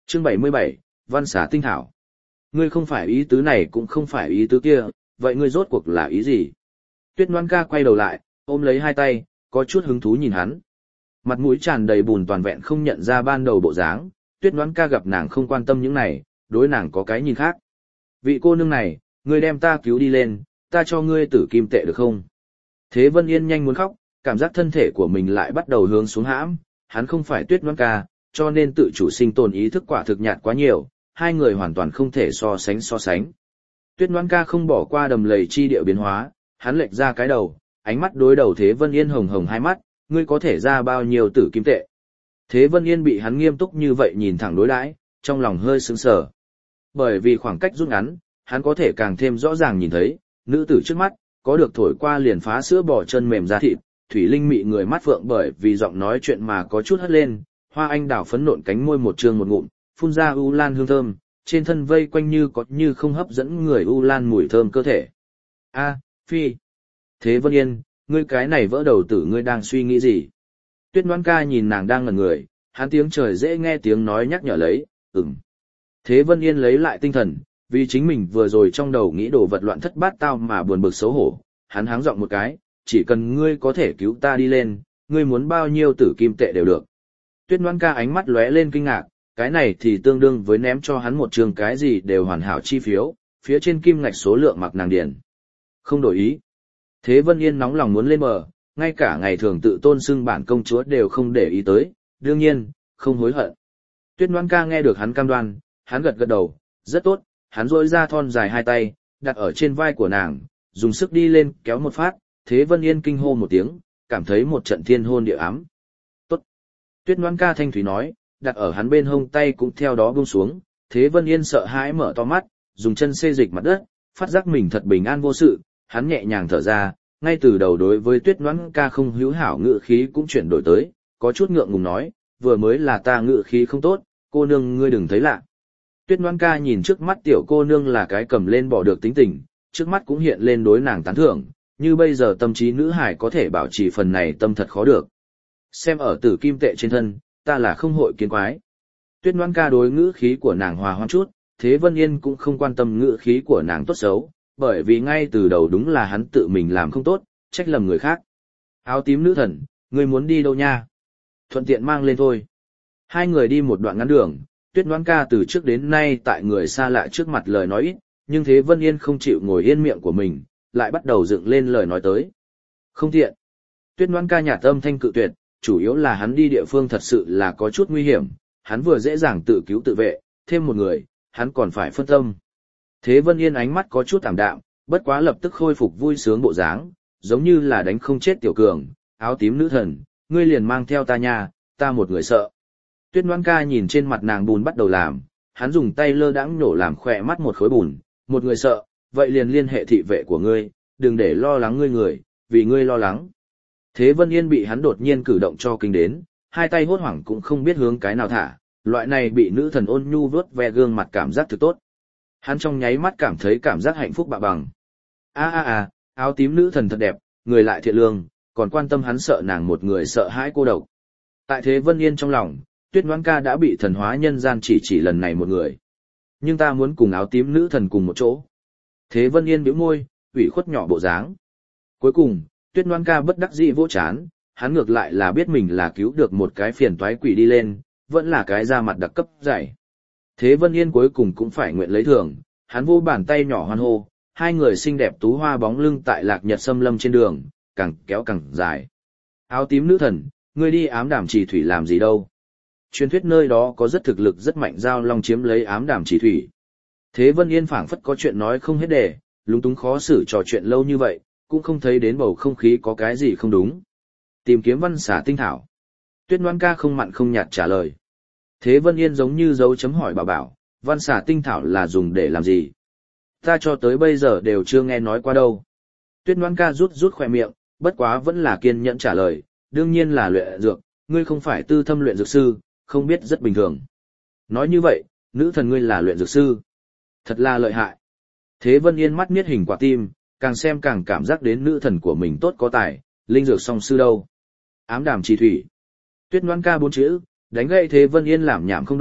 Chương bảy mươi bảy, Văn xả tinh thảo. Ngươi không phải ý tứ này cũng không phải ý tứ kia, vậy ngươi rốt cuộc là ý gì? Tuyết Ngoan ca quay đầu lại, ôm lấy hai tay, có chút hứng thú nhìn hắn. Mặt mũi tràn đầy bùn toàn vẹn không nhận ra ban đầu bộ dáng, Tuyết Ngoan ca gặp nàng không quan tâm những này, đối nàng có cái nhìn khác. Vị cô nương này, ngươi đem ta cứu đi lên, ta cho ngươi tử kim tệ được không? Thế Vân Yên nhanh muốn khóc, cảm giác thân thể của mình lại bắt đầu hướng xuống hãm, hắn không phải Tuyết Ngoan ca, cho nên tự chủ sinh tồn ý thức quả thực nhạt quá nhiều, hai người hoàn toàn không thể so sánh so sánh. Tuyết Ngoan ca không bỏ qua đầm lầy chi địa biến hóa, hắn lệch ra cái đầu, ánh mắt đối đầu Thế Vân Yên hồng hồng hai mắt, ngươi có thể ra bao nhiêu tử kim tệ? Thế Vân Yên bị hắn nghiêm túc như vậy nhìn thẳng đối đãi, trong lòng hơi sững sờ. Bởi vì khoảng cách rút ngắn, hắn có thể càng thêm rõ ràng nhìn thấy, nữ tử trước mắt, có được thổi qua liền phá sữa bò chân mềm da thịt, thủy linh mị người mắt phượng bởi vì giọng nói chuyện mà có chút hất lên, hoa anh đào phấn nộn cánh môi một trường một ngụm, phun ra u lan hương thơm, trên thân vây quanh như có như không hấp dẫn người u lan mùi thơm cơ thể. A, phi. Thế Vân Yên, ngươi cái này vỡ đầu tử ngươi đang suy nghĩ gì? Tuyết Ngoan ca nhìn nàng đang ngẩn người, hắn tiếng trời dễ nghe tiếng nói nhắc nhở lấy, ừm. Thế Vân Yên lấy lại tinh thần, vì chính mình vừa rồi trong đầu nghĩ đồ vật loạn thất bát tao mà buồn bực xấu hổ, hắn háng giọng một cái, chỉ cần ngươi có thể cứu ta đi lên, ngươi muốn bao nhiêu tử kim tệ đều được. Tuyết Ngoan ca ánh mắt lóe lên kinh ngạc, cái này thì tương đương với ném cho hắn một trường cái gì đều hoàn hảo chi phiếu, phía trên kim ngạch số lượng mặc nàng điền. Không đổi ý. Thế Vân Yên nóng lòng muốn lên bờ, ngay cả ngày thường tự tôn xưng bản công chúa đều không để ý tới, đương nhiên, không hối hận. Tuyết Ngoan ca nghe được hắn cam đoan, hắn gật gật đầu, rất tốt, hắn rỗi ra thon dài hai tay, đặt ở trên vai của nàng, dùng sức đi lên kéo một phát, Thế Vân Yên kinh hô một tiếng, cảm thấy một trận thiên hôn địa ám. Tốt. Tuyết Ngoan ca thanh thúy nói, đặt ở hắn bên hông tay cũng theo đó buông xuống, Thế Vân Yên sợ hãi mở to mắt, dùng chân xê dịch mặt đất, phát giác mình thật bình an vô sự, hắn nhẹ nhàng thở ra, ngay từ đầu đối với Tuyết Ngoãn ca không hữu hảo ngữ khí cũng chuyển đổi tới, có chút ngượng ngùng nói, vừa mới là ta ngữ khí không tốt, cô nương ngươi đừng thấy lạ. Tuyết Ngoãn ca nhìn trước mắt tiểu cô nương là cái cầm lên bỏ được tính tình, trước mắt cũng hiện lên đối nàng tán thưởng, như bây giờ tâm trí nữ hải có thể bảo trì phần này tâm thật khó được. Xem ở tử kim tệ trên thân, ta là không hội kiến quái. Tuyết Ngoãn ca đối ngữ khí của nàng hòa hoãn chút, Thế Vân Yên cũng không quan tâm ngữ khí của nàng tốt xấu, bởi vì ngay từ đầu đúng là hắn tự mình làm không tốt, trách lầm người khác. Áo tím nữ thần, ngươi muốn đi đâu nha? Thuận tiện mang lên thôi. Hai người đi một đoạn ngắn đường, Tuyết Ngoãn ca từ trước đến nay tại người xa lạ trước mặt lời nói ít, nhưng Thế Vân Yên không chịu ngồi yên miệng của mình, lại bắt đầu dựng lên lời nói tới. Không tiện. Tuyết Ngoãn ca nhạt âm thanh cự tuyệt, chủ yếu là hắn đi địa phương thật sự là có chút nguy hiểm, hắn vừa dễ dàng tự cứu tự vệ, thêm một người, hắn còn phải phân tâm. Thế Vân Yên ánh mắt có chút tạm đạm, bất quá lập tức khôi phục vui sướng bộ dáng, giống như là đánh không chết tiểu cường, áo tím nữ thần, ngươi liền mang theo ta nha, ta một người sợ. Tuyết Ngoãn ca nhìn trên mặt nàng bùn bắt đầu làm, hắn dùng tay lơ đãng nổ làm khỏe mắt một khối bùn, một người sợ, vậy liền liên hệ thị vệ của ngươi, đừng để lo lắng ngươi người, vì ngươi lo lắng. Thế Vân Yên bị hắn đột nhiên cử động cho kinh đến, hai tay hốt hoảng cũng không biết hướng cái nào thả, loại này bị nữ thần ôn nhu vớt ve gương mặt cảm giác thực tốt. Hắn trong nháy mắt cảm thấy cảm giác hạnh phúc bạ bằng. A a a, áo tím nữ thần thật đẹp, người lại thiện lương, còn quan tâm hắn sợ nàng một người sợ hãi cô độc. Tại Thế Vân Yên trong lòng, Tuyết Ngoãn ca đã bị thần hóa nhân gian chỉ chỉ lần này một người. Nhưng ta muốn cùng áo tím nữ thần cùng một chỗ. Thế Vân Yên bĩu môi, ủy khuất nhỏ bộ dáng. Cuối cùng, Tuyết Ngoãn ca bất đắc dĩ vỗ chán, hắn ngược lại là biết mình là cứu được một cái phiền toái quỷ đi lên, vẫn là cái da mặt đặc cấp giải. Thế Vân Yên cuối cùng cũng phải nguyện lấy thưởng, hắn vô bàn tay nhỏ hoan hô, hai người xinh đẹp tú hoa bóng lưng tại lạc nhật xâm lâm trên đường, càng kéo càng dài. Áo tím nữ thần, ngươi đi ám đàm trì thủy làm gì đâu? Truyền thuyết nơi đó có rất thực lực rất mạnh giao long chiếm lấy ám đàm trì thủy. Thế Vân Yên phảng phất có chuyện nói không hết đề, lúng túng khó xử trò chuyện lâu như vậy, cũng không thấy đến bầu không khí có cái gì không đúng. Tìm kiếm văn xả tinh thảo. Tuyết Ngoãn ca không mặn không nhạt trả lời. Thế Vân Yên giống như dấu chấm hỏi bảo bảo, văn xả tinh thảo là dùng để làm gì? Ta cho tới bây giờ đều chưa nghe nói qua đâu. Tuyết Ngoãn ca rút rút khỏe miệng, bất quá vẫn là kiên nhẫn trả lời, đương nhiên là luyện dược, ngươi không phải tư thâm luyện dược sư, không biết rất bình thường. Nói như vậy, nữ thần ngươi là luyện dược sư. Thật là lợi hại. Thế Vân Yên mắt miết hình quả tim, càng xem càng cảm giác đến nữ thần của mình tốt có tài, linh dược song sư đâu. Ám đàm trì thủy. Tuyết Ngoãn ca bốn chữ, đánh gậy Thế Vân Yên làm nhảm không đoạn,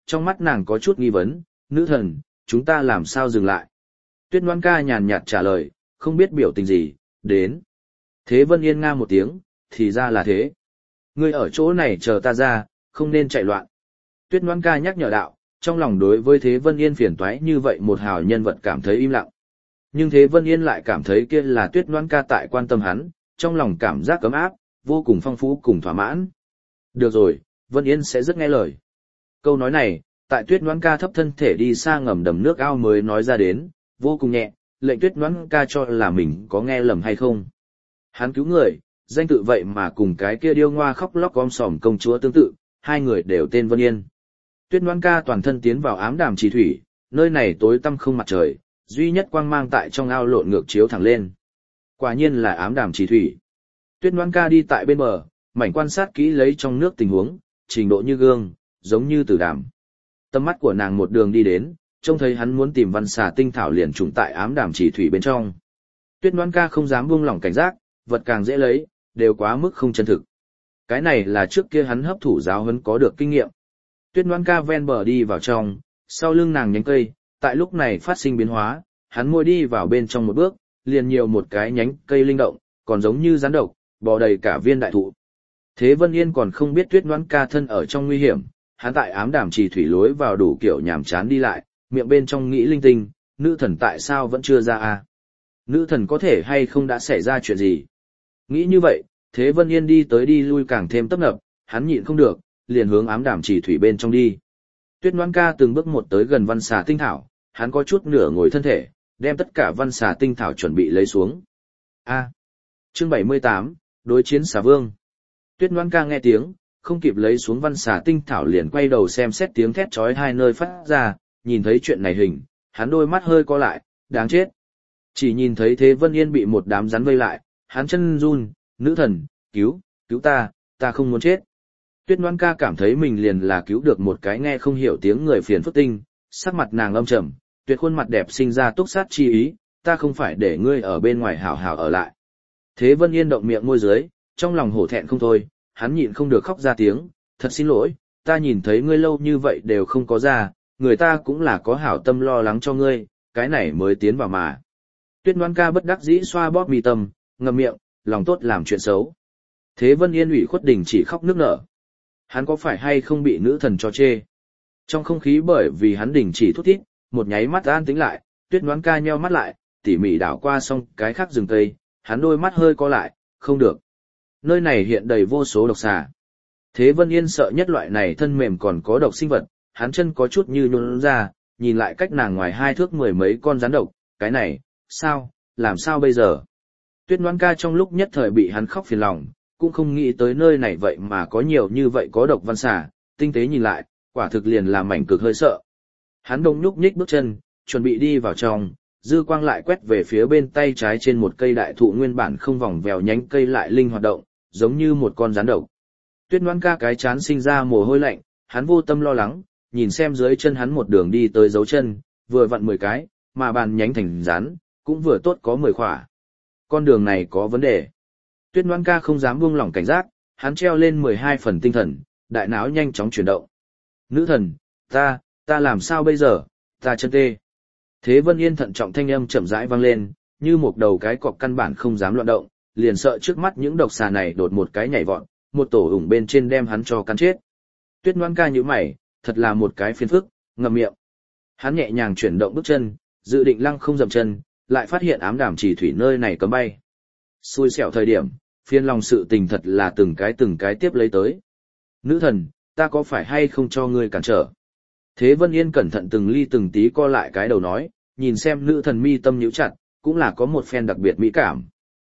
trong mắt nàng có chút nghi vấn, nữ thần, chúng ta làm sao dừng lại? Tuyết Ngoan Ca nhàn nhạt trả lời, không biết biểu tình gì, đến. Thế Vân Yên nga một tiếng, thì ra là thế. Ngươi ở chỗ này chờ ta ra, không nên chạy loạn. Tuyết Ngoan Ca nhắc nhở đạo, trong lòng đối với Thế Vân Yên phiền toái như vậy một hào nhân vật cảm thấy im lặng. Nhưng Thế Vân Yên lại cảm thấy kia là Tuyết Ngoan Ca tại quan tâm hắn, trong lòng cảm giác ấm áp, vô cùng phong phú cùng thỏa mãn. Được rồi, Vân Yên sẽ rất nghe lời. Câu nói này, tại Tuyết Ngoan Ca thấp thân thể đi xa ngầm đầm nước ao mới nói ra đến, vô cùng nhẹ, lệnh Tuyết Ngoan Ca cho là mình có nghe lầm hay không. Hắn cứu người, danh tự vậy mà cùng cái kia điêu ngoa khóc lóc gom sòm công chúa tương tự, hai người đều tên Vân Yên. Tuyết Ngoan Ca toàn thân tiến vào ám đàm trì thủy, nơi này tối tăm không mặt trời, duy nhất quang mang tại trong ao lộn ngược chiếu thẳng lên. Quả nhiên là ám đàm trì thủy. Tuyết Ngoan Ca đi tại bên bờ, mảnh quan sát kỹ lấy trong nước tình huống, trình độ như gương, giống như tử đàm. Tâm mắt của nàng một đường đi đến, trông thấy hắn muốn tìm văn xà tinh thảo liền trùng tại ám đàm trì thủy bên trong. Tuyết Ngoan Ca không dám buông lỏng cảnh giác, vật càng dễ lấy, đều quá mức không chân thực. Cái này là trước kia hắn hấp thụ giáo huấn có được kinh nghiệm. Tuyết Ngoan Ca ven bờ đi vào trong, sau lưng nàng nhánh cây, tại lúc này phát sinh biến hóa, hắn môi đi vào bên trong một bước, liền nhiều một cái nhánh cây linh động, còn giống như rắn độc, bò đầy cả viên đại thụ. Thế Vân Yên còn không biết Tuyết Ngoan Ca thân ở trong nguy hiểm, hắn tại ám đàm trì thủy lối vào đủ kiểu nhàm chán đi lại, miệng bên trong nghĩ linh tinh, nữ thần tại sao vẫn chưa ra à? Nữ thần có thể hay không đã xảy ra chuyện gì? Nghĩ như vậy, Thế Vân Yên đi tới đi lui càng thêm tấp nập, hắn nhịn không được, liền hướng ám đàm trì thủy bên trong đi. Tuyết Ngoan Ca từng bước một tới gần văn xà tinh thảo, hắn có chút nửa ngồi thân thể, đem tất cả văn xà tinh thảo chuẩn bị lấy xuống. A. Chương bảy mươi tám, đối chiến xà vương. Tuyết Ngoan Ca nghe tiếng, không kịp lấy xuống văn xà tinh thảo liền quay đầu xem xét tiếng thét chói hai nơi phát ra, nhìn thấy chuyện này hình, hắn đôi mắt hơi co lại, đáng chết. Chỉ nhìn thấy Thế Vân Yên bị một đám rắn vây lại, hắn chân run, nữ thần, cứu, cứu ta, ta không muốn chết. Tuyết Ngoan Ca cảm thấy mình liền là cứu được một cái nghe không hiểu tiếng người phiền phức tinh, sắc mặt nàng âm trầm, tuyệt khuôn mặt đẹp sinh ra túc sát chi ý, ta không phải để ngươi ở bên ngoài hảo hảo ở lại. Thế Vân Yên động miệng môi dưới, trong lòng hổ thẹn không thôi, hắn nhịn không được khóc ra tiếng, thật xin lỗi, ta nhìn thấy ngươi lâu như vậy đều không có ra, người ta cũng là có hảo tâm lo lắng cho ngươi, cái này mới tiến vào mà. Tuyết Ngoan Ca bất đắc dĩ xoa bóp mi tâm, ngậm miệng, lòng tốt làm chuyện xấu. Thế Vân Yên ủy khuất đình chỉ khóc nức nở. Hắn có phải hay không bị nữ thần cho chê? Trong không khí bởi vì hắn đình chỉ thút thít, một nháy mắt an tĩnh lại, Tuyết Ngoan Ca nheo mắt lại, tỉ mỉ đảo qua xong cái khác rừng cây, hắn đôi mắt hơi co lại, không được. Nơi này hiện đầy vô số độc xà. Thế Vân Yên sợ nhất loại này thân mềm còn có độc sinh vật, hắn chân có chút như nhún ra, nhìn lại cách nàng ngoài hai thước mười mấy con rắn độc, cái này, sao, làm sao bây giờ? Tuyết Ngoan Ca trong lúc nhất thời bị hắn khóc phiền lòng, cũng không nghĩ tới nơi này vậy mà có nhiều như vậy có độc văn xà, tinh tế nhìn lại, quả thực liền làm mảnh cực hơi sợ. Hắn đông nhúc nhích bước chân, chuẩn bị đi vào trong, dư quang lại quét về phía bên tay trái trên một cây đại thụ nguyên bản không vòng vèo nhánh cây lại linh hoạt động, giống như một con rắn độc. Tuyết Ngoan Ca cái chán sinh ra mồ hôi lạnh, hắn vô tâm lo lắng, nhìn xem dưới chân hắn một đường đi tới dấu chân, vừa vặn mười cái, mà bàn nhánh thành rắn, cũng vừa tốt có mười khỏa. Con đường này có vấn đề. Tuyết Ngoan Ca không dám buông lỏng cảnh giác, hắn treo lên mười hai phần tinh thần, đại não nhanh chóng chuyển động. Nữ thần, ta, ta làm sao bây giờ, ta chân tê. Thế Vân Yên thận trọng thanh âm chậm rãi vang lên, như một đầu cái cọp căn bản không dám loạn động, liền sợ trước mắt những độc xà này đột một cái nhảy vọt, một tổ ủng bên trên đem hắn cho cắn chết. Tuyết Ngoan Ca nhíu mày, thật là một cái phiền phức, ngậm miệng. Hắn nhẹ nhàng chuyển động bước chân, dự định lăng không dậm chân, lại phát hiện ám đàm trì thủy nơi này cấm bay. Xui xẻo thời điểm, phiền lòng sự tình thật là từng cái từng cái tiếp lấy tới. Nữ thần, ta có phải hay không cho ngươi cản trở? Thế Vân Yên cẩn thận từng ly từng tí co lại cái đầu nói, nhìn xem nữ thần mi tâm nhíu chặt, cũng là có một phen đặc biệt mỹ cảm.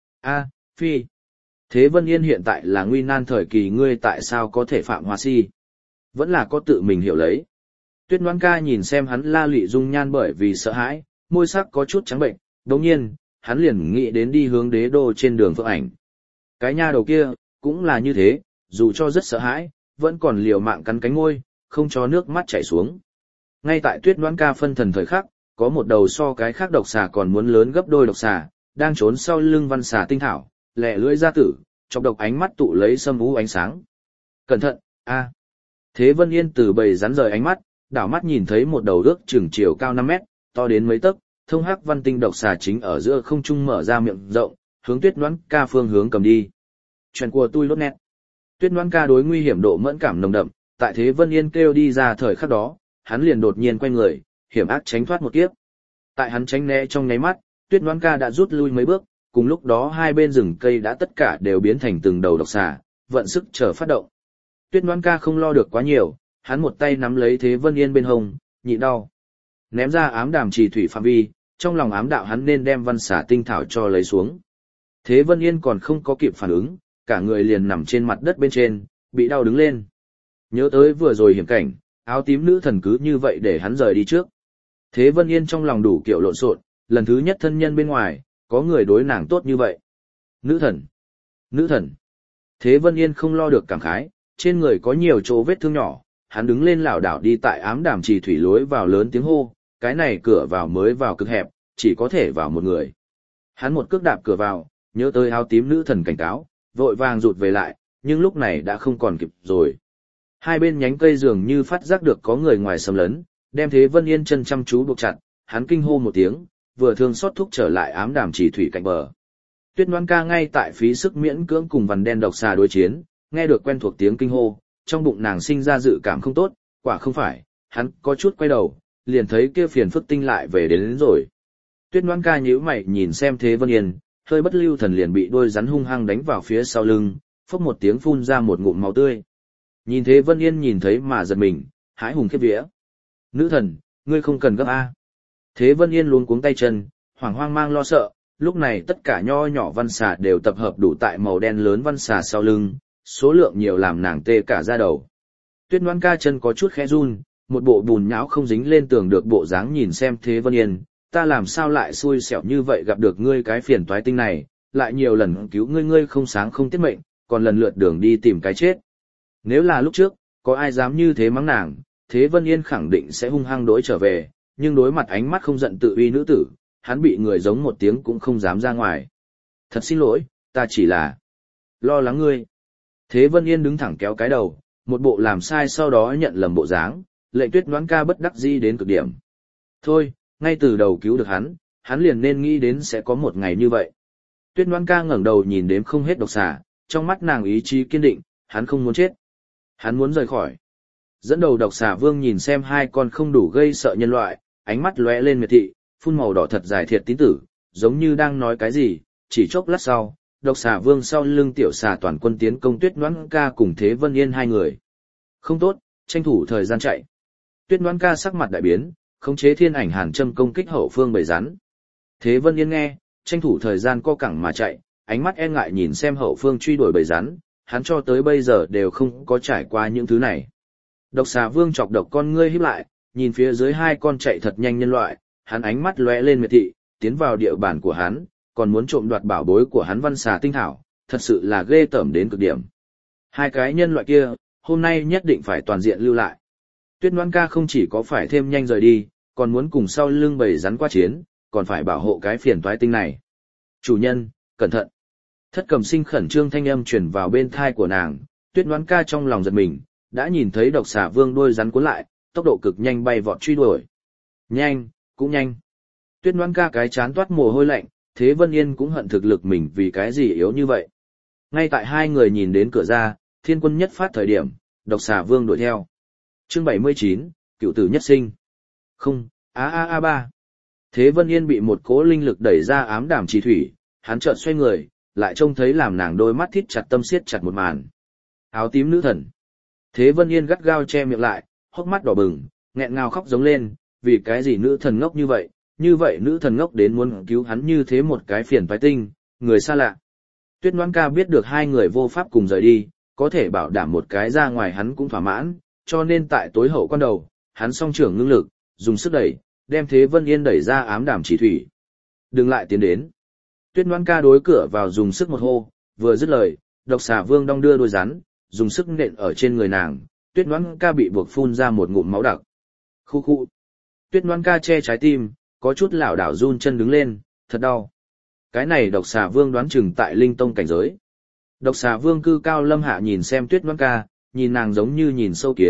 A, phi. Thế Vân Yên hiện tại là nguy nan thời kỳ, ngươi tại sao có thể phạm hoa si? Vẫn là có tự mình hiểu lấy. Tuyết Ngoan Ca nhìn xem hắn la lụy dung nhan bởi vì sợ hãi, môi sắc có chút trắng bệnh, đồng nhiên, hắn liền nghĩ đến đi hướng đế đô trên đường Phượng Ảnh. Cái nha đầu kia, cũng là như thế, dù cho rất sợ hãi, vẫn còn liều mạng cắn cánh môi, không cho nước mắt chảy xuống. Ngay tại Tuyết Ngoan Ca phân thần thời khắc, có một đầu so cái khác độc xà còn muốn lớn gấp đôi độc xà, đang trốn sau lưng văn xà tinh thảo, lẹ lưỡi ra tử, chọc độc ánh mắt tụ lấy sâm vũ ánh sáng. Cẩn thận, a! Thế Vân Yên từ bầy rắn rời ánh mắt, đảo mắt nhìn thấy một đầu ước chừng chiều cao năm mét, to đến mấy tấc, thông hắc văn tinh độc xà chính ở giữa không trung mở ra miệng rộng, hướng Tuyết Ngoãn Ca phương hướng cầm đi. Chuyện của tôi lốt nét. Tuyết Ngoãn Ca đối nguy hiểm độ mẫn cảm nồng đậm, tại Thế Vân Yên kêu đi ra thời khắc đó, hắn liền đột nhiên quay người, hiểm ác tránh thoát một kiếp. Tại hắn tránh né trong nháy mắt, Tuyết Ngoãn Ca đã rút lui mấy bước, cùng lúc đó hai bên rừng cây đã tất cả đều biến thành từng đầu độc xà, vận sức chờ phát động. Tuyết Ngoãn Ca không lo được quá nhiều, hắn một tay nắm lấy Thế Vân Yên bên hông, nhịn đau. Ném ra ám đàm trì thủy phạm vi, trong lòng ám đạo hắn nên đem văn xà tinh thảo cho lấy xuống. Thế Vân Yên còn không có kịp phản ứng, cả người liền nằm trên mặt đất bên trên, bị đau đứng lên. Nhớ tới vừa rồi hiểm cảnh, áo tím nữ thần cứ như vậy để hắn rời đi trước. Thế Vân Yên trong lòng đủ kiểu lộn xộn, lần thứ nhất thân nhân bên ngoài, có người đối nàng tốt như vậy. Nữ thần! Nữ thần! Thế Vân Yên không lo được cảm khái, trên người có nhiều chỗ vết thương nhỏ, hắn đứng lên lảo đảo đi tại ám đàm trì thủy lối vào lớn tiếng hô, cái này cửa vào mới vào cực hẹp, chỉ có thể vào một người. Hắn một cước đạp cửa vào, nhớ tới áo tím nữ thần cảnh cáo, vội vàng rụt về lại, nhưng lúc này đã không còn kịp rồi. Hai bên nhánh cây dường như phát giác được có người ngoài xâm lấn, đem Thế Vân Yên chân chăm chú buộc chặt, hắn kinh hô một tiếng, vừa thương xót thúc trở lại ám đàm trì thủy cạnh bờ. Tuyết Ngoãn Ca ngay tại phí sức miễn cưỡng cùng vằn đen độc xà đối chiến, nghe được quen thuộc tiếng kinh hô, trong bụng nàng sinh ra dự cảm không tốt, quả không phải, hắn có chút quay đầu, liền thấy kia phiền phức tinh lại về đến, đến rồi. Tuyết Ngoãn Ca nhíu mày nhìn xem Thế Vân Yên, hơi bất lưu thần liền bị đôi rắn hung hăng đánh vào phía sau lưng, phốc một tiếng phun ra một ngụm máu tươi. Nhìn Thế Vân Yên nhìn thấy mà giật mình, hãi hùng khiếp vía. Nữ thần, ngươi không cần gấp a. Thế Vân Yên luống cuống tay chân, hoảng hoang mang lo sợ, lúc này tất cả nho nhỏ văn xà đều tập hợp đủ tại màu đen lớn văn xà sau lưng, số lượng nhiều làm nàng tê cả da đầu. Tuyết Ngoãn Ca chân có chút khẽ run, một bộ bùn nhão không dính lên tường được bộ dáng nhìn xem Thế Vân Yên, ta làm sao lại xui xẻo như vậy gặp được ngươi cái phiền toái tinh này, lại nhiều lần cứu ngươi ngươi không sáng không tiết mệnh, còn lần lượt đường đi tìm cái chết. Nếu là lúc trước, có ai dám như thế mắng nàng, Thế Vân Yên khẳng định sẽ hung hăng đối trở về, nhưng đối mặt ánh mắt không giận tự uy nữ tử, hắn bị người giống một tiếng cũng không dám ra ngoài. Thật xin lỗi, ta chỉ là lo lắng ngươi. Thế Vân Yên đứng thẳng kéo cái đầu, một bộ làm sai sau đó nhận lầm bộ dáng, lệnh Tuyết Ngoãn Ca bất đắc dĩ đến cực điểm. Thôi, ngay từ đầu cứu được hắn, hắn liền nên nghĩ đến sẽ có một ngày như vậy. Tuyết Ngoãn Ca ngẩng đầu nhìn đếm không hết độc xà, trong mắt nàng ý chí kiên định, hắn không muốn chết. Hắn muốn rời khỏi. Dẫn đầu độc xà vương nhìn xem hai con không đủ gây sợ nhân loại, ánh mắt lóe lên miệt thị, phun màu đỏ thật dài thiệt tín tử, giống như đang nói cái gì, chỉ chốc lát sau, độc xà vương sau lưng tiểu xà toàn quân tiến công Tuyết Ngoãn Ca cùng Thế Vân Yên hai người. Không tốt, tranh thủ thời gian chạy. Tuyết Ngoãn Ca sắc mặt đại biến, khống chế thiên ảnh hàn châm công kích hậu phương bầy rắn. Thế Vân Yên nghe, tranh thủ thời gian co cẳng mà chạy, ánh mắt e ngại nhìn xem hậu phương truy đuổi bầy rắn, hắn cho tới bây giờ đều không có trải qua những thứ này. Độc xà vương chọc độc con ngươi híp lại, nhìn phía dưới hai con chạy thật nhanh nhân loại, hắn ánh mắt lóe lên miệt thị, tiến vào địa bàn của hắn, còn muốn trộm đoạt bảo bối của hắn văn xà tinh thảo, thật sự là ghê tởm đến cực điểm. Hai cái nhân loại kia, hôm nay nhất định phải toàn diện lưu lại. Tuyết Ngoãn Ca không chỉ có phải thêm nhanh rời đi, còn muốn cùng sau lưng bầy rắn qua chiến, còn phải bảo hộ cái phiền toái tinh này. Chủ nhân, cẩn thận. Thất Cầm Sinh khẩn trương thanh âm truyền vào bên thai của nàng, Tuyết Ngoãn Ca trong lòng giật mình, đã nhìn thấy độc xà vương đuôi rắn cuốn lại, tốc độ cực nhanh bay vọt truy đuổi. Nhanh, cũng nhanh. Tuyết Ngoãn Ca cái chán toát mồ hôi lạnh, Thế Vân Yên cũng hận thực lực mình vì cái gì yếu như vậy. Ngay tại hai người nhìn đến cửa ra, thiên quân nhất phát thời điểm, độc xà vương đuổi theo. Chương bảy mươi chín, cựu tử nhất sinh. Không, a a a ba. Thế Vân Yên bị một cỗ linh lực đẩy ra ám đàm trì thủy, hắn chợt xoay người, lại trông thấy làm nàng đôi mắt thít chặt tâm siết chặt một màn. Áo tím nữ thần. Thế Vân Yên gắt gao che miệng lại, hốc mắt đỏ bừng, nghẹn ngào khóc giống lên, vì cái gì nữ thần ngốc như vậy, như vậy nữ thần ngốc đến muốn cứu hắn như thế một cái phiền phái tinh, người xa lạ. Tuyết Ngoãn Ca biết được hai người vô pháp cùng rời đi, có thể bảo đảm một cái ra ngoài hắn cũng thỏa mãn, cho nên tại tối hậu quan đầu, hắn song trưởng ngưng lực, dùng sức đẩy, đem Thế Vân Yên đẩy ra ám đàm chỉ thủy. Đừng lại tiến đến. Tuyết Ngoãn Ca đối cửa vào dùng sức một hô, vừa dứt lời, độc xà vương đong đưa đôi rắn, dùng sức nện ở trên người nàng, Tuyết Ngoãn Ca bị buộc phun ra một ngụm máu đặc. Khu khu. Tuyết Ngoãn Ca che trái tim, có chút lảo đảo run chân đứng lên, thật đau. Cái này độc xà vương đoán chừng tại linh tông cảnh giới. Độc xà vương cư cao lâm hạ nhìn xem Tuyết Ngoãn Ca, nhìn nàng giống như nhìn sâu kiến,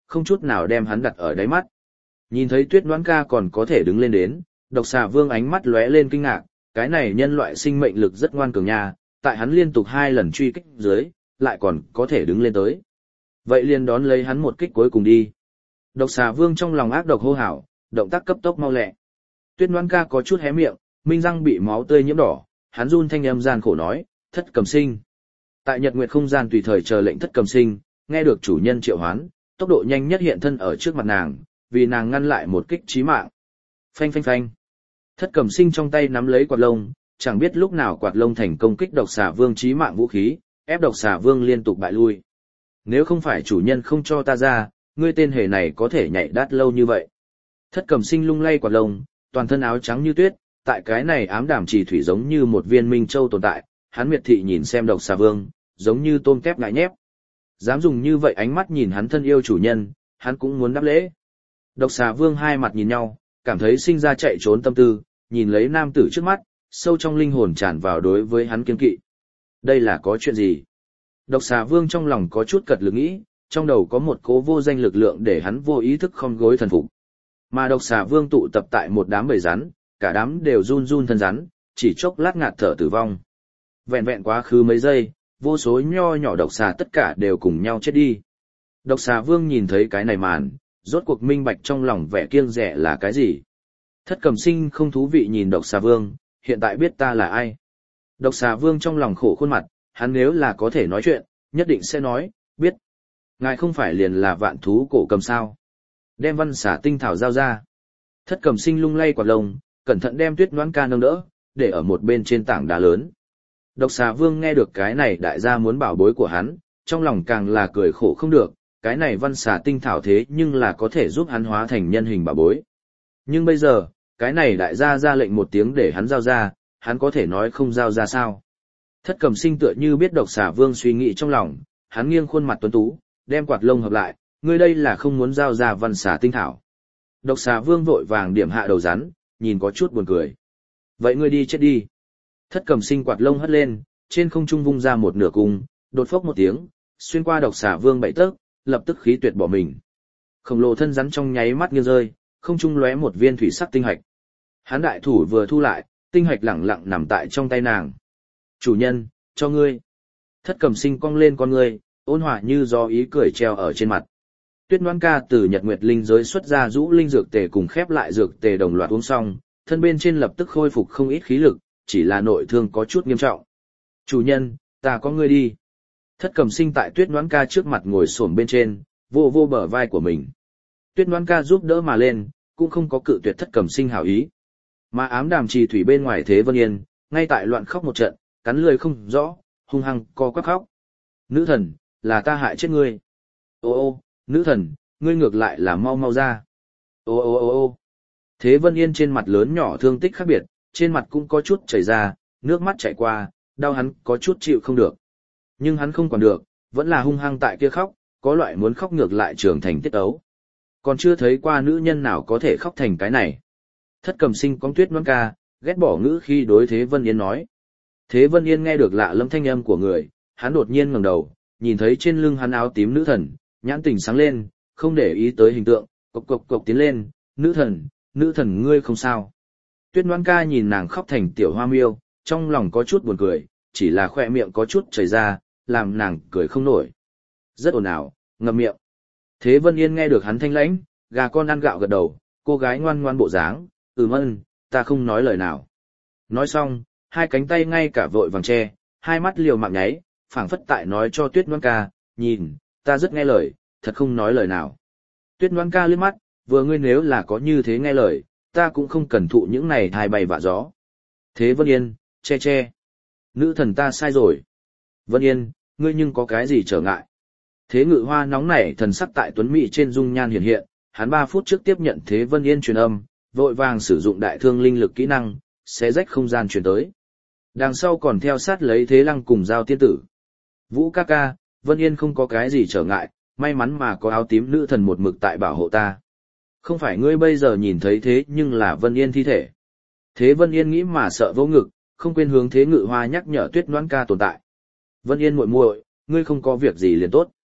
không chút nào đem hắn đặt ở đáy mắt. Nhìn thấy Tuyết Noãn ca còn có thể đứng lên đến, Độc Xà Vương ánh mắt lóe lên kinh ngạc, cái này nhân loại sinh mệnh lực rất ngoan cường nha, tại hắn liên tục hai lần truy kích dưới, lại còn có thể đứng lên tới. Vậy liền đón lấy hắn một kích cuối cùng đi. Độc Xà Vương trong lòng ác độc hô hào, động tác cấp tốc mau lẹ. Tuyết Noãn ca có chút hé miệng, minh răng bị máu tươi nhiễm đỏ, hắn run thanh âm gian khổ nói, Thất Cầm Sinh. Tại Nhật Nguyệt không gian tùy thời chờ lệnh Thất Cầm Sinh, nghe được chủ nhân triệu hoán, tốc độ nhanh nhất hiện thân ở trước mặt nàng, vì nàng ngăn lại một kích chí mạng. Phanh phanh phanh. Thất Cầm Sinh trong tay nắm lấy quạt lông, chẳng biết lúc nào quạt lông thành công kích Độc Xà Vương chí mạng vũ khí, ép Độc Xà Vương liên tục bại lui. Nếu không phải chủ nhân không cho ta ra, ngươi tên hề này có thể nhảy đát lâu như vậy. Thất Cầm Sinh lung lay quạt lông, toàn thân áo trắng như tuyết, tại cái này ám đàm trì thủy giống như một viên minh châu tồn tại, hắn miệt thị nhìn xem Độc Xà Vương, giống như tôm tép ngại nhép. Dám dùng như vậy ánh mắt nhìn hắn thân yêu chủ nhân, hắn cũng muốn đáp lễ. Độc Xà Vương hai mặt nhìn nhau, cảm thấy sinh ra chạy trốn tâm tư, nhìn lấy nam tử trước mắt, sâu trong linh hồn tràn vào đối với hắn kiên kỵ. Đây là có chuyện gì? Độc Xà Vương trong lòng có chút cật lực nghĩ, trong đầu có một cố vô danh lực lượng để hắn vô ý thức khom gối thần phục. Mà Độc Xà Vương tụ tập tại một đám bầy rắn, cả đám đều run run thân rắn, chỉ chốc lát ngạt thở tử vong. Vẹn vẹn quá khứ mấy giây, vô số nho nhỏ độc xà tất cả đều cùng nhau chết đi. Độc Xà Vương nhìn thấy cái này màn, rốt cuộc minh bạch trong lòng vẻ kiêng dè là cái gì. Thất Cầm Sinh không thú vị nhìn Độc Xà Vương, hiện tại biết ta là ai. Độc Xà Vương trong lòng khổ khuôn mặt, hắn nếu là có thể nói chuyện, nhất định sẽ nói, biết. Ngài không phải liền là vạn thú cổ cầm sao. Đem văn xả tinh thảo giao ra. Thất Cầm Sinh lung lay quạt lông, cẩn thận đem Tuyết Noãn ca nâng đỡ, để ở một bên trên tảng đá lớn. Độc Xà Vương nghe được cái này đại gia muốn bảo bối của hắn, trong lòng càng là cười khổ không được, cái này văn xà tinh thảo thế nhưng là có thể giúp hắn hóa thành nhân hình bảo bối. Nhưng bây giờ, cái này đại gia ra lệnh một tiếng để hắn giao ra, hắn có thể nói không giao ra sao. Thất Cầm Sinh tựa như biết Độc Xà Vương suy nghĩ trong lòng, hắn nghiêng khuôn mặt tuấn tú, đem quạt lông hợp lại, ngươi đây là không muốn giao ra văn xà tinh thảo. Độc Xà Vương vội vàng điểm hạ đầu rắn, nhìn có chút buồn cười. Vậy ngươi đi chết đi. Thất Cầm Sinh quạt lông hất lên, trên không trung vung ra một nửa cung, đột phốc một tiếng, xuyên qua Độc Xà Vương bảy tấc, lập tức khí tuyệt bỏ mình. Khổng lồ thân rắn trong nháy mắt nghiêng rơi, không trung lóe một viên thủy sắc tinh hạch. Hắn đại thủ vừa thu lại, tinh hạch lẳng lặng nằm tại trong tay nàng. Chủ nhân, cho ngươi. Thất Cầm Sinh cong lên con ngươi, ôn hòa như gió ý cười treo ở trên mặt. Tuyết Noãn ca từ Nhật Nguyệt linh giới xuất ra rũ linh dược tề cùng khép lại dược tề đồng loạt uống xong, thân bên trên lập tức khôi phục không ít khí lực, chỉ là nội thương có chút nghiêm trọng. Chủ nhân, ta có ngươi đi. Thất Cầm Sinh tại Tuyết Noãn ca trước mặt ngồi xổm bên trên, vô vô bờ vai của mình. Tuyết Noãn ca giúp đỡ mà lên, cũng không có cự tuyệt Thất Cầm Sinh hảo ý. Mà ám đàm trì thủy bên ngoài Thế Vân Yên, ngay tại loạn khóc một trận, cắn lưỡi không rõ, hung hăng co quắp khóc. Nữ thần, là ta hại chết ngươi. Ô ô, nữ thần, ngươi ngược lại là mau mau ra. Ô ô ô ô. Thế Vân Yên trên mặt lớn nhỏ thương tích khác biệt, trên mặt cũng có chút chảy ra, nước mắt chảy qua, đau hắn có chút chịu không được. Nhưng hắn không còn được, vẫn là hung hăng tại kia khóc, có loại muốn khóc ngược lại trưởng thành tiết ấu. Còn chưa thấy qua nữ nhân nào có thể khóc thành cái này. Thất Cầm Sinh cong Tuyết Noãn ca, ghét bỏ ngữ khi đối Thế Vân Yên nói. Thế Vân Yên nghe được lạ lâm thanh âm của người, hắn đột nhiên ngẩng đầu, nhìn thấy trên lưng hắn áo tím nữ thần, nhãn tình sáng lên, không để ý tới hình tượng, cộc cộc cộc tiến lên, nữ thần, nữ thần ngươi không sao. Tuyết Noãn ca nhìn nàng khóc thành tiểu hoa miêu, trong lòng có chút buồn cười, chỉ là khoe miệng có chút chảy ra, làm nàng cười không nổi. Rất ồn ào, ngậm miệng. Thế Vân Yên nghe được hắn thanh lãnh, gà con ăn gạo gật đầu, cô gái ngoan ngoan bộ dáng, ừm ân, ta không nói lời nào. Nói xong, hai cánh tay ngay cả vội vàng che, hai mắt liều mạng nháy, phảng phất tại nói cho Tuyết Noãn ca, nhìn, ta rất nghe lời, thật không nói lời nào. Tuyết Noãn ca liếc mắt, vừa ngươi nếu là có như thế nghe lời, ta cũng không cần thụ những này thai bay vạ gió. Thế Vân Yên, che che. Nữ thần ta sai rồi. Vân Yên, ngươi nhưng có cái gì trở ngại. Thế Ngự Hoa nóng nảy thần sắc tại tuấn mỹ trên dung nhan hiện hiện, hắn ba phút trước tiếp nhận Thế Vân Yên truyền âm, vội vàng sử dụng đại thương linh lực kỹ năng, xé rách không gian truyền tới. Đằng sau còn theo sát lấy Thế Lăng cùng Giao tiên tử. Vũ ca ca, Vân Yên không có cái gì trở ngại, may mắn mà có áo tím nữ thần một mực tại bảo hộ ta. Không phải ngươi bây giờ nhìn thấy thế nhưng là Vân Yên thi thể. Thế Vân Yên nghĩ mà sợ vô ngực, không quên hướng Thế Ngự Hoa nhắc nhở Tuyết Noãn ca tồn tại. Vân Yên muội muội, ngươi không có việc gì liền tốt.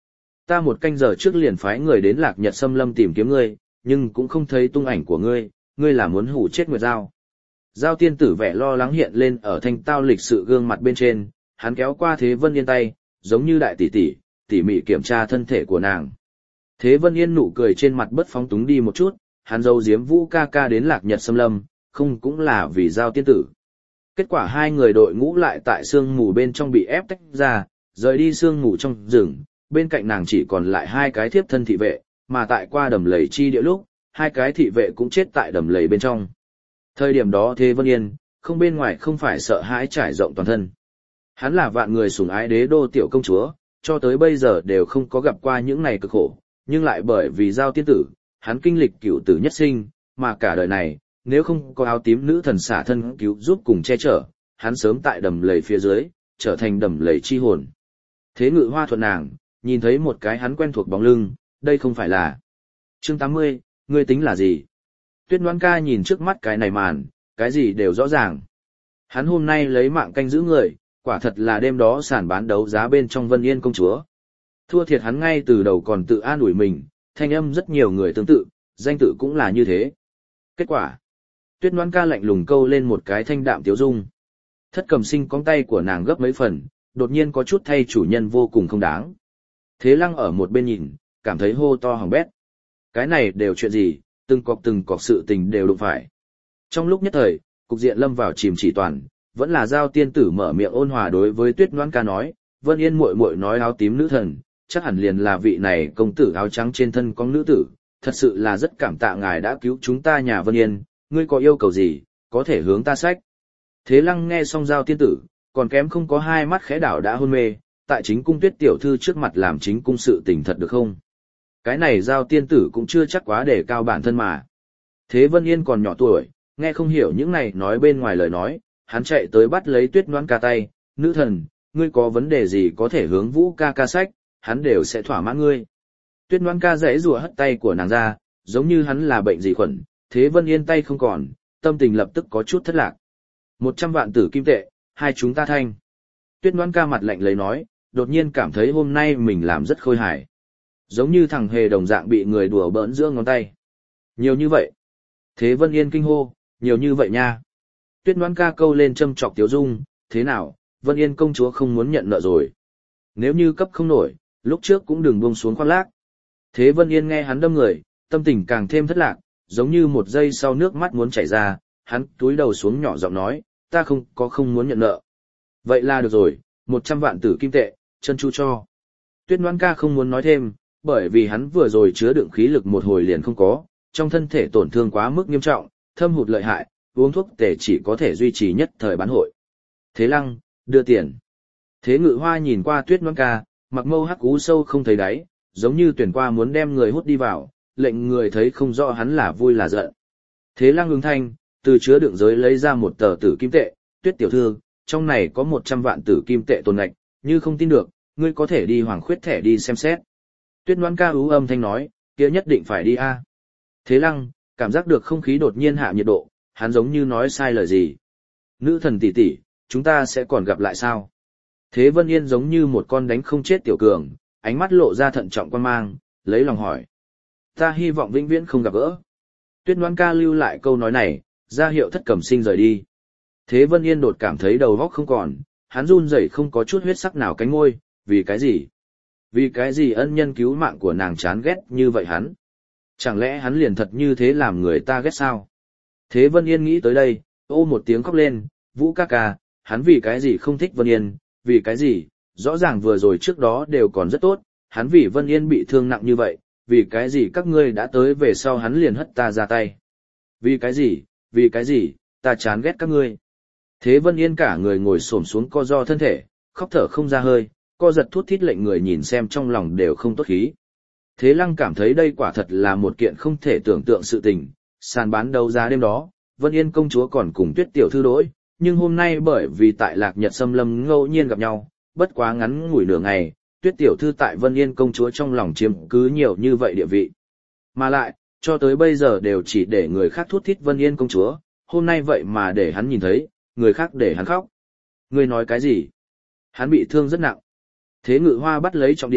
Ta một canh giờ trước liền phái người đến Lạc Nhật Xâm Lâm tìm kiếm ngươi, nhưng cũng không thấy tung ảnh của ngươi, ngươi là muốn hủ chết Nguyệt Giao. Giao tiên tử vẻ lo lắng hiện lên ở thanh tao lịch sự gương mặt bên trên, hắn kéo qua Thế Vân Yên tay, giống như đại tỷ tỷ, tỉ mỉ kiểm tra thân thể của nàng. Thế Vân Yên nụ cười trên mặt bất phóng túng đi một chút, hắn giấu giếm Vũ ca ca đến Lạc Nhật Xâm Lâm, không cũng là vì Giao tiên tử. Kết quả hai người đội ngũ lại tại sương mù bên trong bị ép tách ra, rời đi sương mù trong rừng, bên cạnh nàng chỉ còn lại hai cái thiếp thân thị vệ, mà tại qua đầm lầy chi địa lúc, hai cái thị vệ cũng chết tại đầm lầy bên trong. Thời điểm đó Thế Vân Yên, không bên ngoài không phải sợ hãi trải rộng toàn thân. Hắn là vạn người sủng ái đế đô tiểu công chúa, cho tới bây giờ đều không có gặp qua những này cực khổ, nhưng lại bởi vì Giao tiên tử, hắn kinh lịch cửu tử nhất sinh, mà cả đời này, nếu không có áo tím nữ thần xả thân cứu giúp cùng che chở, hắn sớm tại đầm lầy phía dưới, trở thành đầm lầy chi hồn. Thế Ngự Hoa thuận nàng, nhìn thấy một cái hắn quen thuộc bóng lưng, đây không phải là. Chương tám mươi, ngươi tính là gì? Tuyết Ngoan ca nhìn trước mắt cái này màn, cái gì đều rõ ràng. Hắn hôm nay lấy mạng canh giữ người, quả thật là đêm đó sàn bán đấu giá bên trong Vân Yên công chúa. Thua thiệt hắn ngay từ đầu còn tự an ủi mình, thanh âm rất nhiều người tương tự, danh tự cũng là như thế. Kết quả, Tuyết Ngoan ca lạnh lùng câu lên một cái thanh đạm tiếu dung. Thất Cầm Sinh cong tay của nàng gấp mấy phần, đột nhiên có chút thay chủ nhân vô cùng không đáng. Thế Lăng ở một bên nhìn, cảm thấy hô to hỏng bét. Cái này đều chuyện gì, từng cọc từng cọc sự tình đều đụng phải. Trong lúc nhất thời, cục diện lâm vào chìm chỉ toàn, vẫn là Giao tiên tử mở miệng ôn hòa đối với Tuyết Ngoan ca nói, Vân Yên muội muội nói áo tím nữ thần, chắc hẳn liền là vị này công tử áo trắng trên thân con nữ tử, thật sự là rất cảm tạ ngài đã cứu chúng ta nhà Vân Yên, ngươi có yêu cầu gì, có thể hướng ta sách. Thế Lăng nghe xong Giao tiên tử, còn kém không có hai mắt khẽ đảo đã hôn mê, tại chính cung Tuyết tiểu thư trước mặt làm chính cung sự tình thật được không? Cái này Giao tiên tử cũng chưa chắc quá để cao bản thân mà. Thế Vân Yên còn nhỏ tuổi, nghe không hiểu những này nói bên ngoài lời nói, hắn chạy tới bắt lấy Tuyết Ngoan ca tay, nữ thần, ngươi có vấn đề gì có thể hướng Vũ ca ca sách, hắn đều sẽ thỏa mãn ngươi. Tuyết Ngoan ca dãy rùa hất tay của nàng ra, giống như hắn là bệnh gì khuẩn, Thế Vân Yên tay không còn, tâm tình lập tức có chút thất lạc. Một trăm vạn tử kim tệ, hai chúng ta thanh. Tuyết Ngoan ca mặt lạnh lấy nói, đột nhiên cảm thấy hôm nay mình làm rất khôi hài. Giống như thằng hề đồng dạng bị người đùa bỡn giữa ngón tay. Nhiều như vậy. Thế Vân Yên kinh hô, nhiều như vậy nha. Tuyết Ngoan ca câu lên châm chọc Tiếu Dung, thế nào, Vân Yên công chúa không muốn nhận nợ rồi. Nếu như cấp không nổi, lúc trước cũng đừng buông xuống khoác lác. Thế Vân Yên nghe hắn đâm người, tâm tình càng thêm thất lạc, giống như một giây sau nước mắt muốn chảy ra, hắn túi đầu xuống nhỏ giọng nói, ta không có không muốn nhận nợ. Vậy là được rồi, một trăm vạn tử kim tệ, chân chu cho. Tuyết Ngoan ca không muốn nói thêm, bởi vì hắn vừa rồi chứa đựng khí lực một hồi liền không có, trong thân thể tổn thương quá mức nghiêm trọng, thâm hụt lợi hại, uống thuốc tề chỉ có thể duy trì nhất thời bán hội. Thế Lăng, đưa tiền. Thế Ngự Hoa nhìn qua Tuyết Ngoan ca, mặc mâu hắc ú sâu không thấy đáy, giống như tuyển qua muốn đem người hút đi vào, lệnh người thấy không rõ hắn là vui là giận. Thế Lăng ứng thanh, từ chứa đựng giới lấy ra một tờ tử kim tệ, Tuyết tiểu thư, trong này có một trăm vạn tử kim tệ tồn ngạch, như không tin được, ngươi có thể đi Hoàng Khuyết thẻ đi xem xét. Tuyết Ngoan ca ú âm thanh nói, kia nhất định phải đi a. Thế Lăng, cảm giác được không khí đột nhiên hạ nhiệt độ, hắn giống như nói sai lời gì. Nữ thần tỷ tỷ, chúng ta sẽ còn gặp lại sao? Thế Vân Yên giống như một con đánh không chết tiểu cường, ánh mắt lộ ra thận trọng quan mang, lấy lòng hỏi. Ta hy vọng vĩnh viễn không gặp gỡ. Tuyết Ngoan ca lưu lại câu nói này, ra hiệu Thất Cẩm Sinh rời đi. Thế Vân Yên đột cảm thấy đầu óc không còn, hắn run rẩy không có chút huyết sắc nào cánh môi, vì cái gì? Vì cái gì ân nhân cứu mạng của nàng chán ghét như vậy hắn? Chẳng lẽ hắn liền thật như thế làm người ta ghét sao? Thế Vân Yên nghĩ tới đây, ô một tiếng khóc lên, Vũ ca ca, hắn vì cái gì không thích Vân Yên, vì cái gì, rõ ràng vừa rồi trước đó đều còn rất tốt, hắn vì Vân Yên bị thương nặng như vậy, vì cái gì các ngươi đã tới về sau hắn liền hất ta ra tay. Vì cái gì, vì cái gì, ta chán ghét các ngươi. Thế Vân Yên cả người ngồi xổm xuống co ro thân thể, khóc thở không ra hơi, co giật thút thít lệnh người nhìn xem trong lòng đều không tốt khí. Thế Lăng cảm thấy đây quả thật là một kiện không thể tưởng tượng sự tình, sàn bán đấu giá đêm đó, Vân Yên công chúa còn cùng Tuyết tiểu thư đối, nhưng hôm nay bởi vì tại Lạc Nhật Xâm Lâm ngẫu nhiên gặp nhau, bất quá ngắn ngủi nửa ngày, Tuyết tiểu thư tại Vân Yên công chúa trong lòng chiếm cứ nhiều như vậy địa vị. Mà lại, cho tới bây giờ đều chỉ để người khác thút thít Vân Yên công chúa, hôm nay vậy mà để hắn nhìn thấy, người khác để hắn khóc. Ngươi nói cái gì? Hắn bị thương rất nặng. Thế Ngự Hoa bắt lấy trọng điểm,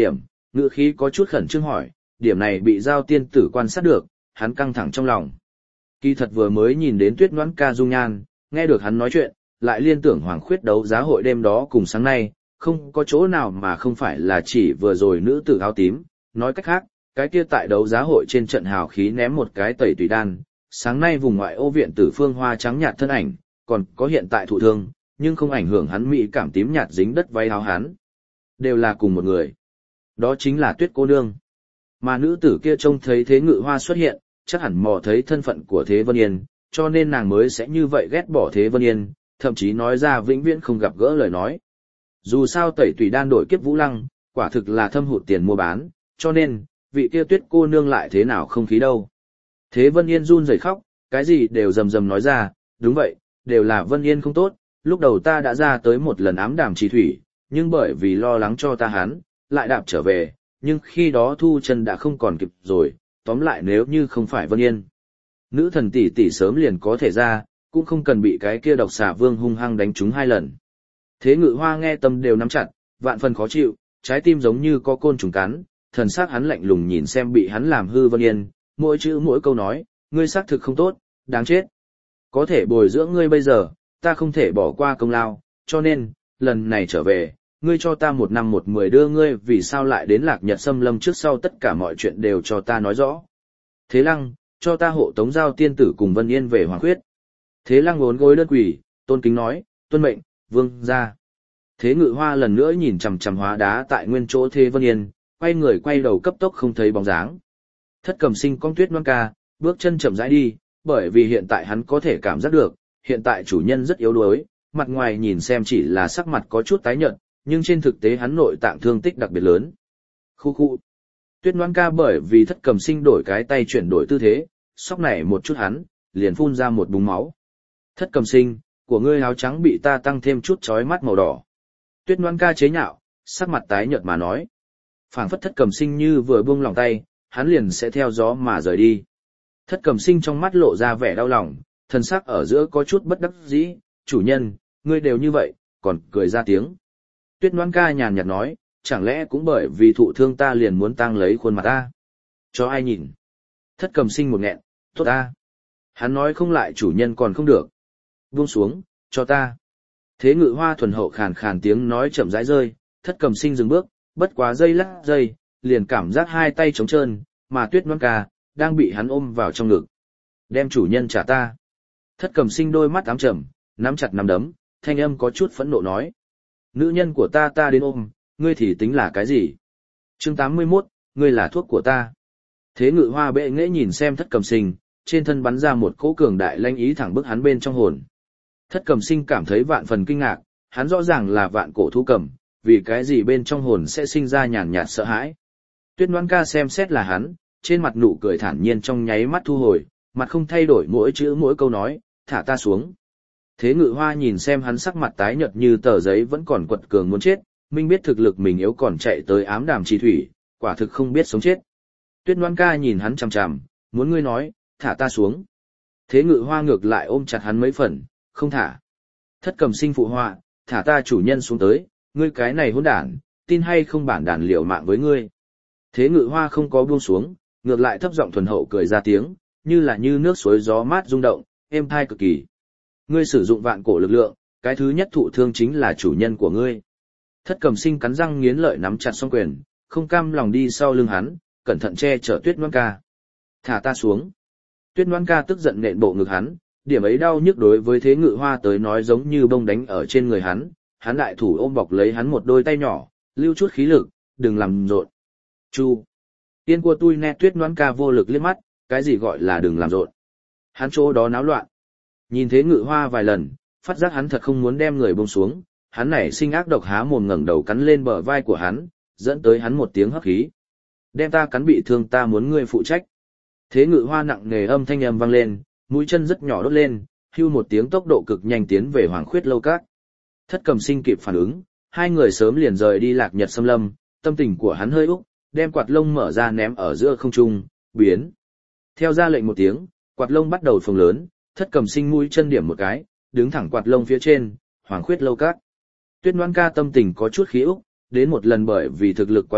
ngữ khí có chút khẩn trương hỏi, điểm này bị Giao tiên tử quan sát được, hắn căng thẳng trong lòng. Kỳ thật vừa mới nhìn đến Tuyết Noãn ca dung nhan, nghe được hắn nói chuyện, lại liên tưởng Hoàng Khuyết đấu giá hội đêm đó cùng sáng nay, không có chỗ nào mà không phải là chỉ vừa rồi nữ tử áo tím, nói cách khác, cái kia tại đấu giá hội trên trận hào khí ném một cái tẩy tùy đan, sáng nay vùng ngoại ô viện tử phương hoa trắng nhạt thân ảnh, còn có hiện tại thụ thương, nhưng không ảnh hưởng hắn mỹ cảm tím nhạt dính đất váy áo hắn. Đều là cùng một người. Đó chính là Tuyết cô nương. Mà nữ tử kia trông thấy Thế Ngự Hoa xuất hiện, chắc hẳn mò thấy thân phận của Thế Vân Yên, cho nên nàng mới sẽ như vậy ghét bỏ Thế Vân Yên, thậm chí nói ra vĩnh viễn không gặp gỡ lời nói. Dù sao tẩy tùy đan đổi kiếp vũ lăng, quả thực là thâm hụt tiền mua bán, cho nên, vị kia Tuyết cô nương lại thế nào không khí đâu. Thế Vân Yên run rẩy khóc, cái gì đều rầm rầm nói ra, đúng vậy, đều là Vân Yên không tốt, lúc đầu ta đã ra tới một lần ám đàm trì thủy, nhưng bởi vì lo lắng cho ta hắn, lại đạp trở về, nhưng khi đó thu chân đã không còn kịp rồi, tóm lại nếu như không phải Vân Yên. Nữ thần tỷ tỷ sớm liền có thể ra, cũng không cần bị cái kia độc xà vương hung hăng đánh trúng hai lần. Thế Ngự Hoa nghe tâm đều nắm chặt, vạn phần khó chịu, trái tim giống như có côn trùng cắn, thần sắc hắn lạnh lùng nhìn xem bị hắn làm hư Vân Yên, mỗi chữ mỗi câu nói, ngươi xác thực không tốt, đáng chết. Có thể bồi dưỡng ngươi bây giờ, ta không thể bỏ qua công lao, cho nên, lần này trở về, ngươi cho ta một năm một mười đưa ngươi vì sao lại đến Lạc Nhật Xâm Lâm trước sau tất cả mọi chuyện đều cho ta nói rõ. Thế Lăng, cho ta hộ tống Giao tiên tử cùng Vân Yên về Hoàng Khuyết. Thế Lăng uốn gối đơn quỳ, tôn kính nói, tuân mệnh, vương gia. Thế Ngự Hoa lần nữa nhìn chằm chằm hóa đá tại nguyên chỗ Thế Vân Yên, quay người quay đầu cấp tốc không thấy bóng dáng. Thất Cầm Sinh cong Tuyết Noãn ca, bước chân chậm rãi đi, bởi vì hiện tại hắn có thể cảm giác được, hiện tại chủ nhân rất yếu đuối, mặt ngoài nhìn xem chỉ là sắc mặt có chút tái nhợt, nhưng trên thực tế hắn nội tạng thương tích đặc biệt lớn. Khu khu. Tuyết Noãn ca bởi vì Thất Cầm Sinh đổi cái tay chuyển đổi tư thế, sóc nảy một chút hắn, liền phun ra một búng máu. Thất Cầm Sinh, của ngươi áo trắng bị ta tăng thêm chút chói mắt màu đỏ. Tuyết Noãn ca chế nhạo, sắc mặt tái nhợt mà nói. Phảng phất Thất Cầm Sinh như vừa buông lòng tay, hắn liền sẽ theo gió mà rời đi. Thất Cầm Sinh trong mắt lộ ra vẻ đau lòng, thần sắc ở giữa có chút bất đắc dĩ, chủ nhân, ngươi đều như vậy, còn cười ra tiếng. Tuyết Noãn ca nhàn nhạt nói, chẳng lẽ cũng bởi vì thụ thương ta liền muốn tang lấy khuôn mặt ta? Cho ai nhìn? Thất Cầm Sinh một nghẹn, tốt ta. Hắn nói không lại chủ nhân còn không được. Buông xuống, cho ta. Thế Ngự Hoa thuần hậu khàn khàn tiếng nói chậm rãi rơi, Thất Cầm Sinh dừng bước, bất quá giây lắc giây, liền cảm giác hai tay trống trơn, mà Tuyết Noãn ca đang bị hắn ôm vào trong ngực. Đem chủ nhân trả ta. Thất Cầm Sinh đôi mắt ám trầm, nắm chặt nắm đấm, thanh âm có chút phẫn nộ nói. Nữ nhân của ta ta đến ôm, ngươi thì tính là cái gì? Chương tám mươi mốt, ngươi là thuốc của ta. Thế Ngự Hoa bệ nghễ nhìn xem Thất Cầm Sinh, trên thân bắn ra một cỗ cường đại lanh ý thẳng bức hắn bên trong hồn. Thất Cầm Sinh cảm thấy vạn phần kinh ngạc, hắn rõ ràng là vạn cổ thú cầm, vì cái gì bên trong hồn sẽ sinh ra nhàn nhạt sợ hãi. Tuyết Noãn ca xem xét là hắn, trên mặt nụ cười thản nhiên trong nháy mắt thu hồi, mặt không thay đổi mỗi chữ mỗi câu nói, thả ta xuống. Thế Ngự Hoa nhìn xem hắn sắc mặt tái nhợt như tờ giấy vẫn còn quật cường muốn chết, minh biết thực lực mình yếu còn chạy tới ám đàm trì thủy, quả thực không biết sống chết. Tuyết Noãn ca nhìn hắn chằm chằm, muốn ngươi nói, thả ta xuống. Thế Ngự Hoa ngược lại ôm chặt hắn mấy phần, không thả. Thất Cầm Sinh phụ họa, thả ta chủ nhân xuống tới, ngươi cái này hỗn đản, tin hay không bản đàn liều mạng với ngươi. Thế Ngự Hoa không có buông xuống, ngược lại thấp giọng thuần hậu cười ra tiếng, như là như nước suối gió mát rung động, êm thai cực kỳ. Ngươi sử dụng vạn cổ lực lượng, cái thứ nhất thụ thương chính là chủ nhân của ngươi. Thất Cầm Sinh cắn răng nghiến lợi nắm chặt song quyền, không cam lòng đi sau lưng hắn, cẩn thận che chở Tuyết Noãn ca. Thả ta xuống. Tuyết Noãn ca tức giận nện bộ ngực hắn, điểm ấy đau nhức đối với Thế Ngự Hoa tới nói giống như bông đánh ở trên người hắn, hắn đại thủ ôm bọc lấy hắn một đôi tay nhỏ, lưu chút khí lực, đừng làm rộn. Chu. Tiên của tôi nè. Tuyết Noãn ca vô lực liếc mắt, cái gì gọi là đừng làm rộn. Hắn chỗ đó náo loạn. Nhìn Thế Ngự Hoa vài lần, phát giác hắn thật không muốn đem người buông xuống, hắn nảy sinh ác độc há mồm ngẩng đầu cắn lên bờ vai của hắn, dẫn tới hắn một tiếng hấp khí. Đem ta cắn bị thương ta muốn ngươi phụ trách. Thế Ngự Hoa nặng nề âm thanh âm vang lên, mũi chân rất nhỏ đốt lên, hưu một tiếng tốc độ cực nhanh tiến về Hoàng Khuyết lâu các. Thất Cầm Sinh kịp phản ứng, hai người sớm liền rời đi Lạc Nhật Xâm Lâm, tâm tình của hắn hơi úc, đem quạt lông mở ra ném ở giữa không trung, biến. Theo ra lệnh một tiếng, quạt lông bắt đầu phồng lớn, Thất Cầm Sinh mũi chân điểm một cái, đứng thẳng quạt lông phía trên, Hoàng Khuyết lâu các. Tuyết Noãn ca tâm tình có chút khí úc, đến một lần bởi vì thực lực quá yếu,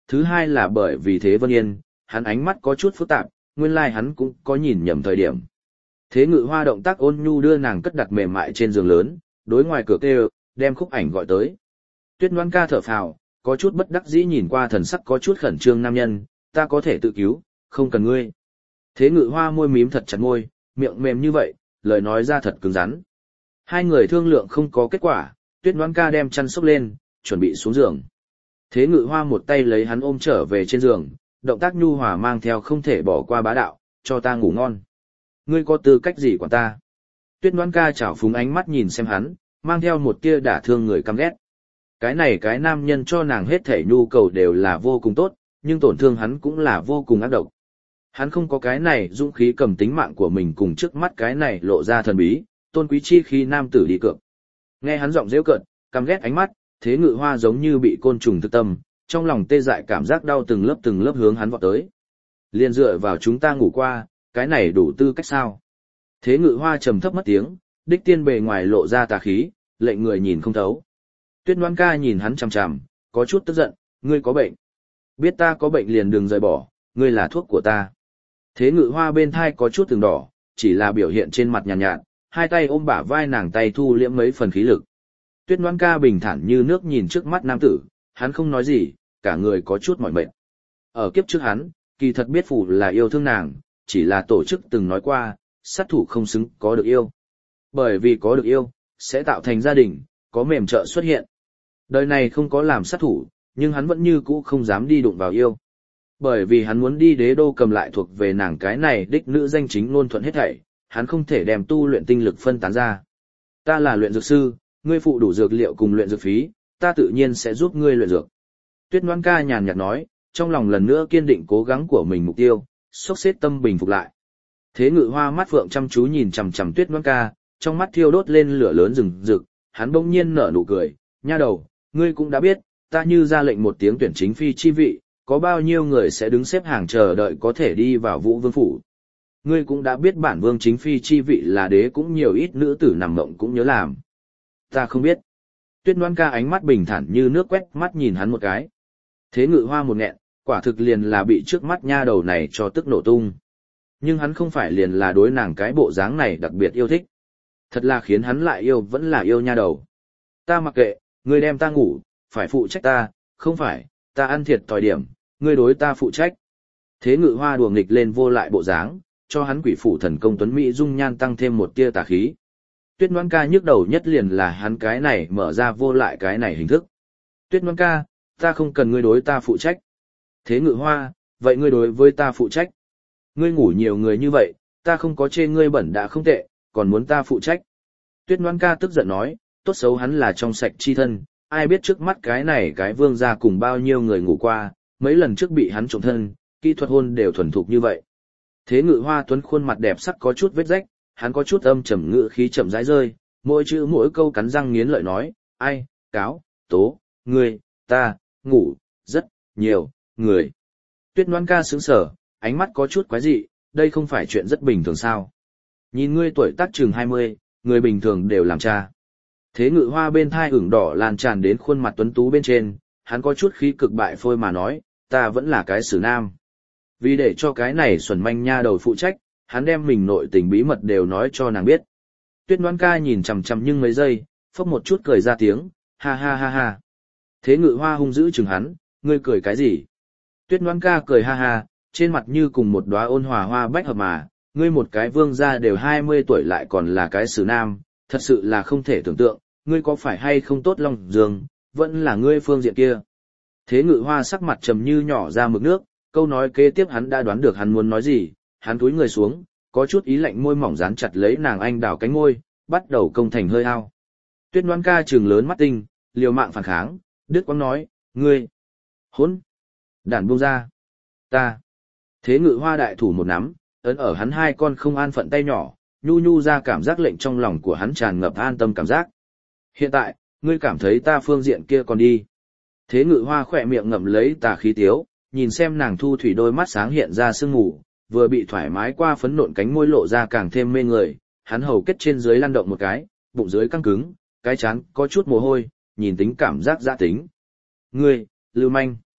thứ hai là bởi vì Thế Vân Yên, hắn ánh mắt có chút phức tạp, nguyên lai like hắn cũng có nhìn nhầm thời điểm. Thế Ngự Hoa động tác ôn nhu đưa nàng cất đặt mềm mại trên giường lớn, đối ngoài cửa kêu, đem Khúc Ảnh gọi tới. Tuyết Ngoan Ca thở phào, có chút bất đắc dĩ nhìn qua thần sắc có chút khẩn trương nam nhân, ta có thể tự cứu, không cần ngươi. Thế Ngự Hoa môi mím thật chặt môi, miệng mềm như vậy, lời nói ra thật cứng rắn. Hai người thương lượng không có kết quả, Tuyết Ngoan Ca đem chăn xốc lên, chuẩn bị xuống giường. Thế Ngự Hoa một tay lấy hắn ôm trở về trên giường, động tác nhu hòa mang theo không thể bỏ qua bá đạo, cho ta ngủ ngon. Ngươi có tư cách gì quản ta? Tuyết Ngoan Ca chảo phúng ánh mắt nhìn xem hắn, mang theo một tia đả thương người căm ghét. Cái này cái nam nhân cho nàng hết thể nhu cầu đều là vô cùng tốt, nhưng tổn thương hắn cũng là vô cùng ác độc. Hắn không có cái này dũng khí cầm tính mạng của mình cùng trước mắt cái này lộ ra thần bí, tôn quý chi khi nam tử đi cược. Nghe hắn giọng rêu cợt, căm ghét ánh mắt, Thế Ngự Hoa giống như bị côn trùng thực tâm, trong lòng tê dại cảm giác đau từng lớp từng lớp hướng hắn vọt tới. Liên dựa vào chúng ta ngủ qua, cái này đủ tư cách sao? Thế Ngự Hoa trầm thấp mất tiếng, đích tiên bề ngoài lộ ra tà khí, lệnh người nhìn không thấu. Tuyết Ngoan Ca nhìn hắn chằm chằm, có chút tức giận, ngươi có bệnh. Biết ta có bệnh liền đừng rời bỏ, ngươi là thuốc của ta. Thế Ngự Hoa bên thai có chút từng đỏ, chỉ là biểu hiện trên mặt nhàn nhạt, nhạt, hai tay ôm bả vai nàng tay thu liễm mấy phần khí lực. Tuyết Ngoan Ca bình thản như nước nhìn trước mắt nam tử, hắn không nói gì, cả người có chút mỏi mệt. Ở kiếp trước hắn, kỳ thật biết phủ là yêu thương nàng, chỉ là tổ chức từng nói qua, sát thủ không xứng có được yêu. Bởi vì có được yêu, sẽ tạo thành gia đình, có mềm trợ xuất hiện. Đời này không có làm sát thủ, nhưng hắn vẫn như cũ không dám đi đụng vào yêu. Bởi vì hắn muốn đi đế đô cầm lại thuộc về nàng cái này đích nữ danh chính ngôn thuận hết thảy, hắn không thể đem tu luyện tinh lực phân tán ra. Ta là luyện dược sư, ngươi phụ đủ dược liệu cùng luyện dược phí, ta tự nhiên sẽ giúp ngươi luyện dược. Tuyết Ngoan Ca nhàn nhạt nói, trong lòng lần nữa kiên định cố gắng của mình mục tiêu, xốc xếp tâm bình phục lại. Thế Ngự Hoa mắt phượng chăm chú nhìn chằm chằm Tuyết Ngoan Ca, trong mắt thiêu đốt lên lửa lớn rừng rực, hắn bỗng nhiên nở nụ cười, nha đầu, ngươi cũng đã biết, ta như ra lệnh một tiếng tuyển chính phi chi vị, có bao nhiêu người sẽ đứng xếp hàng chờ đợi có thể đi vào Vũ Vương phủ. Ngươi cũng đã biết bản vương chính phi chi vị là đế cũng nhiều ít nữ tử nằm mộng cũng nhớ làm. Ta không biết. Tuyết Ngoan Ca ánh mắt bình thản như nước quét mắt nhìn hắn một cái. Thế Ngự Hoa một nghẹn, quả thực liền là bị trước mắt nha đầu này cho tức nổ tung. Nhưng hắn không phải liền là đối nàng cái bộ dáng này đặc biệt yêu thích. Thật là khiến hắn lại yêu vẫn là yêu nha đầu. Ta mặc kệ, ngươi đem ta ngủ, phải phụ trách ta, không phải, ta ăn thiệt thòi điểm, ngươi đối ta phụ trách. Thế Ngự Hoa đùa nghịch lên vô lại bộ dáng, cho hắn quỷ phủ thần công tuấn mỹ dung nhan tăng thêm một tia tà khí. Tuyết Ngoan Ca nhức đầu nhất liền là hắn cái này mở ra vô lại cái này hình thức. Tuyết Ngoan Ca, ta không cần ngươi đối ta phụ trách. Thế Ngự Hoa, vậy ngươi đối với ta phụ trách. Ngươi ngủ nhiều người như vậy, ta không có chê ngươi bẩn đã không tệ, còn muốn ta phụ trách. Tuyết Ngoan Ca tức giận nói, tốt xấu hắn là trong sạch chi thân, ai biết trước mắt cái này cái vương gia cùng bao nhiêu người ngủ qua, mấy lần trước bị hắn trộm thân, kỹ thuật hôn đều thuần thục như vậy. Thế Ngự Hoa tuấn khuôn mặt đẹp sắc có chút vết rách, hắn có chút âm trầm ngữ khí chậm rãi rơi, mỗi chữ mỗi câu cắn răng nghiến lợi nói, ai, cáo, tố, ngươi, ta, ngủ, rất, nhiều, người. Tuyết Ngoan Ca sững sờ, ánh mắt có chút quái dị, đây không phải chuyện rất bình thường sao. Nhìn ngươi tuổi tác chừng hai mươi, người bình thường đều làm cha. Thế Ngự Hoa bên thai ửng đỏ lan tràn đến khuôn mặt tuấn tú bên trên, hắn có chút khí cực bại phôi mà nói, ta vẫn là cái xử nam. Vì để cho cái này xuẩn manh nha đầu phụ trách, hắn đem mình nội tình bí mật đều nói cho nàng biết. Tuyết Ngoan Ca nhìn chằm chằm nhưng mấy giây, phốc một chút cười ra tiếng, ha ha ha ha. Thế Ngự Hoa hung dữ chừng hắn, ngươi cười cái gì? Tuyết Ngoan Ca cười ha ha, trên mặt như cùng một đóa ôn hòa hoa bách hợp mà, ngươi một cái vương gia đều hai mươi tuổi lại còn là cái xử nam, thật sự là không thể tưởng tượng, ngươi có phải hay không tốt lòng dương, vẫn là ngươi phương diện kia. Thế Ngự Hoa sắc mặt trầm như nhỏ ra mực nước, câu nói kế tiếp hắn đã đoán được hắn muốn nói gì, hắn cúi người xuống, có chút ý lạnh môi mỏng dán chặt lấy nàng anh đào cánh môi, bắt đầu công thành hơi ao. Tuyết Ngoan Ca trừng lớn mắt tinh, liều mạng phản kháng, Đức Quang nói, ngươi, hỗn, đàn buông ra, ta. Thế Ngự Hoa đại thủ một nắm, ấn ở hắn hai con không an phận tay nhỏ, nhu nhu ra cảm giác lệnh trong lòng của hắn tràn ngập an tâm cảm giác. Hiện tại, ngươi cảm thấy ta phương diện kia còn đi. Thế Ngự Hoa khỏe miệng ngậm lấy tà khí tiếu, nhìn xem nàng thu thủy đôi mắt sáng hiện ra sương ngủ, vừa bị thoải mái qua phấn nộn cánh môi lộ ra càng thêm mê người, hắn hầu kết trên dưới lăn động một cái, bụng dưới căng cứng, cái chán có chút mồ hôi, nhìn tính cảm giác dã tính. Ngươi, lưu manh.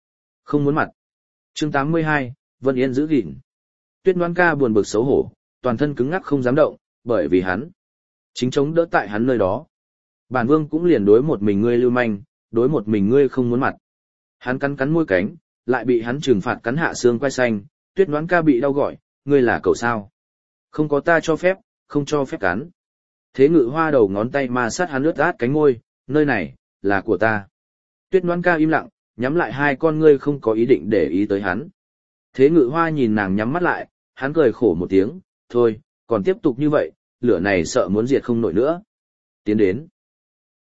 Không muốn mặt. Chương tám mươi hai, Vân Yên giữ gìn. Tuyết Ngoan ca buồn bực xấu hổ, toàn thân cứng ngắc không dám động, bởi vì hắn chính chống đỡ tại hắn nơi đó. Bản vương cũng liền đối một mình ngươi lưu manh, đối một mình ngươi không muốn mặt. Hắn cắn cắn môi cánh, lại bị hắn trừng phạt cắn hạ xương quai xanh, Tuyết Ngoan ca bị đau gọi, ngươi là cậu sao? Không có ta cho phép, không cho phép cắn. Thế Ngự Hoa đầu ngón tay ma sát hắn ướt át cánh môi, nơi này, là của ta. Tuyết Ngoan ca im lặng, nhắm lại hai con ngươi không có ý định để ý tới hắn. Thế Ngự Hoa nhìn nàng nhắm mắt lại, hắn cười khổ một tiếng, thôi, còn tiếp tục như vậy, lửa này sợ muốn diệt không nổi nữa. Tiến đến.